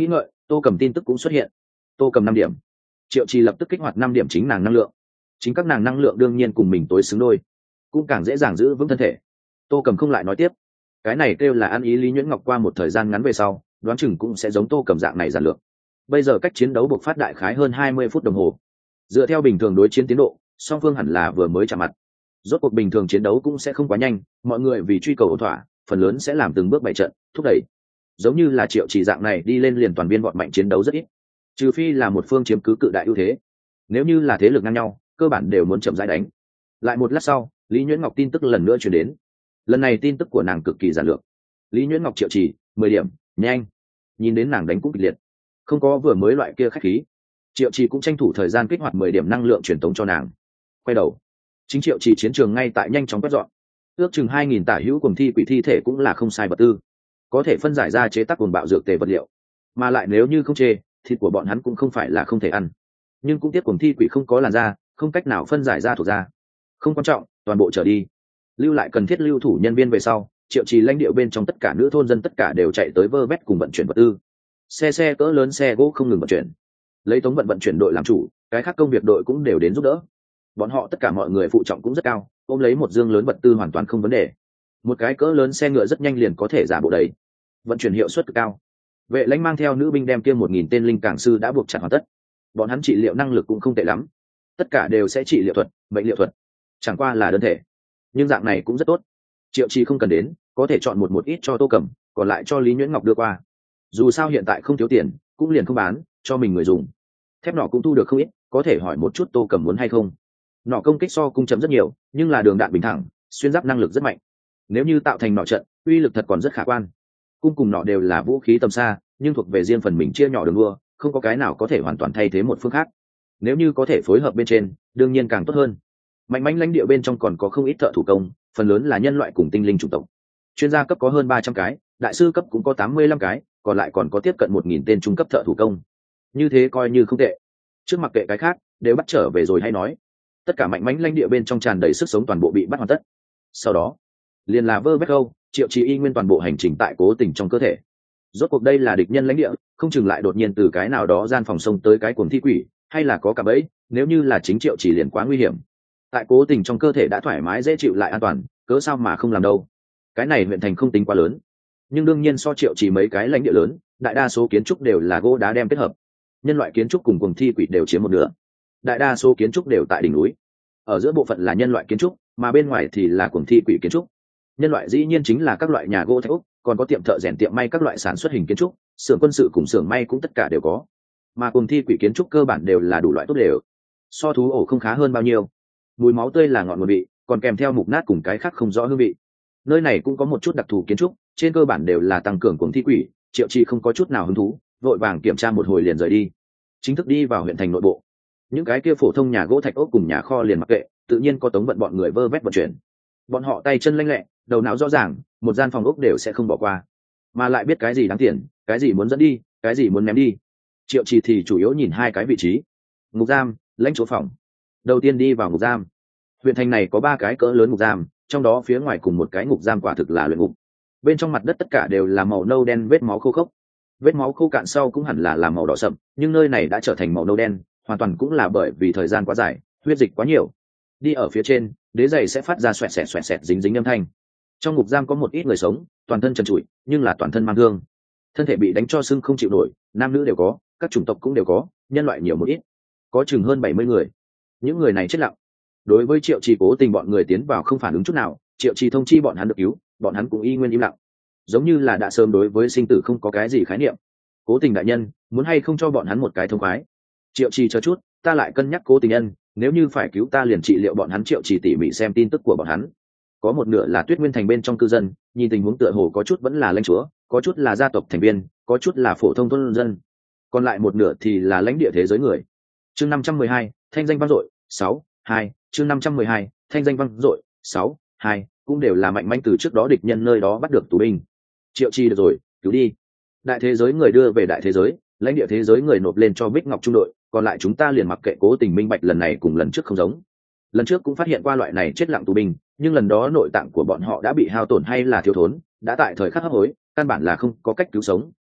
Tô Cầm tin tức cũng xuất hiện. Tô Cầm 5 điểm. Triệu Trì lập tức kích hoạt 5 điểm chính nàng năng lượng. Chính các nàng năng lượng đương nhiên cùng mình tối xứng đôi, cũng càng dễ dàng giữ vững thân thể. Tô Cầm không lại nói tiếp. Cái này kêu là ăn ý. Lý Nhuyễn Ngọc qua một thời gian ngắn về sau, đoán chừng cũng sẽ giống Tô Cầm dạng này giản lược. Bây giờ cách chiến đấu buộc phát đại khái hơn 20 phút đồng hồ. Dựa theo bình thường đối chiến tiến độ, song phương hẳn là vừa mới chạm mặt. Rốt cuộc bình thường chiến đấu cũng sẽ không quá nhanh, mọi người vì truy cầu ổn thỏa, phần lớn sẽ làm từng bước bày trận, thúc đẩy. Giống như là Triệu Chỉ dạng này đi lên liền toàn viên bọn mạnh chiến đấu rất ít, trừ phi là một phương chiếm cứ cự đại ưu thế. Nếu như là thế lực ngang nhau, cơ bản đều muốn chậm rãi đánh. Lại một lát sau, Lý Nhuyễn Ngọc tin tức lần nữa truyền đến. Lần này tin tức của nàng cực kỳ giản lược. Lý Nhuyễn Ngọc Triệu Chỉ 10 điểm, nhanh. Nhìn đến nàng đánh cũng kịch liệt, không có vừa mới loại kia khách khí. Triệu Chỉ cũng tranh thủ thời gian kích hoạt 10 điểm năng lượng truyền tống cho nàng. Quay đầu, chính Triệu Chỉ chiến trường ngay tại nhanh chóng quét dọn. Ước chừng 2000 tả hữu cùng thi quỷ thi thể cũng là không sai vật tư, có thể phân giải ra chế tác cuồng bạo dược tề vật liệu. Mà lại nếu như không chê, thịt của bọn hắn cũng không phải là không thể ăn. Nhưng cũng tiếc cuồng thi quỷ không có làn da, không cách nào phân giải ra thuộc da. Không quan trọng, toàn bộ trở đi. Lưu lại cần thiết lưu thủ nhân viên về sau, Triệu Trì lãnh địa bên trong tất cả nữ thôn dân tất cả đều chạy tới vơ vét cùng vận chuyển vật tư. Xe cỡ lớn xe gỗ không ngừng vận chuyển. Lấy Tống vận chuyển đội làm chủ, cái khác công việc đội cũng đều đến giúp đỡ. Bọn họ tất cả mọi người phụ trọng cũng rất cao, ôm lấy một dương lớn vật tư hoàn toàn không vấn đề. Một cái cỡ lớn xe ngựa rất nhanh liền có thể giả bộ đấy, vận chuyển hiệu suất cực cao. Vệ lãnh mang theo nữ binh đem kia 1000 tên linh cảng sư đã buộc chặt hoàn tất. Bọn hắn trị liệu năng lực cũng không tệ lắm, tất cả đều sẽ trị liệu thuật, bệnh liệu thuật, chẳng qua là đơn thể, nhưng dạng này cũng rất tốt. Triệu Trì không cần đến, có thể chọn một ít cho Tô Cầm, còn lại cho Lý Nhuyễn Ngọc đưa qua. Dù sao hiện tại không thiếu tiền, cũng liền không bán, cho mình người dùng. Thép nỏ cũng thu được không ít, có thể hỏi một chút Tô Cầm muốn hay không. Nỏ công kích so cung chấm rất nhiều, nhưng là đường đạn bình thẳng, xuyên giáp năng lực rất mạnh. Nếu như tạo thành nỏ trận, uy lực thật còn rất khả quan. Cung cùng nỏ đều là vũ khí tầm xa, nhưng thuộc về riêng phần mình chia nhỏ đường đua, không có cái nào có thể hoàn toàn thay thế một phương khác. Nếu như có thể phối hợp bên trên, đương nhiên càng tốt hơn. Mạnh mẽ lãnh địa bên trong còn có không ít thợ thủ công, phần lớn là nhân loại cùng tinh linh chủng tộc. Chuyên gia cấp có hơn 300 cái, đại sư cấp cũng có 85 cái, còn lại còn có tiếp cận 1000 tên trung cấp thợ thủ công. Như thế coi như không tệ. Trước mặc kệ cái khác, đều bắt trở về rồi hay nói. Tất cả mạnh mẽ lãnh địa bên trong tràn đầy sức sống toàn bộ bị bắt hoàn tất. Sau đó, liền là vơ vét câu, Triệu Trì y nguyên toàn bộ hành trình tại Cố Tình trong cơ thể. Rốt cuộc đây là địch nhân lãnh địa, không chừng lại đột nhiên từ cái nào đó gian phòng sông tới cái cuồng thi quỷ, hay là có cả bẫy, nếu như là chính Triệu Trì liền quá nguy hiểm. Tại Cố Tình trong cơ thể đã thoải mái dễ chịu lại an toàn, cớ sao mà không làm đâu. Cái này huyện thành không tính quá lớn, nhưng đương nhiên so Triệu Trì mấy cái lãnh địa lớn, đại đa số kiến trúc đều là gỗ đá đem kết hợp. Nhân loại kiến trúc cùng cuồng thi quỷ đều chiếm một nửa. Đại đa số kiến trúc đều tại đỉnh núi. Ở giữa bộ phận là nhân loại kiến trúc, mà bên ngoài thì là cuồng thi quỷ kiến trúc. Nhân loại dĩ nhiên chính là các loại nhà gỗ thạch ốc, còn có tiệm thợ rèn, tiệm may, các loại sản xuất hình kiến trúc, xưởng quân sự cùng xưởng may cũng tất cả đều có. Mà cuồng thi quỷ kiến trúc cơ bản đều là đủ loại tốt đều. So thú ổ không khá hơn bao nhiêu. Mùi máu tươi là ngọn nguồn vị, còn kèm theo mục nát cùng cái khác không rõ hương vị. Nơi này cũng có một chút đặc thù kiến trúc, trên cơ bản đều là tăng cường cuồng thi quỷ. Triệu Trì không có chút nào hứng thú, vội vàng kiểm tra một hồi liền rời đi, chính thức đi vào huyện thành nội bộ. Những cái kia phổ thông nhà gỗ thạch ốc cùng nhà kho liền mặc kệ, tự nhiên có Tống vận bọn người vơ vét vận chuyển. Bọn họ tay chân lanh lẹ, đầu não rõ ràng, một gian phòng ốc đều sẽ không bỏ qua, mà lại biết cái gì đáng tiền, cái gì muốn dẫn đi, cái gì muốn ném đi. Triệu Trì thì chủ yếu nhìn hai cái vị trí: ngục giam, lãnh chỗ phòng. Đầu tiên đi vào ngục giam. Huyện thành này có 3 cái cỡ lớn ngục giam, trong đó phía ngoài cùng một cái ngục giam quả thực là luyện ngục. Bên trong mặt đất tất cả đều là màu nâu đen vết máu khô khốc. Vết máu khô cạn sau cũng hẳn là màu đỏ sậm, nhưng nơi này đã trở thành màu nâu đen, hoàn toàn cũng là bởi vì thời gian quá dài, huyết dịch quá nhiều. Đi ở phía trên, đế giày sẽ phát ra xoẹt xẹt dính dính âm thanh. Trong ngục giam có một ít người sống, toàn thân trần trụi, nhưng là toàn thân mang thương, thân thể bị đánh cho sưng không chịu nổi, nam nữ đều có, các chủng tộc cũng đều có, nhân loại nhiều một ít, có chừng hơn 70 người. Những người này chết lặng. Đối với Triệu Trì Cố Tình bọn người tiến vào không phản ứng chút nào, Triệu Trì thông chi bọn hắn được cứu, bọn hắn cũng y nguyên im lặng, giống như là đã sớm đối với sinh tử không có cái gì khái niệm. Cố Tình đại nhân, muốn hay không cho bọn hắn một cái thông khoái? Triệu Trì chờ chút, ta lại cân nhắc Cố Tình nhân, nếu như phải cứu ta liền trị liệu bọn hắn. Triệu Trì tỉ mỉ xem tin tức của bọn hắn, có một nửa là Tuyết Nguyên thành bên trong cư dân, nhìn tình huống tựa hồ có chút vẫn là lãnh chúa, có chút là gia tộc thành viên, có chút là phổ thông thôn dân, còn lại một nửa thì là lãnh địa thế giới người. Chương 512, thanh danh vang dội 6-2, chương 512, thanh danh vang dội 6-2, cũng đều là mạnh mẽ từ trước đó địch nhân nơi đó bắt được tù binh. Triệu Trì được rồi, cứu đi. Đại thế giới người đưa về đại thế giới, lãnh địa thế giới người nộp lên cho Bích Ngọc trung đội, còn lại chúng ta liền mặc kệ. Cố Tình minh bạch lần này cùng lần trước không giống. Lần trước cũng phát hiện qua loại này chết lặng tù binh, nhưng lần đó nội tạng của bọn họ đã bị hao tổn hay là thiếu thốn, đã tại thời khắc hấp hối, căn bản là không có cách cứu sống,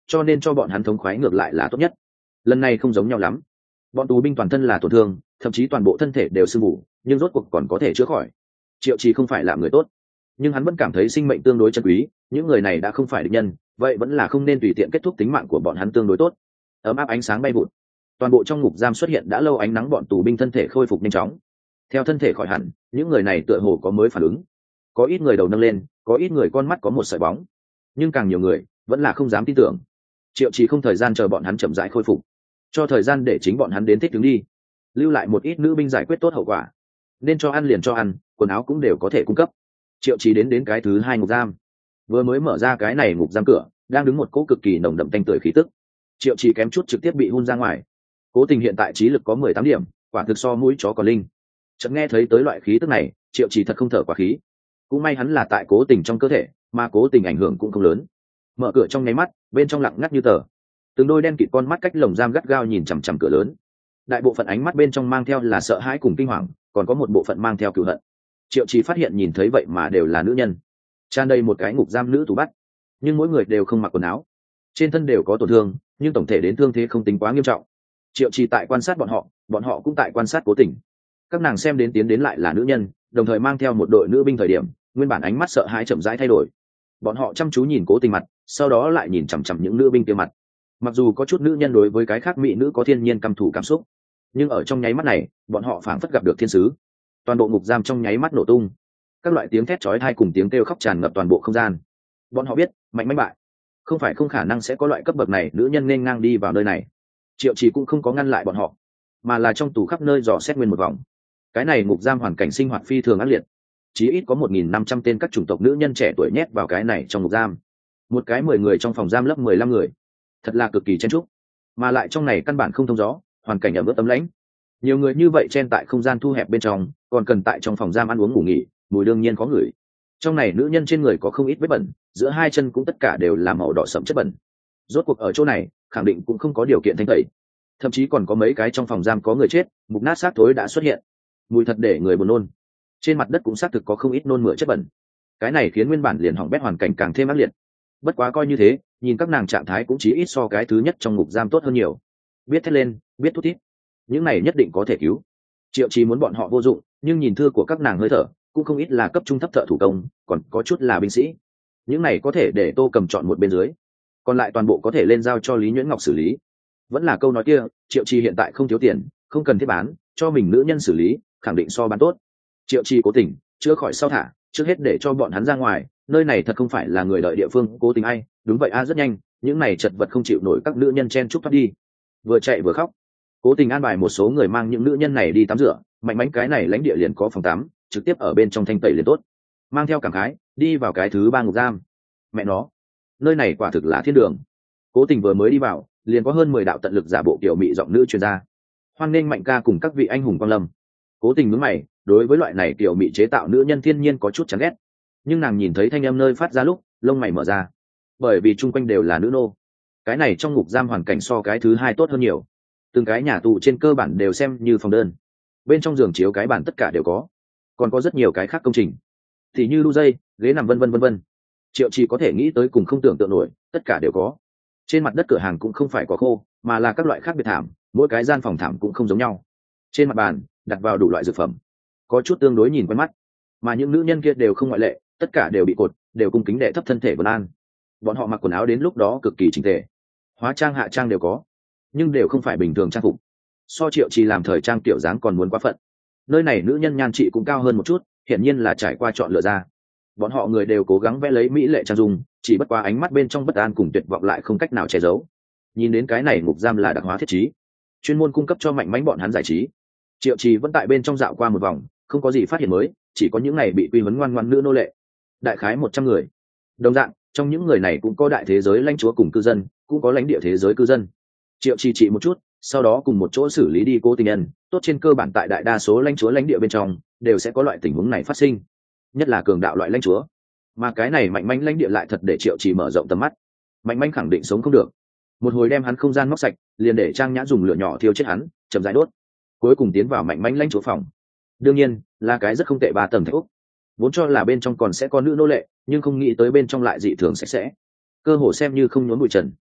cho nên cho bọn hắn thống khoái ngược lại là tốt nhất. Lần này không giống nhau lắm, bọn tù binh toàn thân là tổn thương, thậm chí toàn bộ thân thể đều sưng mù, nhưng rốt cuộc còn có thể chữa khỏi. Triệu Trì không phải là người tốt, nhưng hắn vẫn cảm thấy sinh mệnh tương đối chân quý, những người này đã không phải địch nhân, vậy vẫn là không nên tùy tiện kết thúc tính mạng của bọn hắn tương đối tốt. Ấm áp ánh sáng bay vụt, toàn bộ trong ngục giam xuất hiện đã lâu ánh nắng, bọn tù binh thân thể khôi phục nhanh chóng. Theo thân thể khỏi hẳn, những người này tựa hồ có mới phản ứng, có ít người đầu nâng lên, có ít người con mắt có một sợi bóng, nhưng càng nhiều người vẫn là không dám tin tưởng. Triệu Trì không thời gian chờ bọn hắn chậm rãi khôi phục, cho thời gian để chính bọn hắn đến thích ứng đi, lưu lại một ít nữ binh giải quyết tốt hậu quả, nên cho ăn liền cho ăn, quần áo cũng đều có thể cung cấp. Triệu Trì đến cái thứ hai ngục giam, vừa mới mở ra cái này ngục giam cửa, đang đứng một cỗ cực kỳ nồng đậm tanh tưởi khí tức. Triệu Trì kém chút trực tiếp bị hun ra ngoài. Cố Tình hiện tại trí lực có 18 điểm, quả thực so mũi chó còn linh. Chợt nghe thấy tới loại khí tức này, Triệu Trì thật không thở quá khí. Cũng may hắn là tại Cố Tình trong cơ thể, mà Cố Tình ảnh hưởng cũng không lớn. Mở cửa trong nháy mắt, bên trong lặng ngắt như tờ, từng đôi đen kịt con mắt cách lồng giam gắt gao nhìn chằm chằm cửa lớn. Đại bộ phận ánh mắt bên trong mang theo là sợ hãi cùng kinh hoàng, còn có một bộ phận mang theo cừu hận. Triệu Trì phát hiện nhìn thấy vậy mà đều là nữ nhân, tràn đầy một cái ngục giam nữ tù bắt, nhưng mỗi người đều không mặc quần áo, trên thân đều có tổn thương, nhưng tổng thể đến thương thế không tính quá nghiêm trọng. Triệu Trì tại quan sát bọn họ cũng tại quan sát Cố Tình. Các nàng xem đến tiến đến lại là nữ nhân, đồng thời mang theo một đội nữ binh thời điểm, nguyên bản ánh mắt sợ hãi chậm rãi thay đổi. Bọn họ chăm chú nhìn Cố Tình mặt, sau đó lại nhìn chằm chằm những nữ binh kia mặt. Mặc dù có chút nữ nhân đối với cái khác mỹ nữ có thiên nhiên căm thù cảm xúc, nhưng ở trong nháy mắt này, bọn họ phảng phất gặp được thiên sứ. Toàn bộ ngục giam trong nháy mắt nổ tung, các loại tiếng thét chói tai cùng tiếng kêu khóc tràn ngập toàn bộ không gian. Bọn họ biết mạnh mẽ bại, không phải không khả năng sẽ có loại cấp bậc này nữ nhân nên ngang đi vào nơi này. Triệu Trì cũng không có ngăn lại bọn họ, mà là trong tù khắp nơi dò xét nguyên một vòng. Cái này ngục giam hoàn cảnh sinh hoạt phi thường ác liệt, chí ít có 1.500 tên các chủng tộc nữ nhân trẻ tuổi nhét vào cái này trong ngục giam. Một cái 10 người trong phòng giam lấp 15 người, thật là cực kỳ chen chúc, mà lại trong này căn bản không thông gió, hoàn cảnh ẩm ướt tấm lãnh. Nhiều người như vậy chen tại không gian thu hẹp bên trong, còn cần tại trong phòng giam ăn uống ngủ nghỉ, mùi đương nhiên có ngửi. Trong này nữ nhân trên người có không ít vết bẩn, giữa hai chân cũng tất cả đều là màu đỏ sẫm chất bẩn. Rốt cuộc ở chỗ này khẳng định cũng không có điều kiện thanh tẩy, thậm chí còn có mấy cái trong phòng giam có người chết, mục nát xác thối đã xuất hiện, mùi thật để người buồn nôn. Trên mặt đất cũng xác thực có không ít nôn mửa chất bẩn, cái này khiến nguyên bản liền hỏng bét hoàn cảnh càng thêm ác liệt. Bất quá coi như thế, nhìn các nàng trạng thái cũng chí ít so cái thứ nhất trong ngục giam tốt hơn nhiều. Biết thét lên, biết thút thít, những này nhất định có thể cứu. Triệu Trì muốn bọn họ vô dụng, nhưng nhìn thư của các nàng hơi thở cũng không ít là cấp trung thấp thợ thủ công, còn có chút là binh sĩ. Những này có thể để Tô Cầm chọn một bên dưới, còn lại toàn bộ có thể lên giao cho Lý Nhuyễn Ngọc xử lý. Vẫn là câu nói kia, Triệu Trì hiện tại không thiếu tiền, không cần thiết bán, cho mình nữ nhân xử lý, khẳng định so bán tốt. Triệu Trì Cố Tình chữa khỏi sau thả, trước hết để cho bọn hắn ra ngoài, nơi này thật không phải là người đợi địa phương. Cố Tình ai, đúng vậy a, rất nhanh, những này chật vật không chịu nổi các nữ nhân chen chúc thoát đi, vừa chạy vừa khóc. Cố Tình an bài một số người mang những nữ nhân này đi tắm rửa, mạnh mẽ cái này lãnh địa liền có phòng tắm, trực tiếp ở bên trong thanh tẩy liền tốt. Mang theo cảm khái đi vào cái thứ ba ngục giam. Mẹ nó, nơi này quả thực là thiên đường. Cố Tình vừa mới đi vào, liền có hơn 10 đạo tận lực giả bộ kiểu mị giọng nữ truyền ra, hoan nghênh Mạnh ca cùng các vị anh hùng quang lâm. Cố Tình nhướng mày, đối với loại này kiểu mị chế tạo nữ nhân thiên nhiên có chút chán ghét, nhưng nàng nhìn thấy thanh âm nơi phát ra lúc, lông mày mở ra, bởi vì chung quanh đều là nữ nô. Cái này trong ngục giam hoàn cảnh so cái thứ hai tốt hơn nhiều, từng cái nhà tù trên cơ bản đều xem như phòng đơn, bên trong giường chiếu cái bàn tất cả đều có, còn có rất nhiều cái khác công trình, thì như đu dây, ghế nằm vân vân vân vân. Triệu Trì có thể nghĩ tới cùng không tưởng tượng nổi, tất cả đều có. Trên mặt đất cửa hàng cũng không phải có khô, mà là các loại khác biệt thảm, mỗi cái gian phòng thảm cũng không giống nhau. Trên mặt bàn đặt vào đủ loại dược phẩm, có chút tương đối nhìn quen mắt, mà những nữ nhân kia đều không ngoại lệ, tất cả đều bị cột, đều cung kính đệ thấp thân thể vân an. Bọn họ mặc quần áo đến lúc đó cực kỳ chỉnh tề, hóa trang hạ trang đều có, nhưng đều không phải bình thường trang phục. So Triệu Trì làm thời trang tiểu dáng còn muốn quá phận. Nơi này nữ nhân nhan trị cũng cao hơn một chút, hiển nhiên là trải qua chọn lựa ra. Bọn họ người đều cố gắng vẽ lấy mỹ lệ trang dung, chỉ bất quá ánh mắt bên trong bất an cùng tuyệt vọng lại không cách nào che giấu. Nhìn đến cái này ngục giam là đặc hóa thiết trí, chuyên môn cung cấp cho mạnh mẽ bọn hắn giải trí. Triệu Trì vẫn tại bên trong dạo qua một vòng, không có gì phát hiện mới, chỉ có những này bị quy huấn ngoan ngoãn nữ nô lệ, đại khái 100 người. Đồng dạng, trong những người này cũng có đại thế giới lãnh chúa cùng cư dân, cũng có lãnh địa thế giới cư dân. Triệu Trì chỉ một chút, sau đó cùng một chỗ xử lý đi Cố Tình nhân. Tốt, trên cơ bản tại đại đa số lãnh chúa lãnh địa bên trong đều sẽ có loại tình huống này phát sinh, nhất là cường đạo loại lãnh chúa. Mà cái này mạnh mẽ lãnh địa lại thật để Triệu Trì mở rộng tầm mắt. Mạnh mẽ khẳng định sống không được, một hồi đem hắn không gian móc sạch, liền để Trang Nhã dùng lửa nhỏ thiêu chết hắn, chậm rãi đốt, cuối cùng tiến vào mạnh mẽ lãnh chúa phòng. Đương nhiên là cái rất không tệ 3 tầng thạch ốc, vốn cho là bên trong còn sẽ có nữ nô lệ, nhưng không nghĩ tới bên trong lại dị thường sạch sẽ, cơ hồ xem như không nhốn bụi trần.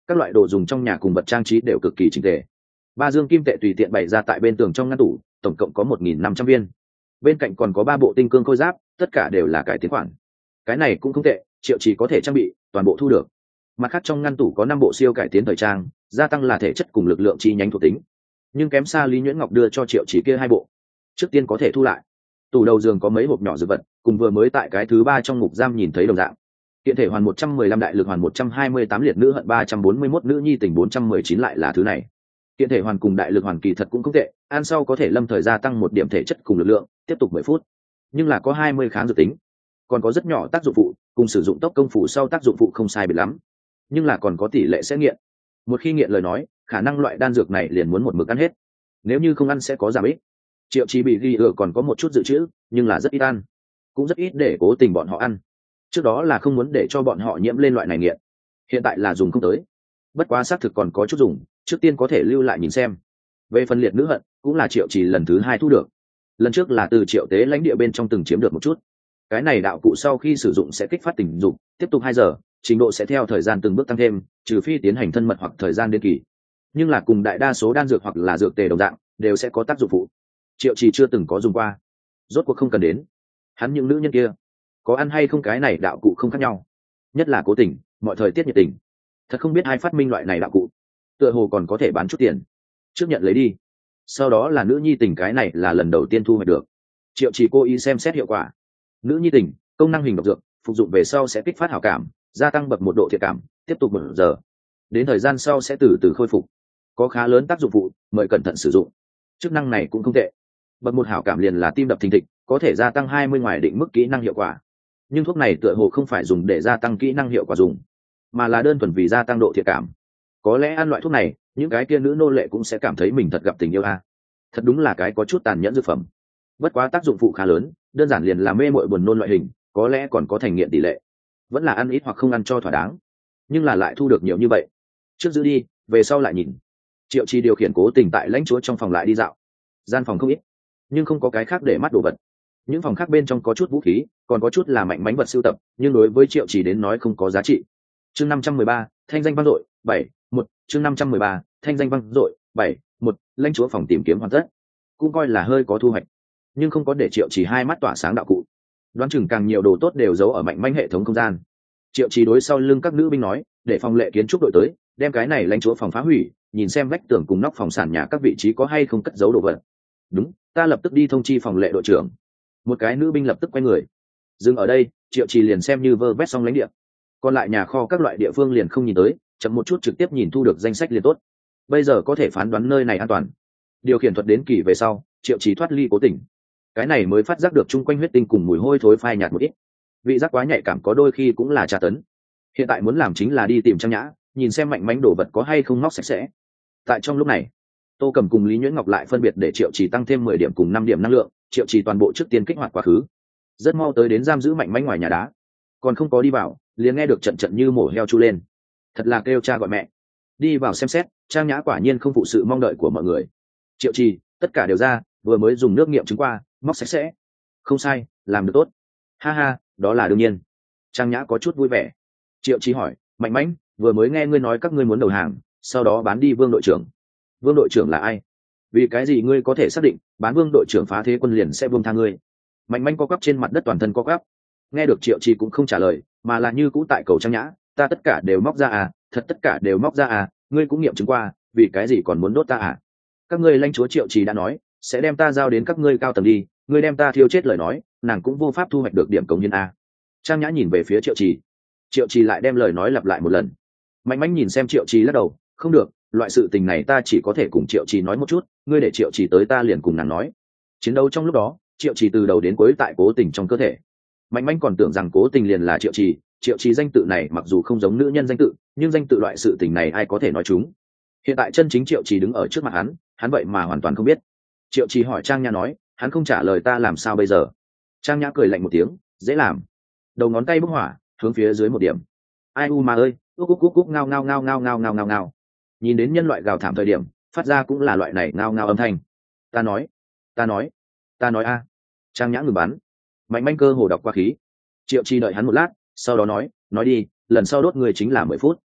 các loại đồ dùng trong nhà cùng vật trang trí đều cực kỳ chỉnh tề. 3 dương kim tệ tùy tiện bày ra tại bên tường trong ngăn tủ, tổng cộng có 1.500 viên. Bên cạnh còn có 3 bộ tinh cương khôi giáp, tất cả đều là cải tiến khoản. Cái này cũng không tệ, Triệu Chỉ có thể trang bị, toàn bộ thu được. Mặt khác trong ngăn tủ có 5 bộ siêu cải tiến thời trang, gia tăng là thể chất cùng lực lượng chi nhánh thuộc tính, nhưng kém xa Lý Nhuyễn Ngọc đưa cho Triệu Chỉ kia 2 bộ. Trước tiên có thể thu lại. Tủ đầu giường có mấy hộp nhỏ dược vật, cùng vừa mới tại cái thứ 3 trong ngục giam nhìn thấy đồng dạng. Kiện thể hoàn 115, đại lực hoàn 128, liệt nữ hận 341, nữ nhi tình 419 lại là thứ này. Kiện thể hoàn cùng đại lực hoàn kỳ thật cũng không tệ, ăn sau có thể lâm thời gia tăng 1 điểm thể chất cùng lực lượng, tiếp tục 10 phút. Nhưng là có 20 kháng dược tính, còn có rất nhỏ tác dụng phụ, cùng sử dụng tốc công phủ sau tác dụng phụ không sai biệt lắm, nhưng là còn có tỷ lệ sẽ nghiện. Một khi nghiện lời nói, khả năng loại đan dược này liền muốn một mực ăn hết, nếu như không ăn sẽ có giảm ích. Triệu Chí bị ghi còn có một chút dự trữ, nhưng là rất ít ăn, cũng rất ít để cố tình bọn họ ăn. Trước đó là không muốn để cho bọn họ nhiễm lên loại này nghiện, hiện tại là dùng không tới. Bất quá xác thực còn có chút dùng, trước tiên có thể lưu lại nhìn xem. Về phần liệt nữ hận, cũng là Triệu Chỉ lần thứ 2 thu được. Lần trước là từ Triệu Tế lãnh địa bên trong từng chiếm được một chút. Cái này đạo cụ sau khi sử dụng sẽ kích phát tình dục, tiếp tục 2 giờ, trình độ sẽ theo thời gian từng bước tăng thêm, trừ phi tiến hành thân mật hoặc thời gian đến kỳ. Nhưng là cùng đại đa số đan dược hoặc là dược tề đồng dạng, đều sẽ có tác dụng phụ. Triệu Chỉ chưa từng có dùng qua, rốt cuộc không cần đến. Hắn những nữ nhân kia, có ăn hay không cái này đạo cụ không khác nhau, nhất là cố tình, mọi thời tiết nhiệt tình. Thật không biết ai phát minh loại này đạo cụ, tựa hồ còn có thể bán chút tiền. Trước nhận lấy đi, sau đó là nữ nhi tình, cái này là lần đầu tiên thu hoạch được. Triệu Chỉ cố ý xem xét hiệu quả. Nữ nhi tình, công năng hình độc dược, phục dụng về sau sẽ kích phát hảo cảm, gia tăng bậc 1 độ thiện cảm, tiếp tục 1 giờ, đến thời gian sau sẽ từ từ khôi phục, có khá lớn tác dụng phụ, mời cẩn thận sử dụng. Chức năng này cũng không tệ. Bậc 1 hảo cảm liền là tim đập thình thịch, có thể gia tăng 20 ngoài định mức kỹ năng hiệu quả. Nhưng thuốc này tựa hồ không phải dùng để gia tăng kỹ năng hiệu quả dùng, mà là đơn thuần vì gia tăng độ thiện cảm. Có lẽ ăn loại thuốc này, những cái kia nữ nô lệ cũng sẽ cảm thấy mình thật gặp tình yêu a. Thật đúng là cái có chút tàn nhẫn dược phẩm. Bất quá tác dụng phụ khá lớn, đơn giản liền là mê mội buồn nôn loại hình, có lẽ còn có thành nghiện tỷ lệ. Vẫn là ăn ít hoặc không ăn cho thỏa đáng. Nhưng là lại thu được nhiều như vậy, trước giữ đi, về sau lại nhìn. Triệu Chi điều khiển cố tình tại lãnh chúa trong phòng lại đi dạo. Gian phòng không ít, nhưng không có cái khác để mắt đồ vật. Những phòng khác bên trong có chút vũ khí, còn có chút là mạnh mánh vật sưu tập, nhưng đối với Triệu Chỉ đến nói không có giá trị. Chương 513, thanh danh vang dội, 7-1, chương 513, thanh danh vang dội, 7-1, lãnh chúa phòng tìm kiếm hoàn tất. Cũng coi là hơi có thu hoạch, nhưng không có để Triệu Chỉ hai mắt tỏa sáng đạo cụ. Đoán chừng càng nhiều đồ tốt đều giấu ở mạnh manh hệ thống không gian. Triệu Chỉ đối sau lưng các nữ binh nói, để phòng lệ kiến trúc đội tới, đem cái này lãnh chúa phòng phá hủy, nhìn xem vách tường cùng nóc phòng sàn nhà các vị trí có hay không cất giấu đồ vật. Đúng, ta lập tức đi thông chi phòng lệ đội trưởng. Một cái nữ binh lập tức quay người. Dừng ở đây, Triệu Chỉ liền xem như vơ vét xong lãnh địa, còn lại nhà kho các loại địa phương liền không nhìn tới, chậm một chút trực tiếp nhìn thu được danh sách liền tốt. Bây giờ có thể phán đoán nơi này an toàn. Điều khiển thuật đến kỳ về sau, Triệu Chỉ thoát ly cố tình, cái này mới phát giác được chung quanh huyết tinh cùng mùi hôi thối phai nhạt một ít. Vị giác quá nhạy cảm có đôi khi cũng là tra tấn. Hiện tại muốn làm chính là đi tìm Trang Nhã, nhìn xem mạnh mánh đồ vật có hay không móc sạch sẽ. Tại trong lúc này, Tô Cầm cùng Lý Nhuyễn Ngọc lại phân biệt để Triệu Chỉ tăng thêm 10 điểm cùng 5 điểm năng lượng. Triệu Chỉ toàn bộ trước tiên kích hoạt quá khứ, rất mau tới đến giam giữ mạnh mánh ngoài nhà đá. Còn không có đi vào, liền nghe được trận trận như mổ heo chu lên, thật là kêu cha gọi mẹ. Đi vào xem xét, Trang Nhã quả nhiên không phụ sự mong đợi của mọi người. Triệu Chỉ, tất cả đều ra, vừa mới dùng nước nghiệm chứng qua, móc sạch sẽ. Không sai, làm được tốt. Ha ha, đó là đương nhiên. Trang Nhã có chút vui vẻ. Triệu Chỉ hỏi, mạnh mánh, vừa mới nghe ngươi nói các ngươi muốn đầu hàng, sau đó bán đi Vương đội trưởng. Vương đội trưởng là ai? Vì cái gì ngươi có thể xác định bán Vương đội trưởng phá thế quân liền sẽ buông tha ngươi? Mạnh mánh co quắp trên mặt đất, toàn thân co quắp. Nghe được Triệu Chỉ cũng không trả lời, mà là như cũ tại cầu Trang Nhã, ta tất cả đều móc ra à, thật tất cả đều móc ra à, ngươi cũng nghiệm chứng qua, vì cái gì còn muốn đốt ta à? Các ngươi lãnh chúa Triệu Chỉ đã nói sẽ đem ta giao đến các ngươi cao tầng đi, ngươi đem ta thiêu chết lời nói, nàng cũng vô pháp thu hoạch được điểm cống hiến a. Trang Nhã nhìn về phía Triệu Chỉ, Triệu Chỉ lại đem lời nói lặp lại một lần. Mạnh mẽ nhìn xem Triệu Chỉ lắc đầu, không được, loại sự tình này ta chỉ có thể cùng Triệu Chỉ nói một chút, ngươi để Triệu Chỉ tới ta liền cùng nàng nói. Chiến đấu trong lúc đó, Triệu Chỉ từ đầu đến cuối tại cố tình trong cơ thể. Mạnh mẽ còn tưởng rằng cố tình liền là Triệu Chỉ, Triệu Chỉ danh tự này mặc dù không giống nữ nhân danh tự, nhưng danh tự loại sự tình này ai có thể nói chúng. Hiện tại chân chính Triệu Chỉ đứng ở trước mặt hắn vậy mà hoàn toàn không biết. Triệu Chỉ hỏi Trang Nhã nói, hắn không trả lời ta làm sao bây giờ? Trang Nhã cười lạnh một tiếng, dễ làm. Đầu ngón tay bốc hỏa, hướng phía dưới một điểm. Ai u mà ơi, cúc cúc cúc ngao ngao ngao ngao ngao ngao ngao ngao. Nhìn đến nhân loại gào thảm thời điểm, phát ra cũng là loại này ngao ngao âm thanh. Ta nói, ta nói, ta nói a. Trang Nhã ngừng bắn. Mạnh manh cơ hồ đọc qua khí. Triệu Chỉ đợi hắn một lát, sau đó nói đi, lần sau đốt người chính là 10 phút.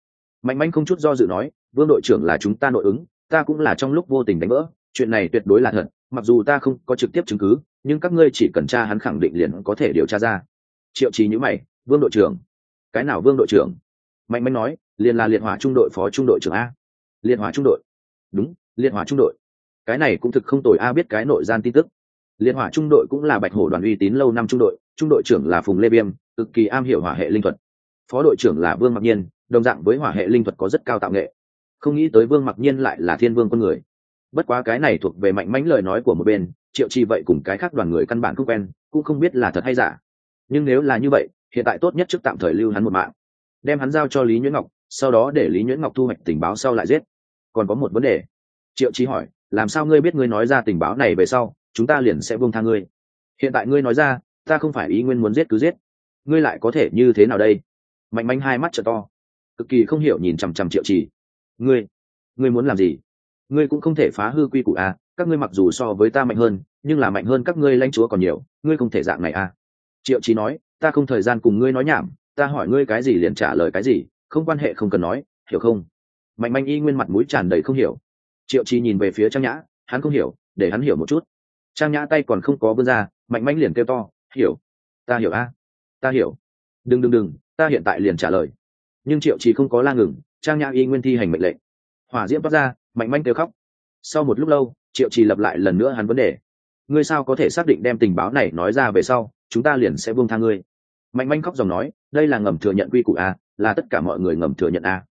Mạnh manh không chút do dự nói, vương đội trưởng là chúng ta nội ứng, ta cũng là trong lúc vô tình đánh vỡ, chuyện này tuyệt đối là thật, mặc dù ta không có trực tiếp chứng cứ, nhưng các ngươi chỉ cần tra hắn khẳng định liền có thể điều tra ra. Triệu Chí nhíu mày, vương đội trưởng? Cái nào vương đội trưởng? Mạnh manh nói, liền là liệt hỏa trung đội phó trung đội trưởng a. Liệt hỏa trung đội? Đúng, liệt hỏa trung đội. Cái này cũng thực không tồi a, biết cái nội gian tin tức. Liệt hỏa trung đội cũng là bạch hổ đoàn uy tín lâu năm trung đội trưởng là Phùng Lê Viêm, cực kỳ am hiểu hỏa hệ linh thuật. Phó đội trưởng là Vương Mặc Nhiên, đồng dạng với hỏa hệ linh thuật có rất cao tạo nghệ. Không nghĩ tới Vương Mặc Nhiên lại là Thiên Vương con người. Bất quá cái này thuộc về mạnh mãnh lời nói của một bên, Triệu Chi vậy cùng cái khác đoàn người căn bản không quen, cũng không biết là thật hay giả. Nhưng nếu là như vậy, hiện tại tốt nhất trước tạm thời lưu hắn một mạng, đem hắn giao cho Lý Nhuyễn Ngọc, sau đó để Lý Nhuyễn Ngọc thu hoạch tình báo sau lại giết. Còn có một vấn đề. Triệu Chi hỏi, làm sao ngươi biết ngươi nói ra tình báo này về sau, chúng ta liền sẽ buông tha ngươi? Hiện tại ngươi nói ra, ta không phải ý nguyên muốn giết cứ giết, ngươi lại có thể như thế nào đây? Mạnh manh hai mắt trợ to, cực kỳ không hiểu nhìn chằm chằm Triệu Trì. Ngươi muốn làm gì? Ngươi cũng không thể phá hư quy củ à? Các ngươi mặc dù so với ta mạnh hơn, nhưng là mạnh hơn các ngươi lãnh chúa còn nhiều, ngươi không thể dạng này à? Triệu Trì nói, ta không thời gian cùng ngươi nói nhảm, ta hỏi ngươi cái gì liền trả lời cái gì, không quan hệ không cần nói, hiểu không? Mạnh manh y nguyên mặt mũi tràn đầy không hiểu. Triệu Trì nhìn về phía Trang Nhã, hắn không hiểu, để hắn hiểu một chút. Trang Nhã tay còn không có vươn ra, mạnh manh liền kêu to, hiểu, ta hiểu a, ta hiểu. Đừng, ta hiện tại liền trả lời. Nhưng Triệu Trì không có la ngừng, Trang Nhã y nguyên thi hành mệnh lệnh. Hỏa diễm toát ra, mạnh manh kêu khóc. Sau một lúc lâu, Triệu Trì lặp lại lần nữa hắn vấn đề, ngươi sao có thể xác định đem tình báo này nói ra về sau chúng ta liền sẽ buông tha ngươi? Mạnh manh khóc dòng nói, đây là ngầm thừa nhận quy củ a, là tất cả mọi người ngầm thừa nhận a.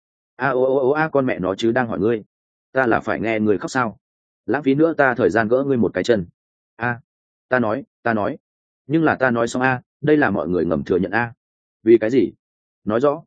A con mẹ nó chứ đang hỏi ngươi, ta là phải nghe người khóc sao? Lãng phí nữa ta thời gian gỡ ngươi một cái chân. A, ta nói, nhưng là ta nói xong a, đây là mọi người ngầm thừa nhận a. Vì cái gì? Nói rõ.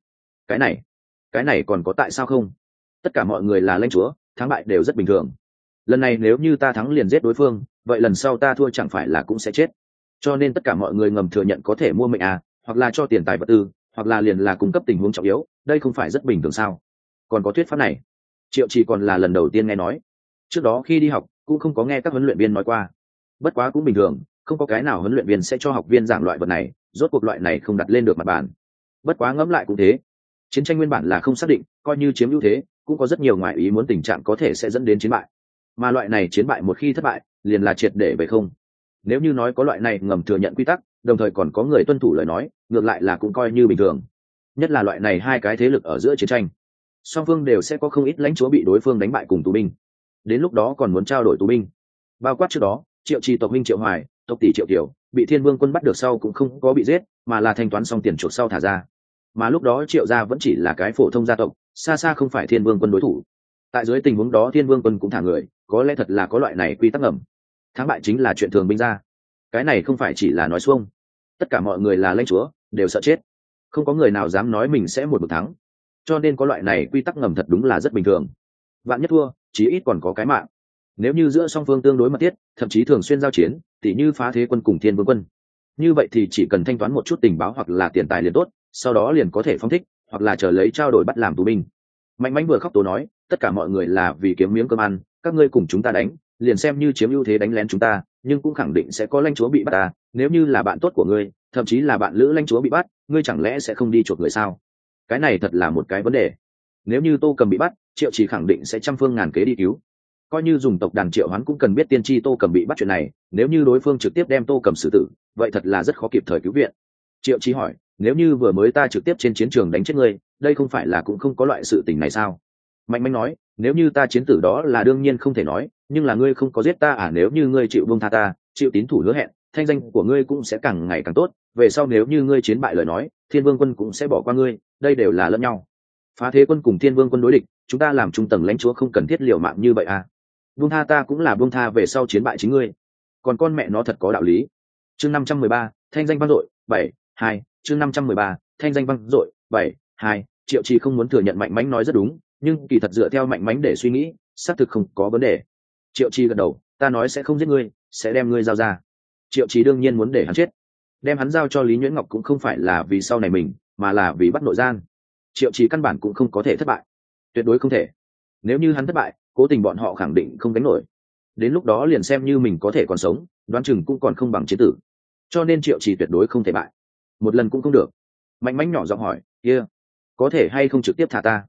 Cái này còn có tại sao không? Tất cả mọi người là lãnh chúa, thắng bại đều rất bình thường. Lần này nếu như ta thắng liền giết đối phương, vậy lần sau ta thua chẳng phải là cũng sẽ chết. Cho nên tất cả mọi người ngầm thừa nhận có thể mua mệnh à, hoặc là cho tiền tài vật tư, hoặc là liền là cung cấp tình huống trọng yếu, đây không phải rất bình thường sao? Còn có thuyết pháp này, Triệu Chỉ còn là lần đầu tiên nghe nói. Trước đó khi đi học cũng không có nghe các huấn luyện viên nói qua. Bất quá cũng bình thường, không có cái nào huấn luyện viên sẽ cho học viên giảng loại vật này, rốt cuộc loại này không đặt lên được mặt bàn. Bất quá ngẫm lại cũng thế, chiến tranh nguyên bản là không xác định, coi như chiếm ưu thế cũng có rất nhiều ngoại ý muốn tình trạng có thể sẽ dẫn đến chiến bại, mà loại này chiến bại một khi thất bại liền là triệt để về không. Nếu như nói có loại này ngầm thừa nhận quy tắc, đồng thời còn có người tuân thủ lời nói, ngược lại là cũng coi như bình thường. Nhất là loại này hai cái thế lực ở giữa chiến tranh, song phương đều sẽ có không ít lãnh chúa bị đối phương đánh bại cùng tù binh, đến lúc đó còn muốn trao đổi tù binh. Bao quát trước đó Triệu Trì tộc minh Triệu Hoài, tộc tỷ Triệu Kiều bị Thiên Vương quân bắt được sau cũng không có bị giết, mà là thanh toán xong tiền chuộc sau thả ra. Mà lúc đó Triệu gia vẫn chỉ là cái phổ thông gia tộc, xa xa không phải Thiên Vương quân đối thủ. Tại dưới tình huống đó Thiên Vương quân cũng thả người, có lẽ thật là có loại này quy tắc ngầm. Thắng bại chính là chuyện thường binh ra, cái này không phải chỉ là nói xuông. Tất cả mọi người là lãnh chúa, đều sợ chết, không có người nào dám nói mình sẽ một bậc thắng, cho nên có loại này quy tắc ngầm thật đúng là rất bình thường. Vạn nhất thua, chí ít còn có cái mạng. Nếu như giữa song phương tương đối mật thiết, thậm chí thường xuyên giao chiến, tỉ như Phá Thế quân cùng Thiên Vương quân, như vậy thì chỉ cần thanh toán một chút tình báo hoặc là tiền tài liền tốt, sau đó liền có thể phóng thích, hoặc là chờ lấy trao đổi bắt làm tù binh. Mạnh mãnh vừa khóc tố nói, tất cả mọi người là vì kiếm miếng cơm ăn, các ngươi cùng chúng ta đánh, liền xem như chiếm ưu thế đánh lén chúng ta, nhưng cũng khẳng định sẽ có lãnh chúa bị bắt ta. Nếu như là bạn tốt của ngươi, thậm chí là bạn lữ lãnh chúa bị bắt, ngươi chẳng lẽ sẽ không đi chuộc người sao? Cái này thật là một cái vấn đề. Nếu như Tô Cầm bị bắt, Triệu Chỉ khẳng định sẽ trăm phương ngàn kế đi cứu. Coi như dùng tộc đàn Triệu Hoán cũng cần biết tiên tri Tô Cầm bị bắt chuyện này, nếu như đối phương trực tiếp đem Tô Cầm xử tử, vậy thật là rất khó kịp thời cứu viện. Triệu Chỉ hỏi, nếu như vừa mới ta trực tiếp trên chiến trường đánh chết ngươi, đây không phải là cũng không có loại sự tình này sao? Mạnh mẽ nói, nếu như ta chiến tử đó là đương nhiên không thể nói, nhưng là ngươi không có giết ta à? Nếu như ngươi chịu buông tha ta, chịu tín thủ hứa hẹn, thanh danh của ngươi cũng sẽ càng ngày càng tốt, về sau nếu như ngươi chiến bại lời nói, Thiên Vương quân cũng sẽ bỏ qua ngươi, đây đều là lẫn nhau. Phá Thế quân cùng Thiên Vương quân đối địch, chúng ta làm trung tầng lãnh chúa không cần thiết liều mạng như vậy à? Buông tha ta cũng là buông tha về sau chiến bại chính ngươi. Còn con mẹ nó thật có đạo lý. Chương 513, thanh danh vang dội, 7-2, chương 513, thanh danh vang dội, 7-2, Triệu Chỉ không muốn thừa nhận Mạnh Mãnh nói rất đúng, nhưng kỳ thật dựa theo Mạnh Mãnh để suy nghĩ, xác thực không có vấn đề. Triệu Chỉ gật đầu, ta nói sẽ không giết ngươi, sẽ đem ngươi giao ra. Triệu Chỉ đương nhiên muốn để hắn chết. Đem hắn giao cho Lý Nhuyễn Ngọc cũng không phải là vì sau này mình, mà là vì bắt nội gian. Triệu Chỉ căn bản cũng không có thể thất bại, tuyệt đối không thể. Nếu như hắn thất bại, cố tình bọn họ khẳng định không đánh nổi. Đến lúc đó liền xem như mình có thể còn sống, đoán chừng cũng còn không bằng chiến tử. Cho nên Triệu Chỉ tuyệt đối không thể bại, một lần cũng không được. Mạnh Mãnh nhỏ giọng hỏi, kia có thể hay không trực tiếp thả ta?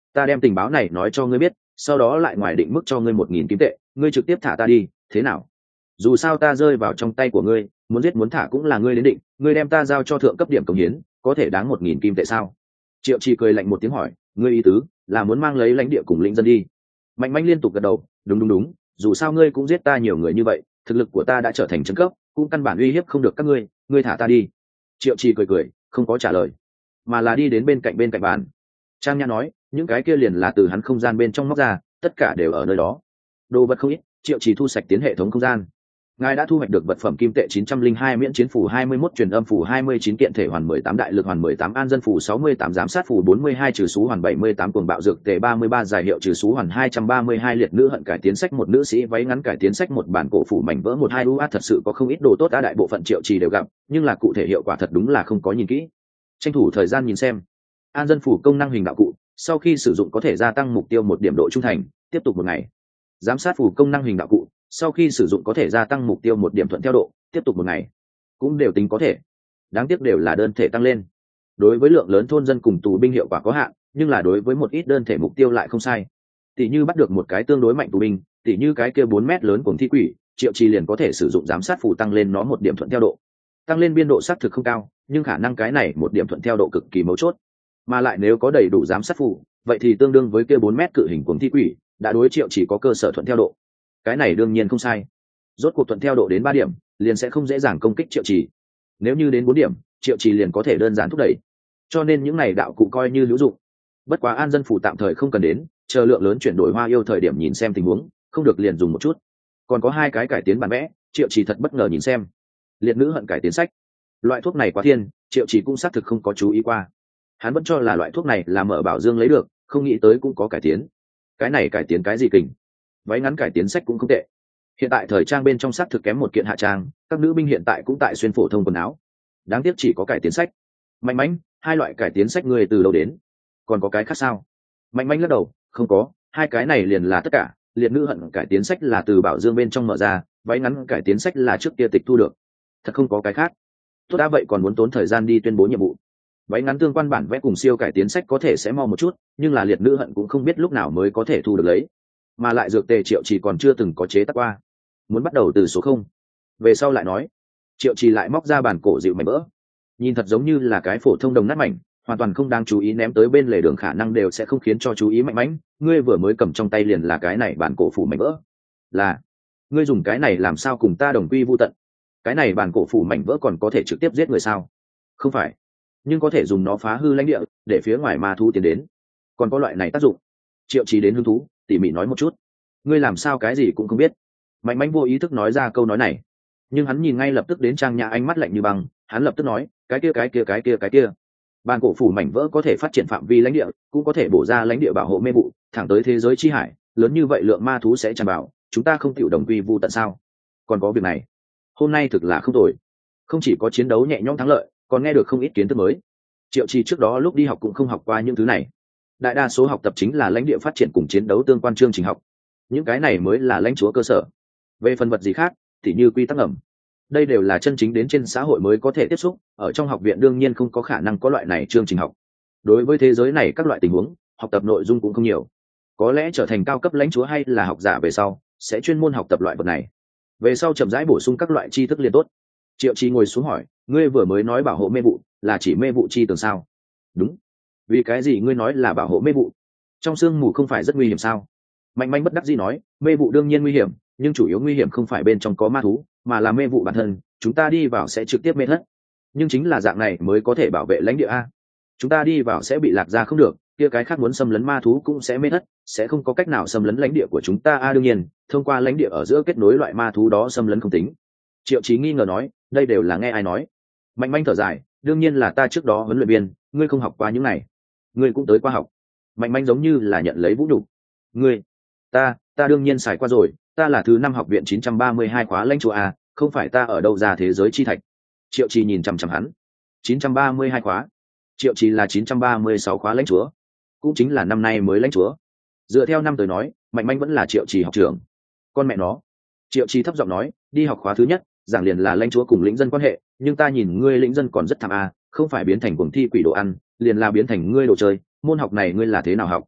Ta đem tình báo này nói cho ngươi biết, sau đó lại ngoài định mức cho ngươi 1.000 kim tệ, ngươi trực tiếp thả ta đi, thế nào? Dù sao ta rơi vào trong tay của ngươi, muốn giết muốn thả cũng là ngươi đến định, ngươi đem ta giao cho thượng cấp điểm cống hiến, có thể đáng 1.000 kim tệ sao? Triệu Trì cười lạnh một tiếng hỏi, ngươi ý tứ là muốn mang lấy lãnh địa cùng lĩnh dân đi? Mạnh Manh liên tục gật đầu, đúng, dù sao ngươi cũng giết ta nhiều người như vậy, thực lực của ta đã trở thành chân cấp, cũng căn bản uy hiếp không được các ngươi, ngươi thả ta đi. Triệu Trì cười, không có trả lời, mà là đi đến bên cạnh bàn. Trang Nhã nói, những cái kia liền là từ hắn không gian bên trong móc ra, tất cả đều ở nơi đó. Đồ vật không ít, Triệu Trì thu sạch tiến hệ thống không gian. Ngài đã thu hoạch được vật phẩm kim tệ 902 miễn chiến phù 21 truyền âm phù 29 kiện thể hoàn 18 đại lực hoàn 18 an dân phù 68 giám sát phù 42 trừ số hoàn 78 cuồng bạo dược tệ 33 giải hiệu trừ số hoàn 232 liệt nữ hận cải tiến sách một nữ sĩ váy ngắn cải tiến sách một bản cổ phủ mảnh vỡ 12 UA thật sự có không ít đồ tốt đã đại bộ phận Triệu Trì đều gặp, nhưng là cụ thể hiệu quả thật đúng là không có nhìn kỹ. Tranh thủ thời gian nhìn xem. An dân phù công năng hình đạo cụ, sau khi sử dụng có thể gia tăng mục tiêu 1 điểm độ trung thành, tiếp tục 1 ngày. Giám sát phù công năng hình đạo cụ, sau khi sử dụng có thể gia tăng mục tiêu 1 điểm thuận theo độ, tiếp tục 1 ngày. Cũng đều tính có thể, đáng tiếc đều là đơn thể tăng lên. Đối với lượng lớn thôn dân cùng tù binh hiệu quả có hạn, nhưng là đối với một ít đơn thể mục tiêu lại không sai. Tỷ như bắt được một cái tương đối mạnh tù binh, tỷ như cái kia 4 mét lớn cuồng thi quỷ, Triệu Trì liền có thể sử dụng giám sát phù tăng lên nó 1 điểm thuận theo độ. Tăng lên biên độ xác thực không cao, nhưng khả năng cái này 1 điểm thuận theo độ cực kỳ mấu chốt. Mà lại nếu có đầy đủ giám sát phù, vậy thì tương đương với kia 4 mét cự hình cuồng thi quỷ, đã đối Triệu Trì có cơ sở thuận theo độ. Cái này đương nhiên không sai. Rốt cuộc thuận theo độ đến 3 điểm, liền sẽ không dễ dàng công kích Triệu Trì. Nếu như đến 4 điểm, Triệu Trì liền có thể đơn giản thúc đẩy. Cho nên những này đạo cụ coi như hữu dụng. Bất quá an dân phủ tạm thời không cần đến, chờ lượng lớn chuyển đổi hoa yêu thời điểm nhìn xem tình huống, không được liền dùng một chút. Còn có 2 cái cải tiến bản vẽ, Triệu Trì thật bất ngờ nhìn xem. Liệt nữ hận cải tiến sách. Loại thuốc này quá thiên, Triệu Trì cũng xác thực không có chú ý qua. Hắn vẫn cho là loại thuốc này là mở bảo dương lấy được, không nghĩ tới cũng có cải tiến. Cái này cải tiến cái gì kình? Váy ngắn cải tiến sách cũng không tệ. Hiện tại thời trang bên trong xác thực kém một kiện hạ trang, các nữ binh hiện tại cũng tại xuyên phổ thông quần áo. Đáng tiếc chỉ có cải tiến sách. Mạnh Mãnh, 2 loại cải tiến sách người từ đâu đến? Còn có cái khác sao? Mạnh Mãnh lắc đầu, không có, 2 cái này liền là tất cả. Liệt nữ hận cải tiến sách là từ bảo dương bên trong mở ra, váy ngắn cải tiến sách là trước kia tịch thu được. Thật không có cái khác. Tốt đã vậy còn muốn tốn thời gian đi tuyên bố nhiệm vụ. Váy ngắn tương quan bản vẽ cùng siêu cải tiến sách có thể sẽ mau một chút, nhưng là liệt nữ hận cũng không biết lúc nào mới có thể thu được lấy. Mà lại dược tề Triệu Trì còn chưa từng có chế tác qua, muốn bắt đầu từ số 0. Về sau lại nói. Triệu Trì lại móc ra bản cổ dịu mảnh vỡ, nhìn thật giống như là cái phổ thông đồng nát mảnh, hoàn toàn không đáng chú ý, ném tới bên lề đường khả năng đều sẽ không khiến cho chú ý. Mạnh Mãnh, ngươi vừa mới cầm trong tay liền là cái này bản cổ phủ mảnh vỡ? Là. Ngươi dùng cái này làm sao cùng ta đồng quy vu tận? Cái này bản cổ phủ mảnh vỡ còn có thể trực tiếp giết người sao? Không phải, nhưng có thể dùng nó phá hư lãnh địa, để phía ngoài ma thú tiến đến. Còn có loại này tác dụng. Triệu Trì đến hứng thú, tỉ mỉ nói một chút. Ngươi làm sao cái gì cũng không biết? Mạnh Mãnh vô ý thức nói ra câu nói này, nhưng hắn nhìn ngay lập tức đến Trang Nhã ánh mắt lạnh như băng, hắn lập tức nói, cái kia. Bàn cổ phủ mảnh vỡ có thể phát triển phạm vi lãnh địa, cũng có thể bổ ra lãnh địa bảo hộ mê vụ, thẳng tới thế giới chi hải, lớn như vậy lượng ma thú sẽ tràn vào, chúng ta không chịu đồng quy vu tận sao? Còn có việc này, hôm nay thực là không tồi, không chỉ có chiến đấu nhẹ nhõm thắng lợi, còn nghe được không ít kiến thức mới. Triệu Trì trước đó lúc đi học cũng không học qua những thứ này, đại đa số học tập chính là lãnh địa phát triển cùng chiến đấu tương quan chương trình học, những cái này mới là lãnh chúa cơ sở. Về phần vật gì khác thì như quy tắc ngầm, đây đều là chân chính đến trên xã hội mới có thể tiếp xúc, ở trong học viện đương nhiên không có khả năng có loại này chương trình học. Đối với thế giới này các loại tình huống, học tập nội dung cũng không nhiều, có lẽ trở thành cao cấp lãnh chúa hay là học giả về sau sẽ chuyên môn học tập loại vật này, về sau chậm rãi bổ sung các loại tri thức liền tốt. Triệu Trì ngồi xuống hỏi, ngươi vừa mới nói bảo hộ mê vụ là chỉ mê vụ chi tường sao? Đúng. Vì cái gì ngươi nói là bảo hộ mê vụ? Trong sương mù không phải rất nguy hiểm sao? Mạnh Mãnh bất đắc dĩ nói, mê vụ đương nhiên nguy hiểm, nhưng chủ yếu nguy hiểm không phải bên trong có ma thú, mà là mê vụ bản thân, chúng ta đi vào sẽ trực tiếp mê thất. Nhưng chính là dạng này mới có thể bảo vệ lãnh địa a. Chúng ta đi vào sẽ bị lạc ra không được, kia cái khác muốn xâm lấn ma thú cũng sẽ mê thất, sẽ không có cách nào xâm lấn lãnh địa của chúng ta a. Đương nhiên, thông qua lãnh địa ở giữa kết nối loại ma thú đó xâm lấn không tính. Triệu Chí nghi ngờ nói, đây đều là nghe ai nói? Mạnh Mãnh thở dài, đương nhiên là ta trước đó huấn luyện viên, ngươi không học qua những này, ngươi cũng tới qua học. Mạnh Mãnh giống như là nhận lấy vũ nhục. Ngươi, ta đương nhiên xài qua rồi, ta là thứ 5 học viện 932 khóa lãnh chúa a, không phải ta ở đâu ra thế giới chi thạch. Triệu Chí nhìn chằm chằm hắn. 932 khóa. Triệu Chí là 936 khóa lãnh chúa, cũng chính là năm nay mới lãnh chúa. Dựa theo năm tới nói, Mạnh Mãnh vẫn là Triệu Chí học trưởng. Con mẹ nó. Triệu Chí thấp giọng nói, đi học khóa thứ nhất, giảng liền là lãnh chúa cùng lĩnh dân quan hệ, nhưng ta nhìn ngươi lĩnh dân còn rất thảm a, không phải biến thành cuồng thi quỷ đồ ăn, liền là biến thành ngươi đồ chơi, môn học này ngươi là thế nào học?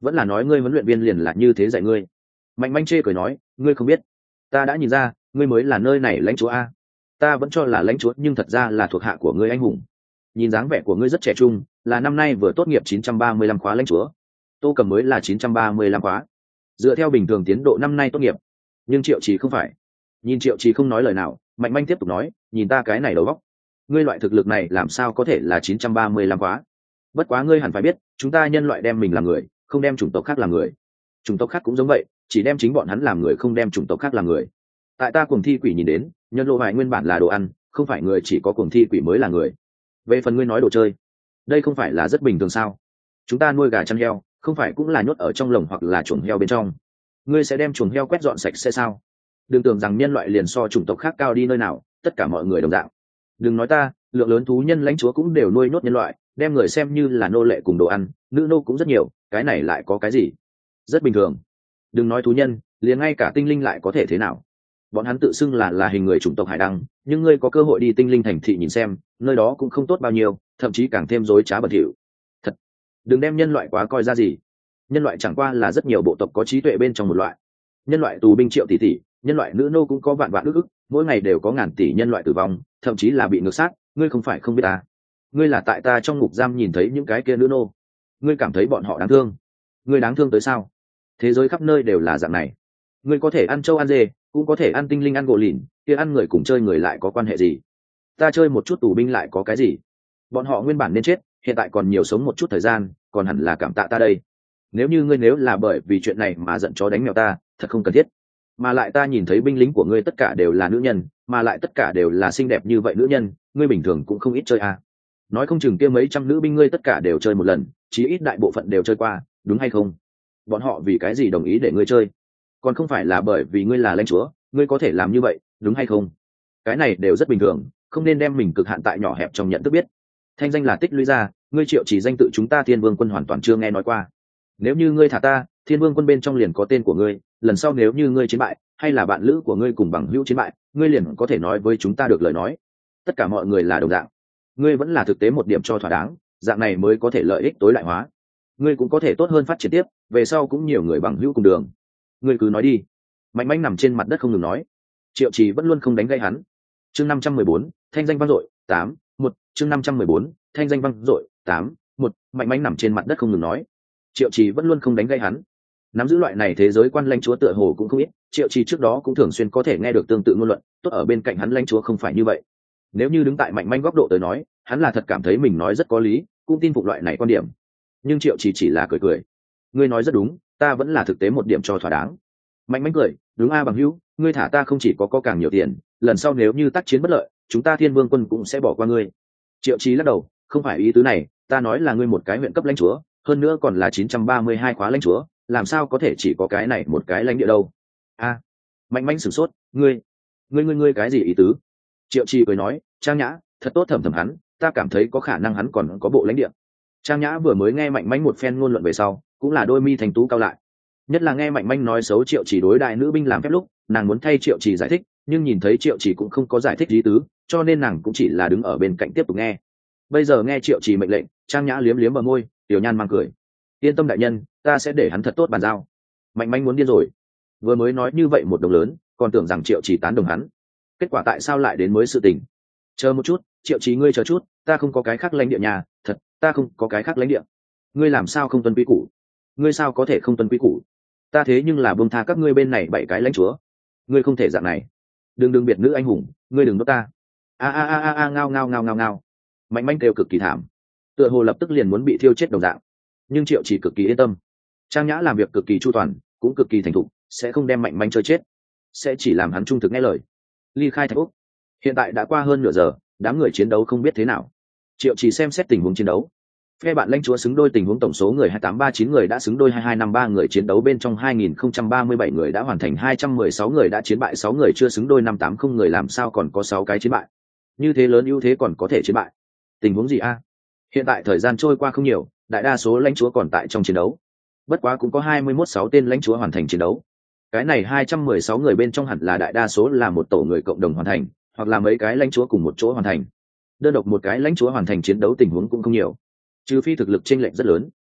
vẫn là nói ngươi huấn luyện viên liền là như thế dạy ngươi? Mạnh manh chê cười nói, ngươi không biết, ta đã nhìn ra ngươi mới là nơi này lãnh chúa a. Ta vẫn cho là lãnh chúa nhưng thật ra là thuộc hạ của ngươi anh hùng. Nhìn dáng vẻ của ngươi rất trẻ trung, là năm nay vừa tốt nghiệp 935 khóa lãnh chúa. Tô Cầm mới là 935 khóa, dựa theo bình thường tiến độ năm nay tốt nghiệp. Nhưng Triệu Trì không phải. Nhìn Triệu Trì không nói lời nào, Mạnh manh tiếp tục nói, nhìn ta cái này đầu óc, ngươi loại thực lực này làm sao có thể là 935 khóa? Bất quá ngươi hẳn phải biết, chúng ta nhân loại đem mình làm người, không đem chủng tộc khác làm người. Chủng tộc khác cũng giống vậy, chỉ đem chính bọn hắn làm người, không đem chủng tộc khác làm người. Tại ta cuồng thi quỷ nhìn đến, nhân lộ vải nguyên bản là đồ ăn, không phải người, chỉ có cuồng thi quỷ mới là người. Về phần ngươi nói đồ chơi, đây không phải là rất bình thường sao? Chúng ta nuôi gà chăn heo, không phải cũng là nhốt ở trong lồng hoặc là chuồng heo bên trong? Ngươi sẽ đem chuồng heo quét dọn sạch sẽ sao? Đừng tưởng rằng nhân loại liền so chủng tộc khác cao đi nơi nào, tất cả mọi người đồng dạng. Đừng nói ta, lượng lớn thú nhân lãnh chúa cũng đều nuôi nhốt nhân loại, đem người xem như là nô lệ cùng đồ ăn, nữ nô cũng rất nhiều, cái này lại có cái gì? Rất bình thường. Đừng nói thú nhân, liền ngay cả tinh linh lại có thể thế nào? Bọn hắn tự xưng là hình người chủng tộc hải đăng, nhưng ngươi có cơ hội đi tinh linh thành thị nhìn xem, nơi đó cũng không tốt bao nhiêu, thậm chí càng thêm rối trá bẩn thỉu. Thật, đừng đem nhân loại quá coi ra gì. Nhân loại chẳng qua là rất nhiều bộ tộc có trí tuệ bên trong một loại. Nhân loại tù binh triệu tỷ tỷ, nhân loại nữ nô cũng có vạn vạn ức, mỗi ngày đều có ngàn tỷ nhân loại tử vong, thậm chí là bị ngược sát, ngươi không phải không biết ta. Ngươi là tại ta trong ngục giam nhìn thấy những cái kia nữ nô, ngươi cảm thấy bọn họ đáng thương. Ngươi đáng thương tới sao? Thế giới khắp nơi đều là dạng này. Ngươi có thể ăn trâu ăn dê, cũng có thể ăn tinh linh ăn gỗ lìn, kia ăn người cùng chơi người lại có quan hệ gì? Ta chơi một chút tù binh lại có cái gì? Bọn họ nguyên bản nên chết, hiện tại còn nhiều sống một chút thời gian, còn hẳn là cảm tạ ta đây. Nếu là bởi vì chuyện này mà giận chó đánh mèo ta, thật không cần thiết. Mà lại ta nhìn thấy binh lính của ngươi tất cả đều là nữ nhân, mà lại tất cả đều là xinh đẹp như vậy nữ nhân, ngươi bình thường cũng không ít chơi à? Nói không chừng kia mấy trăm nữ binh ngươi tất cả đều chơi một lần, chí ít đại bộ phận đều chơi qua, đúng hay không? Bọn họ vì cái gì đồng ý để ngươi chơi? Còn không phải là bởi vì ngươi là lãnh chúa, ngươi có thể làm như vậy, đúng hay không? Cái này đều rất bình thường, không nên đem mình cực hạn tại nhỏ hẹp trong nhận thức biết. Thanh danh là tích lũy ra, ngươi Triệu Chỉ danh tự chúng ta Thiên Vương quân hoàn toàn chưa nghe nói qua. Nếu như ngươi thả ta, Thiên Vương quân bên trong liền có tên của ngươi, lần sau nếu như ngươi chiến bại, hay là bạn lữ của ngươi cùng bằng hữu chiến bại, ngươi liền có thể nói với chúng ta được lời nói. Tất cả mọi người là đồng dạng, ngươi vẫn là thực tế một điểm cho thỏa đáng, dạng này mới có thể lợi ích tối đại hóa. Ngươi cũng có thể tốt hơn phát triển tiếp, về sau cũng nhiều người bằng hữu cùng đường. Ngươi cứ nói đi. Mạnh mẽ nằm trên mặt đất không ngừng nói. Triệu Trì vẫn luôn không đánh gây hắn. Chương 514, thanh danh vang dội, 8-1, chương 514, thanh danh vang dội, 8-1, mạnh mẽ nằm trên mặt đất không ngừng nói. Triệu Trì vẫn luôn không đánh gây hắn. Nắm giữ loại này thế giới quan lãnh chúa tựa hồ cũng không ít, Triệu Trì trước đó cũng thường xuyên có thể nghe được tương tự ngôn luận, tốt ở bên cạnh hắn lãnh chúa không phải như vậy. Nếu như đứng tại mạnh mẽ góc độ tới nói, hắn là thật cảm thấy mình nói rất có lý, cũng tin phục loại này quan điểm. Nhưng Triệu Trì chỉ là cười cười. Ngươi nói rất đúng, ta vẫn là thực tế một điểm cho thỏa đáng. Mạnh mẽ cười, đúng a bằng hữu, ngươi thả ta không chỉ có càng nhiều tiền, lần sau nếu như tác chiến bất lợi, chúng ta Thiên Vương quân cũng sẽ bỏ qua ngươi. Triệu Trì lắc đầu, không phải ý tứ này, ta nói là ngươi một cái huyện cấp lãnh chúa, hơn nữa còn là 932 khóa lãnh chúa, làm sao có thể chỉ có cái này một cái lãnh địa đâu? A, mạnh mẽ sửng sốt, ngươi cái gì ý tứ? Triệu Trì cười nói, Trang Nhã, thật tốt thầm thầm hắn, ta cảm thấy có khả năng hắn còn có bộ lãnh địa. Trang Nhã vừa mới nghe mạnh mẽ một phen ngôn luận về sau, cũng là đôi mi thành tú cao lại. Nhất là nghe mạnh mẽ nói xấu Triệu Trì đối đại nữ binh làm phép lúc, nàng muốn thay Triệu Trì giải thích, nhưng nhìn thấy Triệu Trì cũng không có giải thích ý tứ, cho nên nàng cũng chỉ là đứng ở bên cạnh tiếp tục nghe. Bây giờ nghe Triệu Trì mệnh lệnh, Trang Nhã liếm liếm bờ môi, tiểu nhan mang cười. Yên tâm đại nhân, ta sẽ để hắn thật tốt bàn giao. Mạnh mẽ muốn điên rồi, vừa mới nói như vậy một đồng lớn, còn tưởng rằng Triệu Trì tán đồng hắn, kết quả tại sao lại đến mới sự tình? Chờ một chút, Triệu Trì ngươi chờ chút, ta không có cái khác lãnh địa nhà, thật, ta không có cái khác lãnh địa. Ngươi làm sao không tuân quy củ? Ngươi sao có thể không tuân quy củ? Ta thế nhưng là buông tha các ngươi bên này 7 cái lãnh chúa, ngươi không thể dạng này. Đừng biệt nữ anh hùng, ngươi đừng đốt ta. Ngao. Mạnh mẽ kêu cực kỳ thảm, tựa hồ lập tức liền muốn bị thiêu chết đồng dạng. Nhưng Triệu Trì cực kỳ yên tâm, Trang Nhã làm việc cực kỳ chu toàn, cũng cực kỳ thành thục, sẽ không đem mạnh mẽ chơi chết, sẽ chỉ làm hắn trung thực nghe lời. Ly khai Thạch Úc. Hiện tại đã qua hơn nửa giờ, đám người chiến đấu không biết thế nào. Triệu Trì xem xét tình huống chiến đấu. Phe bạn lãnh chúa xứng đôi tình huống tổng số người 2839 người đã xứng đôi 2253 người chiến đấu bên trong 2037 người đã hoàn thành 216 người đã chiến bại 6 người chưa xứng đôi 580 người làm sao còn có 6 cái chiến bại. Như thế lớn ưu thế còn có thể chiến bại. Tình huống gì a? Hiện tại thời gian trôi qua không nhiều, đại đa số lãnh chúa còn tại trong chiến đấu. Bất quá cũng có 21-6 tên lãnh chúa hoàn thành chiến đấu. Cái này 216 người bên trong hẳn là đại đa số là một tổ người cộng đồng hoàn thành, hoặc là mấy cái lãnh chúa cùng một chỗ hoàn thành. Đơn độc một cái lãnh chúa hoàn thành chiến đấu tình huống cũng không nhiều, trừ phi thực lực chênh lệch rất lớn.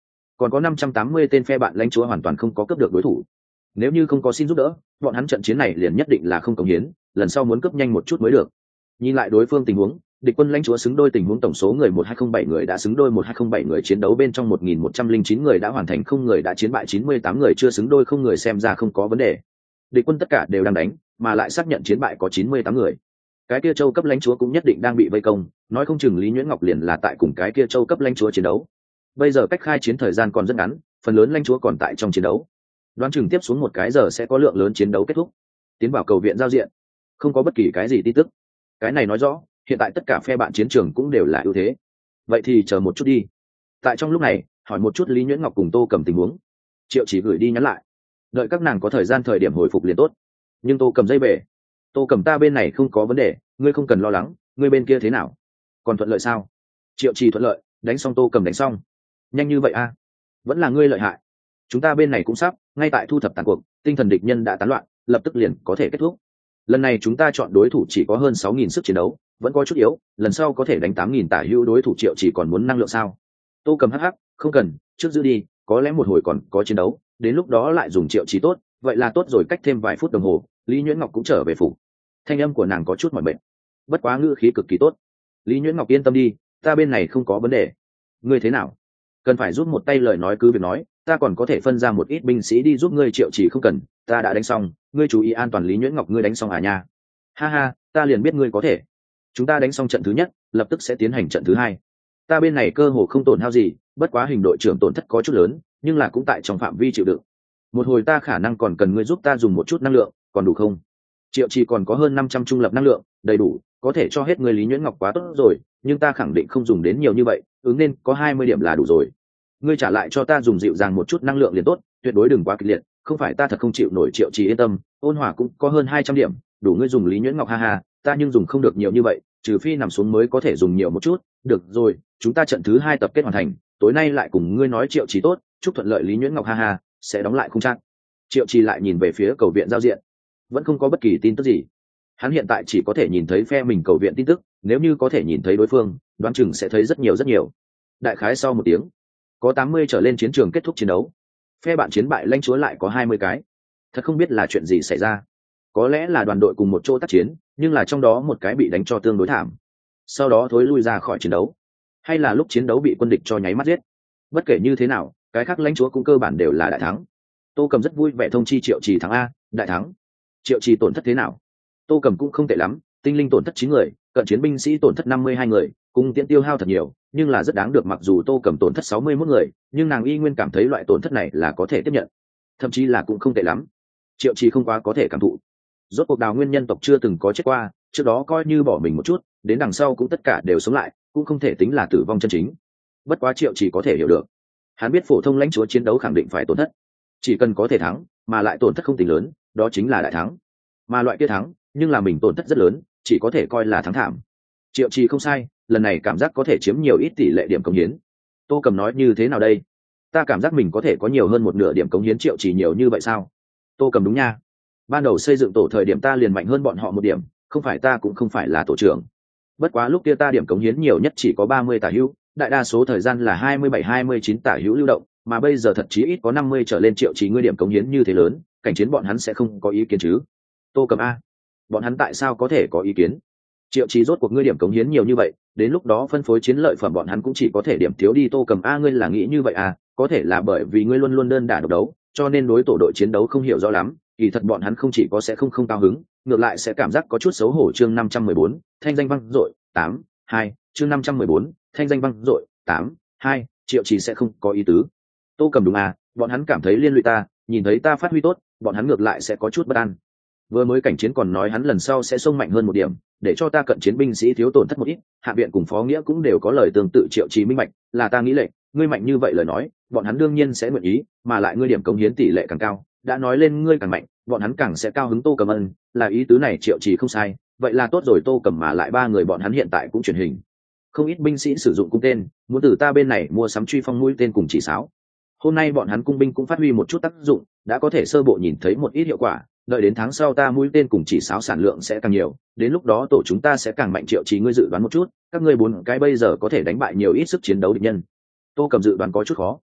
còn có 580 tên phe bạn lãnh chúa hoàn toàn không có cướp được đối thủ. Nếu như không có xin giúp đỡ, bọn hắn trận chiến này liền nhất định là không cống hiến, lần sau muốn cướp nhanh một chút mới được. Nhìn lại đối phương tình huống, địch quân lãnh chúa xứng đôi tình huống tổng số người 1207 người đã xứng đôi 1207 người chiến đấu bên trong 1109 người đã hoàn thành, không người đã chiến bại 98 người chưa xứng đôi, không người xem ra không có vấn đề. Địch quân tất cả đều đang đánh, mà lại xác nhận chiến bại có 98 người. Cái kia châu cấp lãnh chúa cũng nhất định đang bị vây công, nói không chừng Lý Nhuyễn Ngọc liền là tại cùng cái kia châu cấp lãnh chúa chiến đấu. Bây giờ cách khai chiến thời gian còn rất ngắn, phần lớn lãnh chúa còn tại trong chiến đấu. Đoán chừng tiếp xuống một cái giờ sẽ có lượng lớn chiến đấu kết thúc. Tiến vào cầu viện giao diện, không có bất kỳ cái gì tin tức. Cái này nói rõ, hiện tại tất cả phe bạn chiến trường cũng đều là ưu thế. Vậy thì chờ một chút đi. Tại trong lúc này, hỏi một chút Lý Nhuyễn Ngọc cùng Tô Cầm tình huống. Triệu Chỉ gửi đi nhắn lại, đợi các nàng có thời gian thời điểm hồi phục liền tốt. Nhưng Tô Cầm dây bể. Tô Cầm ta bên này không có vấn đề, ngươi không cần lo lắng, ngươi bên kia thế nào? Còn thuận lợi sao? Triệu Chỉ thuận lợi, đánh xong Tô Cầm đánh xong. Nhanh như vậy a? Vẫn là ngươi lợi hại. Chúng ta bên này cũng sắp, ngay tại thu thập tàn cuộc, tinh thần địch nhân đã tán loạn, lập tức liền có thể kết thúc. Lần này chúng ta chọn đối thủ chỉ có hơn 6.000 sức chiến đấu, vẫn có chút yếu, lần sau có thể đánh 8.000 tả hữu. Đối thủ Triệu Chỉ còn muốn năng lượng sao? Tô Cầm hắc, không cần, trước giữ đi, có lẽ một hồi còn có chiến đấu, đến lúc đó lại dùng Triệu Chỉ tốt, vậy là tốt rồi. Cách thêm vài phút đồng hồ, Lý Nhuyễn Ngọc cũng trở về phủ. Thanh âm của nàng có chút mỏi mệt, bất quá ngữ khí cực kỳ tốt. Lý Nhuyễn Ngọc yên tâm đi, ta bên này không có vấn đề. Ngươi thế nào? Cần phải giúp một tay lời nói cứ việc nói, ta còn có thể phân ra một ít binh sĩ đi giúp ngươi. Triệu Chỉ không cần, ta đã đánh xong, ngươi chú ý an toàn. Lý Nhuyễn Ngọc ngươi đánh xong à nha? Ha ha, ta liền biết ngươi có thể. Chúng ta đánh xong trận thứ nhất, lập tức sẽ tiến hành trận thứ hai. Ta bên này cơ hồ không tổn hao gì, bất quá hình đội trưởng tổn thất có chút lớn, nhưng là cũng tại trong phạm vi chịu đựng. Một hồi ta khả năng còn cần ngươi giúp ta dùng một chút năng lượng, còn đủ không? Triệu Chỉ còn có hơn 500 trung lập năng lượng, đầy đủ, có thể cho hết ngươi. Lý Nhuyễn Ngọc quá tốt rồi, nhưng ta khẳng định không dùng đến nhiều như vậy, ứng nên có 20 điểm là đủ rồi. Ngươi trả lại cho ta dùng dịu dàng một chút năng lượng liền tốt, tuyệt đối đừng quá kịch liệt, không phải ta thật không chịu nổi. Triệu Chỉ yên tâm, ôn hòa cũng có hơn 200 điểm, đủ ngươi dùng. Lý Nhuyễn Ngọc ha ha, ta nhưng dùng không được nhiều như vậy, trừ phi nằm xuống mới có thể dùng nhiều một chút. Được rồi, chúng ta trận thứ hai tập kết hoàn thành, tối nay lại cùng ngươi nói. Triệu Chỉ tốt, chúc thuận lợi. Lý Nhuyễn Ngọc ha ha, sẽ đóng lại không chắc. Triệu Chỉ lại nhìn về phía cầu viện giao diện, vẫn không có bất kỳ tin tức gì. Hắn hiện tại chỉ có thể nhìn thấy phe mình cầu viện tin tức, nếu như có thể nhìn thấy đối phương, đoán chừng sẽ thấy rất nhiều. Đại khái sau một tiếng, có 80 trở lên chiến trường kết thúc chiến đấu. Phe bạn chiến bại lãnh chúa lại có 20 cái. Thật không biết là chuyện gì xảy ra. Có lẽ là đoàn đội cùng một chỗ tác chiến, nhưng là trong đó một cái bị đánh cho tương đối thảm, sau đó thối lui ra khỏi chiến đấu, hay là lúc chiến đấu bị quân địch cho nháy mắt giết. Bất kể như thế nào, cái khác lãnh chúa cũng cơ bản đều là đại thắng. Tô Cầm rất vui vẻ thông chi Triệu Chỉ thắng a, đại thắng. Triệu Chỉ tổn thất thế nào? Tô Cầm cũng không tệ lắm, tinh linh tổn thất 9 người, cận chiến binh sĩ tổn thất 52 người, cung tiễn tiêu hao thật nhiều, nhưng là rất đáng được. Mặc dù Tô Cầm tổn thất 61 người, nhưng nàng y nguyên cảm thấy loại tổn thất này là có thể tiếp nhận, thậm chí là cũng không tệ lắm. Triệu Chỉ không quá có thể cảm thụ. Rốt cuộc Đào Nguyên nhân tộc chưa từng có chết qua, trước đó coi như bỏ mình một chút, đến đằng sau cũng tất cả đều sống lại, cũng không thể tính là tử vong chân chính. Bất quá Triệu Chỉ có thể hiểu được, hắn biết phổ thông lãnh chúa chiến đấu khẳng định phải tổn thất, chỉ cần có thể thắng, mà lại tổn thất không tính lớn, đó chính là đại thắng. Mà loại kia thắng, nhưng là mình tổn thất rất lớn, chỉ có thể coi là thắng thảm. Triệu Chỉ không sai, lần này cảm giác có thể chiếm nhiều ít tỷ lệ điểm cống hiến. Tô Cầm nói như thế nào đây? Ta cảm giác mình có thể có nhiều hơn một nửa điểm cống hiến. Triệu Chỉ nhiều như vậy sao? Tô Cầm đúng nha. Ban đầu xây dựng tổ thời điểm ta liền mạnh hơn bọn họ một điểm, không phải ta cũng không phải là tổ trưởng. Bất quá lúc kia ta điểm cống hiến nhiều nhất chỉ có 30 tả hữu, đại đa số thời gian là 27-29 tả hữu lưu động, mà bây giờ thật chí ít có 50 trở lên. Triệu Chỉ ngươi điểm cống hiến như thế lớn, cảnh chiến bọn hắn sẽ không có ý kiến chứ? Tô Cầm a, bọn hắn tại sao có thể có ý kiến? Triệu Chỉ rốt cuộc ngươi điểm cống hiến nhiều như vậy, đến lúc đó phân phối chiến lợi phẩm bọn hắn cũng chỉ có thể điểm thiếu đi. Tô Cầm a, ngươi là nghĩ như vậy à? Có thể là bởi vì ngươi luôn luôn đơn đả độc đấu, cho nên đối tổ đội chiến đấu không hiểu rõ lắm. Kỳ thật bọn hắn không chỉ có sẽ không cao hứng, ngược lại sẽ cảm giác có chút xấu hổ. Chương 514, thanh danh vang dội 8-2. Chương 514, thanh danh vang dội 8-2. Triệu Chỉ sẽ không có ý tứ. Tô Cầm đúng à, bọn hắn cảm thấy liên lụy ta, nhìn thấy ta phát huy tốt, bọn hắn ngược lại sẽ có chút bất an. Vừa mới cảnh chiến còn nói hắn lần sau sẽ xông mạnh hơn một điểm, để cho ta cận chiến binh sĩ thiếu tổn thất một ít. Hạ viện cùng phó nghĩa cũng đều có lời tương tự. Triệu Chỉ minh bạch, là ta nghĩ lệnh, ngươi mạnh như vậy lời nói, bọn hắn đương nhiên sẽ nguyện ý, mà lại ngươi điểm cống hiến tỷ lệ càng cao, đã nói lên ngươi càng mạnh, bọn hắn càng sẽ cao hứng. Tô Cầm ân, là ý tứ này. Triệu Chỉ không sai, vậy là tốt rồi. Tô Cầm mà lại 3 người bọn hắn hiện tại cũng truyền hình không ít binh sĩ sử dụng cung tên, muốn từ ta bên này mua sắm truy phong mũi tên cùng chỉ sáo. Hôm nay bọn hắn cung binh cũng phát huy một chút tác dụng, đã có thể sơ bộ nhìn thấy một ít hiệu quả. Đợi đến tháng sau ta mũi tên cùng chỉ sáo sản lượng sẽ càng nhiều, đến lúc đó tổ chúng ta sẽ càng mạnh. Triệu Chỉ ngươi dự đoán một chút, các ngươi 4 cái bây giờ có thể đánh bại nhiều ít sức chiến đấu địch nhân? Tô Cầm dự đoán có chút khó.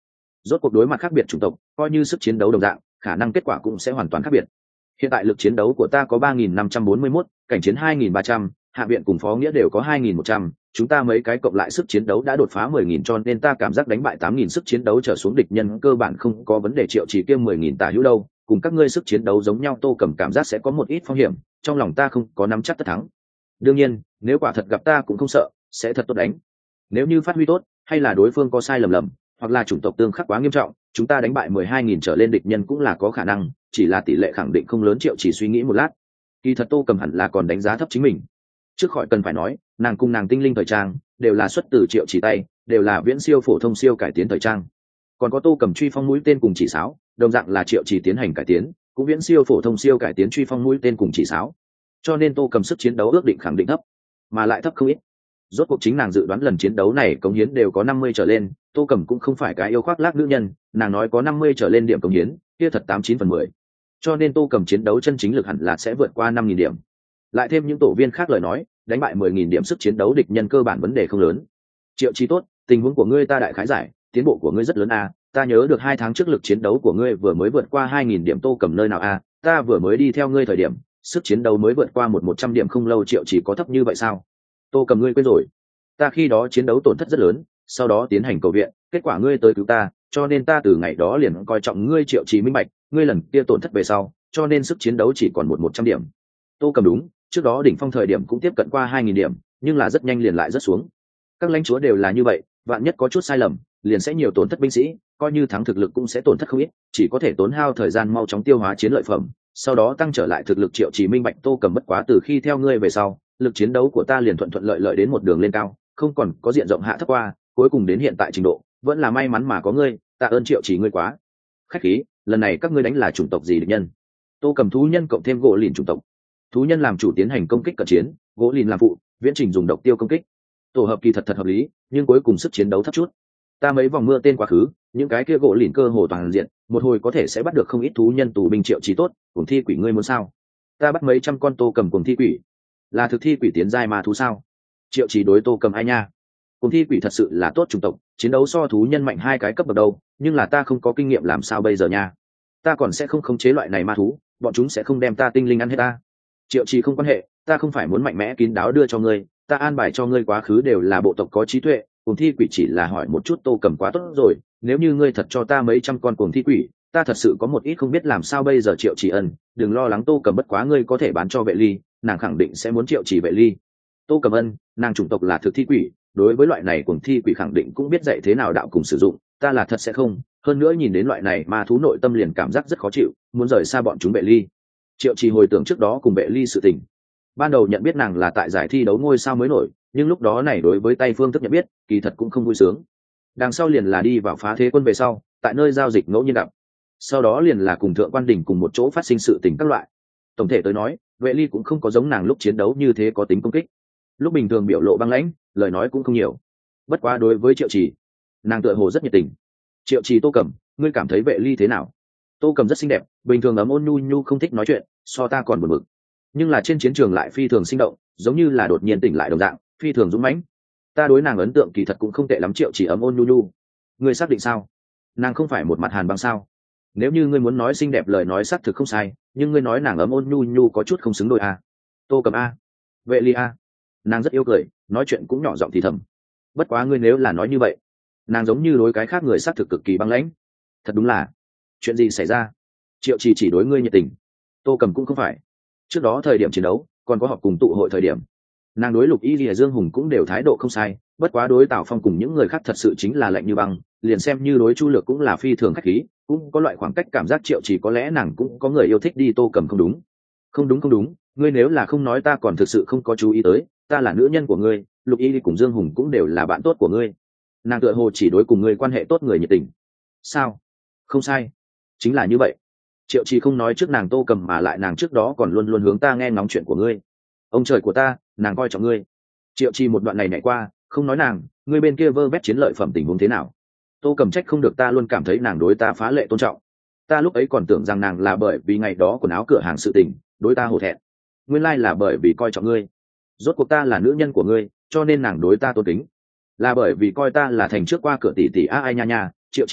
Rốt cuộc đối mặt khác biệt chủng tộc, coi như sức chiến đấu đồng dạng, khả năng kết quả cũng sẽ hoàn toàn khác biệt. Hiện tại lực chiến đấu của ta có 3.541, cảnh chiến 2.300, hạ viện cùng phó nghĩa đều có 2.100, chúng ta mấy cái cộng lại sức chiến đấu đã đột phá 10.000, cho nên ta cảm giác đánh bại 8.000 sức chiến đấu trở xuống địch nhân cơ bản không có vấn đề. Triệu Chỉ kiêm 10.000 tả hữu đâu, cùng các ngươi sức chiến đấu giống nhau. Tô Cầm cảm giác sẽ có một ít phong hiểm, trong lòng ta không có nắm chắc tất thắng. Đương nhiên, nếu quả thật gặp ta cũng không sợ, sẽ thật tốt đánh. Nếu như phát huy tốt, hay là đối phương có sai lầm, hoặc là chủng tộc tương khắc quá nghiêm trọng, chúng ta đánh bại 12.000 trở lên địch nhân cũng là có khả năng, chỉ là tỷ lệ khẳng định không lớn. Triệu Chỉ suy nghĩ một lát, kỳ thật Tô Cầm hẳn là còn đánh giá thấp chính mình. Trước khỏi cần phải nói, nàng cùng nàng tinh linh thời trang đều là xuất từ Triệu Chỉ tay, đều là viễn siêu phổ thông siêu cải tiến thời trang. Còn có Tô Cầm truy phong mũi tên cùng chỉ sáo, đồng dạng là Triệu Chỉ tiến hành cải tiến, cũng viễn siêu phổ thông siêu cải tiến truy phong mũi tên cùng chỉ sáo. Cho nên Tô Cầm sức chiến đấu ước định khẳng định thấp, mà lại thấp không ít. Rốt cuộc chính nàng dự đoán lần chiến đấu này cống hiến đều có 50 trở lên. Tô Cầm cũng không phải cái yêu khoác lác nữ nhân, nàng nói có 50 trở lên điểm cống hiến, kia thật 89/10. Cho nên Tô Cầm chiến đấu chân chính lực hẳn là sẽ vượt qua 5.000 điểm. Lại thêm những tổ viên khác lời nói, đánh bại 10.000 điểm sức chiến đấu địch nhân cơ bản vấn đề không lớn. Triệu Chí tốt, tình huống của ngươi ta đại khái giải, tiến bộ của ngươi rất lớn a. Ta nhớ được 2 tháng trước lực chiến đấu của ngươi vừa mới vượt qua 2.000 điểm. Tô Cầm nơi nào a? Ta vừa mới đi theo ngươi thời điểm, sức chiến đấu mới vượt qua 100 điểm không lâu. Triệu Chí có thấp như vậy sao? Tô Cầm ngươi quên rồi, ta khi đó chiến đấu tổn thất rất lớn, sau đó tiến hành cầu viện, kết quả ngươi tới cứu ta, cho nên ta từ ngày đó liền coi trọng ngươi. Triệu Chí minh bạch, ngươi lần kia tổn thất về sau, cho nên sức chiến đấu chỉ còn 100 điểm. Tô Cầm đúng, trước đó đỉnh phong thời điểm cũng tiếp cận qua 2.000 điểm, nhưng là rất nhanh liền lại rất xuống. Các lãnh chúa đều là như vậy, vạn nhất có chút sai lầm, liền sẽ nhiều tổn thất binh sĩ, coi như thắng thực lực cũng sẽ tổn thất không ít, chỉ có thể tốn hao thời gian mau chóng tiêu hóa chiến lợi phẩm, sau đó tăng trở lại thực lực. Triệu Chí minh bạch. Tô Cầm bất quá từ khi theo ngươi về sau, lực chiến đấu của ta liền thuận thuận lợi lợi đến một đường lên cao, không còn có diện rộng hạ thấp qua, cuối cùng đến hiện tại trình độ, vẫn là may mắn mà có ngươi. Tạ ơn Triệu Chỉ ngươi quá khách khí. Lần này các ngươi đánh là chủng tộc gì địch nhân? Tô Cầm thú nhân cộng thêm gỗ lìn chủng tộc. Thú nhân làm chủ tiến hành công kích cận chiến, gỗ lìn làm phụ, viễn trình dùng độc tiêu công kích. Tổ hợp kỳ thật hợp lý, nhưng cuối cùng sức chiến đấu thấp chút. Ta mấy vòng mưa tên quá khứ, những cái kia gỗ lìn cơ hồ toàn diện, một hồi có thể sẽ bắt được không ít thú nhân tù binh. Triệu Chí tốt, cùng thi quỷ ngươi muốn sao? Ta bắt mấy trăm con. Tô Cầm cùng thi quỷ là thực thi quỷ tiến giai ma thú sao? Triệu Chí đối Tô Cầm ai nha, cùng thi quỷ thật sự là tốt chủng tộc, chiến đấu so thú nhân mạnh 2 cái cấp bậc đâu, nhưng là ta không có kinh nghiệm làm sao bây giờ nha? Ta còn sẽ không khống chế loại này ma thú, bọn chúng sẽ không đem ta tinh linh ăn hết ta. Triệu Chí không quan hệ, ta không phải muốn mạnh mẽ kín đáo đưa cho ngươi, ta an bài cho ngươi quá khứ đều là bộ tộc có trí tuệ, cùng thi quỷ chỉ là hỏi một chút. Tô Cầm quá tốt rồi, nếu như ngươi thật cho ta mấy trăm con cuồng thi quỷ, ta thật sự có một ít không biết làm sao bây giờ. Triệu Chí ân, đừng lo lắng Tô Cầm, bất quá ngươi có thể bán cho Vệ Ly, nàng khẳng định sẽ muốn Triệu Chí Vệ Ly. Tô Cầm ân, nàng chủng tộc là thực thi quỷ, đối với loại này cuồng thi quỷ khẳng định cũng biết dạy thế nào đạo cùng sử dụng, ta là thật sẽ không. Hơn nữa nhìn đến loại này ma thú nội tâm liền cảm giác rất khó chịu, muốn rời xa bọn chúng. Vệ Ly. Triệu Chí hồi tưởng trước đó cùng Vệ Ly sự tình, ban đầu nhận biết nàng là tại giải thi đấu ngôi sao mới nổi, nhưng lúc đó này đối với tay phương thức nhận biết kỳ thật cũng không vui sướng. Đằng sau liền là đi vào Phá Thế Quân về sau, tại nơi giao dịch ngẫu nhiên gặp, sau đó liền là cùng Thượng Quan Đình cùng một chỗ phát sinh sự tình các loại. Tổng thể tới nói, Vệ Ly cũng không có giống nàng lúc chiến đấu như thế có tính công kích, lúc bình thường biểu lộ băng lãnh, lời nói cũng không nhiều. Bất quá đối với Triệu Chí, nàng tựa hồ rất nhiệt tình. Triệu Chí, Tô Cầm, ngươi cảm thấy Vệ Ly thế nào? Tô Cầm rất xinh đẹp, bình thường ấm ôn nhu nhu, không thích nói chuyện, so ta còn buồn bực, nhưng là trên chiến trường lại phi thường sinh động, giống như là đột nhiên tỉnh lại đồng dạng, phi thường dũng mãnh. Ta đối nàng ấn tượng kỳ thật cũng không tệ lắm. Triệu Chí ấm ôn nhu nhu, ngươi xác định sao? Nàng không phải một mặt hàn băng sao? Nếu như ngươi muốn nói xinh đẹp lời nói xác thực không sai, nhưng ngươi nói nàng ấm ôn nhu nhu có chút không xứng đôi a. Tô Cầm a, Vệ Ly a, nàng rất yêu cười, nói chuyện cũng nhỏ giọng thì thầm. Bất quá ngươi nếu là nói như vậy, nàng giống như đối cái khác người xác thực cực kỳ băng lãnh. Thật đúng là, chuyện gì xảy ra? Triệu Chí chỉ đối ngươi nhiệt tình, Tô Cầm cũng không phải. Trước đó thời điểm chiến đấu, còn có họp cùng tụ hội thời điểm, nàng đối Lục Y Lìa Dương Hùng cũng đều thái độ không sai, bất quá đối Tào Phong cùng những người khác thật sự chính là lạnh như băng, liền xem như đối Chu Lược cũng là phi thường khách khí, cũng có loại khoảng cách cảm giác. Triệu Chí có lẽ nàng cũng có người yêu thích đi. Tô Cầm không đúng, không đúng, ngươi nếu là không nói ta còn thực sự không có chú ý tới, ta là nữ nhân của ngươi, Lục Y cùng Dương Hùng cũng đều là bạn tốt của ngươi, nàng tựa hồ chỉ đối cùng ngươi quan hệ tốt người nhiệt tình. Sao? Không sai, chính là như vậy. Triệu Chí không nói trước nàng Tô Cầm, mà lại nàng trước đó còn luôn luôn hướng ta nghe ngóng chuyện của ngươi. Ông trời của ta, nàng coi trọng ngươi. Triệu Chí một đoạn này nhảy qua, không nói nàng, ngươi bên kia vơ vét chiến lợi phẩm tình huống thế nào? Tô Cầm trách không được, ta luôn cảm thấy nàng đối ta phá lệ tôn trọng. Ta lúc ấy còn tưởng rằng nàng là bởi vì ngày đó quần áo cửa hàng sự tình, đối ta hổ thẹn. Nguyên lai là bởi vì coi trọng ngươi. Rốt cuộc ta là nữ nhân của ngươi, cho nên nàng đối ta tôn kính. Là bởi vì coi ta là thành trước qua cửa tỷ tỷ a ai nha nha. Triệu Chí,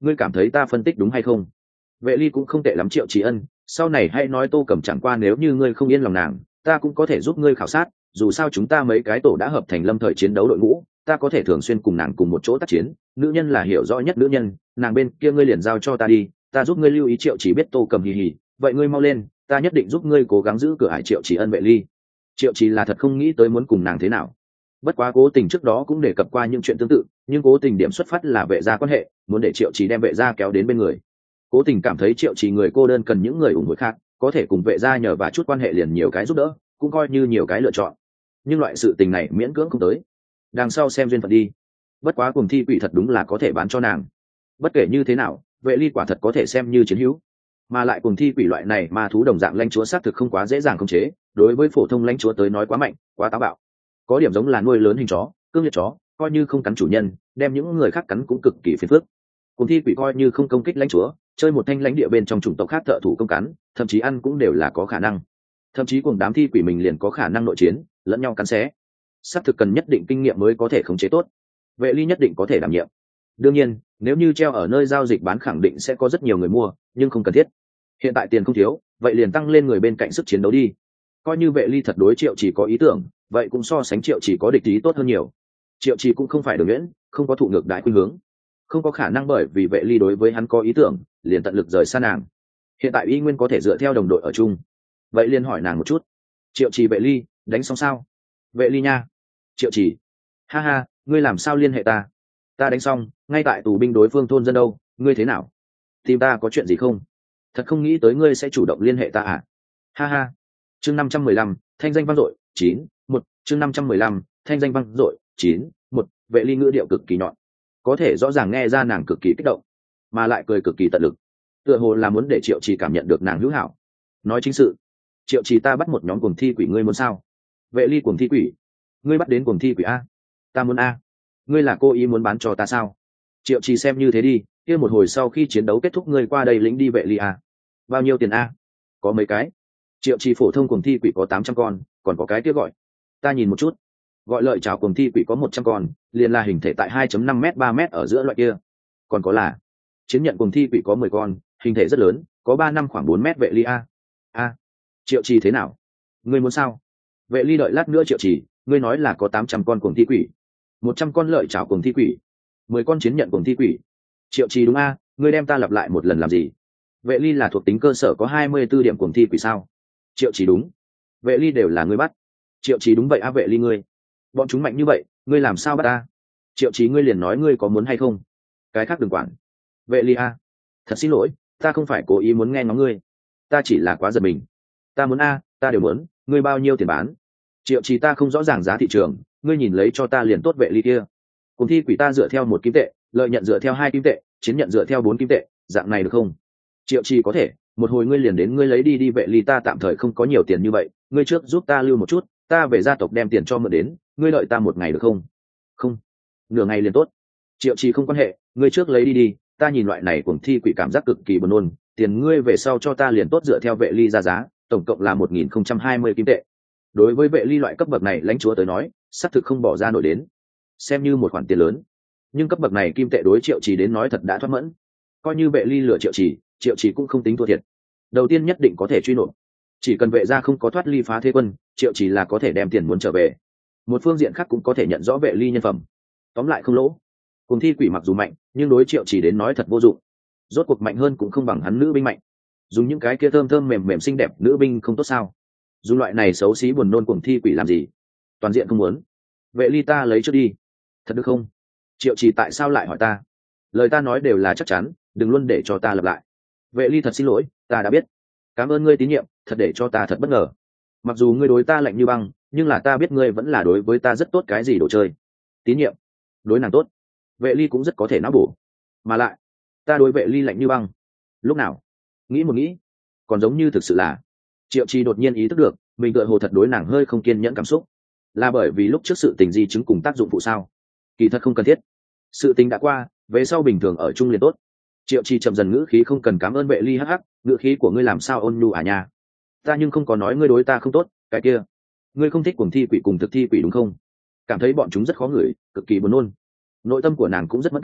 ngươi cảm thấy ta phân tích đúng hay không? Vệ ly cũng không tệ lắm Triệu Trì Ân, sau này hãy nói Tô Cẩm chẳng qua nếu như ngươi không yên lòng nàng, ta cũng có thể giúp ngươi khảo sát, dù sao chúng ta mấy cái tổ đã hợp thành lâm thời chiến đấu đội ngũ, ta có thể thường xuyên cùng nàng cùng một chỗ tác chiến, nữ nhân là hiểu rõ nhất nữ nhân, nàng bên kia ngươi liền giao cho ta đi, ta giúp ngươi lưu ý. Triệu Chỉ biết Tô Cẩm hì hì, vậy ngươi mau lên, ta nhất định giúp ngươi cố gắng giữ cửa ải. Triệu Chỉ Ân. Vệ ly Triệu Chỉ là thật không nghĩ tới muốn cùng nàng thế nào, bất quá Cố Tình trước đó cũng đề cập qua những chuyện tương tự, nhưng Cố Tình điểm xuất phát là Vệ gia quan hệ, muốn để Triệu Chỉ đem Vệ gia kéo đến bên người. Cố Tình cảm thấy Triệu Chỉ người cô đơn cần những người ủng hộ khác, có thể cùng Vệ gia nhờ và chút quan hệ liền nhiều cái giúp đỡ, cũng coi như nhiều cái lựa chọn, nhưng loại sự tình này miễn cưỡng không tới, đằng sau xem duyên phận đi. Bất quá Cuồng Thi Quỷ thật đúng là có thể bán cho nàng, bất kể như thế nào Vệ ly quả thật có thể xem như chiến hữu, mà lại Cuồng Thi Quỷ loại này ma thú đồng dạng lãnh chúa xác thực không quá dễ dàng khống chế, đối với phổ thông lãnh chúa tới nói quá mạnh quá táo bạo, có điểm giống là nuôi lớn hình chó, cương liệt chó, coi như không cắn chủ nhân, đem những người khác cắn cũng cực kỳ phiền phức. Cuồng Thi Quỷ coi như không công kích lãnh chúa, chơi một thanh lãnh địa bên trong chủng tộc khác thợ thủ công cắn, thậm chí ăn cũng đều là có khả năng, thậm chí cùng đám thi quỷ mình liền có khả năng nội chiến, lẫn nhau cắn xé. Sắp thực cần nhất định kinh nghiệm mới có thể khống chế tốt, Vệ ly nhất định có thể đảm nhiệm. Đương nhiên nếu như treo ở nơi giao dịch bán khẳng định sẽ có rất nhiều người mua, nhưng không cần thiết. Hiện tại tiền không thiếu, vậy liền tăng lên người bên cạnh sức chiến đấu đi. Coi như Vệ ly thật đối Triệu Chỉ có ý tưởng, vậy cũng so sánh Triệu Chỉ có địch ý tốt hơn nhiều. Triệu Chỉ cũng không phải Đường Nhuyễn, không có thụ ngược đại khuynh hướng, không có khả năng bởi vì Vệ ly đối với hắn có ý tưởng liền tận lực rời xa nàng. Hiện tại y nguyên có thể dựa theo đồng đội ở chung, vậy liền hỏi nàng một chút. Triệu Chỉ. Vệ ly đánh xong sao? Vệ ly nha. Triệu Chỉ. Ha ha, ngươi làm sao liên hệ ta? Ta đánh xong, ngay tại tù binh đối phương thôn dân đâu, ngươi thế nào? Tìm ta có chuyện gì không? Thật không nghĩ tới ngươi sẽ chủ động liên hệ ta à? Ha ha. Chương 515, thanh danh vang dội 9-1. Chương 515, thanh danh vang dội 9-1. Vệ ly ngữ điệu cực kỳ nhọn, có thể rõ ràng nghe ra nàng cực kỳ kích động, mà lại cười cực kỳ tận lực, tựa hồ là muốn để Triệu Chỉ cảm nhận được nàng hữu hảo. Nói chính sự. Triệu Chỉ, ta bắt một nhóm cuồng thi quỷ, ngươi muốn sao? Vệ ly. Cuồng thi quỷ? Ngươi bắt đến cuồng thi quỷ a? Ta muốn a. Ngươi là cố ý muốn bán cho ta sao? Triệu Chỉ, xem như thế đi, kia một hồi sau khi chiến đấu kết thúc ngươi qua đây lĩnh đi Vệ ly a. Bao nhiêu tiền a? Có mấy cái? Triệu Chỉ, phổ thông cuồng thi quỷ có 800 con, còn có cái kia gọi, ta nhìn một chút, gọi lợi chào cuồng thi quỷ có 100 con, liền là hình thể tại 2.5 m 3 m ở giữa loại kia. Còn có là chiến nhận cuồng thi quỷ có 10 con, hình thể rất lớn, có 3 năm khoảng 4 m. Vệ ly a. A. Triệu Chỉ, thế nào, ngươi muốn sao? Vệ ly đợi lát nữa. Triệu Chỉ, ngươi nói là có 800 con cuồng thi quỷ, 100 con lợi chảo cuồng thi quỷ, 10 con chiến nhận cuồng thi quỷ. Triệu Chỉ, đúng a, ngươi đem ta lặp lại một lần làm gì? Vệ ly là thuộc tính cơ sở có 24 điểm cuồng thi quỷ sao? Triệu Chỉ, đúng. Vệ ly đều là ngươi bắt? Triệu Chỉ, đúng vậy a. Vệ ly, ngươi, bọn chúng mạnh như vậy, ngươi làm sao bắt ta? Triệu Chỉ, ngươi liền nói ngươi có muốn hay không, cái khác đừng quản. Vệ ly a. Thật xin lỗi, ta không phải cố ý muốn nghe ngóng ngươi, ta chỉ là quá giật mình. Ta muốn a, ta đều muốn, ngươi bao nhiêu tiền bán? Triệu Chỉ, ta không rõ ràng giá thị trường, ngươi nhìn lấy cho ta liền tốt. Vệ ly kia. Cùng thi quỷ ta dựa theo 1 kim tệ, lợi nhận dựa theo 2 kim tệ, chiến nhận dựa theo 4 kim tệ, dạng này được không? Triệu Chỉ, có thể, một hồi ngươi liền đến, ngươi lấy đi đi. Vệ ly, ta tạm thời không có nhiều tiền như vậy, ngươi trước giúp ta lưu một chút, ta về gia tộc đem tiền cho mượn đến, ngươi đợi ta 1 ngày được không? Không, nửa ngày liền tốt. Triệu Chỉ, không quan hệ, ngươi trước lấy đi đi, ta nhìn loại này cuồng thi quỷ cảm giác cực kỳ buồn nôn, tiền ngươi về sau cho ta liền tốt. Dựa theo Vệ ly ra giá, tổng cộng là 1020 kim tệ. Đối với Vệ ly loại cấp bậc này lãnh chúa tới nói, xác thực không bỏ ra nổi đến, xem như một khoản tiền lớn, nhưng cấp bậc này kim tệ đối Triệu Chỉ đến nói thật đã thoát mẫn. Coi như Vệ ly lừa Triệu Chỉ, Triệu Chỉ cũng không tính thua thiệt. Đầu tiên nhất định có thể truy nộp, chỉ cần Vệ gia không có thoát ly phá thế quân, Triệu Chỉ là có thể đem tiền muốn trở về. Một phương diện khác cũng có thể nhận rõ Vệ ly nhân phẩm, tóm lại không lỗ. Cùng thi quỷ mặc dù mạnh, nhưng đối Triệu Chỉ đến nói thật vô dụng, rốt cuộc mạnh hơn cũng không bằng hắn nữ binh mạnh. Dùng những cái kia thơm thơm mềm mềm xinh đẹp nữ binh không tốt sao? Dùng loại này xấu xí buồn nôn cuồng thi quỷ làm gì? Toàn diện không muốn. Vệ ly, ta lấy trước đi, thật được không? Triệu Chỉ, tại sao lại hỏi ta? Lời ta nói đều là chắc chắn, đừng luôn để cho ta lặp lại. Vệ ly, thật xin lỗi, ta đã biết. Cảm ơn ngươi tín nhiệm, thật để cho ta thật bất ngờ. Mặc dù ngươi đối ta lạnh như băng, nhưng là ta biết ngươi vẫn là đối với ta rất tốt. Cái gì đồ chơi? Tín nhiệm? Đối nàng tốt, Vệ ly cũng rất có thể não bổ. Mà lại, ta đối Vệ ly lạnh như băng lúc nào? Nghĩ một nghĩ, còn giống như thực sự là. Triệu Chỉ đột nhiên ý thức được mình tựa hồ thật đối nàng hơi không kiên nhẫn cảm xúc, là bởi vì lúc trước sự tình di chứng cùng tác dụng phụ sao? Kỳ thật không cần thiết, sự tình đã qua, về sau bình thường ở chung liền tốt. Triệu Chỉ chậm dần ngữ khí, không cần cảm ơn Vệ ly. Hắc hắc, ngữ khí của ngươi làm sao ôn nhu à nha? Ta nhưng không có nói ngươi đối ta không tốt, cái kia, ngươi không thích cuồng thi quỷ cùng thực thi quỷ đúng không? Cảm thấy bọn chúng rất khó ngửi, cực kỳ buồn nôn. Nội tâm của nàng cũng rất mất cảm,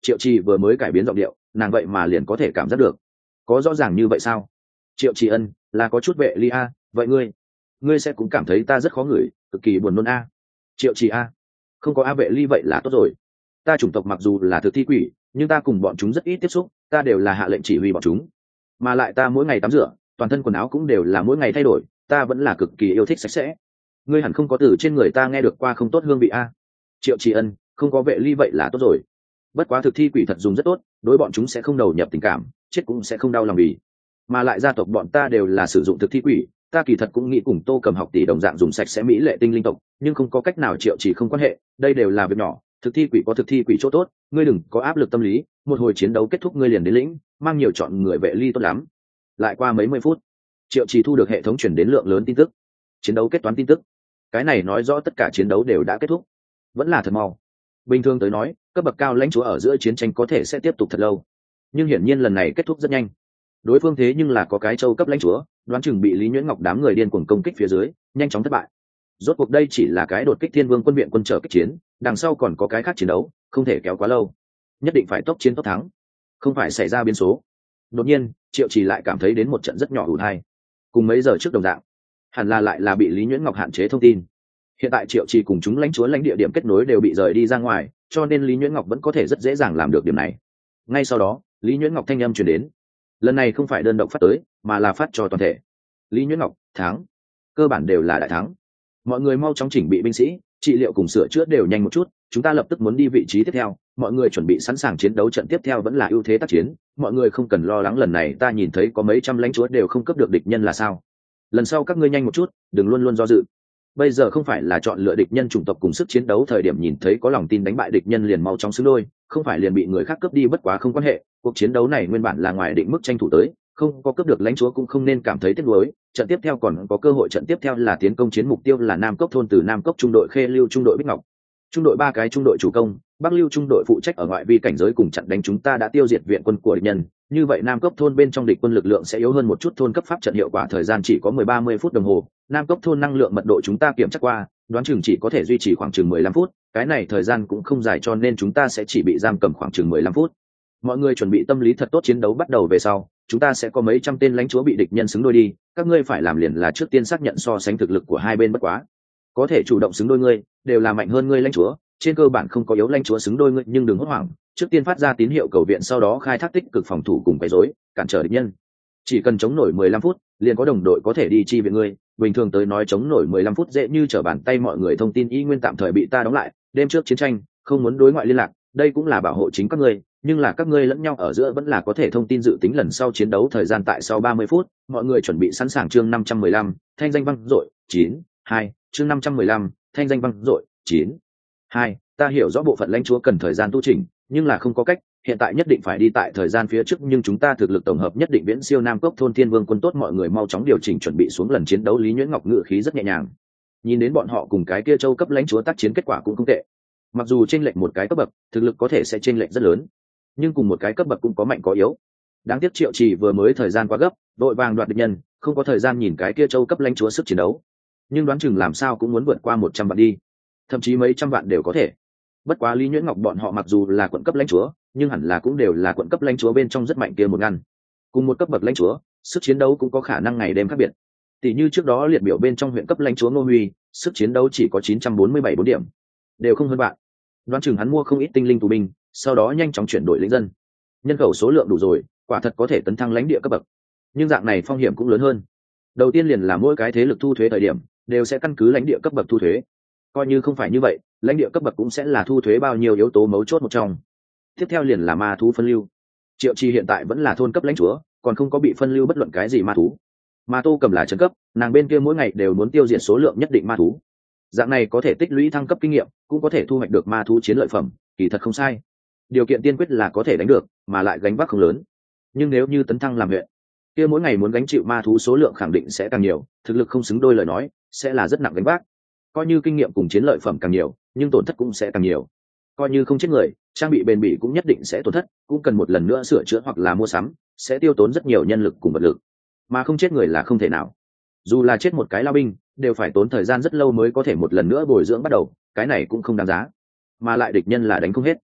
Triệu Trì vừa mới cải biến giọng điệu, nàng vậy mà liền có thể cảm giác được. Có rõ ràng như vậy sao? Triệu Trì Ân, là có chút vệ ly a, vậy ngươi sẽ cũng cảm thấy ta rất khó ngửi, cực kỳ buồn nôn a. Triệu Trì a, không có a vệ ly vậy là tốt rồi. Ta chủng tộc mặc dù là thực thi quỷ, nhưng ta cùng bọn chúng rất ít tiếp xúc, ta đều là hạ lệnh chỉ huy bọn chúng. Mà lại ta mỗi ngày tắm rửa, toàn thân quần áo cũng đều là mỗi ngày thay đổi, ta vẫn là cực kỳ yêu thích sạch sẽ. Ngươi hẳn không có từ trên người ta nghe được qua không tốt hương vị a. Triệu Trì Ân, không có vệ ly vậy là tốt rồi. Bất quá thực thi quỷ thật dùng rất tốt, đối bọn chúng sẽ không đầu nhập tình cảm, chết cũng sẽ không đau lòng vì. Mà lại gia tộc bọn ta đều là sử dụng thực thi quỷ, ta kỳ thật cũng nghĩ cùng Tô Cầm học tỷ đồng dạng dùng sạch sẽ mỹ lệ tinh linh tộc, nhưng không có cách nào. Triệu Chỉ không quan hệ, đây đều là việc nhỏ, thực thi quỷ có thực thi quỷ chỗ tốt, ngươi đừng có áp lực tâm lý, một hồi chiến đấu kết thúc ngươi liền đến lĩnh, mang nhiều chọn người vệ ly tốt lắm. Lại qua mấy mươi phút, Triệu Chỉ thu được hệ thống chuyển đến lượng lớn tin tức, chiến đấu kết toán tin tức. Cái này nói rõ tất cả chiến đấu đều đã kết thúc, vẫn là thật mau. Bình thường tới nói, cấp bậc cao lãnh chúa ở giữa chiến tranh có thể sẽ tiếp tục thật lâu, nhưng hiển nhiên lần này kết thúc rất nhanh. Đối phương thế nhưng là có cái châu cấp lãnh chúa, đoán chừng bị Lý Nhuyễn Ngọc đám người điên cuồng công kích phía dưới, nhanh chóng thất bại. Rốt cuộc đây chỉ là cái đột kích Thiên Vương quân viện quân trở kích chiến, đằng sau còn có cái khác chiến đấu, không thể kéo quá lâu. Nhất định phải tốc chiến tốc thắng, không phải xảy ra biến số. Đột nhiên, Triệu Chỉ lại cảm thấy đến một trận rất nhỏ ùn hai, cùng mấy giờ trước đồng dạng, hẳn là lại là bị Lý Nhuyễn Ngọc hạn chế thông tin. Hiện tại Triệu Chỉ cùng chúng lãnh chúa lãnh địa điểm kết nối đều bị rời đi ra ngoài, cho nên Lý Nhuyễn Ngọc vẫn có thể rất dễ dàng làm được điểm này. Ngay sau đó, Lý Nhuyễn Ngọc thanh âm truyền đến, lần này không phải đơn độc phát tới, mà là phát cho toàn thể. Lý Nhuyễn Ngọc thắng, cơ bản đều là đại thắng. Mọi người mau chóng chỉnh bị binh sĩ, trị liệu cùng sửa chữa đều nhanh một chút, chúng ta lập tức muốn đi vị trí tiếp theo, mọi người chuẩn bị sẵn sàng chiến đấu. Trận tiếp theo vẫn là ưu thế tác chiến, mọi người không cần lo lắng. Lần này ta nhìn thấy có mấy trăm lãnh chúa đều không cấp được địch nhân là sao? Lần sau các ngươi nhanh một chút, đừng luôn luôn do dự. Bây giờ không phải là chọn lựa địch nhân chủng tộc cùng sức chiến đấu thời điểm, nhìn thấy có lòng tin đánh bại địch nhân liền mau chóng xứng đôi, không phải liền bị người khác cướp đi. Bất quá không quan hệ, cuộc chiến đấu này nguyên bản là ngoài định mức tranh thủ tới, không có cướp được lãnh chúa cũng không nên cảm thấy tiếc nuối. Trận tiếp theo còn có cơ hội, trận tiếp theo là tiến công chiến, mục tiêu là Nam Cốc thôn, từ Nam Cốc trung đội Khê Lưu trung đội Bích Ngọc trung đội 3 cái trung đội chủ công, Bắc Lưu trung đội phụ trách ở ngoại vi cảnh giới cùng chặn đánh. Chúng ta đã tiêu diệt viện quân của địch nhân, như vậy Nam Cốc thôn bên trong địch quân lực lượng sẽ yếu hơn một chút. Thôn cấp pháp trận hiệu quả thời gian chỉ có 10-30 phút đồng hồ. Nam Cốc thôn năng lượng mật độ chúng ta kiểm tra qua, đoán chừng chỉ có thể duy trì khoảng chừng 15 phút, cái này thời gian cũng không dài, cho nên chúng ta sẽ chỉ bị giam cầm khoảng chừng 15 phút. Mọi người chuẩn bị tâm lý thật tốt, chiến đấu bắt đầu về sau, chúng ta sẽ có mấy trăm tên lãnh chúa bị địch nhân xứng đôi đi, các ngươi phải làm liền là trước tiên xác nhận so sánh thực lực của hai bên. Bất quá có thể chủ động xứng đôi ngươi đều là mạnh hơn ngươi lãnh chúa, trên cơ bản không có yếu lãnh chúa xứng đôi ngươi, nhưng đừng hốt hoảng, trước tiên phát ra tín hiệu cầu viện, sau đó khai thác tích cực phòng thủ cùng quấy rối cản trở địch nhân. Chỉ cần chống nổi 15 phút liền có đồng đội có thể đi chi viện ngươi. Bình thường tới nói chống nổi 15 phút dễ như trở bàn tay. Mọi người thông tin y nguyên tạm thời bị ta đóng lại, đêm trước chiến tranh không muốn đối ngoại liên lạc, đây cũng là bảo hộ chính các ngươi, nhưng là các ngươi lẫn nhau ở giữa vẫn là có thể thông tin. Dự tính lần sau chiến đấu thời gian tại sau 30 phút, mọi người chuẩn bị sẵn sàng. Chương 515, thanh danh vang dội 9-2. Chương 515, thanh danh vang dội 9-2. Ta hiểu rõ bộ phận lãnh chúa cần thời gian tu chỉnh, nhưng là không có cách, hiện tại nhất định phải đi tại thời gian phía trước, nhưng chúng ta thực lực tổng hợp nhất định viễn siêu Nam Cốc thôn Thiên Vương quân. Tốt, mọi người mau chóng điều chỉnh chuẩn bị xuống lần chiến đấu. Lý Nhuyễn Ngọc ngự khí rất nhẹ nhàng, nhìn đến bọn họ cùng cái kia châu cấp lãnh chúa tác chiến kết quả cũng không tệ. Mặc dù chênh lệch một cái cấp bậc, thực lực có thể sẽ chênh lệch rất lớn, nhưng cùng một cái cấp bậc cũng có mạnh có yếu. Đáng tiếc Triệu Trì vừa mới thời gian quá gấp, đội vàng đoạt địch nhân, không có thời gian nhìn cái kia châu cấp lãnh chúa sức chiến đấu, nhưng đoán chừng làm sao cũng muốn vượt qua 100 vạn đi, thậm chí mấy trăm vạn đều có thể. Bất quá Lý Nhuyễn Ngọc bọn họ mặc dù là quận cấp lãnh chúa, nhưng hẳn là cũng đều là quận cấp lãnh chúa bên trong rất mạnh kia một ngăn. Cùng một cấp bậc lãnh chúa, sức chiến đấu cũng có khả năng ngày đêm khác biệt. Tỷ như trước đó liệt biểu bên trong huyện cấp lãnh chúa Ngô Huy, sức chiến đấu chỉ có 947 4 điểm, đều không hơn bạn. Đoán chừng hắn mua không ít tinh linh tù binh, sau đó nhanh chóng chuyển đổi lính dân. Nhân khẩu số lượng đủ rồi, quả thật có thể tấn thăng lãnh địa cấp bậc. Nhưng dạng này phong hiểm cũng lớn hơn. Đầu tiên liền là mỗi cái thế lực thu thuế thời điểm đều sẽ căn cứ lãnh địa cấp bậc thu thuế. Coi như không phải như vậy, lãnh địa cấp bậc cũng sẽ là thu thuế bao nhiêu yếu tố mấu chốt một trong. Tiếp theo liền là ma thú phân lưu. Triệu Chi hiện tại vẫn là thôn cấp lãnh chúa, còn không có bị phân lưu bất luận cái gì ma thú. Mà Tô Cầm là trấn cấp, nàng bên kia mỗi ngày đều muốn tiêu diệt số lượng nhất định ma thú. Dạng này có thể tích lũy thăng cấp kinh nghiệm, cũng có thể thu hoạch được ma thú chiến lợi phẩm, kỳ thật không sai. Điều kiện tiên quyết là có thể đánh được, mà lại gánh vác không lớn. Nhưng nếu như tấn thăng làm huyện, kia mỗi ngày muốn gánh chịu ma thú số lượng khẳng định sẽ càng nhiều, thực lực không xứng đôi lời nói, sẽ là rất nặng gánh vác. Coi như kinh nghiệm cùng chiến lợi phẩm càng nhiều, nhưng tổn thất cũng sẽ càng nhiều. Coi như không chết người, trang bị bền bỉ cũng nhất định sẽ tổn thất, cũng cần một lần nữa sửa chữa hoặc là mua sắm, sẽ tiêu tốn rất nhiều nhân lực cùng vật lực. Mà không chết người là không thể nào. Dù là chết một cái lao binh, đều phải tốn thời gian rất lâu mới có thể một lần nữa bồi dưỡng bắt đầu, cái này cũng không đáng giá. Mà lại địch nhân là đánh không hết.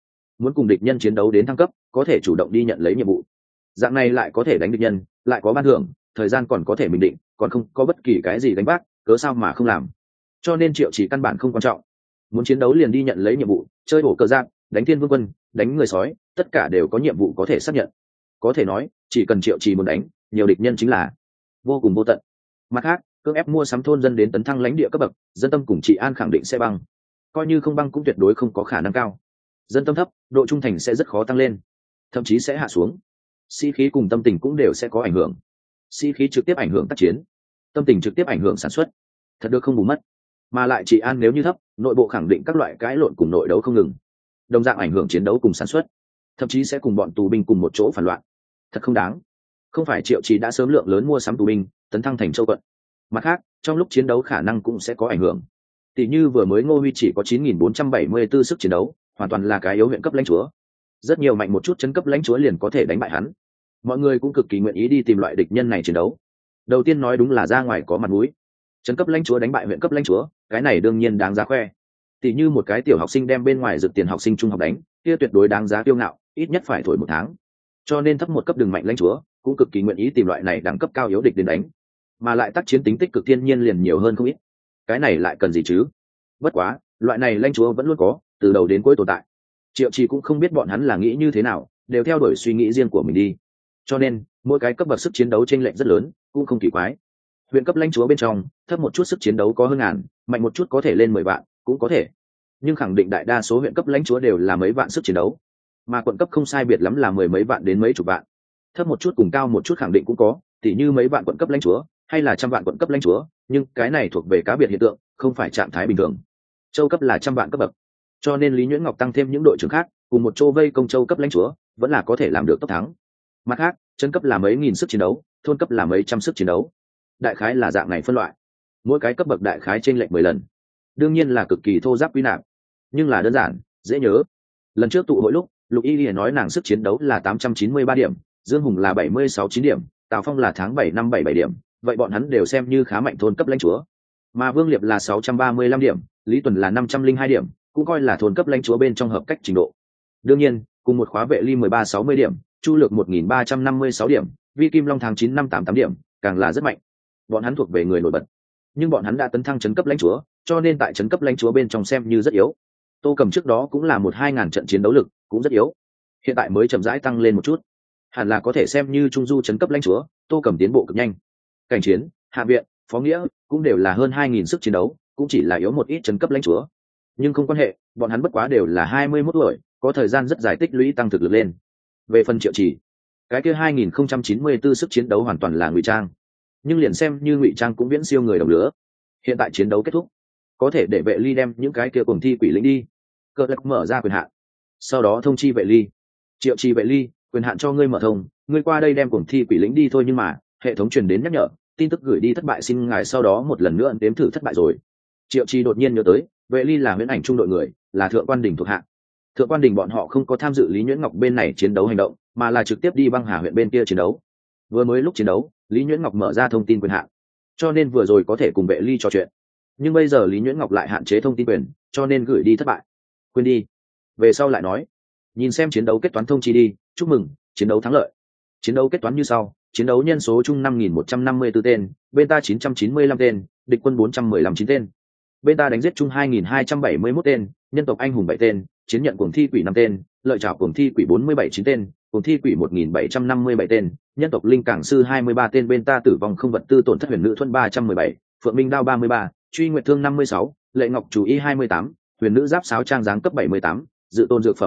muốn cùng địch nhân chiến đấu đến thăng cấp có thể chủ động đi nhận lấy nhiệm vụ, dạng này lại có thể đánh địch nhân, lại có ban thưởng, thời gian còn có thể bình định, còn không có bất kỳ cái gì đánh bác, cớ sao mà không làm. Cho nên Triệu Chỉ căn bản không quan trọng, muốn chiến đấu liền đi nhận lấy nhiệm vụ, chơi bổ cờ giáp, đánh thiên vương quân, đánh người sói, tất cả đều có nhiệm vụ có thể xác nhận. Có thể nói chỉ cần Triệu Chỉ muốn đánh nhiều địch nhân chính là vô cùng vô tận. Mặt khác, cưỡng ép mua sắm thôn dân đến tấn thăng lãnh địa cấp bậc, dân tâm cùng trị an khẳng định sẽ băng, coi như không băng cũng tuyệt đối không có khả năng cao. Dân tâm thấp, độ trung thành sẽ rất khó tăng lên, thậm chí sẽ hạ xuống. Sĩ khí cùng tâm tình cũng đều sẽ có ảnh hưởng. Sĩ khí trực tiếp ảnh hưởng tác chiến, tâm tình trực tiếp ảnh hưởng sản xuất, thật được không bù mất. Mà lại trị an nếu như thấp, nội bộ khẳng định các loại cãi lộn cùng nội đấu không ngừng, đồng dạng ảnh hưởng chiến đấu cùng sản xuất, thậm chí sẽ cùng bọn tù binh cùng một chỗ phản loạn, thật không đáng. Không phải Triệu Chỉ đã sớm lượng lớn mua sắm tù binh tấn thăng thành châu quận. Mặt khác, trong lúc chiến đấu khả năng cũng sẽ có ảnh hưởng. Tỷ như vừa mới Ngô Huy chỉ có 9.474 sức chiến đấu, hoàn toàn là cái yếu huyện cấp lãnh chúa. Rất nhiều mạnh một chút chân cấp lãnh chúa liền có thể đánh bại hắn. Mọi người cũng cực kỳ nguyện ý đi tìm loại địch nhân này chiến đấu. Đầu tiên nói đúng là ra ngoài có mặt mũi. Chân cấp lãnh chúa đánh bại huyện cấp lãnh chúa, cái này đương nhiên đáng giá khoe. Tỷ như một cái tiểu học sinh đem bên ngoài dự tiền học sinh trung học đánh, kia tuyệt đối đáng giá kiêu ngạo, ít nhất phải thổi 1 tháng. Cho nên thấp một cấp đường mạnh lãnh chúa cũng cực kỳ nguyện ý tìm loại này đẳng cấp cao yếu địch đến đánh, mà lại tác chiến tính tích cực thiên nhiên liền nhiều hơn không ít. Cái này lại cần gì chứ? Bất quá loại này lãnh chúa vẫn luôn có, từ đầu đến cuối tồn tại. Triệu Chỉ cũng không biết bọn hắn là nghĩ như thế nào, đều theo đuổi suy nghĩ riêng của mình đi. Cho nên mỗi cái cấp bậc sức chiến đấu chênh lệch rất lớn, cũng không kỳ quái. Huyện cấp lãnh chúa bên trong thấp một chút sức chiến đấu có hơn ngàn, mạnh một chút có thể lên 10 vạn cũng có thể, nhưng khẳng định đại đa số huyện cấp lãnh chúa đều là mấy vạn sức chiến đấu, mà quận cấp không sai biệt lắm là 10 mấy vạn đến mấy chục vạn. Thấp một chút cùng cao một chút khẳng định cũng có, tỉ như mấy vạn quận cấp lãnh chúa hay là trăm vạn quận cấp lãnh chúa, nhưng cái này thuộc về cá biệt hiện tượng, không phải trạng thái bình thường. Châu cấp là trăm vạn cấp bậc, cho nên Lý Nhuyễn Ngọc tăng thêm những đội trưởng khác cùng một châu vây công châu cấp lãnh chúa vẫn là có thể làm được tốc thắng. Mặt khác, chân cấp là mấy nghìn sức chiến đấu, thôn cấp là mấy trăm sức chiến đấu, đại khái là dạng này phân loại. Mỗi cái cấp bậc đại khái chênh lệch 10 lần, đương nhiên là cực kỳ thô giáp quy nạp, nhưng là đơn giản dễ nhớ. Lần trước tụ hội lúc Lục Y Lìa nói nàng sức chiến đấu là 893 điểm, Dương Hùng là 76-9 điểm, Tào Phong là tháng 7 năm 77 điểm, vậy bọn hắn đều xem như khá mạnh thôn cấp lãnh chúa. Mà Vương Liệp là 635 điểm, Lý Tuần là 502 điểm, cũng coi là thôn cấp lãnh chúa bên trong hợp cách trình độ. Đương nhiên, cùng một khóa vệ ly 13-60 điểm, Chu Lược 1356 điểm, Vi Kim Long tháng 9 năm 88 điểm, càng là rất mạnh. Bọn hắn thuộc về người nổi bật, nhưng bọn hắn đã tấn thăng trấn cấp lãnh chúa, cho nên tại trấn cấp lãnh chúa bên trong xem như rất yếu. Tô Cầm trước đó cũng là 1-2 ngàn trận chiến đấu lực, cũng rất yếu. Hiện tại mới chậm rãi tăng lên một chút, hẳn là có thể xem như trung du trấn cấp lãnh chúa. Tô Cầm tiến bộ cực nhanh, cảnh chiến, hạ viện, phó nghĩa cũng đều là hơn 2.000 sức chiến đấu, cũng chỉ là yếu một ít trấn cấp lãnh chúa. Nhưng không quan hệ, bọn hắn bất quá đều là 21 tuổi, có thời gian rất dài tích lũy tăng thực lực lên. Về phần Triệu Chỉ, cái kia 2094 sức chiến đấu hoàn toàn là ngụy trang, nhưng liền xem như ngụy trang cũng viễn siêu người đồng lứa. Hiện tại chiến đấu kết thúc, có thể để vệ ly đem những cái kia cuồng thi quỷ lĩnh đi. Cờ Lạc mở ra quyền hạn, sau đó thông chi vệ ly, Triệu Chỉ vệ ly, quyền hạn cho ngươi mở thông, ngươi qua đây đem cuồng thi quỷ lĩnh đi thôi. Nhưng mà hệ thống truyền đến nhắc nhở, tin tức gửi đi thất bại, xin ngài sau đó một lần nữa đếm thử thất bại rồi. Triệu Chỉ đột nhiên nhớ tới, vệ ly là huyễn ảnh trung đội người, là thượng quan đình thuộc hạ. Thượng quan đình bọn họ không có tham dự Lý Nhuyễn Ngọc bên này chiến đấu hành động, mà là trực tiếp đi băng hà huyện bên kia chiến đấu. Vừa mới lúc chiến đấu, Lý Nhuyễn Ngọc mở ra thông tin quyền hạn, cho nên vừa rồi có thể cùng vệ ly trò chuyện. Nhưng bây giờ Lý Nhuyễn Ngọc lại hạn chế thông tin quyền, cho nên gửi đi thất bại. Quên đi, về sau lại nói. Nhìn xem chiến đấu kết toán thông chi đi. Chúc mừng, chiến đấu thắng lợi. Chiến đấu kết toán như sau: chiến đấu nhân số chung 5.154 tên, bên ta 995 tên, địch quân 415 tên. Bên ta đánh giết chung 2.271 tên, nhân tộc anh hùng 7 tên, chiến nhận cuồng thi quỷ 5 tên, lợi trảo cuồng thi quỷ 47-9 tên, cuồng thi quỷ 1.757 tên, nhân tộc linh cảng sư 23 tên. Bên ta tử vong không vật tư tổn thất huyền nữ thuẫn 317, phượng minh đao 33, truy nguyệt thương 56, lệ ngọc chủ y 28, huyền nữ giáp sáo trang dáng cấp 78, dự tôn dược phẩm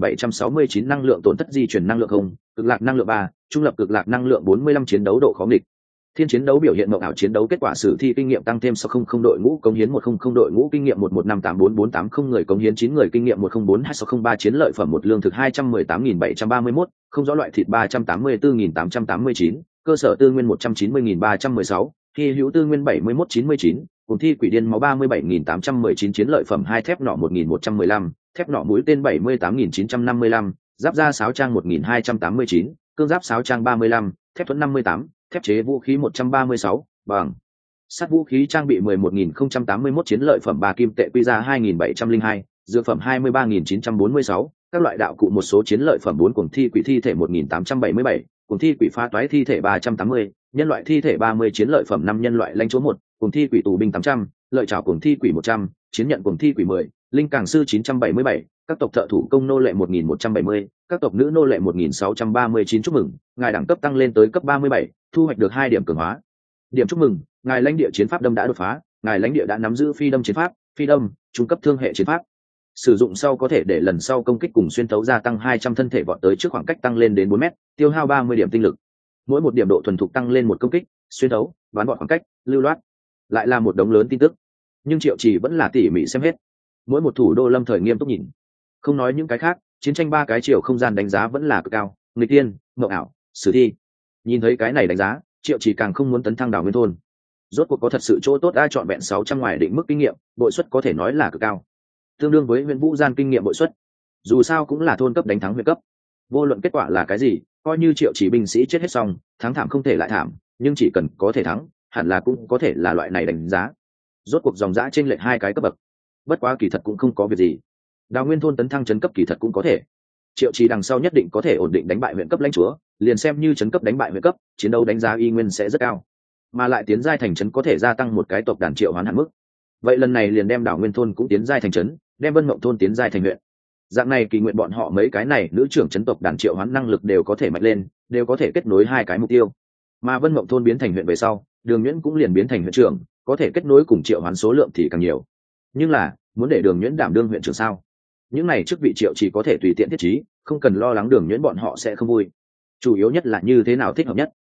6.769, năng lượng tổn thất di chuyển năng lượng không, cực lạc năng lượng 3, trung lập cực lạc năng lượng 45, chiến đấu độ khó nghịch thiên, chiến đấu biểu hiện mộng ảo, chiến đấu kết quả sử thi kinh nghiệm tăng thêm 600 đội ngũ cống hiến 100 đội ngũ kinh nghiệm 1158448 người cống hiến 9 người kinh nghiệm 104263 chiến lợi phẩm 1 lương thực 218.731 không rõ loại thịt 384.889 cơ sở tư nguyên 190.316 hy hữu tư nguyên 7199 cùng thi quỷ điên máu 37.819 chiến lợi phẩm 2 thép nỏ 1.115 thép nỏ mũi tên 78.955 giáp da sáo trang 1.289 cương giáp sáo trang 35 thép thuẫn 58 thép chế vũ khí 136, bằng sắt vũ khí trang bị 11.081 chiến lợi phẩm 3 kim tệ quy ra 2.702, dược phẩm 23.946, các loại đạo cụ một số chiến lợi phẩm 4 cuồng thi quỷ thi thể 1877, cuồng thi quỷ phá toái thi thể 380, nhân loại thi thể 30 chiến lợi phẩm 5 nhân loại lãnh chúa 1, cuồng thi quỷ tù binh 800, lợi trảo cuồng thi quỷ 100, chiến nhận cuồng thi quỷ 10, linh càng sư 977, các tộc thợ thủ công nô lệ 1170, các tộc nữ nô lệ 1639. Chúc mừng, ngài đẳng cấp tăng lên tới cấp 37, thu hoạch được 2 điểm cường hóa. Điểm chúc mừng, ngài lãnh địa chiến pháp đâm đã đột phá, ngài lãnh địa đã nắm giữ phi đâm chiến pháp, phi đâm, trung cấp thương hệ chiến pháp. Sử dụng sau có thể để lần sau công kích cùng xuyên thấu gia tăng 200 thân thể vọt tới trước khoảng cách tăng lên đến 4 mét, tiêu hao 30 điểm tinh lực. Mỗi một điểm độ thuần thục tăng lên một công kích, xuyên thấu, bắn vọt khoảng cách, lưu loát. Lại là một đống lớn tin tức, nhưng Triệu Chỉ vẫn là tỉ mỉ xem hết. Mỗi một thủ đô lâm thời nghiêm túc nhìn. Không nói những cái khác, chiến tranh 3 cái chiều không gian đánh giá vẫn là cực cao, nghịch tiên, mộng ảo, sử thi. Nhìn thấy cái này đánh giá, Triệu Chỉ càng không muốn tấn thăng đảo nguyên thôn. Rốt cuộc có thật sự chỗ tốt, ai chọn vẹn 600 ngoài định mức kinh nghiệm, bội suất có thể nói là cực cao, tương đương với huyện vũ gian kinh nghiệm bội suất. Dù sao cũng là thôn cấp đánh thắng huyện cấp, vô luận kết quả là cái gì, coi như Triệu Chỉ binh sĩ chết hết xong, thắng thảm không thể lại thảm, nhưng chỉ cần có thể thắng, hẳn là cũng có thể là loại này đánh giá. Rốt cuộc dòng dã trên lệch 2 cái cấp bậc, bất quá kỳ thật cũng không có việc gì. Đào nguyên thôn tấn thăng trấn cấp kỳ thật cũng có thể. Triệu Chỉ đằng sau nhất định có thể ổn định đánh bại huyện cấp lãnh chúa, liền xem như trấn cấp đánh bại huyện cấp, chiến đấu đánh giá y nguyên sẽ rất cao, mà lại tiến giai thành trấn có thể gia tăng một cái tộc đàn triệu hoán hạn mức. Vậy lần này liền đem đảo nguyên thôn cũng tiến giai thành trấn, đem Vân Mộng thôn tiến giai thành huyện. Dạng này kỳ nguyện bọn họ mấy cái này nữ trưởng trấn tộc đàn triệu hoán năng lực đều có thể mạnh lên, đều có thể kết nối 2 cái mục tiêu. Mà Vân Mộng thôn biến thành huyện về sau, Đường Nhuyễn cũng liền biến thành huyện trưởng, có thể kết nối cùng triệu hoán số lượng thì càng nhiều. Nhưng là, muốn để Đường Nhuyễn đảm đương huyện trưởng sao? Những này chức vị Triệu chỉ có thể tùy tiện thiết trí, không cần lo lắng Đường Nhuyễn bọn họ sẽ không vui. Chủ yếu nhất là như thế nào thích hợp nhất.